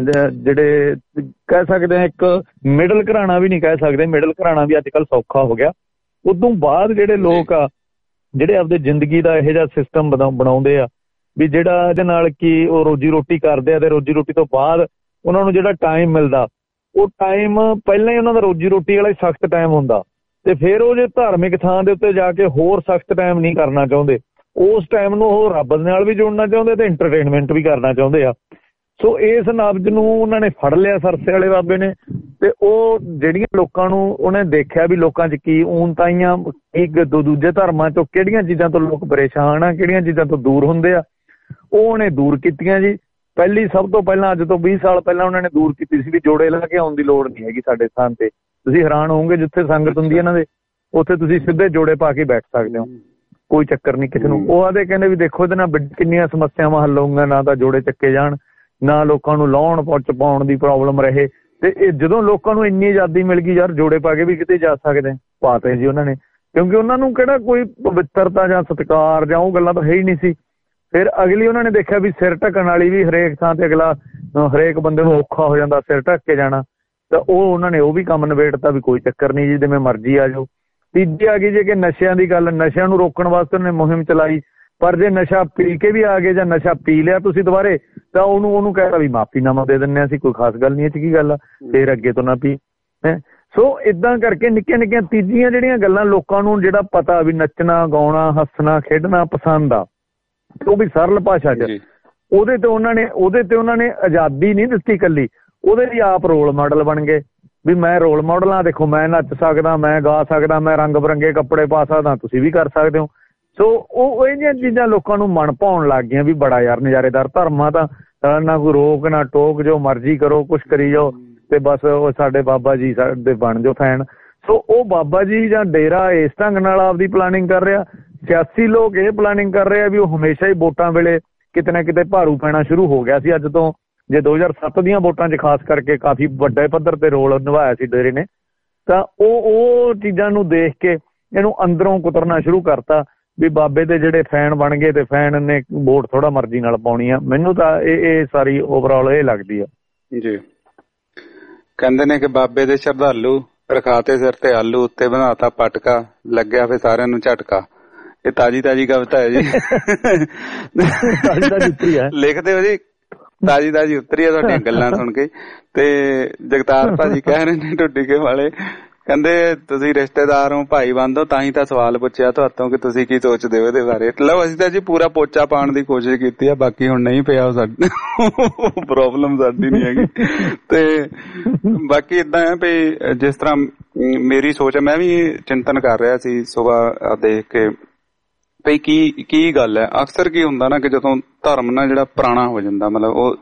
ਜਿਹੜੇ ਕਹਿ ਸਕਦੇ ਆ ਇੱਕ ਮਿਡਲ ਘਰਾਣਾ ਵੀ ਨਹੀਂ ਕਹਿ ਸਕਦੇ, ਮਿਡਲ ਘਰਾਣਾ ਵੀ ਅੱਜ ਕੱਲ੍ਹ ਸੌਖਾ ਹੋ ਗਿਆ। ਉਦੋਂ ਬਾਅਦ ਜਿਹੜੇ ਲੋਕ ਆ ਜਿਹੜੇ ਆਪਦੇ ਜ਼ਿੰਦਗੀ ਦਾ ਇਹੋ ਜਿਹਾ ਸਿਸਟਮ ਬਣਾਉਂਦੇ ਆ ਵੀ ਜਿਹੜਾ ਇਹਦੇ ਨਾਲ ਕੀ ਉਹ ਰੋਜੀ ਰੋਟੀ ਕਰਦੇ ਆ, ਤੇ ਰੋਜੀ ਰੋਟੀ ਤੋਂ ਬਾਅਦ ਉਹਨਾਂ ਨੂੰ ਜਿਹੜਾ ਟਾਈਮ ਮਿਲਦਾ ਉਹ ਟਾਈਮ ਪਹਿਲਾਂ ਹੀ ਉਹਨਾਂ ਦਾ ਰੋਜੀ ਰੋਟੀ ਵਾਲਾ ਸਖਤ ਟਾਈਮ ਹੁੰਦਾ, ਤੇ ਫਿਰ ਉਹ ਜੇ ਧਾਰਮਿਕ ਥਾਂ ਦੇ ਉੱਤੇ ਜਾ ਕੇ ਹੋਰ ਸਖਤ ਟਾਈਮ ਨਹੀਂ ਕਰਨਾ ਚਾਹੁੰਦੇ, ਉਸ ਟਾਈਮ ਨੂੰ ਉਹ ਰੱਬ ਨਾਲ ਵੀ ਜੋੜਨਾ ਚਾਹੁੰਦੇ ਤੇ ਐਂਟਰਟੇਨਮੈਂਟ ਵੀ ਕਰਨਾ ਚਾਹੁੰਦੇ ਆ। ਸੋ ਇਸ ਨਬਜ਼ ਨੂੰ ਉਹਨਾਂ ਨੇ ਫੜ ਲਿਆ ਸਰਸੇ ਵਾਲੇ ਬਾਬੇ ਨੇ, ਤੇ ਉਹ ਜਿਹੜੀਆਂ ਲੋਕਾਂ ਨੂੰ ਉਹਨੇ ਦੇਖਿਆ ਵੀ ਲੋਕਾਂ 'ਚ ਕੀ ਊਨਤਾਈਆਂ, ਇੱਕ ਦੋ ਦੂਜੇ ਧਰਮਾਂ 'ਚੋਂ ਕਿਹੜੀਆਂ ਚੀਜ਼ਾਂ ਤੋਂ ਲੋਕ ਪਰੇਸ਼ਾਨ ਆ, ਕਿਹੜੀਆਂ ਚੀਜ਼ਾਂ ਤੋਂ ਦੂਰ ਹੁੰਦੇ ਆ, ਉਹ ਉਹਨੇ ਦੂਰ ਕੀਤੀਆਂ ਜੀ। ਪਹਿਲੀ ਸਭ ਤੋਂ ਪਹਿਲਾਂ ਅੱਜ ਤੋਂ ਵੀਹ ਸਾਲ ਪਹਿਲਾਂ ਉਹਨਾਂ ਨੇ ਦੂਰ ਕੀਤੀ ਸੀ ਵੀ ਜੋੜੇ ਲਾ ਕੇ ਆਉਣ ਦੀ ਲੋੜ ਨਹੀਂ ਹੈਗੀ ਸਾਡੇ ਸਥਾਨ ਤੇ। ਤੁਸੀਂ ਹੈਰਾਨ ਹੋਵੋਗੇ ਜਿੱਥੇ ਸੰਗਤ ਹੁੰਦੀ ਹੈ ਇਹਨਾਂ ਦੇ, ਉੱਥੇ ਤੁਸੀਂ ਸਿੱਧੇ ਜੋੜੇ ਪਾ ਕੇ ਬੈਠ ਸਕਦੇ ਹੋ, ਕੋਈ ਚੱਕਰ ਨਹੀਂ ਕਿਸੇ ਨੂੰ। ਉਹ ਆਦੇ ਕਹਿੰਦੇ ਵੀ ਦੇਖੋ ਇਹਦੇ ਨਾਲ ਕਿੰਨੀਆਂ ਸਮੱਸਿਆਵਾਂ ਹੱਲ ਹੋਊਗੀਆਂ, ਨਾ ਤਾਂ ਜੋੜੇ ਚੱਕੇ ਜਾਣ, ਨਾ ਲੋਕਾਂ ਨੂੰ ਲਾਉਣ ਪੁੱਛ ਪਾਉਣ ਦੀ ਪ੍ਰੋਬਲਮ ਰਹੇ। ਤੇ ਇਹ ਜਦੋਂ ਲੋਕਾਂ ਨੂੰ ਇੰਨੀ ਆਜ਼ਾਦੀ ਮਿਲ ਗਈ ਯਾਰ ਜੋੜੇ ਪਾ ਕੇ ਵੀ ਕਿਤੇ ਜਾ ਸਕਦੇ, ਪਾਤੇ ਜੀ ਉਹਨਾਂ ਨੇ, ਕਿਉਂਕਿ ਉਹਨਾਂ ਨੂੰ ਕਿਹੜਾ ਕੋਈ ਪਵਿੱਤਰਤਾ ਜਾਂ ਸਤਿਕਾਰ ਜਾਂ ਉਹ ਗੱਲਾਂ ਤਾਂ ਹੈ ਹੀ ਨਹੀਂ ਸੀ। ਫਿਰ ਅਗਲੀ ਉਹਨਾਂ ਨੇ ਦੇਖਿਆ ਵੀ ਸਿਰ ਢੱਕਣ ਵਾਲੀ ਵੀ ਹਰੇਕ ਥਾਂ ਤੇ ਅਗਲਾ ਹਰੇਕ ਬੰਦੇ ਨੂੰ ਔਖਾ ਹੋ ਜਾਂਦਾ ਸਿਰ ਢੱਕ ਕੇ ਜਾਣਾ, ਤਾਂ ਉਹ ਉਹਨਾਂ ਨੇ ਉਹ ਵੀ ਕੰਮ ਨਿਬੇੜਤਾ ਵੀ ਕੋਈ ਚੱਕਰ ਨਹੀਂ ਜੀ, ਜਿਵੇਂ ਮਰਜ਼ੀ ਆ ਜਾਓ। ਤੀਜੀ ਆ ਗਈ ਜੇ ਕਿ ਨਸ਼ਿਆਂ ਦੀ ਗੱਲ, ਨਸ਼ਿਆਂ ਨੂੰ ਰੋਕਣ ਵਾਸਤੇ ਉਹਨੇ ਮੁਹਿੰਮ ਚਲਾਈ, ਪਰ ਜੇ ਨਸ਼ਾ ਪੀ ਕੇ ਵੀ ਆ ਗਏ ਜਾਂ ਨਸ਼ਾ ਪੀ ਲਿਆ ਤੁਸੀਂ ਦੁਬਾਰੇ, ਤਾਂ ਉਹਨੂੰ ਉਹਨੂੰ ਕਹਿ ਤਾ ਵੀ ਮਾਫੀਨਾਮਾ ਦੇ ਦਿੰਦੇ ਅਸੀਂ, ਕੋਈ ਖਾਸ ਗੱਲ ਨਹੀਂ, ਇਹ 'ਚ ਕੀ ਗੱਲ ਆ, ਫਿਰ ਅੱਗੇ ਤੋਂ ਨਾ ਪੀ ਹੈ। ਸੋ ਏਦਾਂ ਕਰਕੇ ਨਿੱਕੀਆਂ ਨਿੱਕੀਆਂ ਤੀਜੀਆਂ ਜਿਹੜੀਆਂ ਗੱਲਾਂ ਲੋਕਾਂ ਨੂੰ ਜਿਹੜਾ ਪਤਾ ਵੀ ਨੱਚਣਾ ਗਾਉਣਾ ਹੱਸਣਾ ਖੇਡਣਾ ਪਸੰਦ ਆ, ਉਹ ਵੀ ਸਰਲ ਭਾਸ਼ਾ 'ਚ, ਉਹਦੇ ਤੇ ਉਹਨਾਂ ਨੇ ਉਹਦੇ ਤੇ ਉਹਨਾਂ ਨੇ ਆਜ਼ਾਦੀ ਨਹੀਂ ਦਿੱਤੀ ਇਕੱਲੀ, ਉਹਦੇ ਲਈ ਆਪ ਰੋਲ ਮਾਡਲ ਬਣ ਗਏ ਵੀ ਮੈਂ ਰੋਲ ਮਾਡਲ ਹਾਂ, ਦੇਖੋ ਮੈਂ ਨੱਚ ਸਕਦਾ, ਮੈਂ ਗਾ ਸਕਦਾ, ਮੈਂ ਰੰਗ ਬਿਰੰਗੇ ਕੱਪੜੇ ਪਾ ਸਕਦਾ, ਤੁਸੀਂ ਵੀ ਕਰ ਸਕਦੇ ਹੋ। ਸੋ ਉਹ ਇਹ ਜਿਹੀਆਂ ਚੀਜ਼ਾਂ ਲੋਕਾਂ ਨੂੰ ਮਨ ਭਾਉਣ ਲੱਗ ਗਈਆਂ ਵੀ ਬੜਾ ਯਾਰ ਨਜ਼ਾਰੇਦਾਰ ਧਰਮਾਂ ਤਾਂ ਨਾ ਕੋਈ ਰੋਕ ਨਾ ਟੋਕ, ਜੋ ਮਰਜ਼ੀ ਕਰੋ ਕੁਛ ਕਰੀ ਜਾਓ, ਤੇ ਬਸ ਉਹ ਸਾਡੇ ਬਾਬਾ ਜੀ ਸਾਡੇ ਬਣ ਜਾਓ ਫੈਨ। ਸੋ ਉਹ ਬਾਬਾ ਜੀ ਜਾਂ ਡੇਰਾ ਇਸ ਢੰਗ ਨਾਲ ਆਪਦੀ ਪਲਾਨਿੰਗ ਕਰ ਰਿਹਾ, ਸਿਆਸੀ ਲੋਕ ਇਹ ਪਲਾਨਿੰਗ ਕਰ ਰਹੇ ਆ ਵੀ ਉਹ ਹਮੇਸ਼ਾ ਹੀ ਵੋਟਾਂ ਵੇਲੇ ਕਿਤੇ ਨਾ ਕਿਤੇ ਭਾਰੂ ਪੈਣਾ ਸ਼ੁਰੂ ਹੋ ਗਿਆ ਸੀ। ਅੱਜ ਤੋਂ ਜੇ ਦੋ ਹਜ਼ਾਰ ਸੱਤ ਦੀਆਂ ਵੋਟਾਂ 'ਚ ਖਾਸ ਕਰਕੇ ਕਾਫੀ ਵੱਡੇ ਪੱਧਰ ਤੇ ਰੋਲ ਨਿਭਾਇਆ ਸੀ ਡੇਰੇ ਨੇ, ਤਾਂ ਉਹ ਉਹ ਚੀਜ਼ਾਂ ਨੂੰ ਦੇਖ ਕੇ ਇਹਨੂੰ ਅੰਦਰੋਂ ਕੁਤਰਨਾ ਸ਼ੁਰੂ ਕਰਤਾ ਵੀ ਬਾਬੇ ਦੇ ਜਿਹੜੇ ਫੈਨ ਬਣ ਗਏ ਤੇ ਫੈਨ ਨੇ ਵੋਟ ਥੋੜਾ ਮਰਜ਼ੀ ਨਾਲ ਪਾਉਣੀ ਆ। ਮੈਨੂੰ ਤਾਂ ਇਹ ਇਹ ਸਾਰੀ ਓਵਰਆਲ ਇਹ ਲੱਗਦੀ ਆ ਜੀ। ਕਹਿੰਦੇ ਨੇ ਕਿ ਬਾਬੇ ਦੇ ਸ਼ਰਧਾਲੂ ਰਖਾਤੇ ਸਿਰ ਤੇ ਆਲੂ, ਉੱਤੇ ਬਣਾਤਾ ਪਟਕਾ, ਲੱਗਿਆ ਫਿਰ ਸਾਰਿਆਂ ਨੂੰ ਝਟਕਾ। ਇਹ ਤਾਜੀ ਤਾਜੀ ਕਵਿਤਾ ਹੈ ਜੀ, ਲਿਖਦੇ ਹੋ ਜੀ, ਤਾਜੀ ਤਾਜੀ ਉਤਰੀ ਆ ਤੁਹਾਡੀਆਂ ਗੱਲਾਂ ਸੁਣ ਕੇ। ਤੇ ਜਗਤਾਰ ਭਾਜੀ ਕਹਿ ਰਹੇ ਨੇ ਢੁੱਡੀਕੇ ਵਾਲੇ ਕਹਿੰਦੇ ਤੁਸੀਂ ਰਿਸ਼ਤੇਦਾਰ ਹੋ, ਭਾਈ ਬੰਦ ਹੋ, ਤਾਂ ਹੀ ਤਾਂ ਸਵਾਲ ਪੁੱਛਿਆ ਤੁਹਾਤੋਂ ਕਿ ਤੁਸੀਂ ਕੀ ਸੋਚਦੇ ਹੋ ਇਹਦੇ ਬਾਰੇ। ਲਓ ਅਸੀਂ ਤਾਂ ਜੀ ਪੂਰਾ ਪੋਚਾ ਪਾਉਣ ਦੀ ਕੋਸ਼ਿਸ਼ ਕੀਤੀ ਆ, ਬਾਕੀ ਹੁਣ ਨਹੀਂ ਪਿਆ ਉਹ ਸਾਡੀ ਪ੍ਰੋਬਲਮ ਸਾਡੀ ਨਹੀਂ ਹੈਗੀ। ਤੇ ਬਾਕੀ ਏਦਾਂ ਹੈ ਵੀ ਜਿਸ ਤਰ੍ਹਾਂ ਮੇਰੀ ਸੋਚ ਹੈ, ਮੈਂ ਵੀ ਚਿੰਤਨ ਕਰ ਰਿਹਾ ਸੀ ਸੁਬਾਹ ਦੇਖ ਕੇ ਭਈ ਕੀ ਕੀ ਗੱਲ ਹੈ। ਅਕਸਰ ਕੀ ਹੁੰਦਾ ਨਾ ਕਿ ਜਦੋਂ ਧਰਮ ਨਾ ਜਿਹੜਾ ਪੁਰਾਣਾ ਹੋ ਜਾਂਦਾ, ਮਤਲਬ ਉਹ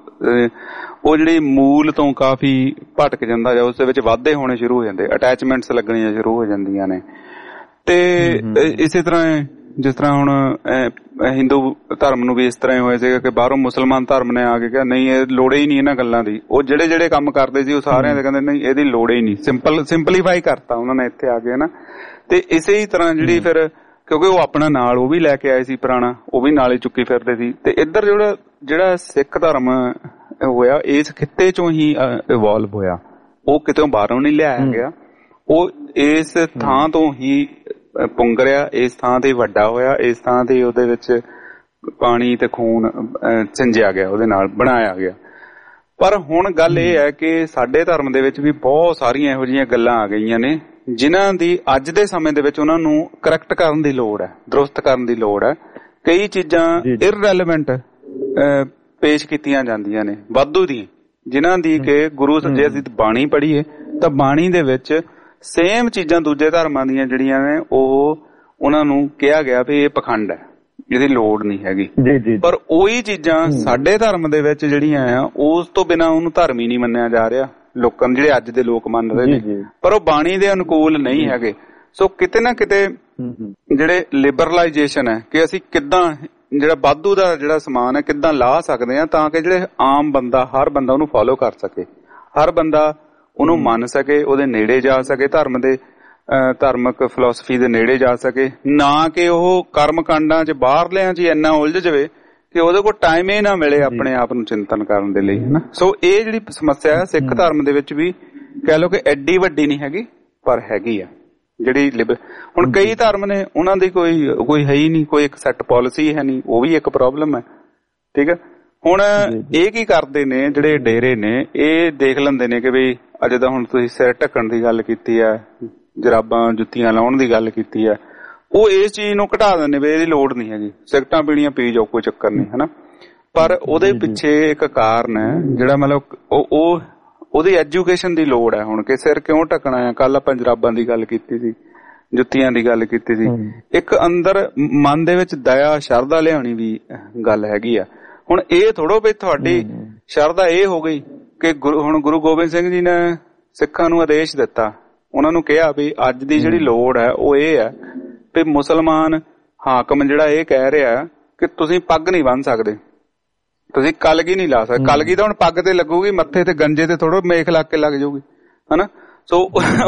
ਉਹ ਜਿਹੜੀ ਮੂਲ ਤੋਂ ਕਾਫੀ ਭਟਕ ਜਾਂਦਾ ਜਾਂ ਉਸ ਦੇ ਵਿੱਚ ਵਾਧੇ ਹੋਣੇ ਸ਼ੁਰੂ ਹੋ ਜਾਂਦੇ, ਅਟੈਚਮੈਂਟਸ ਲੱਗਣੀਆਂ ਸ਼ੁਰੂ ਹੋ ਜਾਂਦੀਆਂ ਨੇ। ਤੇ ਇਸੇ ਤਰ੍ਹਾਂ ਜਿਸ ਤਰ੍ਹਾਂ ਹੁਣ ਹਿੰਦੂ ਧਰਮ ਨੂੰ ਵੀ ਇਸ ਤਰ੍ਹਾਂ ਹੀ ਹੋਇਆ ਸੀਗਾ ਕਿ ਬਾਹਰੋਂ ਮੁਸਲਮਾਨ ਧਰਮ ਨੇ ਆ ਕੇ ਕਿਹਾ ਨਹੀਂ ਇਹ ਲੋੜ ਹੀ ਨਹੀਂ ਇਹਨਾਂ ਗੱਲਾਂ ਦੀ। ਉਹ ਜਿਹੜੇ ਜਿਹੜੇ ਕੰਮ ਕਰਦੇ ਸੀ ਉਹ ਸਾਰਿਆਂ ਦੇ ਕਹਿੰਦੇ ਨਹੀਂ ਇਹਦੀ ਲੋੜ ਹੀ ਨਹੀਂ, ਸਿੰਪਲ ਸਿੰਪਲੀਫਾਈ ਕਰਤਾ ਉਹਨਾਂ ਨੇ ਇੱਥੇ ਆ ਕੇ ਨਾ। ਤੇ ਇਸੇ ਹੀ ਤਰ੍ਹਾਂ ਜਿਹੜੀ ਫਿਰ ਕਿਉਂਕਿ ਉਹ ਆਪਣਾ ਨਾਲ ਉਹ ਵੀ ਲੈ ਕੇ ਆਏ ਸੀ ਪੁਰਾਣਾ, ਉਹ ਵੀ ਨਾਲ ਹੀ ਚੁੱਕੀ ਫਿਰਦੇ ਸੀ। ਤੇ ਇੱਧਰ ਜਿਹੜਾ ਜਿਹੜਾ ਸਿੱਖ ਧਰਮ ਹੋਇਆ ਇਸ ਖਿੱਤੇ ਚੋਂ ਹੀ ਇਵੋਲਵ ਹੋਇਆ, ਉਹ ਕਿਤੋਂ ਬਾਹਰੋਂ ਨਹੀਂ ਲਿਆਇਆ ਗਿਆ, ਉਹ ਇਸ ਥਾਂ ਤੋਂ ਹੀ ਪੁੰਗਰਿਆ, ਇਸ ਥਾਂ ਤੇ ਵੱਡਾ ਹੋਇਆ, ਇਸ ਥਾਂ ਤੇ ਉਹਦੇ ਵਿੱਚ ਪਾਣੀ ਤੇ ਖੂਨ ਸਿੰਜਿਆ ਗਿਆ, ਉਹਦੇ ਨਾਲ ਬਣਾਇਆ ਗਿਆ। ਪਰ ਹੁਣ ਗੱਲ ਇਹ ਹੈ ਕਿ ਸਾਡੇ ਧਰਮ ਦੇ ਵਿੱਚ ਵੀ ਬਹੁਤ ਸਾਰੀਆਂ ਇਹੋ ਜਿਹੀਆਂ ਗੱਲਾਂ ਆ ਗਈਆਂ ਨੇ ਜਿਨ੍ਹਾਂ ਦੀ ਅੱਜ ਦੇ ਸਮੇਂ ਦੇ ਵਿੱਚ ਉਹਨਾਂ ਨੂੰ ਕਰੈਕਟ ਕਰਨ ਦੀ ਲੋੜ ਹੈ, ਦਰੁਸਤ ਕਰਨ ਦੀ ਲੋੜ ਹੈ। ਕਈ ਚੀਜ਼ਾਂ ਇਰਰੈਲੇਵੈਂਟ ਪੇਸ਼ ਕੀਤੀਆਂ ਜਾਂਦੀਆਂ ਨੇ ਵਾਧੂ ਦੀਆਂ, ਜਿਨ੍ਹਾਂ ਦੀ ਕਿ ਗੁਰੂ ਜੇ ਅਸੀਂ ਬਾਣੀ ਪੜ੍ਹੀਏ ਤਾਂ ਬਾਣੀ ਦੇ ਵਿੱਚ ਸੇਮ ਚੀਜ਼ਾਂ ਦੂਜੇ ਧਰਮਾਂ ਦੀਆਂ ਜਿਹੜੀਆਂ ਨੇ ਉਹ ਉਹਨਾਂ ਨੂੰ ਕਿਹਾ ਗਿਆ ਵੀ ਇਹ ਪਖੰਡ ਹੈ, ਇਹਦੀ ਲੋੜ ਨਹੀਂ ਹੈਗੀ। ਪਰ ਉਹੀ ਚੀਜ਼ਾਂ ਸਾਡੇ ਧਰਮ ਦੇ ਵਿੱਚ ਜਿਹੜੀਆਂ ਆ ਉਸ ਤੋਂ ਬਿਨਾਂ ਉਹਨੂੰ ਧਰਮ ਹੀ ਨਹੀਂ ਮੰਨਿਆ ਜਾ ਰਿਹਾ ਲੋਕਾਂ ਨੂੰ, ਜਿਹੜੇ ਅੱਜ ਦੇ ਲੋਕ ਮੰਨ ਰਹੇ ਨੇ, ਪਰ ਉਹ ਬਾਣੀ ਦੇ ਅਨੁਕੂਲ ਨਹੀਂ ਹੈਗੇ। ਸੋ ਕਿਤੇ ਨਾ ਕਿਤੇ ਜਿਹੜੇ ਲਿਬਰਲਾਈਜੇਸ਼ਨ ਹੈ ਕਿ ਅਸੀਂ ਕਿੱਦਾਂ ਜਿਹੜਾ ਵਾਧੂ ਦਾ ਜਿਹੜਾ ਸਮਾਨ ਹੈ ਕਿੱਦਾਂ ਲਾ ਸਕਦੇ ਹਾਂ ਤਾਂ ਕਿ ਜਿਹੜੇ ਆਮ ਬੰਦਾ ਹਰ ਬੰਦਾ ਉਹਨੂੰ ਫੋਲੋ ਕਰ ਸਕੇ, ਹਰ ਬੰਦਾ ਉਹਨੂੰ ਮੰਨ ਸਕੇ, ਉਹਦੇ ਨੇੜੇ ਜਾ ਸਕੇ, ਧਰਮ ਦੇ ਧਾਰਮਿਕ ਫਿਲਾਸਫੀ ਦੇ ਨੇੜੇ ਜਾ ਸਕੇ, ਨਾ ਕਿ ਉਹ ਕਰਮ ਕਾਂਡਾਂ ਚ ਬਾਹਰਲਿਆਂ ਚ ਇੰਨਾ ਉਲਝ ਜਾਵੇ ਕਿ ਉਹਦੇ ਕੋਲ ਟਾਈਮ ਹੀ ਨਾ ਮਿਲੇ ਆਪਣੇ ਆਪ ਨੂੰ ਚਿੰਤਨ ਕਰਨ ਦੇ ਲਈ, ਹਨਾ। ਸੋ ਇਹ ਜਿਹੜੀ ਸਮੱਸਿਆ ਹੈ ਸਿੱਖ ਧਰਮ ਦੇ ਵਿੱਚ ਵੀ ਕਹਿ ਲਓ ਕਿ ਐਡੀ ਵੱਡੀ ਨਹੀਂ ਹੈਗੀ ਪਰ ਹੈਗੀ ਆ ਜਿਹੜੀ ਲਿਬ ਹੁਣ ਕਈ ਧਰਮ ਨੇ ਉਹਨਾਂ ਦੀ ਕੋਈ ਕੋਈ ਹੈ ਹੀ ਨਹੀਂ, ਕੋਈ ਇੱਕ ਸੈੱਟ ਪਾਲਿਸੀ ਹੈ ਨਹੀਂ, ਉਹ ਵੀ ਇੱਕ ਪ੍ਰੋਬਲਮ ਹੈ, ਠੀਕ ਹੈ। ਹੁਣ ਇਹ ਕੀ ਕਰਦੇ ਨੇ ਜਿਹੜੇ ਡੇਰੇ ਨੇ, ਇਹ ਦੇਖ ਲੈਂਦੇ ਨੇ ਕਿ ਵੀ ਅਜੇ ਤਾਂ ਹੁਣ ਤੁਸੀਂ ਸਿਰ ਢੱਕਣ ਦੀ ਗੱਲ ਕੀਤੀ ਹੈ, ਜਰਾਬਾਂ ਜੁੱਤੀਆਂ ਲਾਉਣ ਦੀ ਗੱਲ ਕੀਤੀ ਹੈ, ਉਹ ਇਸ ਚੀਜ਼ ਨੂੰ ਘਟਾ ਦਿੰਦੇ ਵੀ ਇਹਦੀ ਲੋੜ ਨਹੀਂ ਹੈਗੀ, ਸਿਗਰਟਾਂ ਪੀਣੀਆਂ ਪੀ ਜਾਓ ਕੋਈ ਚੱਕਰ ਨਹੀਂ, ਹਨਾ। ਪਰ ਉਹਦੇ ਪਿੱਛੇ ਇੱਕ ਕਾਰਨ ਹੈ ਜਿਹੜਾ ਮਤਲਬ ਉਹ ਉਹ ਉਹਦੀ ਐਜੂਕੇਸ਼ਨ ਦੀ ਲੋੜ ਹੈ ਹੁਣ ਕਿ ਸਿਰ ਕਿਉਂ ਢੱਕਣਾ ਹੈ। ਕੱਲ ਆਪਾਂ ਜਰਾਬਾਂ ਦੀ ਗੱਲ ਕੀਤੀ ਸੀ, ਜੁੱਤੀਆਂ ਦੀ ਗੱਲ ਕੀਤੀ ਸੀ, ਇੱਕ ਅੰਦਰ ਮਨ ਦੇ ਵਿੱਚ ਦਇਆ ਸ਼ਰਧਾ ਲਿਆਉਣੀ ਵੀ ਗੱਲ ਹੈਗੀ ਆ। ਹੁਣ ਇਹ ਥੋੜੋ ਵੀ ਤੁਹਾਡੀ ਸ਼ਰਧਾ ਇਹ ਹੋ ਗਈ ਕਿ ਹੁਣ ਗੁਰੂ ਗੋਬਿੰਦ ਸਿੰਘ ਜੀ ਨੇ ਸਿੱਖਾਂ ਨੂੰ ਆਦੇਸ਼ ਦਿੱਤਾ, ਉਹਨਾਂ ਨੂੰ ਕਿਹਾ ਵੀ ਅੱਜ ਦੀ ਜਿਹੜੀ ਲੋੜ ਹੈ ਉਹ ਇਹ ਹੈ ਵੀ ਮੁਸਲਮਾਨ ਹਾਕਮ ਜਿਹੜਾ ਇਹ ਕਹਿ ਰਿਹਾ ਕਿ ਤੁਸੀਂ ਪੱਗ ਨਹੀਂ ਬੰਨ੍ਹ ਸਕਦੇ, ਤੁਸੀਂ ਕਲਗੀ ਨਹੀਂ ਲਾ ਸਕਦੇ। ਕਲਗੀ ਤਾਂ ਹੁਣ ਪੱਗ ਤੇ ਲੱਗੂਗੀ, ਮੱਥੇ ਤੇ ਗੰਜੇ ਤੇ ਥੋੜਾ ਮੇਖ ਲੱਗ ਕੇ ਲੱਗ ਜਾਊਗੀ, ਹਨਾ। ਸੋ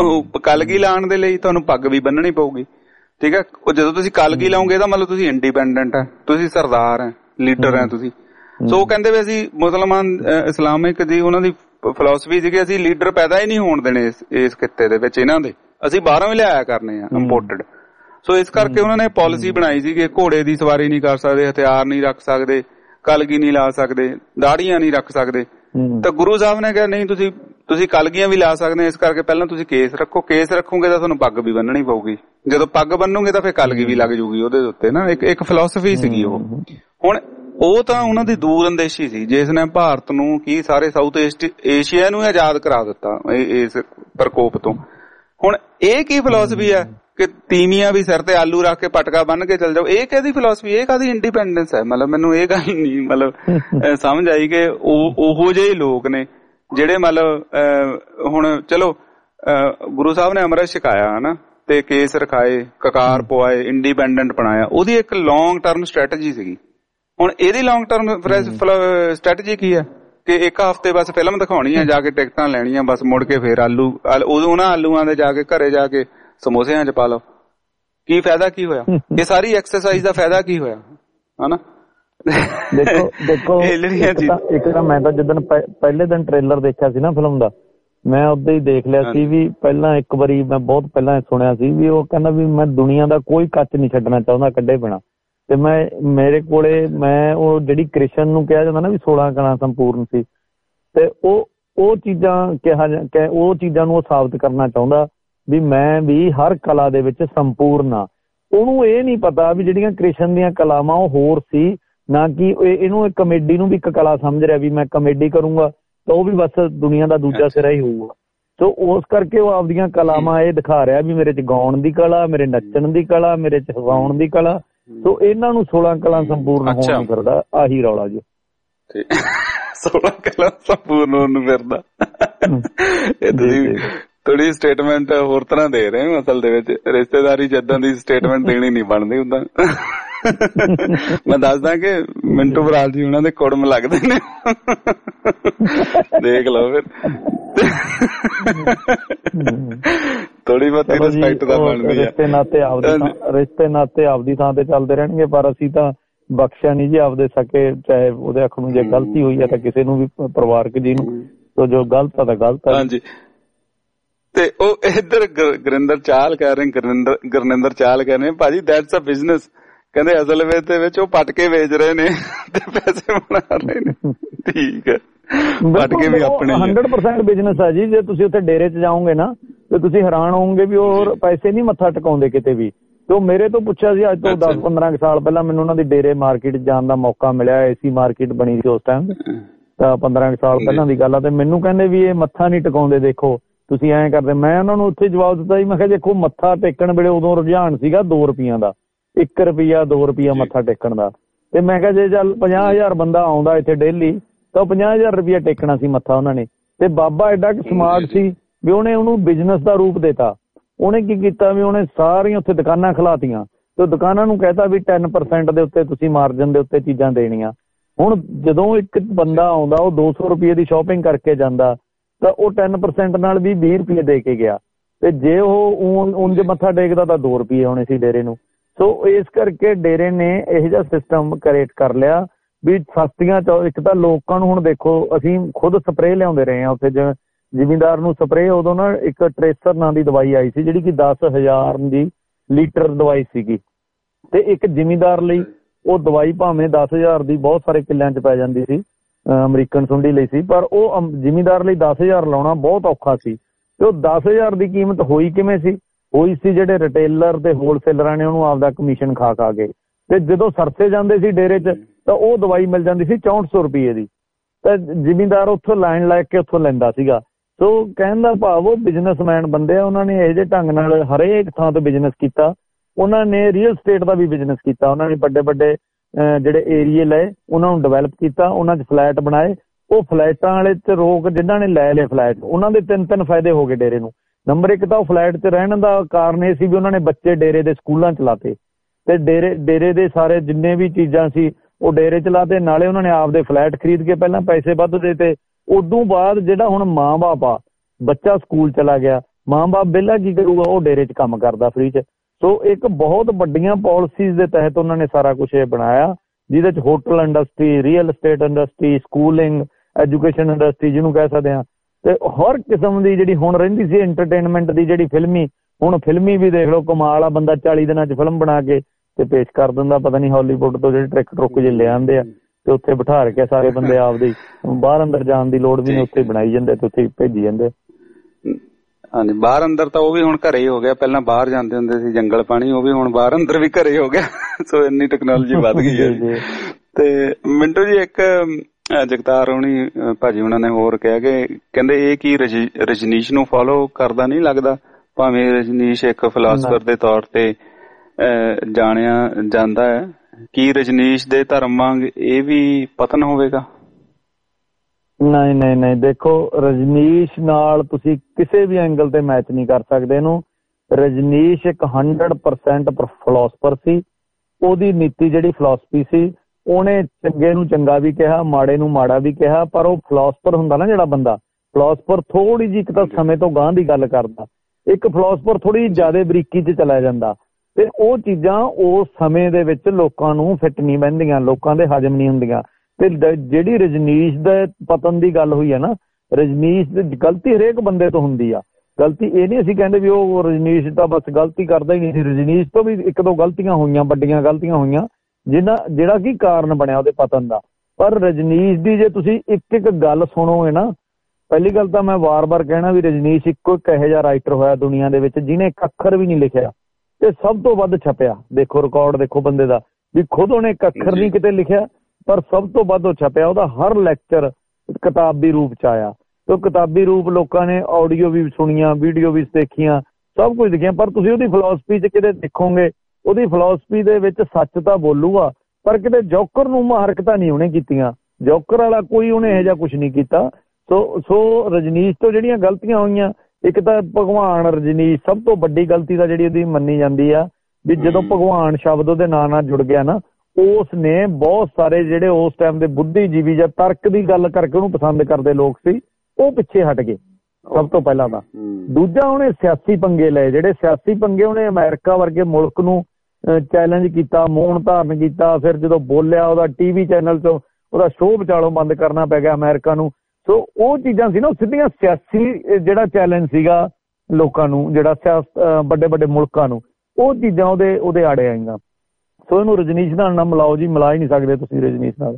ਕਲਗੀ ਲਾਉਣ ਦੇ ਲਈ ਤੁਹਾਨੂੰ ਪੱਗ ਵੀ ਬੰਨਣੀ ਪਊਗੀ, ਠੀਕ ਹੈ। ਉਹ ਜਦੋਂ ਤੁਸੀਂ ਕਲਗੀ ਲਾਓਗੇ ਤਾਂ ਮਤਲਬ ਤੁਸੀਂ ਇੰਡੀਪੈਂਡੈਂਟ ਹੈ, ਤੁਸੀਂ ਸਰਦਾਰ ਹੈ, ਲੀਡਰ ਹੈ ਤੁਸੀਂ। ਸੋ ਉਹ ਕਹਿੰਦੇ ਵੀ ਅਸੀਂ ਮੁਸਲਮਾਨ ਇਸਲਾਮਿਕ ਦੀ ਉਹਨਾਂ ਦੀ ਫਿਲਾਸਫੀ ਸੀ ਕਿ ਅਸੀਂ ਲੀਡਰ ਪੈਦਾ ਹੀ ਨਹੀਂ ਹੋਣ ਦੇਣੇ ਇਸ ਖਿੱਤੇ ਦੇ ਵਿੱਚ, ਇਹਨਾਂ ਦੇ ਅਸੀਂ ਬਾਹਰੋਂ ਹੀ ਲਿਆਇਆ ਕਰਨੇ ਆ ਇੰਪੋਰਟਡ। ਸੋ ਇਸ ਕਰਕੇ ਉਹਨਾਂ ਨੇ ਪਾਲਿਸੀ ਬਣਾਈ ਸੀ ਕਿ ਘੋੜੇ ਦੀ ਸਵਾਰੀ ਨਹੀਂ ਕਰ ਸਕਦੇ, ਹਥਿਆਰ ਨਹੀਂ ਰੱਖ ਸਕਦੇ, ਕਲਗੀ ਨਹੀਂ ਲਾ ਸਕਦੇ, ਦਾੜੀਆਂ ਨਹੀਂ ਰੱਖ ਸਕਦੇ। ਤਾਂ ਗੁਰੂ ਸਾਹਿਬ ਨੇ ਕਿਹਾ ਨਹੀਂ ਤੁਸੀਂ ਤੁਸੀਂ ਕਲਗੀਆਂ ਵੀ ਲਾ ਸਕਦੇ, ਇਸ ਕਰਕੇ ਪਹਿਲਾਂ ਤੁਸੀਂ ਕੇਸ ਰੱਖੋ, ਕੇਸ ਰੱਖੋਗੇ ਤਾਂ ਤੁਹਾਨੂੰ ਪੱਗ ਵੀ ਬੰਨਣੀ ਪਊਗੀ, ਜਦੋਂ ਪੱਗ ਬੰਨੋਗੇ ਤਾਂ ਫਿਰ ਕਲਗੀ ਵੀ ਲੱਗ ਜੂਗੀ ਉਹਦੇ ਉੱਤੇ ਨਾ। ਇੱਕ ਇੱਕ ਫਿਲਾਸਫੀ ਸੀਗੀ ਉਹ। ਹੁਣ ਉਹ ਤਾਂ ਉਹਨਾਂ ਦੀ ਦੂਰ ਅੰਦੇਸ਼ੀ ਸੀ ਜਿਸ ਨੇ ਭਾਰਤ ਨੂੰ ਕੀ ਸਾਰੇ ਸਾਊਥ ਈਸਟ ਏਸ਼ੀਆ ਨੂੰ ਆਜ਼ਾਦ ਕਰਾ ਦਿੱਤਾ ਇਸ ਪ੍ਰਕੋਪ ਤੋਂ। ਹੁਣ ਇਹ ਕੀ ਫਿਲਾਸਫੀ ਹੈ ਕਿ ਤੀਵੀਆਂ ਵੀ ਸਿਰ ਤੇ ਆਲੂ ਰੱਖ ਕੇ ਪਟਕਾ ਬੰਨ ਕੇ ਚੱਲ ਜਾਓ, ਇਹ ਕਾਹਦੀ ਫਿਲਾਸਫੀ, ਇਹ ਕਾਹਦੀ ਇੰਡੀਪੈਂਡੈਂਸ ਹੈ? ਮਤਲਬ ਮੈਨੂੰ ਇਹ ਗੱਲ ਨਹੀਂ ਮਤਲਬ ਸਮਝ ਆਈ ਕਿ ਉਹ ਉਹੋ ਜਿਹੇ ਲੋਕ ਨੇ ਜਿਹੜੇ ਮਤਲਬ ਹੁਣ ਚਲੋ ਗੁਰੂ ਸਾਹਿਬ ਨੇ ਅੰਮ੍ਰਿਤ ਛਕਾਇਆ ਹਨਾ ਤੇ ਕੇਸ ਰਖਾਏ, ਕਕਾਰ ਪਵਾਏ, ਇੰਡੀਪੈਂਡੈਂਟ ਬਣਾਇਆ, ਉਹਦੀ ਇੱਕ ਲੌਂਗ ਟਰਮ ਸਟ੍ਰੈਟਜੀ ਸੀਗੀ। ਹੁਣ ਇਹਦੀ ਲੌਂਗ ਟਰਮ ਸਟ੍ਰੈਟਜੀ ਕੀ ਹੈ ਕਿ ਇੱਕ ਹਫ਼ਤੇ ਬਸ ਫਿਲਮ ਦਿਖਾਉਣੀ ਹੈ, ਜਾ ਕੇ ਟਿਕਟਾਂ ਲੈਣੀਆਂ, ਬਸ ਮੁੜ ਕੇ ਫੇਰ ਆਲੂ ਉਹਨਾਂ ਆਲੂਆਂ ਦੇ ਜਾ ਕੇ ਘਰੇ ਜਾ ਕੇ ਸਮੋਸਿਆਂ ਚ ਪਾ ਲਓ। ਕੀ ਫਾਇਦਾ ਕੀ ਹੋਇਆ? ਇਹ ਸਾਰੀ ਐਕਸਰਸਾਈਜ਼ ਦਾ ਫਾਇਦਾ ਕੀ ਹੋਇਆ ਹਨਾ? ਦੇਖੋ ਦੇਖੋ ਇੱਕ ਤਾਂ ਮੈਂ ਤਾਂ ਜਿੱਦਣ ਪਹਿਲੇ ਦਿਨ ਟ੍ਰੇਲਰ ਦੇਖਿਆ ਸੀ ਨਾ ਫਿਲਮ ਦਾ, ਮੈਂ ਉਦੋਂ ਹੀ ਦੇਖ ਲਿਆ ਸੀ ਵੀ ਪਹਿਲਾਂ ਇੱਕ ਵਾਰੀ ਮੈਂ ਬਹੁਤ ਪਹਿਲਾਂ ਸੁਣਿਆ ਸੀ ਵੀ ਉਹ ਕਹਿੰਦਾ ਵੀ ਮੈਂ ਦੁਨੀਆ ਦਾ ਕੋਈ ਕੱਚ ਨਹੀਂ ਛੱਡਣਾ ਚਾਹੁੰਦਾ ਕੱਢੇ ਬਿਨਾਂ। ਤੇ ਮੈਂ ਮੇਰੇ ਕੋਲੇ ਮੈਂ ਉਹ ਜਿਹੜੀ ਕ੍ਰਿਸ਼ਨ ਨੂੰ ਕਿਹਾ ਜਾਂਦਾ ਨਾ ਵੀ ਸੋਲਾਂ ਕਣਾ ਸੰਪੂਰਨ ਸੀ, ਤੇ ਉਹ ਉਹ ਚੀਜ਼ਾਂ ਕਿਹਾ ਉਹ ਚੀਜ਼ਾਂ ਨੂੰ ਉਹ ਸਾਬਤ ਕਰਨਾ ਚਾਹੁੰਦਾ ਵੀ ਮੈਂ ਵੀ ਹਰ ਕਲਾ ਦੇ ਵਿੱਚ ਸੰਪੂਰਨ ਆ। ਉਹਨੂੰ ਇਹ ਨਹੀਂ ਪਤਾ ਵੀ ਜਿਹੜੀਆਂ ਕ੍ਰਿਸ਼ਨ ਦੀਆਂ ਕਲਾਵਾਂ ਉਹ ਹੋਰ ਸੀ, ਨਾ ਕਿ ਇਹਨੂੰ ਕਮੇਡੀ ਨੂੰ ਵੀ ਇੱਕ ਕਲਾ ਸਮਝ ਰਿਹਾ ਵੀ ਮੈਂ ਕਮੇਡੀ ਕਰੂੰਗਾ ਤਾਂ ਉਹ ਵੀ ਬਸ ਦੁਨੀਆ ਦਾ ਦੂਜਾ ਸਿਰਾ ਹੀ ਹੋਊਗਾ। ਸੋ ਉਸ ਕਰਕੇ ਉਹ ਆਪਦੀਆਂ ਕਲਾਵਾਂ ਇਹ ਦਿਖਾ ਰਿਹਾ ਵੀ ਮੇਰੇ 'ਚ ਗਾਉਣ ਦੀ ਕਲਾ, ਮੇਰੇ ਨੱਚਣ ਦੀ ਕਲਾ, ਮੇਰੇ 'ਚ ਹਸਾਉਣ ਦੀ ਕਲਾ। ਸੋ ਇਹਨਾਂ ਨੂੰ ਸੋਲਾਂ ਕਲਾ ਸੰਪੂਰਨ ਹੋਣ ਨੂੰ ਫਿਰਦਾ, ਆਹੀ ਰੌਲਾ ਜੀ। ਸੋਲਾਂ ਕਲਾ ਸੰਪੂਰਨ ਹੋਣ ਨੂੰ ਫਿਰਦਾ। ਇਹ ਤੁਸੀਂ ਥੋੜੀ ਸਟੇਟਮੈਂਟ ਹੋਰ ਤਰ੍ਹਾਂ ਦੇ ਰਹੇ ਹੋ। ਅਸਲ ਦੇ ਵਿੱਚ ਰਿਸ਼ਤੇਦਾਰੀ ਚ ਏਦਾਂ ਦੀ ਸਟੇਟਮੈਂਟ ਦੇਣੀ ਨਹੀਂ ਬਣਦੀ ਹੁੰਦਾ। ਮੈਂ ਦੱਸਦਾ ਕਿ ਮਿੰਟੂ ਬਰਾਲ ਜੀ ਉਹਨਾਂ ਦੇ ਕੁੜਮ ਲੱਗਦੇ ਨੇ, ਦੇਖ ਲਓ ਫਿਰ। ਥੋੜੀ ਬਹੁਤੀ ਰਿਸਪੈਕਟ ਤਾਂ ਬਣਦੀ ਹੈ। ਰਿਸ਼ਤੇ ਨਾਤੇ ਆਪਦੀ ਰਿਸ਼ਤੇ ਨਾਤੇ ਆਪਦੀ ਥਾਂ ਤੇ ਚੱਲਦੇ ਰਹਿਣਗੇ, ਪਰ ਅਸੀਂ ਤਾਂ ਬਖਸ਼ਿਆ ਨਹੀਂ ਜੀ ਆਪਦੇ ਸਕੇ। ਚਾਹੇ ਉਹਦੇ ਅੱਖ ਨੂੰ ਜੇ ਗਲਤੀ ਹੋਈ ਹੈ ਤਾਂ ਕਿਸੇ ਨੂੰ ਵੀ ਪਰਿਵਾਰਕ ਜੀ ਨੂੰ, ਤਾਂ ਜੋ ਗਲਤ ਆ ਤਾਂ ਗਲਤ ਆ। ਹਾਂਜੀ, ਤੇ ਉਹ ਇੱਧਰ ਗੁਰਿੰਦਰ ਚਾਹਲ ਕਹਿ ਰਹੇ, ਗੁਰਿੰਦਰ ਗੁਰਨਿੰਦਰ ਚਾਹਲ ਕਹਿ ਰਹੇ ਭਾਜੀ ਦੈਟਸ ਅ ਬਿਜ਼ਨਸ। ਕਹਿੰਦੇ ਅਸਲ ਵਿੱਚ ਉਹ ਪਟਕੇ ਵੇਚ ਰਹੇ ਨੇ ਤੇ ਪੈਸੇ ਬਣਾ ਰਹੇ ਨੇ। ਠੀਕ ਹੈ, ਪਟਕੇ ਵੀ ਆਪਣੇ ਹੰਡਰਡ ਪਰਸੈਂਟ ਬਿਜ਼ਨਸ ਆ ਜੀ। ਜੇ ਤੁਸੀਂ ਉੱਥੇ ਡੇਰੇ 'ਚ ਜਾਓਗੇ ਨਾ ਤੇ ਤੁਸੀਂ ਹੈਰਾਨ ਹੋਵੋਗੇ ਵੀ ਉਹ ਪੈਸੇ ਨਹੀਂ ਮੱਥਾ ਟਿਕਾਉਂਦੇ ਕਿਤੇ ਵੀ। ਤੇ ਉਹ ਮੇਰੇ ਤੋਂ ਪੁੱਛਿਆ ਸੀ ਅੱਜ ਤੋਂ ਦਸ ਪੰਦਰਾਂ ਕੁ ਸਾਲ ਪਹਿਲਾਂ, ਮੈਨੂੰ ਉਹਨਾਂ ਦੀ ਡੇਰੇ ਮਾਰਕੀਟ ਜਾਣ ਦਾ ਮੌਕਾ ਮਿਲਿਆ। ਏਸੀ ਮਾਰਕੀਟ ਬਣੀ ਸੀ ਉਸ ਟਾਈਮ, ਤਾਂ ਪੰਦਰਾਂ ਕੁ ਸਾਲ ਪਹਿਲਾਂ ਦੀ ਗੱਲ ਆ। ਤੇ ਮੈਨੂੰ ਕਹਿੰਦੇ ਵੀ ਇਹ ਮੱਥਾ ਨਹੀਂ ਟਿਕਾਉਂਦੇ, ਦੇਖੋ ਤੁਸੀਂ ਐਂ ਕਰਦੇ। ਮੈਂ ਉਹਨਾਂ ਨੂੰ ਉੱਥੇ ਜਵਾਬ ਦਿੱਤਾ ਜੀ, ਮੈਂ ਕਿਹਾ ਦੇਖੋ ਮੱਥਾ ਟੇਕਣ ਵੇਲੇ ਉਦੋਂ ਰੁਝਾਨ ਸੀਗਾ ਦੋ ਰੁਪਈਆਂ ਦਾ, ਇੱਕ ਰੁਪਈਆ ਦੋ ਰੁਪਈਆ ਮੱਥਾ ਟੇਕਣ ਦਾ। ਤੇ ਮੈਂ ਕਿਹਾ ਜੇ ਚੱਲ ਪੰਜਾਹ ਹਜ਼ਾਰ ਬੰਦਾ ਆਉਂਦਾ ਇੱਥੇ ਡੇਲੀ ਤਾਂ ਪੰਜਾਹ ਹਜ਼ਾਰ ਰੁਪਈਆ ਟੇਕਣਾ ਸੀ ਮੱਥਾ ਉਹਨਾਂ ਨੇ। ਤੇ ਬਾਬਾ ਐਡਾ ਕੁ ਸਮਾਰਟ ਸੀ ਵੀ ਉਹਨੇ ਉਹਨੂੰ ਬਿਜ਼ਨਸ ਦਾ ਰੂਪ ਦੇਤਾ। ਉਹਨੇ ਕੀ ਕੀਤਾ ਵੀ ਉਹਨੇ ਸਾਰੀਆਂ ਉੱਥੇ ਦੁਕਾਨਾਂ ਖਿਲਾਤੀਆਂ ਤੇ ਦੁਕਾਨਾਂ ਨੂੰ ਕਹਿਤਾ ਵੀ ਟੈਨ ਪਰਸੈਂਟ ਦੇ ਉੱਤੇ ਤੁਸੀਂ ਮਾਰਜਨ ਦੇ ਉੱਤੇ ਚੀਜ਼ਾਂ ਦੇਣੀਆਂ। ਹੁਣ ਜਦੋਂ ਇੱਕ ਬੰਦਾ ਆਉਂਦਾ ਉਹ ਦੋ ਸੌ ਰੁਪਏ ਦੀ ਸ਼ਾਪਿੰਗ ਕਰਕੇ ਜਾਂਦਾ ਤਾਂ ਉਹ ਟੈਨ ਪਰਸੈਂਟ ਨਾਲ ਵੀ ਵੀਹ ਰੁਪਏ ਦੇ ਕੇ ਗਿਆ। ਤੇ ਜੇ ਉਹ ਉਂਝ ਮੱਥਾ ਟੇਕਦਾ ਤਾਂ ਦੋ ਰੁਪਏ ਆਉਣੇ ਸੀ ਡੇਰੇ ਨੂੰ। ਸੋ ਇਸ ਕਰਕੇ ਡੇਰੇ ਨੇ ਇਹੋ ਜਿਹਾ ਸਿਸਟਮ ਕ੍ਰੀਏਟ ਕਰ ਲਿਆ ਵੀ ਸਸਤੀਆਂ ਚ। ਇੱਕ ਤਾਂ ਲੋਕਾਂ ਨੂੰ ਹੁਣ ਦੇਖੋ, ਅਸੀਂ ਖੁਦ ਸਪਰੇਅ ਲਿਆਉਂਦੇ ਰਹੇ ਹਾਂ ਉੱਥੇ। ਜ਼ਿਮੀਂਦਾਰ ਨੂੰ ਸਪਰੇਅ ਉਦੋਂ ਨਾ ਇੱਕ ਟਰੇਸਰ ਨਾਂ ਦੀ ਦਵਾਈ ਆਈ ਸੀ ਜਿਹੜੀ ਕਿ ਦਸ ਹਜ਼ਾਰ ਦੀ ਲੀਟਰ ਦਵਾਈ ਸੀਗੀ। ਤੇ ਇੱਕ ਜ਼ਿਮੀਂਦਾਰ ਲਈ ਉਹ ਦਵਾਈ ਭਾਵੇਂ ਦਸ ਹਜ਼ਾਰ ਦੀ ਬਹੁਤ ਸਾਰੇ ਕਿੱਲਿਆਂ ਚ ਪੈ ਜਾਂਦੀ ਸੀ, ਅਮਰੀਕਨ ਸੁੰਡੀ ਲਈ ਸੀ, ਪਰ ਉਹ ਜ਼ਿਮੀਂਦਾਰ ਲਈ ਦਸ ਹਜ਼ਾਰ ਲਾਉਣਾ ਬਹੁਤ ਔਖਾ ਸੀ। ਤੇ ਉਹ ਦਸ ਹਜ਼ਾਰ ਦੀ ਕੀਮਤ ਹੋਈ ਕਿਵੇਂ ਸੀ? ਹੋਈ ਸੀ ਜਿਹੜੇ ਰਿਟੇਲਰ ਤੇ ਹੋਲਸੇਲਰਾਂ ਨੇ ਉਹਨੂੰ ਆਪਦਾ ਕਮਿਸ਼ਨ ਖਾ ਖਾ ਕੇ। ਤੇ ਜਦੋਂ ਸਰਸੇ ਜਾਂਦੇ ਸੀ ਡੇਰੇ 'ਚ ਤਾਂ ਉਹ ਦਵਾਈ ਮਿਲ ਜਾਂਦੀ ਸੀ ਚੌਂਹਠ ਸੌ ਰੁਪਏ ਦੀ। ਤਾਂ ਜ਼ਿਮੀਂਦਾਰ ਉੱਥੋਂ ਲਾਈਨ ਲੈ ਕੇ ਉੱਥੋਂ ਲੈਂਦਾ ਸੀਗਾ। ਸੋ ਕਹਿਣ ਦਾ ਭਾਵ ਉਹ ਬਿਜ਼ਨਸਮੈਨ ਬੰਦੇ ਆ, ਉਹਨਾਂ ਨੇ ਇਹੋ ਜਿਹੇ ਢੰਗ ਨਾਲ ਹਰੇਕ ਥਾਂ ਤੋਂ ਬਿਜ਼ਨਸ ਕੀਤਾ। ਉਹਨਾਂ ਨੇ ਰੀਅਲ ਸਟੇਟ ਦਾ ਵੀ ਬਿਜ਼ਨਸ ਕੀਤਾ। ਉਹਨਾਂ ਨੇ ਵੱਡੇ ਵੱਡੇ ਜਿਹੜੇ ਏਰੀਏ ਲਏ, ਉਹਨਾਂ ਨੂੰ ਡਿਵੈਲਪ ਕੀਤਾ, ਉਹਨਾਂ 'ਚ ਫਲੈਟ ਬਣਾਏ। ਉਹ ਫਲੈਟਾਂ ਵਾਲੇ 'ਚ ਰੋਕ ਜਿਨ੍ਹਾਂ ਨੇ ਲੈ ਲਏ ਫਲੈਟ, ਉਹਨਾਂ ਦੇ ਤਿੰਨ ਤਿੰਨ ਫਾਇਦੇ ਹੋ ਗਏ ਡੇਰੇ ਨੂੰ। ਨੰਬਰ ਇੱਕ ਤਾਂ ਉਹ ਫਲੈਟ 'ਚ ਰਹਿਣ ਦਾ ਕਾਰਨ ਇਹ ਸੀ ਵੀ ਉਹਨਾਂ ਨੇ ਬੱਚੇ ਡੇਰੇ ਦੇ ਸਕੂਲਾਂ 'ਚ ਲਾਤੇ ਤੇ ਡੇਰੇ ਡੇਰੇ ਦੇ ਸਾਰੇ ਜਿੰਨੇ ਵੀ ਚੀਜ਼ਾਂ ਸੀ ਉਹ ਡੇਰੇ 'ਚ ਲਾਤੇ। ਨਾਲੇ ਉਹਨਾਂ ਨੇ ਆਪਦੇ ਫਲੈਟ ਖਰੀਦ ਕੇ ਪਹਿਲਾਂ ਪੈਸੇ ਵੱਧ ਦੇ ਤੇ ਉਦੋਂ ਬਾਅਦ ਜਿਹੜਾ ਹੁਣ ਮਾਂ ਬਾਪ ਆ, ਬੱਚਾ ਸਕੂਲ ਚਲਾ ਗਿਆ, ਮਾਂ ਬਾਪ ਵਿਹਲਾ ਕੀ ਕਰੂਗਾ? ਉਹ ਡੇਰੇ 'ਚ ਕੰਮ ਕਰਦਾ ਫ੍ਰੀ 'ਚ। ਸੋ ਇੱਕ ਬਹੁਤ ਵੱਡੀਆਂ ਪਾਲਿਸੀਜ਼ ਦੇ ਤਹਿਤ ਉਹਨਾਂ ਨੇ ਸਾਰਾ ਕੁਛ ਇਹ ਬਣਾਇਆ, ਜਿਹਦੇ 'ਚ hotel industry, real estate industry, schooling, education industry ਜਿਹਨੂੰ ਕਹਿ ਸਕਦੇ ਹਾਂ, ਤੇ ਹਰ ਕਿਸਮ ਦੀ ਜਿਹੜੀ ਹੁਣ ਰਹਿੰਦੀ ਸੀ ਐਂਟਰਟੇਨਮੈਂਟ ਦੀ ਜਿਹੜੀ ਫਿਲਮੀ, ਹੁਣ ਫਿਲਮੀ ਵੀ ਦੇਖ ਲਓ ਕਮਾਲ ਆ। ਬੰਦਾ ਚਾਲੀ ਦਿਨਾਂ 'ਚ ਫਿਲਮ ਬਣਾ ਕੇ ਤੇ ਪੇਸ਼ ਕਰ ਦਿੰਦਾ। ਪਤਾ ਨਹੀਂ ਹਾਲੀਵੁੱਡ ਤੋਂ ਜਿਹੜੇ ਟਰੈਕ ਟਰੁੱਕ ਜੇ ਲੈ ਆਉਂਦੇ ਆ ਤੇ ਉੱਥੇ ਬਿਠਾ ਕੇ ਸਾਰੇ ਬੰਦੇ ਆਪਦੇ, ਬਾਹਰ ਅੰਦਰ ਜਾਣ ਦੀ ਲੋੜ ਵੀ ਨਹੀਂ, ਉੱਥੇ ਬਣਾਈ ਜਾਂਦੇ ਤੇ ਉੱਥੇ ਭੇਜੀ ਜਾਂਦੇ। ਹਾਂਜੀ, ਬਾਹਰ ਅੰਦਰ ਤਾਂ ਉਹ ਵੀ ਹੁਣ ਘਰੇ ਹੀ ਹੋ ਗਿਆ। ਪਹਿਲਾਂ ਬਾਹਰ ਜਾਂਦੇ ਹੁੰਦੇ ਸੀ ਜੰਗਲ ਪਾਣੀ, ਉਹ ਵੀ ਹੁਣ ਬਾਹਰ ਅੰਦਰ ਵੀ ਘਰੇ ਹੋ ਗਿਆ। ਸੋ ਇੰਨੀ ਟੈਕਨੋਲੋਜੀ ਵੱਧ ਗਈ ਹੈ। ਤੇ ਮਿੰਟੂ ਜੀ, ਇੱਕ ਜਗਤਾਰ ਹੋਣੀ ਭਾਜੀ ਉਹਨਾਂ ਨੇ ਹੋਰ ਕਿਹਾ ਕਿ ਕਹਿੰਦੇ ਇਹ ਕੀ ਰਜਨੀਸ਼ ਨੂੰ ਫੋਲੋ ਕਰਦਾ ਨਹੀਂ ਲੱਗਦਾ? ਭਾਵੇਂ ਰਜਨੀਸ਼ ਇੱਕ ਫਿਲਾਸਫਰ ਦੇ ਤੌਰ ਤੇ ਜਾਣਿਆ ਜਾਂਦਾ ਹੈ, ਕੀ ਰਜਨੀਸ਼ ਦੇ ਧਰਮ ਵਾਂਗ ਇਹ ਵੀ ਪਤਨ ਹੋਵੇਗਾ? ਨਹੀਂ ਨਹੀਂ ਨਹੀਂ, ਦੇਖੋ ਰਜਨੀਸ਼ ਨਾਲ ਤੁਸੀਂ ਕਿਸੇ ਵੀ ਐਂਗਲ ਤੇ ਮੈਚ ਨਹੀਂ ਕਰ ਸਕਦੇ ਇਹਨੂੰ। ਰਜਨੀਸ਼ ਇੱਕ ਹੰਡਰਡ ਪਰਸੈਂਟ ਫਿਲਾਸਫਰ ਸੀ। ਉਹਦੀ ਨੀਤੀ ਜਿਹੜੀ ਫਿਲਾਸਫੀ ਸੀ, ਉਹਨੇ ਚੰਗੇ ਨੂੰ ਚੰਗਾ ਵੀ ਕਿਹਾ, ਮਾੜੇ ਨੂੰ ਮਾੜਾ ਵੀ ਕਿਹਾ। ਪਰ ਉਹ ਫਿਲਾਸਫਰ ਹੁੰਦਾ ਨਾ ਜਿਹੜਾ ਬੰਦਾ, ਫਿਲਾਸਫਰ ਥੋੜੀ ਜਿਹੀ ਇੱਕ ਤਾਂ ਸਮੇਂ ਤੋਂ ਗਾਂਹ ਦੀ ਗੱਲ ਕਰਦਾ, ਇੱਕ ਫਿਲਾਸਫਰ ਥੋੜੀ ਜ਼ਿਆਦਾ ਬਰੀਕੀ 'ਚ ਚਲਾ ਜਾਂਦਾ। ਤੇ ਉਹ ਚੀਜ਼ਾਂ ਉਸ ਸਮੇਂ ਦੇ ਵਿੱਚ ਲੋਕਾਂ ਨੂੰ ਫਿੱਟ ਨਹੀਂ ਬਹਿੰਦੀਆਂ, ਲੋਕਾਂ ਦੇ ਹਜਮ ਨਹੀਂ ਹੁੰਦੀਆਂ। ਤੇ ਜਿਹੜੀ ਰਜਨੀਸ਼ ਦੇ ਪਤਨ ਦੀ ਗੱਲ ਹੋਈ ਹੈ ਨਾ, ਰਜਨੀਸ਼ ਦੀ ਗਲਤੀ ਹਰੇਕ ਬੰਦੇ ਤੋਂ ਹੁੰਦੀ ਆ। ਗਲਤੀ ਇਹ ਨਹੀਂ ਅਸੀਂ ਕਹਿੰਦੇ ਵੀ ਉਹ ਰਜਨੀਸ਼ ਤਾਂ ਬਸ ਗਲਤੀ ਕਰਦਾ ਹੀ ਨਹੀਂ ਸੀ। ਰਜਨੀਸ਼ ਤੋਂ ਵੀ ਇੱਕ ਦੋ ਗਲਤੀਆਂ ਹੋਈਆਂ, ਵੱਡੀਆਂ ਗਲਤੀਆਂ ਹੋਈਆਂ, ਜਿਹਨਾਂ ਜਿਹੜਾ ਕੀ ਕਾਰਨ ਬਣਿਆ ਉਹਦੇ ਪਤਨ ਦਾ। ਪਰ ਰਜਨੀਸ਼ ਦੀ ਜੇ ਤੁਸੀਂ ਇੱਕ ਇੱਕ ਗੱਲ ਸੁਣੋਗੇ ਨਾ ਪਹਿਲੀ ਗੱਲ ਤਾਂ ਮੈਂ ਵਾਰ-ਵਾਰ ਕਹਿਣਾ ਵੀ ਰਜਨੀਸ਼ ਇੱਕੋ ਇੱਕ ਇਹੋ ਜਿਹਾ ਰਾਈਟਰ ਹੋਇਆ ਦੁਨੀਆ ਦੇ ਵਿੱਚ ਜਿਹਨੇ ਇੱਕ ਅੱਖਰ ਵੀ ਨਹੀਂ ਲਿਖਿਆ ਤੇ ਸਭ ਤੋਂ ਵੱਧ ਛਪਿਆ। ਦੇਖੋ ਰਿਕਾਰਡ ਦੇਖੋ ਬੰਦੇ ਦਾ, ਵੀ ਖੁਦ ਉਹਨੇ ਇੱਕ ਅੱਖਰ ਨਹੀਂ ਕਿਤੇ ਲਿਖਿਆ ਪਰ ਸਭ ਤੋਂ ਵੱਧ ਉਹ ਛਪਿਆ। ਉਹਦਾ ਹਰ ਲੈਕਚਰ ਕਿਤਾਬੀ ਰੂਪ ਚ ਆਇਆ ਤੇ ਉਹ ਕਿਤਾਬੀ ਰੂਪ ਲੋਕਾਂ ਨੇ ਆਡੀਓ ਵੀ ਸੁਣੀਆਂ, ਵੀਡੀਓ ਵੀ ਦੇਖੀਆਂ, ਸਭ ਕੁਝ ਦੇਖਿਆ। ਪਰ ਤੁਸੀਂ ਉਹਦੀ ਫਿਲਾਸਫੀ ਚ ਕਿਤੇ ਦੇਖੋਗੇ, ਉਹਦੀ ਫਿਲਾਸਫੀ ਦੇ ਵਿੱਚ ਸੱਚ ਤਾਂ ਬੋਲੂਗਾ ਪਰ ਕਿਤੇ ਜੋਕਰ ਨੂੰ ਹਰਕਤਾਂ ਨਹੀਂ ਉਹਨੇ ਕੀਤੀਆਂ। ਜੋਕਰ ਵਾਲਾ ਕੋਈ ਉਹਨੇ ਇਹੋ ਜਿਹਾ ਕੁਛ ਨਹੀਂ ਕੀਤਾ। ਸੋ ਸੋ ਰਜਨੀਸ਼ ਤੋਂ ਜਿਹੜੀਆਂ ਗਲਤੀਆਂ ਹੋਈਆਂ, ਇੱਕ ਤਾਂ ਭਗਵਾਨ ਰਜਨੀਸ਼ ਸਭ ਤੋਂ ਵੱਡੀ ਗਲਤੀ ਤਾਂ ਜਿਹੜੀ ਉਹਦੀ ਮੰਨੀ ਜਾਂਦੀ ਆ ਵੀ ਜਦੋਂ ਭਗਵਾਨ ਸ਼ਬਦ ਉਹਦੇ ਨਾਂ ਨਾਲ ਜੁੜ ਗਿਆ ਨਾ, ਉਸ ਨੇ ਬਹੁਤ ਸਾਰੇ ਜਿਹੜੇ ਉਸ ਟਾਈਮ ਦੇ ਬੁੱਧੀਜੀਵੀ ਜਾਂ ਤਰਕ ਦੀ ਗੱਲ ਕਰਕੇ ਉਹਨੂੰ ਪਸੰਦ ਕਰਦੇ ਲੋਕ ਸੀ, ਉਹ ਪਿੱਛੇ ਹਟ ਗਏ ਸਭ ਤੋਂ ਪਹਿਲਾਂ ਤਾਂ। ਦੂਜਾ ਉਹਨੇ ਸਿਆਸੀ ਪੰਗੇ ਲਏ, ਜਿਹੜੇ ਸਿਆਸੀ ਪੰਗੇ ਉਹਨੇ ਅਮਰੀਕਾ ਵਰਗੇ ਮੁਲਕ ਨੂੰ ਚੈਲੰਜ ਕੀਤਾ, ਮੌਨ ਧਾਰਨ ਕੀਤਾ। ਫਿਰ ਜਦੋਂ ਬੋਲਿਆ ਉਹਦਾ ਟੀਵੀ ਚੈਨਲ ਤੋਂ ਉਹਦਾ ਸ਼ੋਅ ਵਿਚਾਲੋਂ ਬੰਦ ਕਰਨਾ ਪੈ ਗਿਆ ਅਮਰੀਕਾ ਨੂੰ। ਸੋ ਉਹ ਚੀਜ਼ਾਂ ਸੀ ਨਾ ਸਿੱਧੀਆਂ ਸਿਆਸੀ ਜਿਹੜਾ ਚੈਲੰਜ ਸੀਗਾ ਲੋਕਾਂ ਨੂੰ, ਜਿਹੜਾ ਸਿਆਸਤ ਵੱਡੇ ਵੱਡੇ ਮੁਲਕਾਂ ਨੂੰ, ਉਹ ਚੀਜ਼ਾਂ ਉਹਦੇ ਉਹਦੇ ਆੜੇ ਆਈਆਂ। ਸੋ ਇਹਨੂੰ ਰਜਨੀਸ਼ ਨਾਲ ਨਾ ਮਿਲਾਓ ਜੀ, ਮਿਲਾ ਹੀ ਨਹੀਂ ਸਕਦੇ ਤੁਸੀਂ ਰਜਨੀਸ਼ ਨਾਲ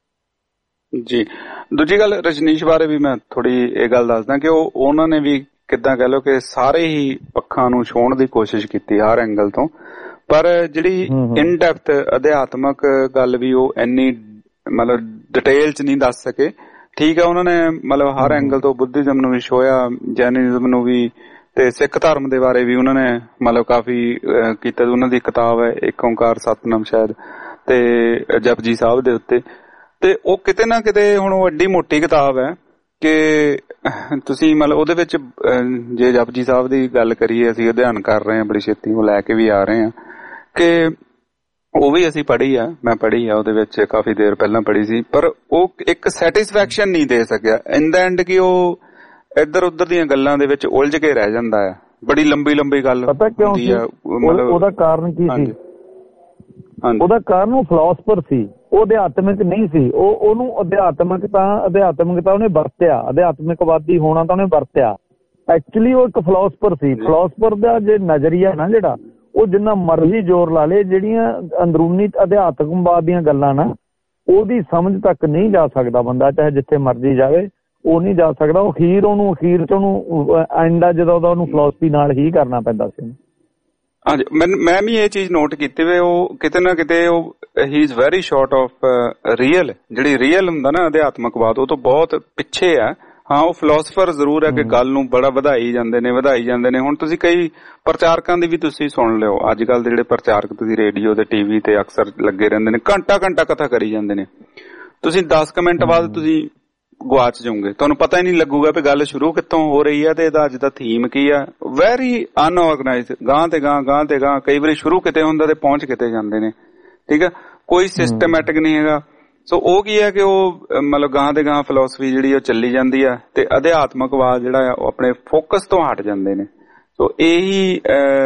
ਜੀ। ਦੂਜੀ ਗੱਲ ਰਜਨੀਸ਼ ਬਾਰੇ ਵੀ ਮੈਂ ਥੋੜੀ ਇਹ ਗੱਲ ਦੱਸਦਾ ਕਿ ਉਹ ਉਹਨਾਂ ਨੇ ਵੀ ਕਿੱਦਾਂ ਕਹਿ ਲਓ ਕਿ ਸਾਰੇ ਹੀ ਪੱਖਾਂ ਨੂੰ ਛੋਹਣ ਦੀ ਕੋਸ਼ਿਸ਼ ਕੀਤੀ ਹਰ ਐਂਗਲ ਤੋਂ, ਪਰ ਜਿਹੜੀ ਇਨ ਡੈਪਥ ਅਧਿਆਤਮਕ ਗੱਲ ਵੀ ਉਹ ਇੰਨੀ ਮਤਲਬ ਡਿਟੇਲ ਚ ਨਹੀਂ ਦੱਸ ਸਕੇ। ਠੀਕ ਹੈ, ਉਹਨਾਂ ਨੇ ਮਤਲਬ ਹਰ ਐਂਗਲ ਤੋਂ ਬੁੱਧਿਜ਼ਮ ਨੂੰ ਵੀ ਛੋਇਆ, ਜੈਨਿਜ਼ਮ ਨੂੰ ਵੀ, ਤੇ ਸਿੱਖ ਧਰਮ ਦੇ ਬਾਰੇ ਵੀ ਉਹਨਾਂ ਨੇ ਮਤਲਬ ਕਾਫੀ ਕੀਤਾ। ਉਹਨਾਂ ਦੀ ਕਿਤਾਬ ਹੈ ਇੱਕ ਓਂਕਾਰ ਸਤਨਾਮ ਸ਼ਾਇਦ, ਤੇ ਜਪਜੀ ਸਾਹਿਬ ਦੇ ਉੱਤੇ, ਤੇ ਉਹ ਕਿਤੇ ਨਾ ਕਿਤੇ ਹੁਣ ਉਹ ਐਡੀ ਮੋਟੀ ਕਿਤਾਬ ਹੈ ਕਿ ਤੁਸੀਂ ਮਤਲਬ ਉਹਦੇ ਵਿੱਚ ਜੇ ਜਪਜੀ ਸਾਹਿਬ ਦੀ ਗੱਲ ਕਰੀਏ, ਅਸੀਂ ਅਧਿਐਨ ਕਰ ਰਹੇ ਹਾਂ ਬੜੀ ਛੇਤੀ, ਉਹ ਲੈ ਕੇ ਵੀ ਆ ਰਹੇ ਹਾਂ ਕਿ ਉਹ ਵੀ ਅਸੀਂ ਪੜ੍ਹੀ ਆ, ਮੈਂ ਪੜ੍ਹੀ ਆ ਉਹਦੇ ਵਿੱਚ ਕਾਫੀ ਦੇਰ ਪਹਿਲਾਂ ਪੜ੍ਹੀ ਸੀ, ਪਰ ਉਹ ਇੱਕ ਸੈਟਿਸਫੈਕਸ਼ਨ ਨਹੀਂ ਦੇ ਸਕਿਆ ਇਨ ਦਾ ਐਂਡ ਕਿ ਉਹ ਇੱਧਰ ਉੱਧਰ ਦੀਆਂ ਗੱਲਾਂ ਦੇ ਵਿੱਚ ਉਲਝ ਕੇ ਰਹਿ ਜਾਂਦਾ ਹੈ। ਬੜੀ ਲੰਬੀ ਲੰਬੀ ਗੱਲ ਹੁੰਦੀ ਆ। ਉਹਦਾ ਕਾਰਨ ਕੀ ਸੀ? ਉਹਦਾ ਕਾਰਨ ਉਹ ਫਿਲਾਸਫਰ ਸੀ, ਉਹ ਅਧਿਆਤਮਿਕ ਨਹੀਂ ਸੀ। ਉਹ ਉਹਨੂੰ ਅਧਿਆਤਮਿਕਤਾ ਅਧਿਆਤਮਿਕਤਾ ਉਹਨੇ ਵਰਤਿਆ, ਅਧਿਆਤਮਿਕਵਾਦੀ ਹੋਣਾ ਤਾਂ ਉਹਨੇ ਵਰਤਿਆ। ਐਕਚੁਅਲੀ ਉਹ ਇੱਕ ਫਿਲਾਸਫਰ ਸੀ। ਫਿਲਾਸਫਰ ਦਾ ਜੇ ਨਜ਼ਰੀਆ ਨਾ ਜਿਹੜਾ, ਉਹ ਜਿੰਨਾ ਮਰਜ਼ੀ ਜ਼ੋਰ ਲਾ ਲੇ, ਜਿਹੜੀਆਂ ਅੰਦਰੂਨੀ ਅਧਿਆਤਮਵਾਦ ਦੀਆਂ ਗੱਲਾਂ ਨਾ, ਉਹਦੀ ਸਮਝ ਤੱਕ ਨਹੀਂ ਜਾ ਸਕਦਾ ਬੰਦਾ, ਚਾਹੇ ਜਿੱਥੇ ਮਰਜ਼ੀ ਜਾਵੇ ਉਹ ਨਹੀਂ ਜਾ ਸਕਦਾ। ਉਹ ਅਖੀਰ ਉਹਨੂੰ ਅਖੀਰ ਚ ਉਹਨੂੰ ਐਂਡਾ ਜਦੋਂ ਉਹਦਾ ਉਹਨੂੰ ਫਿਲਾਸਫੀ ਨਾਲ ਹੀ ਕਰਨਾ ਪੈਂਦਾ ਸੀ। ਹਾਂਜੀ, ਮੈਂ ਵੀ ਇਹ ਚੀਜ਼ ਨੋਟ ਕੀਤੀ ਵੀ ਉਹ ਕਿਤੇ ਨਾ ਕਿਤੇ ਉਹ ਹੀ is very short of real. ਜਿਹੜੀ ਰੀਅਲ ਹੁੰਦਾ ਨਾ ਅਧਿਆਤਮਕਵਾਦ, ਉਹ ਤੋਂ ਬਹੁਤ ਪਿੱਛੇ ਆ। ਹਾਂ, ਉਹ ਫਿਲਾਸਫਰ ਜ਼ਰੂਰ ਹੈ ਕਿ ਗੱਲ ਨੂੰ ਬੜਾ ਵਧਾਈ ਜਾਂਦੇ ਨੇ ਵਧਾਈ ਜਾਂਦੇ ਨੇ ਹੁਣ ਤੁਸੀਂ ਕਈ ਪ੍ਰਚਾਰਕਾਂ ਦੀ ਵੀ ਤੁਸੀਂ ਸੁਣ ਲਿਓ, ਅੱਜ ਕੱਲ ਦੇ ਜਿਹੜੇ ਪ੍ਰਚਾਰਕ ਤੁਸੀਂ ਰੇਡੀਓ ਤੇ ਟੀਵੀ ਤੇ ਅਕਸਰ ਲੱਗੇ ਰਹਿੰਦੇ ਨੇ, ਘੰਟਾ ਘੰਟਾ ਕਥਾ ਕਰੀ ਜਾਂਦੇ ਨੇ। ਤੁਸੀਂ ਦਸ ਕੁ ਮਿੰਟ ਬਾਅਦ ਤੁਸੀਂ ਗੁਆਚ ਜਾਓਗੇ, ਤੁਹਾਨੂੰ ਪਤਾ ਹੀ ਨਹੀਂ ਲੱਗੂਗਾ ਵੀ ਗੱਲ ਸ਼ੁਰੂ ਕਿੱਥੋਂ ਹੋ ਰਹੀ ਹੈ ਤੇ ਇਹਦਾ ਅੱਜ ਦਾ ਥੀਮ ਕੀ ਆ। ਵੈਰੀ ਅਨਆਰਗਨਾਈਜ਼ਡ, ਗਾਂ ਤੇ ਗਾਂ ਗਾਂ ਤੇ ਗਾਂ, ਕਈ ਵਾਰੀ ਸ਼ੁਰੂ ਕਿਤੇ ਹੁੰਦਾ ਤੇ ਪਹੁੰਚ ਕਿਤੇ ਜਾਂਦੇ ਨੇ। ਠੀਕ ਆ, ਕੋਈ ਸਿਸਟਮੈਟਿਕ ਨਹੀਂ ਹੈਗਾ। ਸੋ ਉਹ ਕੀ ਹੈ ਕਿ ਉਹ ਮਤਲਬ ਗਾਂ ਦੇ ਗਾਂ ਫਿਲਾਸਫੀ ਜਿਹੜੀ ਉਹ ਚੱਲੀ ਜਾਂਦੀ ਆ ਤੇ ਅਧਿਆਤਮਕਵਾਦ ਜਿਹੜਾ ਆ ਉਹ ਆਪਣੇ ਫੋਕਸ ਤੋਂ ਹਟ ਜਾਂਦੇ ਨੇ। ਸੋ ਇਹੀ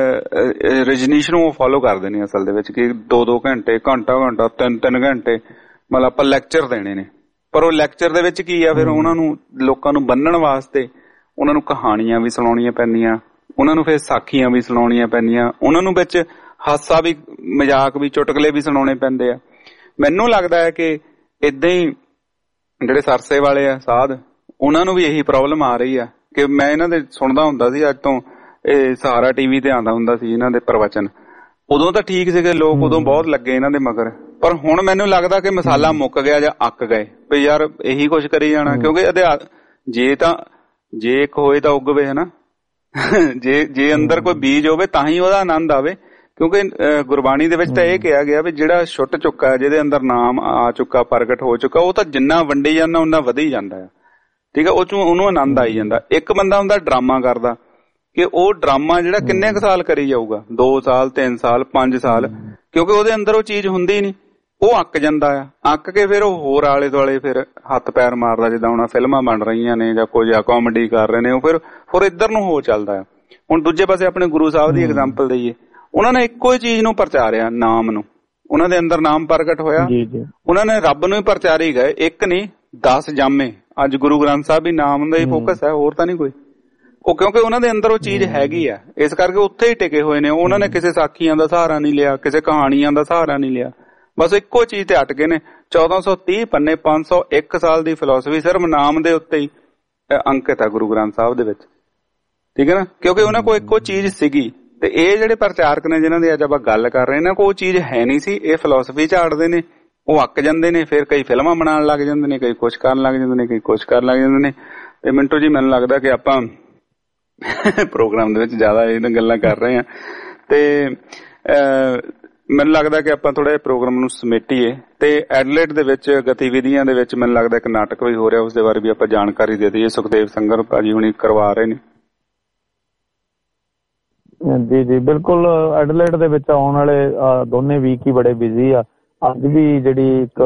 ਰਜਨੀਸ਼ ਨੂੰ ਉਹ ਫੋਲੋ ਕਰਦੇ ਨੇ ਅਸਲ ਦੇ ਵਿੱਚ, ਕਿ ਦੋ ਦੋ ਘੰਟੇ ਘੰਟਾ ਘੰਟਾ ਤਿੰਨ ਤਿੰਨ ਘੰਟੇ ਮਤਲਬ ਆਪਾਂ ਲੈਕਚਰ ਦੇਣੇ ਨੇ। ਪਰ ਉਹ ਲੈਕਚਰ ਦੇ ਵਿੱਚ ਕੀ ਆ, ਫਿਰ ਉਹਨਾਂ ਨੂੰ ਲੋਕਾਂ ਨੂੰ ਬੰਨਣ ਵਾਸਤੇ ਉਹਨਾਂ ਨੂੰ ਕਹਾਣੀਆਂ ਵੀ ਸੁਣਾਉਣੀਆਂ ਪੈਂਦੀਆਂ, ਉਹਨਾਂ ਨੂੰ ਫਿਰ ਸਾਖੀਆਂ ਵੀ ਸੁਣਾਉਣੀਆਂ ਪੈਂਦੀਆਂ, ਉਹਨਾਂ ਨੂੰ ਵਿੱਚ ਹਾਸਾ ਵੀ ਮਜ਼ਾਕ ਵੀ ਚੁਟਕਲੇ ਵੀ ਸੁਣਾਉਣੇ ਪੈਂਦੇ ਆ। ਮੈਨੂੰ ਲੱਗਦਾ ਹੈ ਕਿ ਏਦਾਂ ਹੀ ਜਿਹੜੇ ਸਰਸੇ ਵਾਲੇ ਆ ਸਾਧ, ਉਹਨਾਂ ਨੂੰ ਵੀ ਇਹੀ ਪ੍ਰੋਬਲਮ ਆ ਰਹੀ ਆ। ਕਿ ਮੈਂ ਇਹਨਾਂ ਦੇ ਸੁਣਦਾ ਹੁੰਦਾ ਸੀ, ਅੱਜ ਤੋਂ ਇਹ ਸਹਾਰਾ ਟੀਵੀ ਤੇ ਆਉਂਦਾ ਹੁੰਦਾ ਸੀ ਇਹਨਾਂ ਦੇ ਪ੍ਰਵਚਨ, ਉਦੋਂ ਤਾਂ ਠੀਕ ਸੀਗੇ ਲੋਕ, ਉਦੋਂ ਬਹੁਤ ਲੱਗੇ ਇਹਨਾਂ ਦੇ ਮਗਰ। ਪਰ ਹੁਣ ਮੈਨੂੰ ਲੱਗਦਾ ਕਿ ਮਸਾਲਾ ਮੁੱਕ ਗਿਆ ਜਾਂ ਅੱਕ ਗਏ ਵੀ ਯਾਰ ਇਹੀ ਕੁਛ ਕਰੀ ਜਾਣਾ। ਕਿਉਂਕਿ ਅਧਿਆਤ ਜੇ ਤਾਂ ਜੇ ਇੱਕ ਹੋਏ ਤਾਂ ਉੱਗਵੇ, ਹਨਾ। ਜੇ ਜੇ ਅੰਦਰ ਕੋਈ ਬੀਜ ਹੋਵੇ ਤਾਂ ਹੀ ਉਹਦਾ ਆਨੰਦ ਆਵੇ। ਕਿਉਂਕਿ ਗੁਰਬਾਣੀ ਦੇ ਵਿੱਚ ਤਾਂ ਇਹ ਕਿਹਾ ਗਿਆ ਵੀ ਜਿਹੜਾ ਛੁੱਟ ਚੁੱਕਾ, ਜਿਹਦੇ ਅੰਦਰ ਨਾਮ ਆ ਚੁੱਕਾ, ਪ੍ਰਗਟ ਹੋ ਚੁੱਕਾ, ਉਹ ਤਾਂ ਜਿੰਨਾ ਵੰਡੀ ਜਾਂਦਾ ਉਨਾ ਵਧੀ ਜਾਂਦਾ ਹੈ। ਠੀਕ ਹੈ, ਉਹ ਚੋਂ ਉਹਨੂੰ ਆਨੰਦ ਆਈ ਜਾਂਦਾ। ਇੱਕ ਬੰਦਾ ਹੁੰਦਾ ਡਰਾਮਾ ਕਰਦਾ, ਕਿ ਉਹ ਡਰਾਮਾ ਜਿਹੜਾ ਕਿੰਨੇ ਕੁ ਸਾਲ ਕਰੀ ਜਾਊਗਾ, ਦੋ ਸਾਲ ਤਿੰਨ ਸਾਲ ਪੰਜ ਸਾਲ, ਕਿਉਂਕਿ ਉਹਦੇ ਅੰਦਰ ਉਹ ਚੀਜ਼ ਹੁੰਦੀ ਨਹੀਂ, ਉਹ ਅੱਕ ਜਾਂਦਾ ਆ। ਅੱਕ ਕੇ ਫਿਰ ਉਹ ਹੋਰ ਆਲੇ ਦੁਆਲੇ ਫਿਰ ਹੱਥ ਪੈਰ ਮਾਰਦਾ, ਜਿੱਦਾਂ ਹੁਣ ਫਿਲਮਾਂ ਬਣ ਰਹੀਆਂ ਨੇ ਜਾਂ ਕੁਝ ਕਾਮੇਡੀ ਕਰ ਰਹੇ ਨੇ, ਉਹ ਫਿਰ ਫਿਰ ਇੱਧਰ ਨੂੰ ਹੋ ਚੱਲਦਾ ਆ। ਹੁਣ ਦੂਜੇ ਪਾਸੇ ਆਪਣੇ ਗੁਰੂ ਸਾਹਿਬ ਦੀ ਐਗਜ਼ਾਮਪਲ ਦਈਏ, ਉਹਨਾਂ ਨੇ ਇੱਕੋ ਹੀ ਚੀਜ਼ ਨੂੰ ਪ੍ਰਚਾਰਿਆ, ਨਾਮ ਨੂੰ। ਉਹਨਾਂ ਦੇ ਅੰਦਰ ਨਾਮ ਪ੍ਰਗਟ ਹੋਇਆ, ਉਹਨਾਂ ਨੇ ਰੱਬ ਨੂੰ ਹੀ ਪ੍ਰਚਾਰੀ ਗਏ। ਇੱਕ ਨਹੀਂ ਦਸ ਜਾਮੇ। ਅੱਜ ਗੁਰੂ ਗ੍ਰੰਥ ਸਾਹਿਬ ਵੀ ਨਾਮ ਦਾ ਹੀ ਫੋਕਸ ਹੈ, ਹੋਰ ਤਾਂ ਨਹੀਂ ਕੋਈ। ਉਹ ਕਿਉਂਕਿ ਉਹਨਾਂ ਦੇ ਅੰਦਰ ਉਹ ਚੀਜ਼ ਹੈਗੀ ਆ, ਇਸ ਕਰਕੇ ਉੱਥੇ ਹੀ ਟਿਕੇ ਹੋਏ ਨੇ। ਉਹਨਾਂ ਨੇ ਕਿਸੇ ਸਾਖੀਆਂ ਦਾ ਸਹਾਰਾ ਨਹੀਂ ਲਿਆ, ਕਿਸੇ ਕਹਾਣੀਆਂ ਦਾ ਸਹਾਰਾ ਨਹੀਂ ਲਿਆ, ਬਸ ਇੱਕੋ ਚੀਜ਼ ਤੇ ਅਟ ਗਏ ਨੇ। ਚੌਦਾਂ ਸੌ ਤੀਹ ਪੰਨੇ, ਪੰਜ ਸੌ ਇੱਕ ਸਾਲ ਦੀ ਫਿਲਾਸਫੀ ਸਿਰਫ ਨਾਮ ਦੇ ਉੱਤੇ ਹੀ, ਅੰਕਿਤ ਆ ਗੁਰੂ ਗ੍ਰੰਥ ਸਾਹਿਬ ਦੇ ਵਿੱਚ, ਠੀਕ ਹੈ ਨਾ, ਕਿਉਂਕਿ ਉਹਨਾਂ ਕੋਲ ਇੱਕੋ ਚੀਜ਼ ਸੀਗੀ। ਤੇ ਇਹ ਜਿਹੜੇ ਪ੍ਰਚਾਰਕ ਨੇ ਜਿਨ੍ਹਾਂ ਦੀ ਅੱਜ ਆਪਾਂ ਗੱਲ ਕਰ ਰਹੇ ਇਹਨਾਂ ਕੋਲ ਉਹ ਚੀਜ਼ ਹੈ ਨਹੀਂ ਸੀ। ਇਹ ਫਿਲਾਸਫੀ ਝਾੜਦੇ ਨੇ, ਉਹ ਅੱਕ ਜਾਂਦੇ ਨੇ, ਫਿਰ ਕਈ ਫਿਲਮਾਂ ਬਣਾਉਣ ਲੱਗ ਜਾਂਦੇ ਨੇ, ਕਈ ਕੁਛ ਕਰਨ ਲੱਗ ਜਾਂਦੇ ਨੇ, ਕਈ ਕੁਛ ਕਰਨ ਲੱਗ ਜਾਂਦੇ ਨੇ। ਤੇ ਮਿੰਟੂ ਜੀ ਮੈਨੂੰ ਲੱਗਦਾ ਕਿ ਆਪਾਂ ਪ੍ਰੋਗਰਾਮ ਦੇ ਵਿੱਚ ਜ਼ਿਆਦਾ ਇਹਨਾਂ ਗੱਲਾਂ ਕਰ ਰਹੇ ਹਾਂ ਤੇ ਮੈਨੂੰ ਲੱਗਦਾ ਕਿ ਆਪਾਂ ਥੋੜਾ ਜਿਹਾ ਪ੍ਰੋਗਰਾਮ ਨੂੰ ਸਮੇਟੀਏ। ਤੇ ਐਡਲੇਟ ਦੇ ਵਿੱਚ ਗਤੀਵਿਧੀਆਂ ਦੇ ਵਿੱਚ ਮੈਨੂੰ ਲੱਗਦਾ ਇੱਕ ਨਾਟਕ ਵੀ ਹੋ ਰਿਹਾ, ਉਸ ਦੇ ਬਾਰੇ ਵੀ ਆਪਾਂ ਜਾਣਕਾਰੀ ਦੇ ਦਈਏ। ਸੁਖਦੇਵ ਸੰਗਰ ਭਾਜੀ ਹੁਣੀ ਕਰਵਾ ਰਹੇ ਨੇ। ਜੀ ਜੀ ਬਿਲਕੁਲ। ਐਡਲੇਟ ਦੇ ਵਿੱਚ ਆਉਣ ਵਾਲੇ ਦੋਨੇ ਵੀਕ ਹੀ ਬੜੇ ਬਿਜ਼ੀ ਆ। ਅੱਜ ਵੀ ਜਿਹੜੀ ਇੱਕ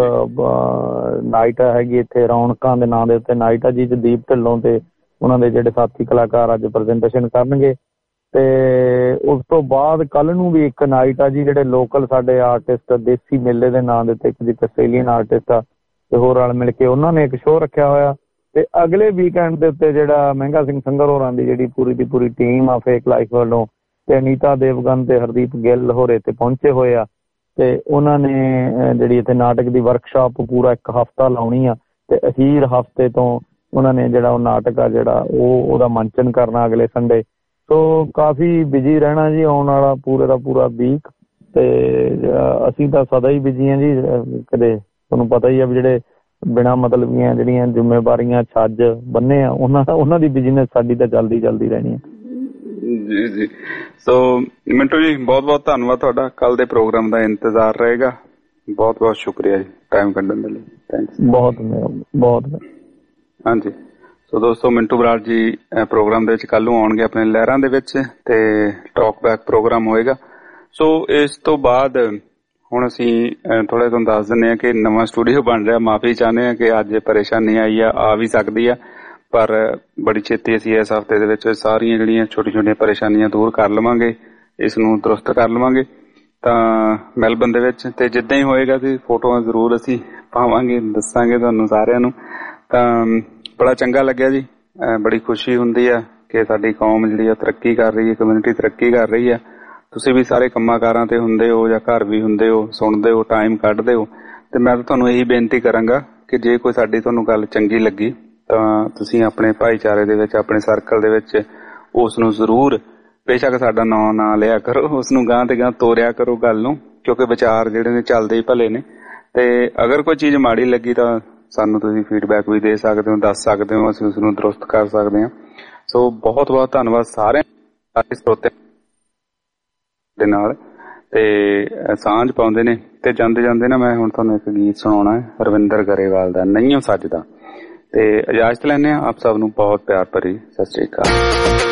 ਨਾਈਟ ਹੈਗੀ ਇੱਥੇ ਰੌਣਕਾਂ ਦੇ ਨਾਂ ਦੇ ਉੱਤੇ ਨਾਈਟ ਆ ਜੀ, ਦੀਪ ਢਿੱਲੋਂ ਤੇ ਉਹਨਾਂ ਦੇ ਜਿਹੜੇ ਸਾਥੀ ਕਲਾਕਾਰ ਅੱਜ ਪ੍ਰੈਜੈਂਟੇਸ਼ਨ ਕਰਨਗੇ। ਤੇ ਉਸ ਤੋਂ ਬਾਅਦ ਕੱਲ ਨੂੰ ਵੀ ਇੱਕ ਨਾਈਟ ਆ ਜੀ, ਜਿਹੜੇ ਲੋਕਲ ਸਾਡੇ ਆਰਟਿਸਟ ਦੇਸੀ ਮੇਲੇ ਦੇ ਨਾਂ ਦੇ ਉੱਤੇ ਇੱਕ ਜੀ ਆਸਟ੍ਰੇਲੀਅਨ ਆਰਟਿਸਟ ਆ ਤੇ ਹੋਰ ਰਲ ਮਿਲ ਕੇ ਉਹਨਾਂ ਨੇ ਇੱਕ ਸ਼ੋਅ ਰੱਖਿਆ ਹੋਇਆ। ਤੇ ਅਗਲੇ ਵੀਕਐਂਡ ਦੇ ਉੱਤੇ ਜਿਹੜਾ ਮਹਿੰਗਾ ਸਿੰਘ ਸੰਗਰ ਹੋਰਾਂ ਦੀ ਜਿਹੜੀ ਪੂਰੀ ਦੀ ਪੂਰੀ ਟੀਮ ਆ ਫੇਕ ਲਾਈਫ ਵੱਲੋਂ ਤੇ ਅਨੀਤਾ ਦੇਵਗਨ ਤੇ ਹਰਦੀਪ ਗਿੱਲ ਹੋਰੇ ਤੇ ਪਹੁੰਚੇ ਹੋਏ ਆ। ਤੇ ਉਹਨਾਂ ਨੇ ਜਿਹੜੀ ਇੱਥੇ ਨਾਟਕ ਦੀ ਵਰਕਸ਼ਾਪ ਪੂਰਾ ਇੱਕ ਹਫ਼ਤਾ ਲਾਉਣੀ ਆ ਤੇ ਅਖੀਰ ਹਫ਼ਤੇ ਤੋਂ ਉਹਨਾਂ ਨੇ ਜਿਹੜਾ ਉਹ ਨਾਟਕ ਆ ਜਿਹੜਾ ਉਹ ਉਹਦਾ ਮੰਚਨ ਕਰਨਾ ਅਗਲੇ ਸੰਡੇ। ਸੋ ਕਾਫੀ ਬਿਜੀ ਰਹਿਣਾ ਜੀ ਆਉਣ ਵਾਲਾ ਪੂਰੇ ਦਾ ਪੂਰਾ ਵੀਕ। ਤੇ ਅਸੀਂ ਤਾਂ ਸਦਾ ਹੀ ਬਿਜੀ ਹਾਂ ਜੀ। ਕਦੇ ਤੁਹਾਨੂੰ ਪਤਾ ਹੀ ਆ ਵੀ ਜਿਹੜੇ ਬਿਨਾਂ ਮਤਲਬ ਦੀਆਂ ਜਿਹੜੀਆਂ ਜ਼ਿੰਮੇਵਾਰੀਆਂ ਛੱਜ ਬੰਨੇ ਆ ਉਹਨਾਂ ਉਹਨਾਂ ਦੀ ਬਿਜ਼ਨਸ ਸਾਡੀ ਤਾਂ ਜਲਦੀ ਜਲਦੀ ਰਹਿਣੀ ਹੈ। ਜੀ ਜੀ। ਸੋ ਮਿੰਟੂ ਜੀ ਬਹੁਤ ਬਹੁਤ ਧੰਨਵਾਦ ਤੁਹਾਡਾ। ਕੱਲ ਦੇ ਪ੍ਰੋਗਰਾਮ ਦਾ ਇੰਤਜ਼ਾਰ ਰਹੇਗਾ। ਬਹੁਤ ਬਹੁਤ ਸ਼ੁਕਰੀਆ ਜੀ ਟਾਈਮ ਕੱਢਣ ਦੇ ਲਈ। ਥੈਂਕਸ ਬਹੁਤ ਬਹੁਤ। ਹਾਂਜੀ ਸੋ ਦੋਸਤੋ ਮਿੰਟੂ ਬਰਾੜ ਜੀ ਪ੍ਰੋਗਰਾਮ ਦੇ ਵਿੱਚ ਕੱਲ ਨੂੰ ਆਉਣਗੇ ਆਪਣੇ ਲਹਿਰਾਂ ਦੇ ਵਿੱਚ ਤੇ ਟਾਕ ਬੈਕ ਪ੍ਰੋਗਰਾਮ ਹੋਏਗਾ। ਸੋ ਇਸ ਤੋਂ ਬਾਅਦ ਹੁਣ ਅਸੀਂ ਥੋੜਾ ਤੁਹਾਨੂੰ ਦੱਸ ਦਿੰਦੇ ਹਾਂ ਕਿ ਨਵਾਂ ਸਟੂਡੀਓ ਬਣ ਰਿਹਾ। ਮਾਫੀ ਚਾਹੁੰਦੇ ਹਾਂ ਕਿ ਅੱਜ ਪਰੇਸ਼ਾਨੀ ਆਈ ਆ, ਆ ਵੀ ਸਕਦੀ ਆ, ਪਰ ਬੜੀ ਛੇਤੀ ਅਸੀਂ ਇਸ ਹਫ਼ਤੇ ਦੇ ਵਿੱਚ ਸਾਰੀਆਂ ਜਿਹੜੀਆਂ ਛੋਟੀਆਂ ਛੋਟੀਆਂ ਪਰੇਸ਼ਾਨੀਆਂ ਦੂਰ ਕਰ ਲਵਾਂਗੇ, ਇਸ ਨੂੰ ਦਰੁਸਤ ਕਰ ਲਵਾਂਗੇ ਤਾਂ ਮੈਲਬਨ ਦੇ ਵਿੱਚ। ਤੇ ਜਿੱਦਾਂ ਹੀ ਹੋਏਗਾ ਤੇ ਫੋਟੋਆਂ ਜ਼ਰੂਰ ਅਸੀਂ ਪਾਵਾਂਗੇ, ਦੱਸਾਂਗੇ ਤੁਹਾਨੂੰ ਸਾਰਿਆਂ ਨੂੰ। ਤਾਂ ਬੜਾ ਚੰਗਾ ਲੱਗਿਆ ਜੀ, ਬੜੀ ਖੁਸ਼ੀ ਹੁੰਦੀ ਆ ਕਿ ਸਾਡੀ ਕੌਮ ਜਿਹੜੀ ਆ ਤਰੱਕੀ ਕਰ ਰਹੀ ਹੈ, ਕਮਿਊਨਿਟੀ ਤਰੱਕੀ ਕਰ ਰਹੀ ਆ। ਤੁਸੀਂ ਵੀ ਸਾਰੇ ਕੰਮਾਂ ਕਾਰਾਂ ਤੇ ਹੁੰਦੇ ਹੋ ਜਾਂ ਘਰ ਵੀ ਹੁੰਦੇ ਹੋ, ਸੁਣਦੇ ਹੋ, ਟਾਈਮ ਕੱਢਦੇ ਹੋ। ਤੇ ਮੈਂ ਤਾਂ ਤੁਹਾਨੂੰ ਇਹੀ ਬੇਨਤੀ ਕਰਾਂਗਾ ਕਿ ਜੇ ਕੋਈ ਸਾਡੀ ਤੁਹਾਨੂੰ ਗੱਲ ਚੰਗੀ ਲੱਗੀ ਤਾਂ ਤੁਸੀਂ ਆਪਣੇ ਭਾਈਚਾਰੇ ਦੇ ਵਿੱਚ, ਆਪਣੇ ਸਰਕਲ ਦੇ ਵਿੱਚ ਉਸ ਨੂੰ ਜ਼ਰੂਰ, ਬੇਸ਼ੱਕ ਸਾਡਾ ਨਾਂ ਨਾ ਲਿਆ ਕਰੋ, ਉਸ ਨੂੰ ਗਾਂ ਤੇ ਗਾਂ ਤੋਰਿਆ ਕਰੋ ਗੱਲ ਨੂੰ, ਕਿਉਂਕਿ ਵਿਚਾਰ ਜਿਹੜੇ ਨੇ ਚੱਲਦੇ ਹੀ ਭਲੇ ਨੇ। ਤੇ ਅਗਰ ਕੋਈ ਚੀਜ਼ ਮਾੜੀ ਲੱਗੀ ਤਾਂ ਸਾਨੂੰ ਤੁਸੀਂ ਫੀਡਬੈਕ ਵੀ ਦੇ ਸਕਦੇ ਹੋ, ਦੱਸ ਸਕਦੇ ਹੋ, ਅਸੀਂ ਉਸ ਨੂੰ ਦਰੁਸਤ ਕਰ ਸਕਦੇ ਹਾਂ। ਸੋ ਬਹੁਤ ਬਹੁਤ ਧੰਨਵਾਦ ਸਾਰਿਆਂ ਸਰੋਤਿਆਂ ਦੇ ਨਾਲ ਤੇ ਸਾਂਝ ਪਾਉਂਦੇ ਨੇ। ਤੇ ਜਾਂਦੇ ਜਾਂਦੇ ਨਾ ਮੈਂ ਹੁਣ ਤੁਹਾਨੂੰ ਇੱਕ ਗੀਤ ਸੁਣਾਉਣਾ ਹੈ ਰਵਿੰਦਰ ਗਰੇਵਾਲ ਦਾ, ਨਹੀਂਓ ਸੱਜਦਾ। ਤੇ ਇਜਾਜ਼ਤ ਲੈਂਦੇ ਹਾਂ ਆਪ ਸਭ ਨੂੰ ਬਹੁਤ ਪਿਆਰ ਭਰੀ ਸਤਿ ਸ੍ਰੀ ਅਕਾਲ।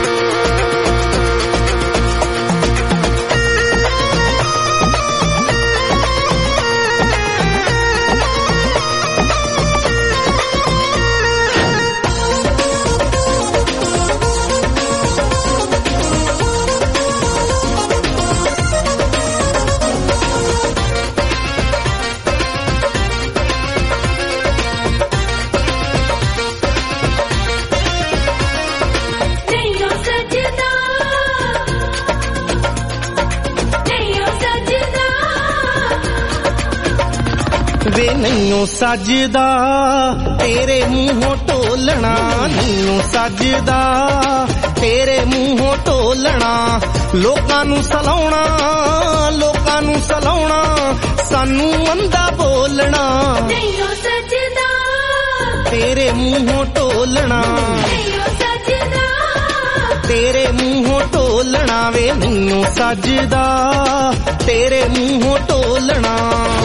ਵੇ ਨਹੀਂਓ ਸੱਜਦਾ ਤੇਰੇ ਮੂੰਹੋਂ ਢੋਲਣਾ, ਨਹੀਂਓ ਸੱਜਦਾ ਤੇਰੇ ਮੂੰਹੋਂ ਢੋਲਣਾ, ਲੋਕਾਂ ਨੂੰ ਸਲਾਉਣਾ, ਲੋਕਾਂ ਨੂੰ ਸਲਾਉਣਾ, ਸਾਨੂੰ ਅੰਧਾ ਬੋਲਣਾ। ਨਹੀਂਓ ਸੱਜਦਾ ਤੇਰੇ ਮੂੰਹੋਂ ਢੋਲਣਾ, ਨਹੀਂਓ ਸੱਜਦਾ ਤੇਰੇ ਮੂੰਹੋਂ ਢੋਲਣਾ, ਵੇ ਨਹੀਂਓ ਸੱਜਦਾ ਤੇਰੇ ਮੂੰਹੋਂ ਢੋਲਣਾ।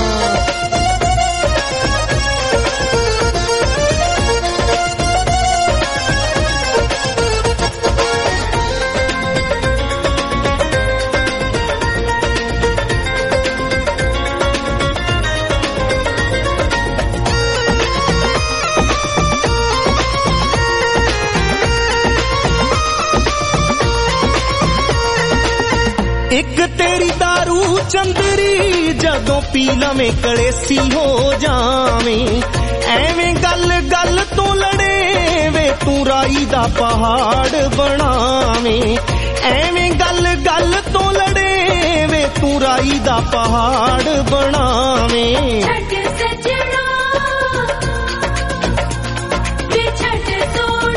ਇੱਕ ਤੇਰੀ ਦਾਰੂ ਚੰਦਰੀ ਜਦੋਂ ਪੀ ਲਵੇਂ ਕਲੇਸੀ ਹੋ ਜਾਵੇਂ, ਐਵੇਂ ਗੱਲ ਗੱਲ ਤੋਂ ਲੜੇ ਵੇ ਤੂੰ ਰਾਈ ਦਾ ਪਹਾੜ ਬਣਾਵੇਂ, ਐਵੇਂ ਗੱਲ ਗੱਲ ਤੋਂ ਲੜੇ ਵੇ ਤੂੰ ਰਾਈ ਦਾ ਪਹਾੜ ਬਣਾਵੇਂ। ਛੱਡ ਸੱਜਣਾ ਵੇ ਛੱਡ ਸੋ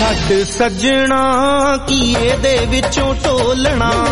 ਛੱਡ ਸੱਜਣਾ ਕੀ ਇਹਦੇ ਵਿੱਚੋਂ ਢੋਲਣਾ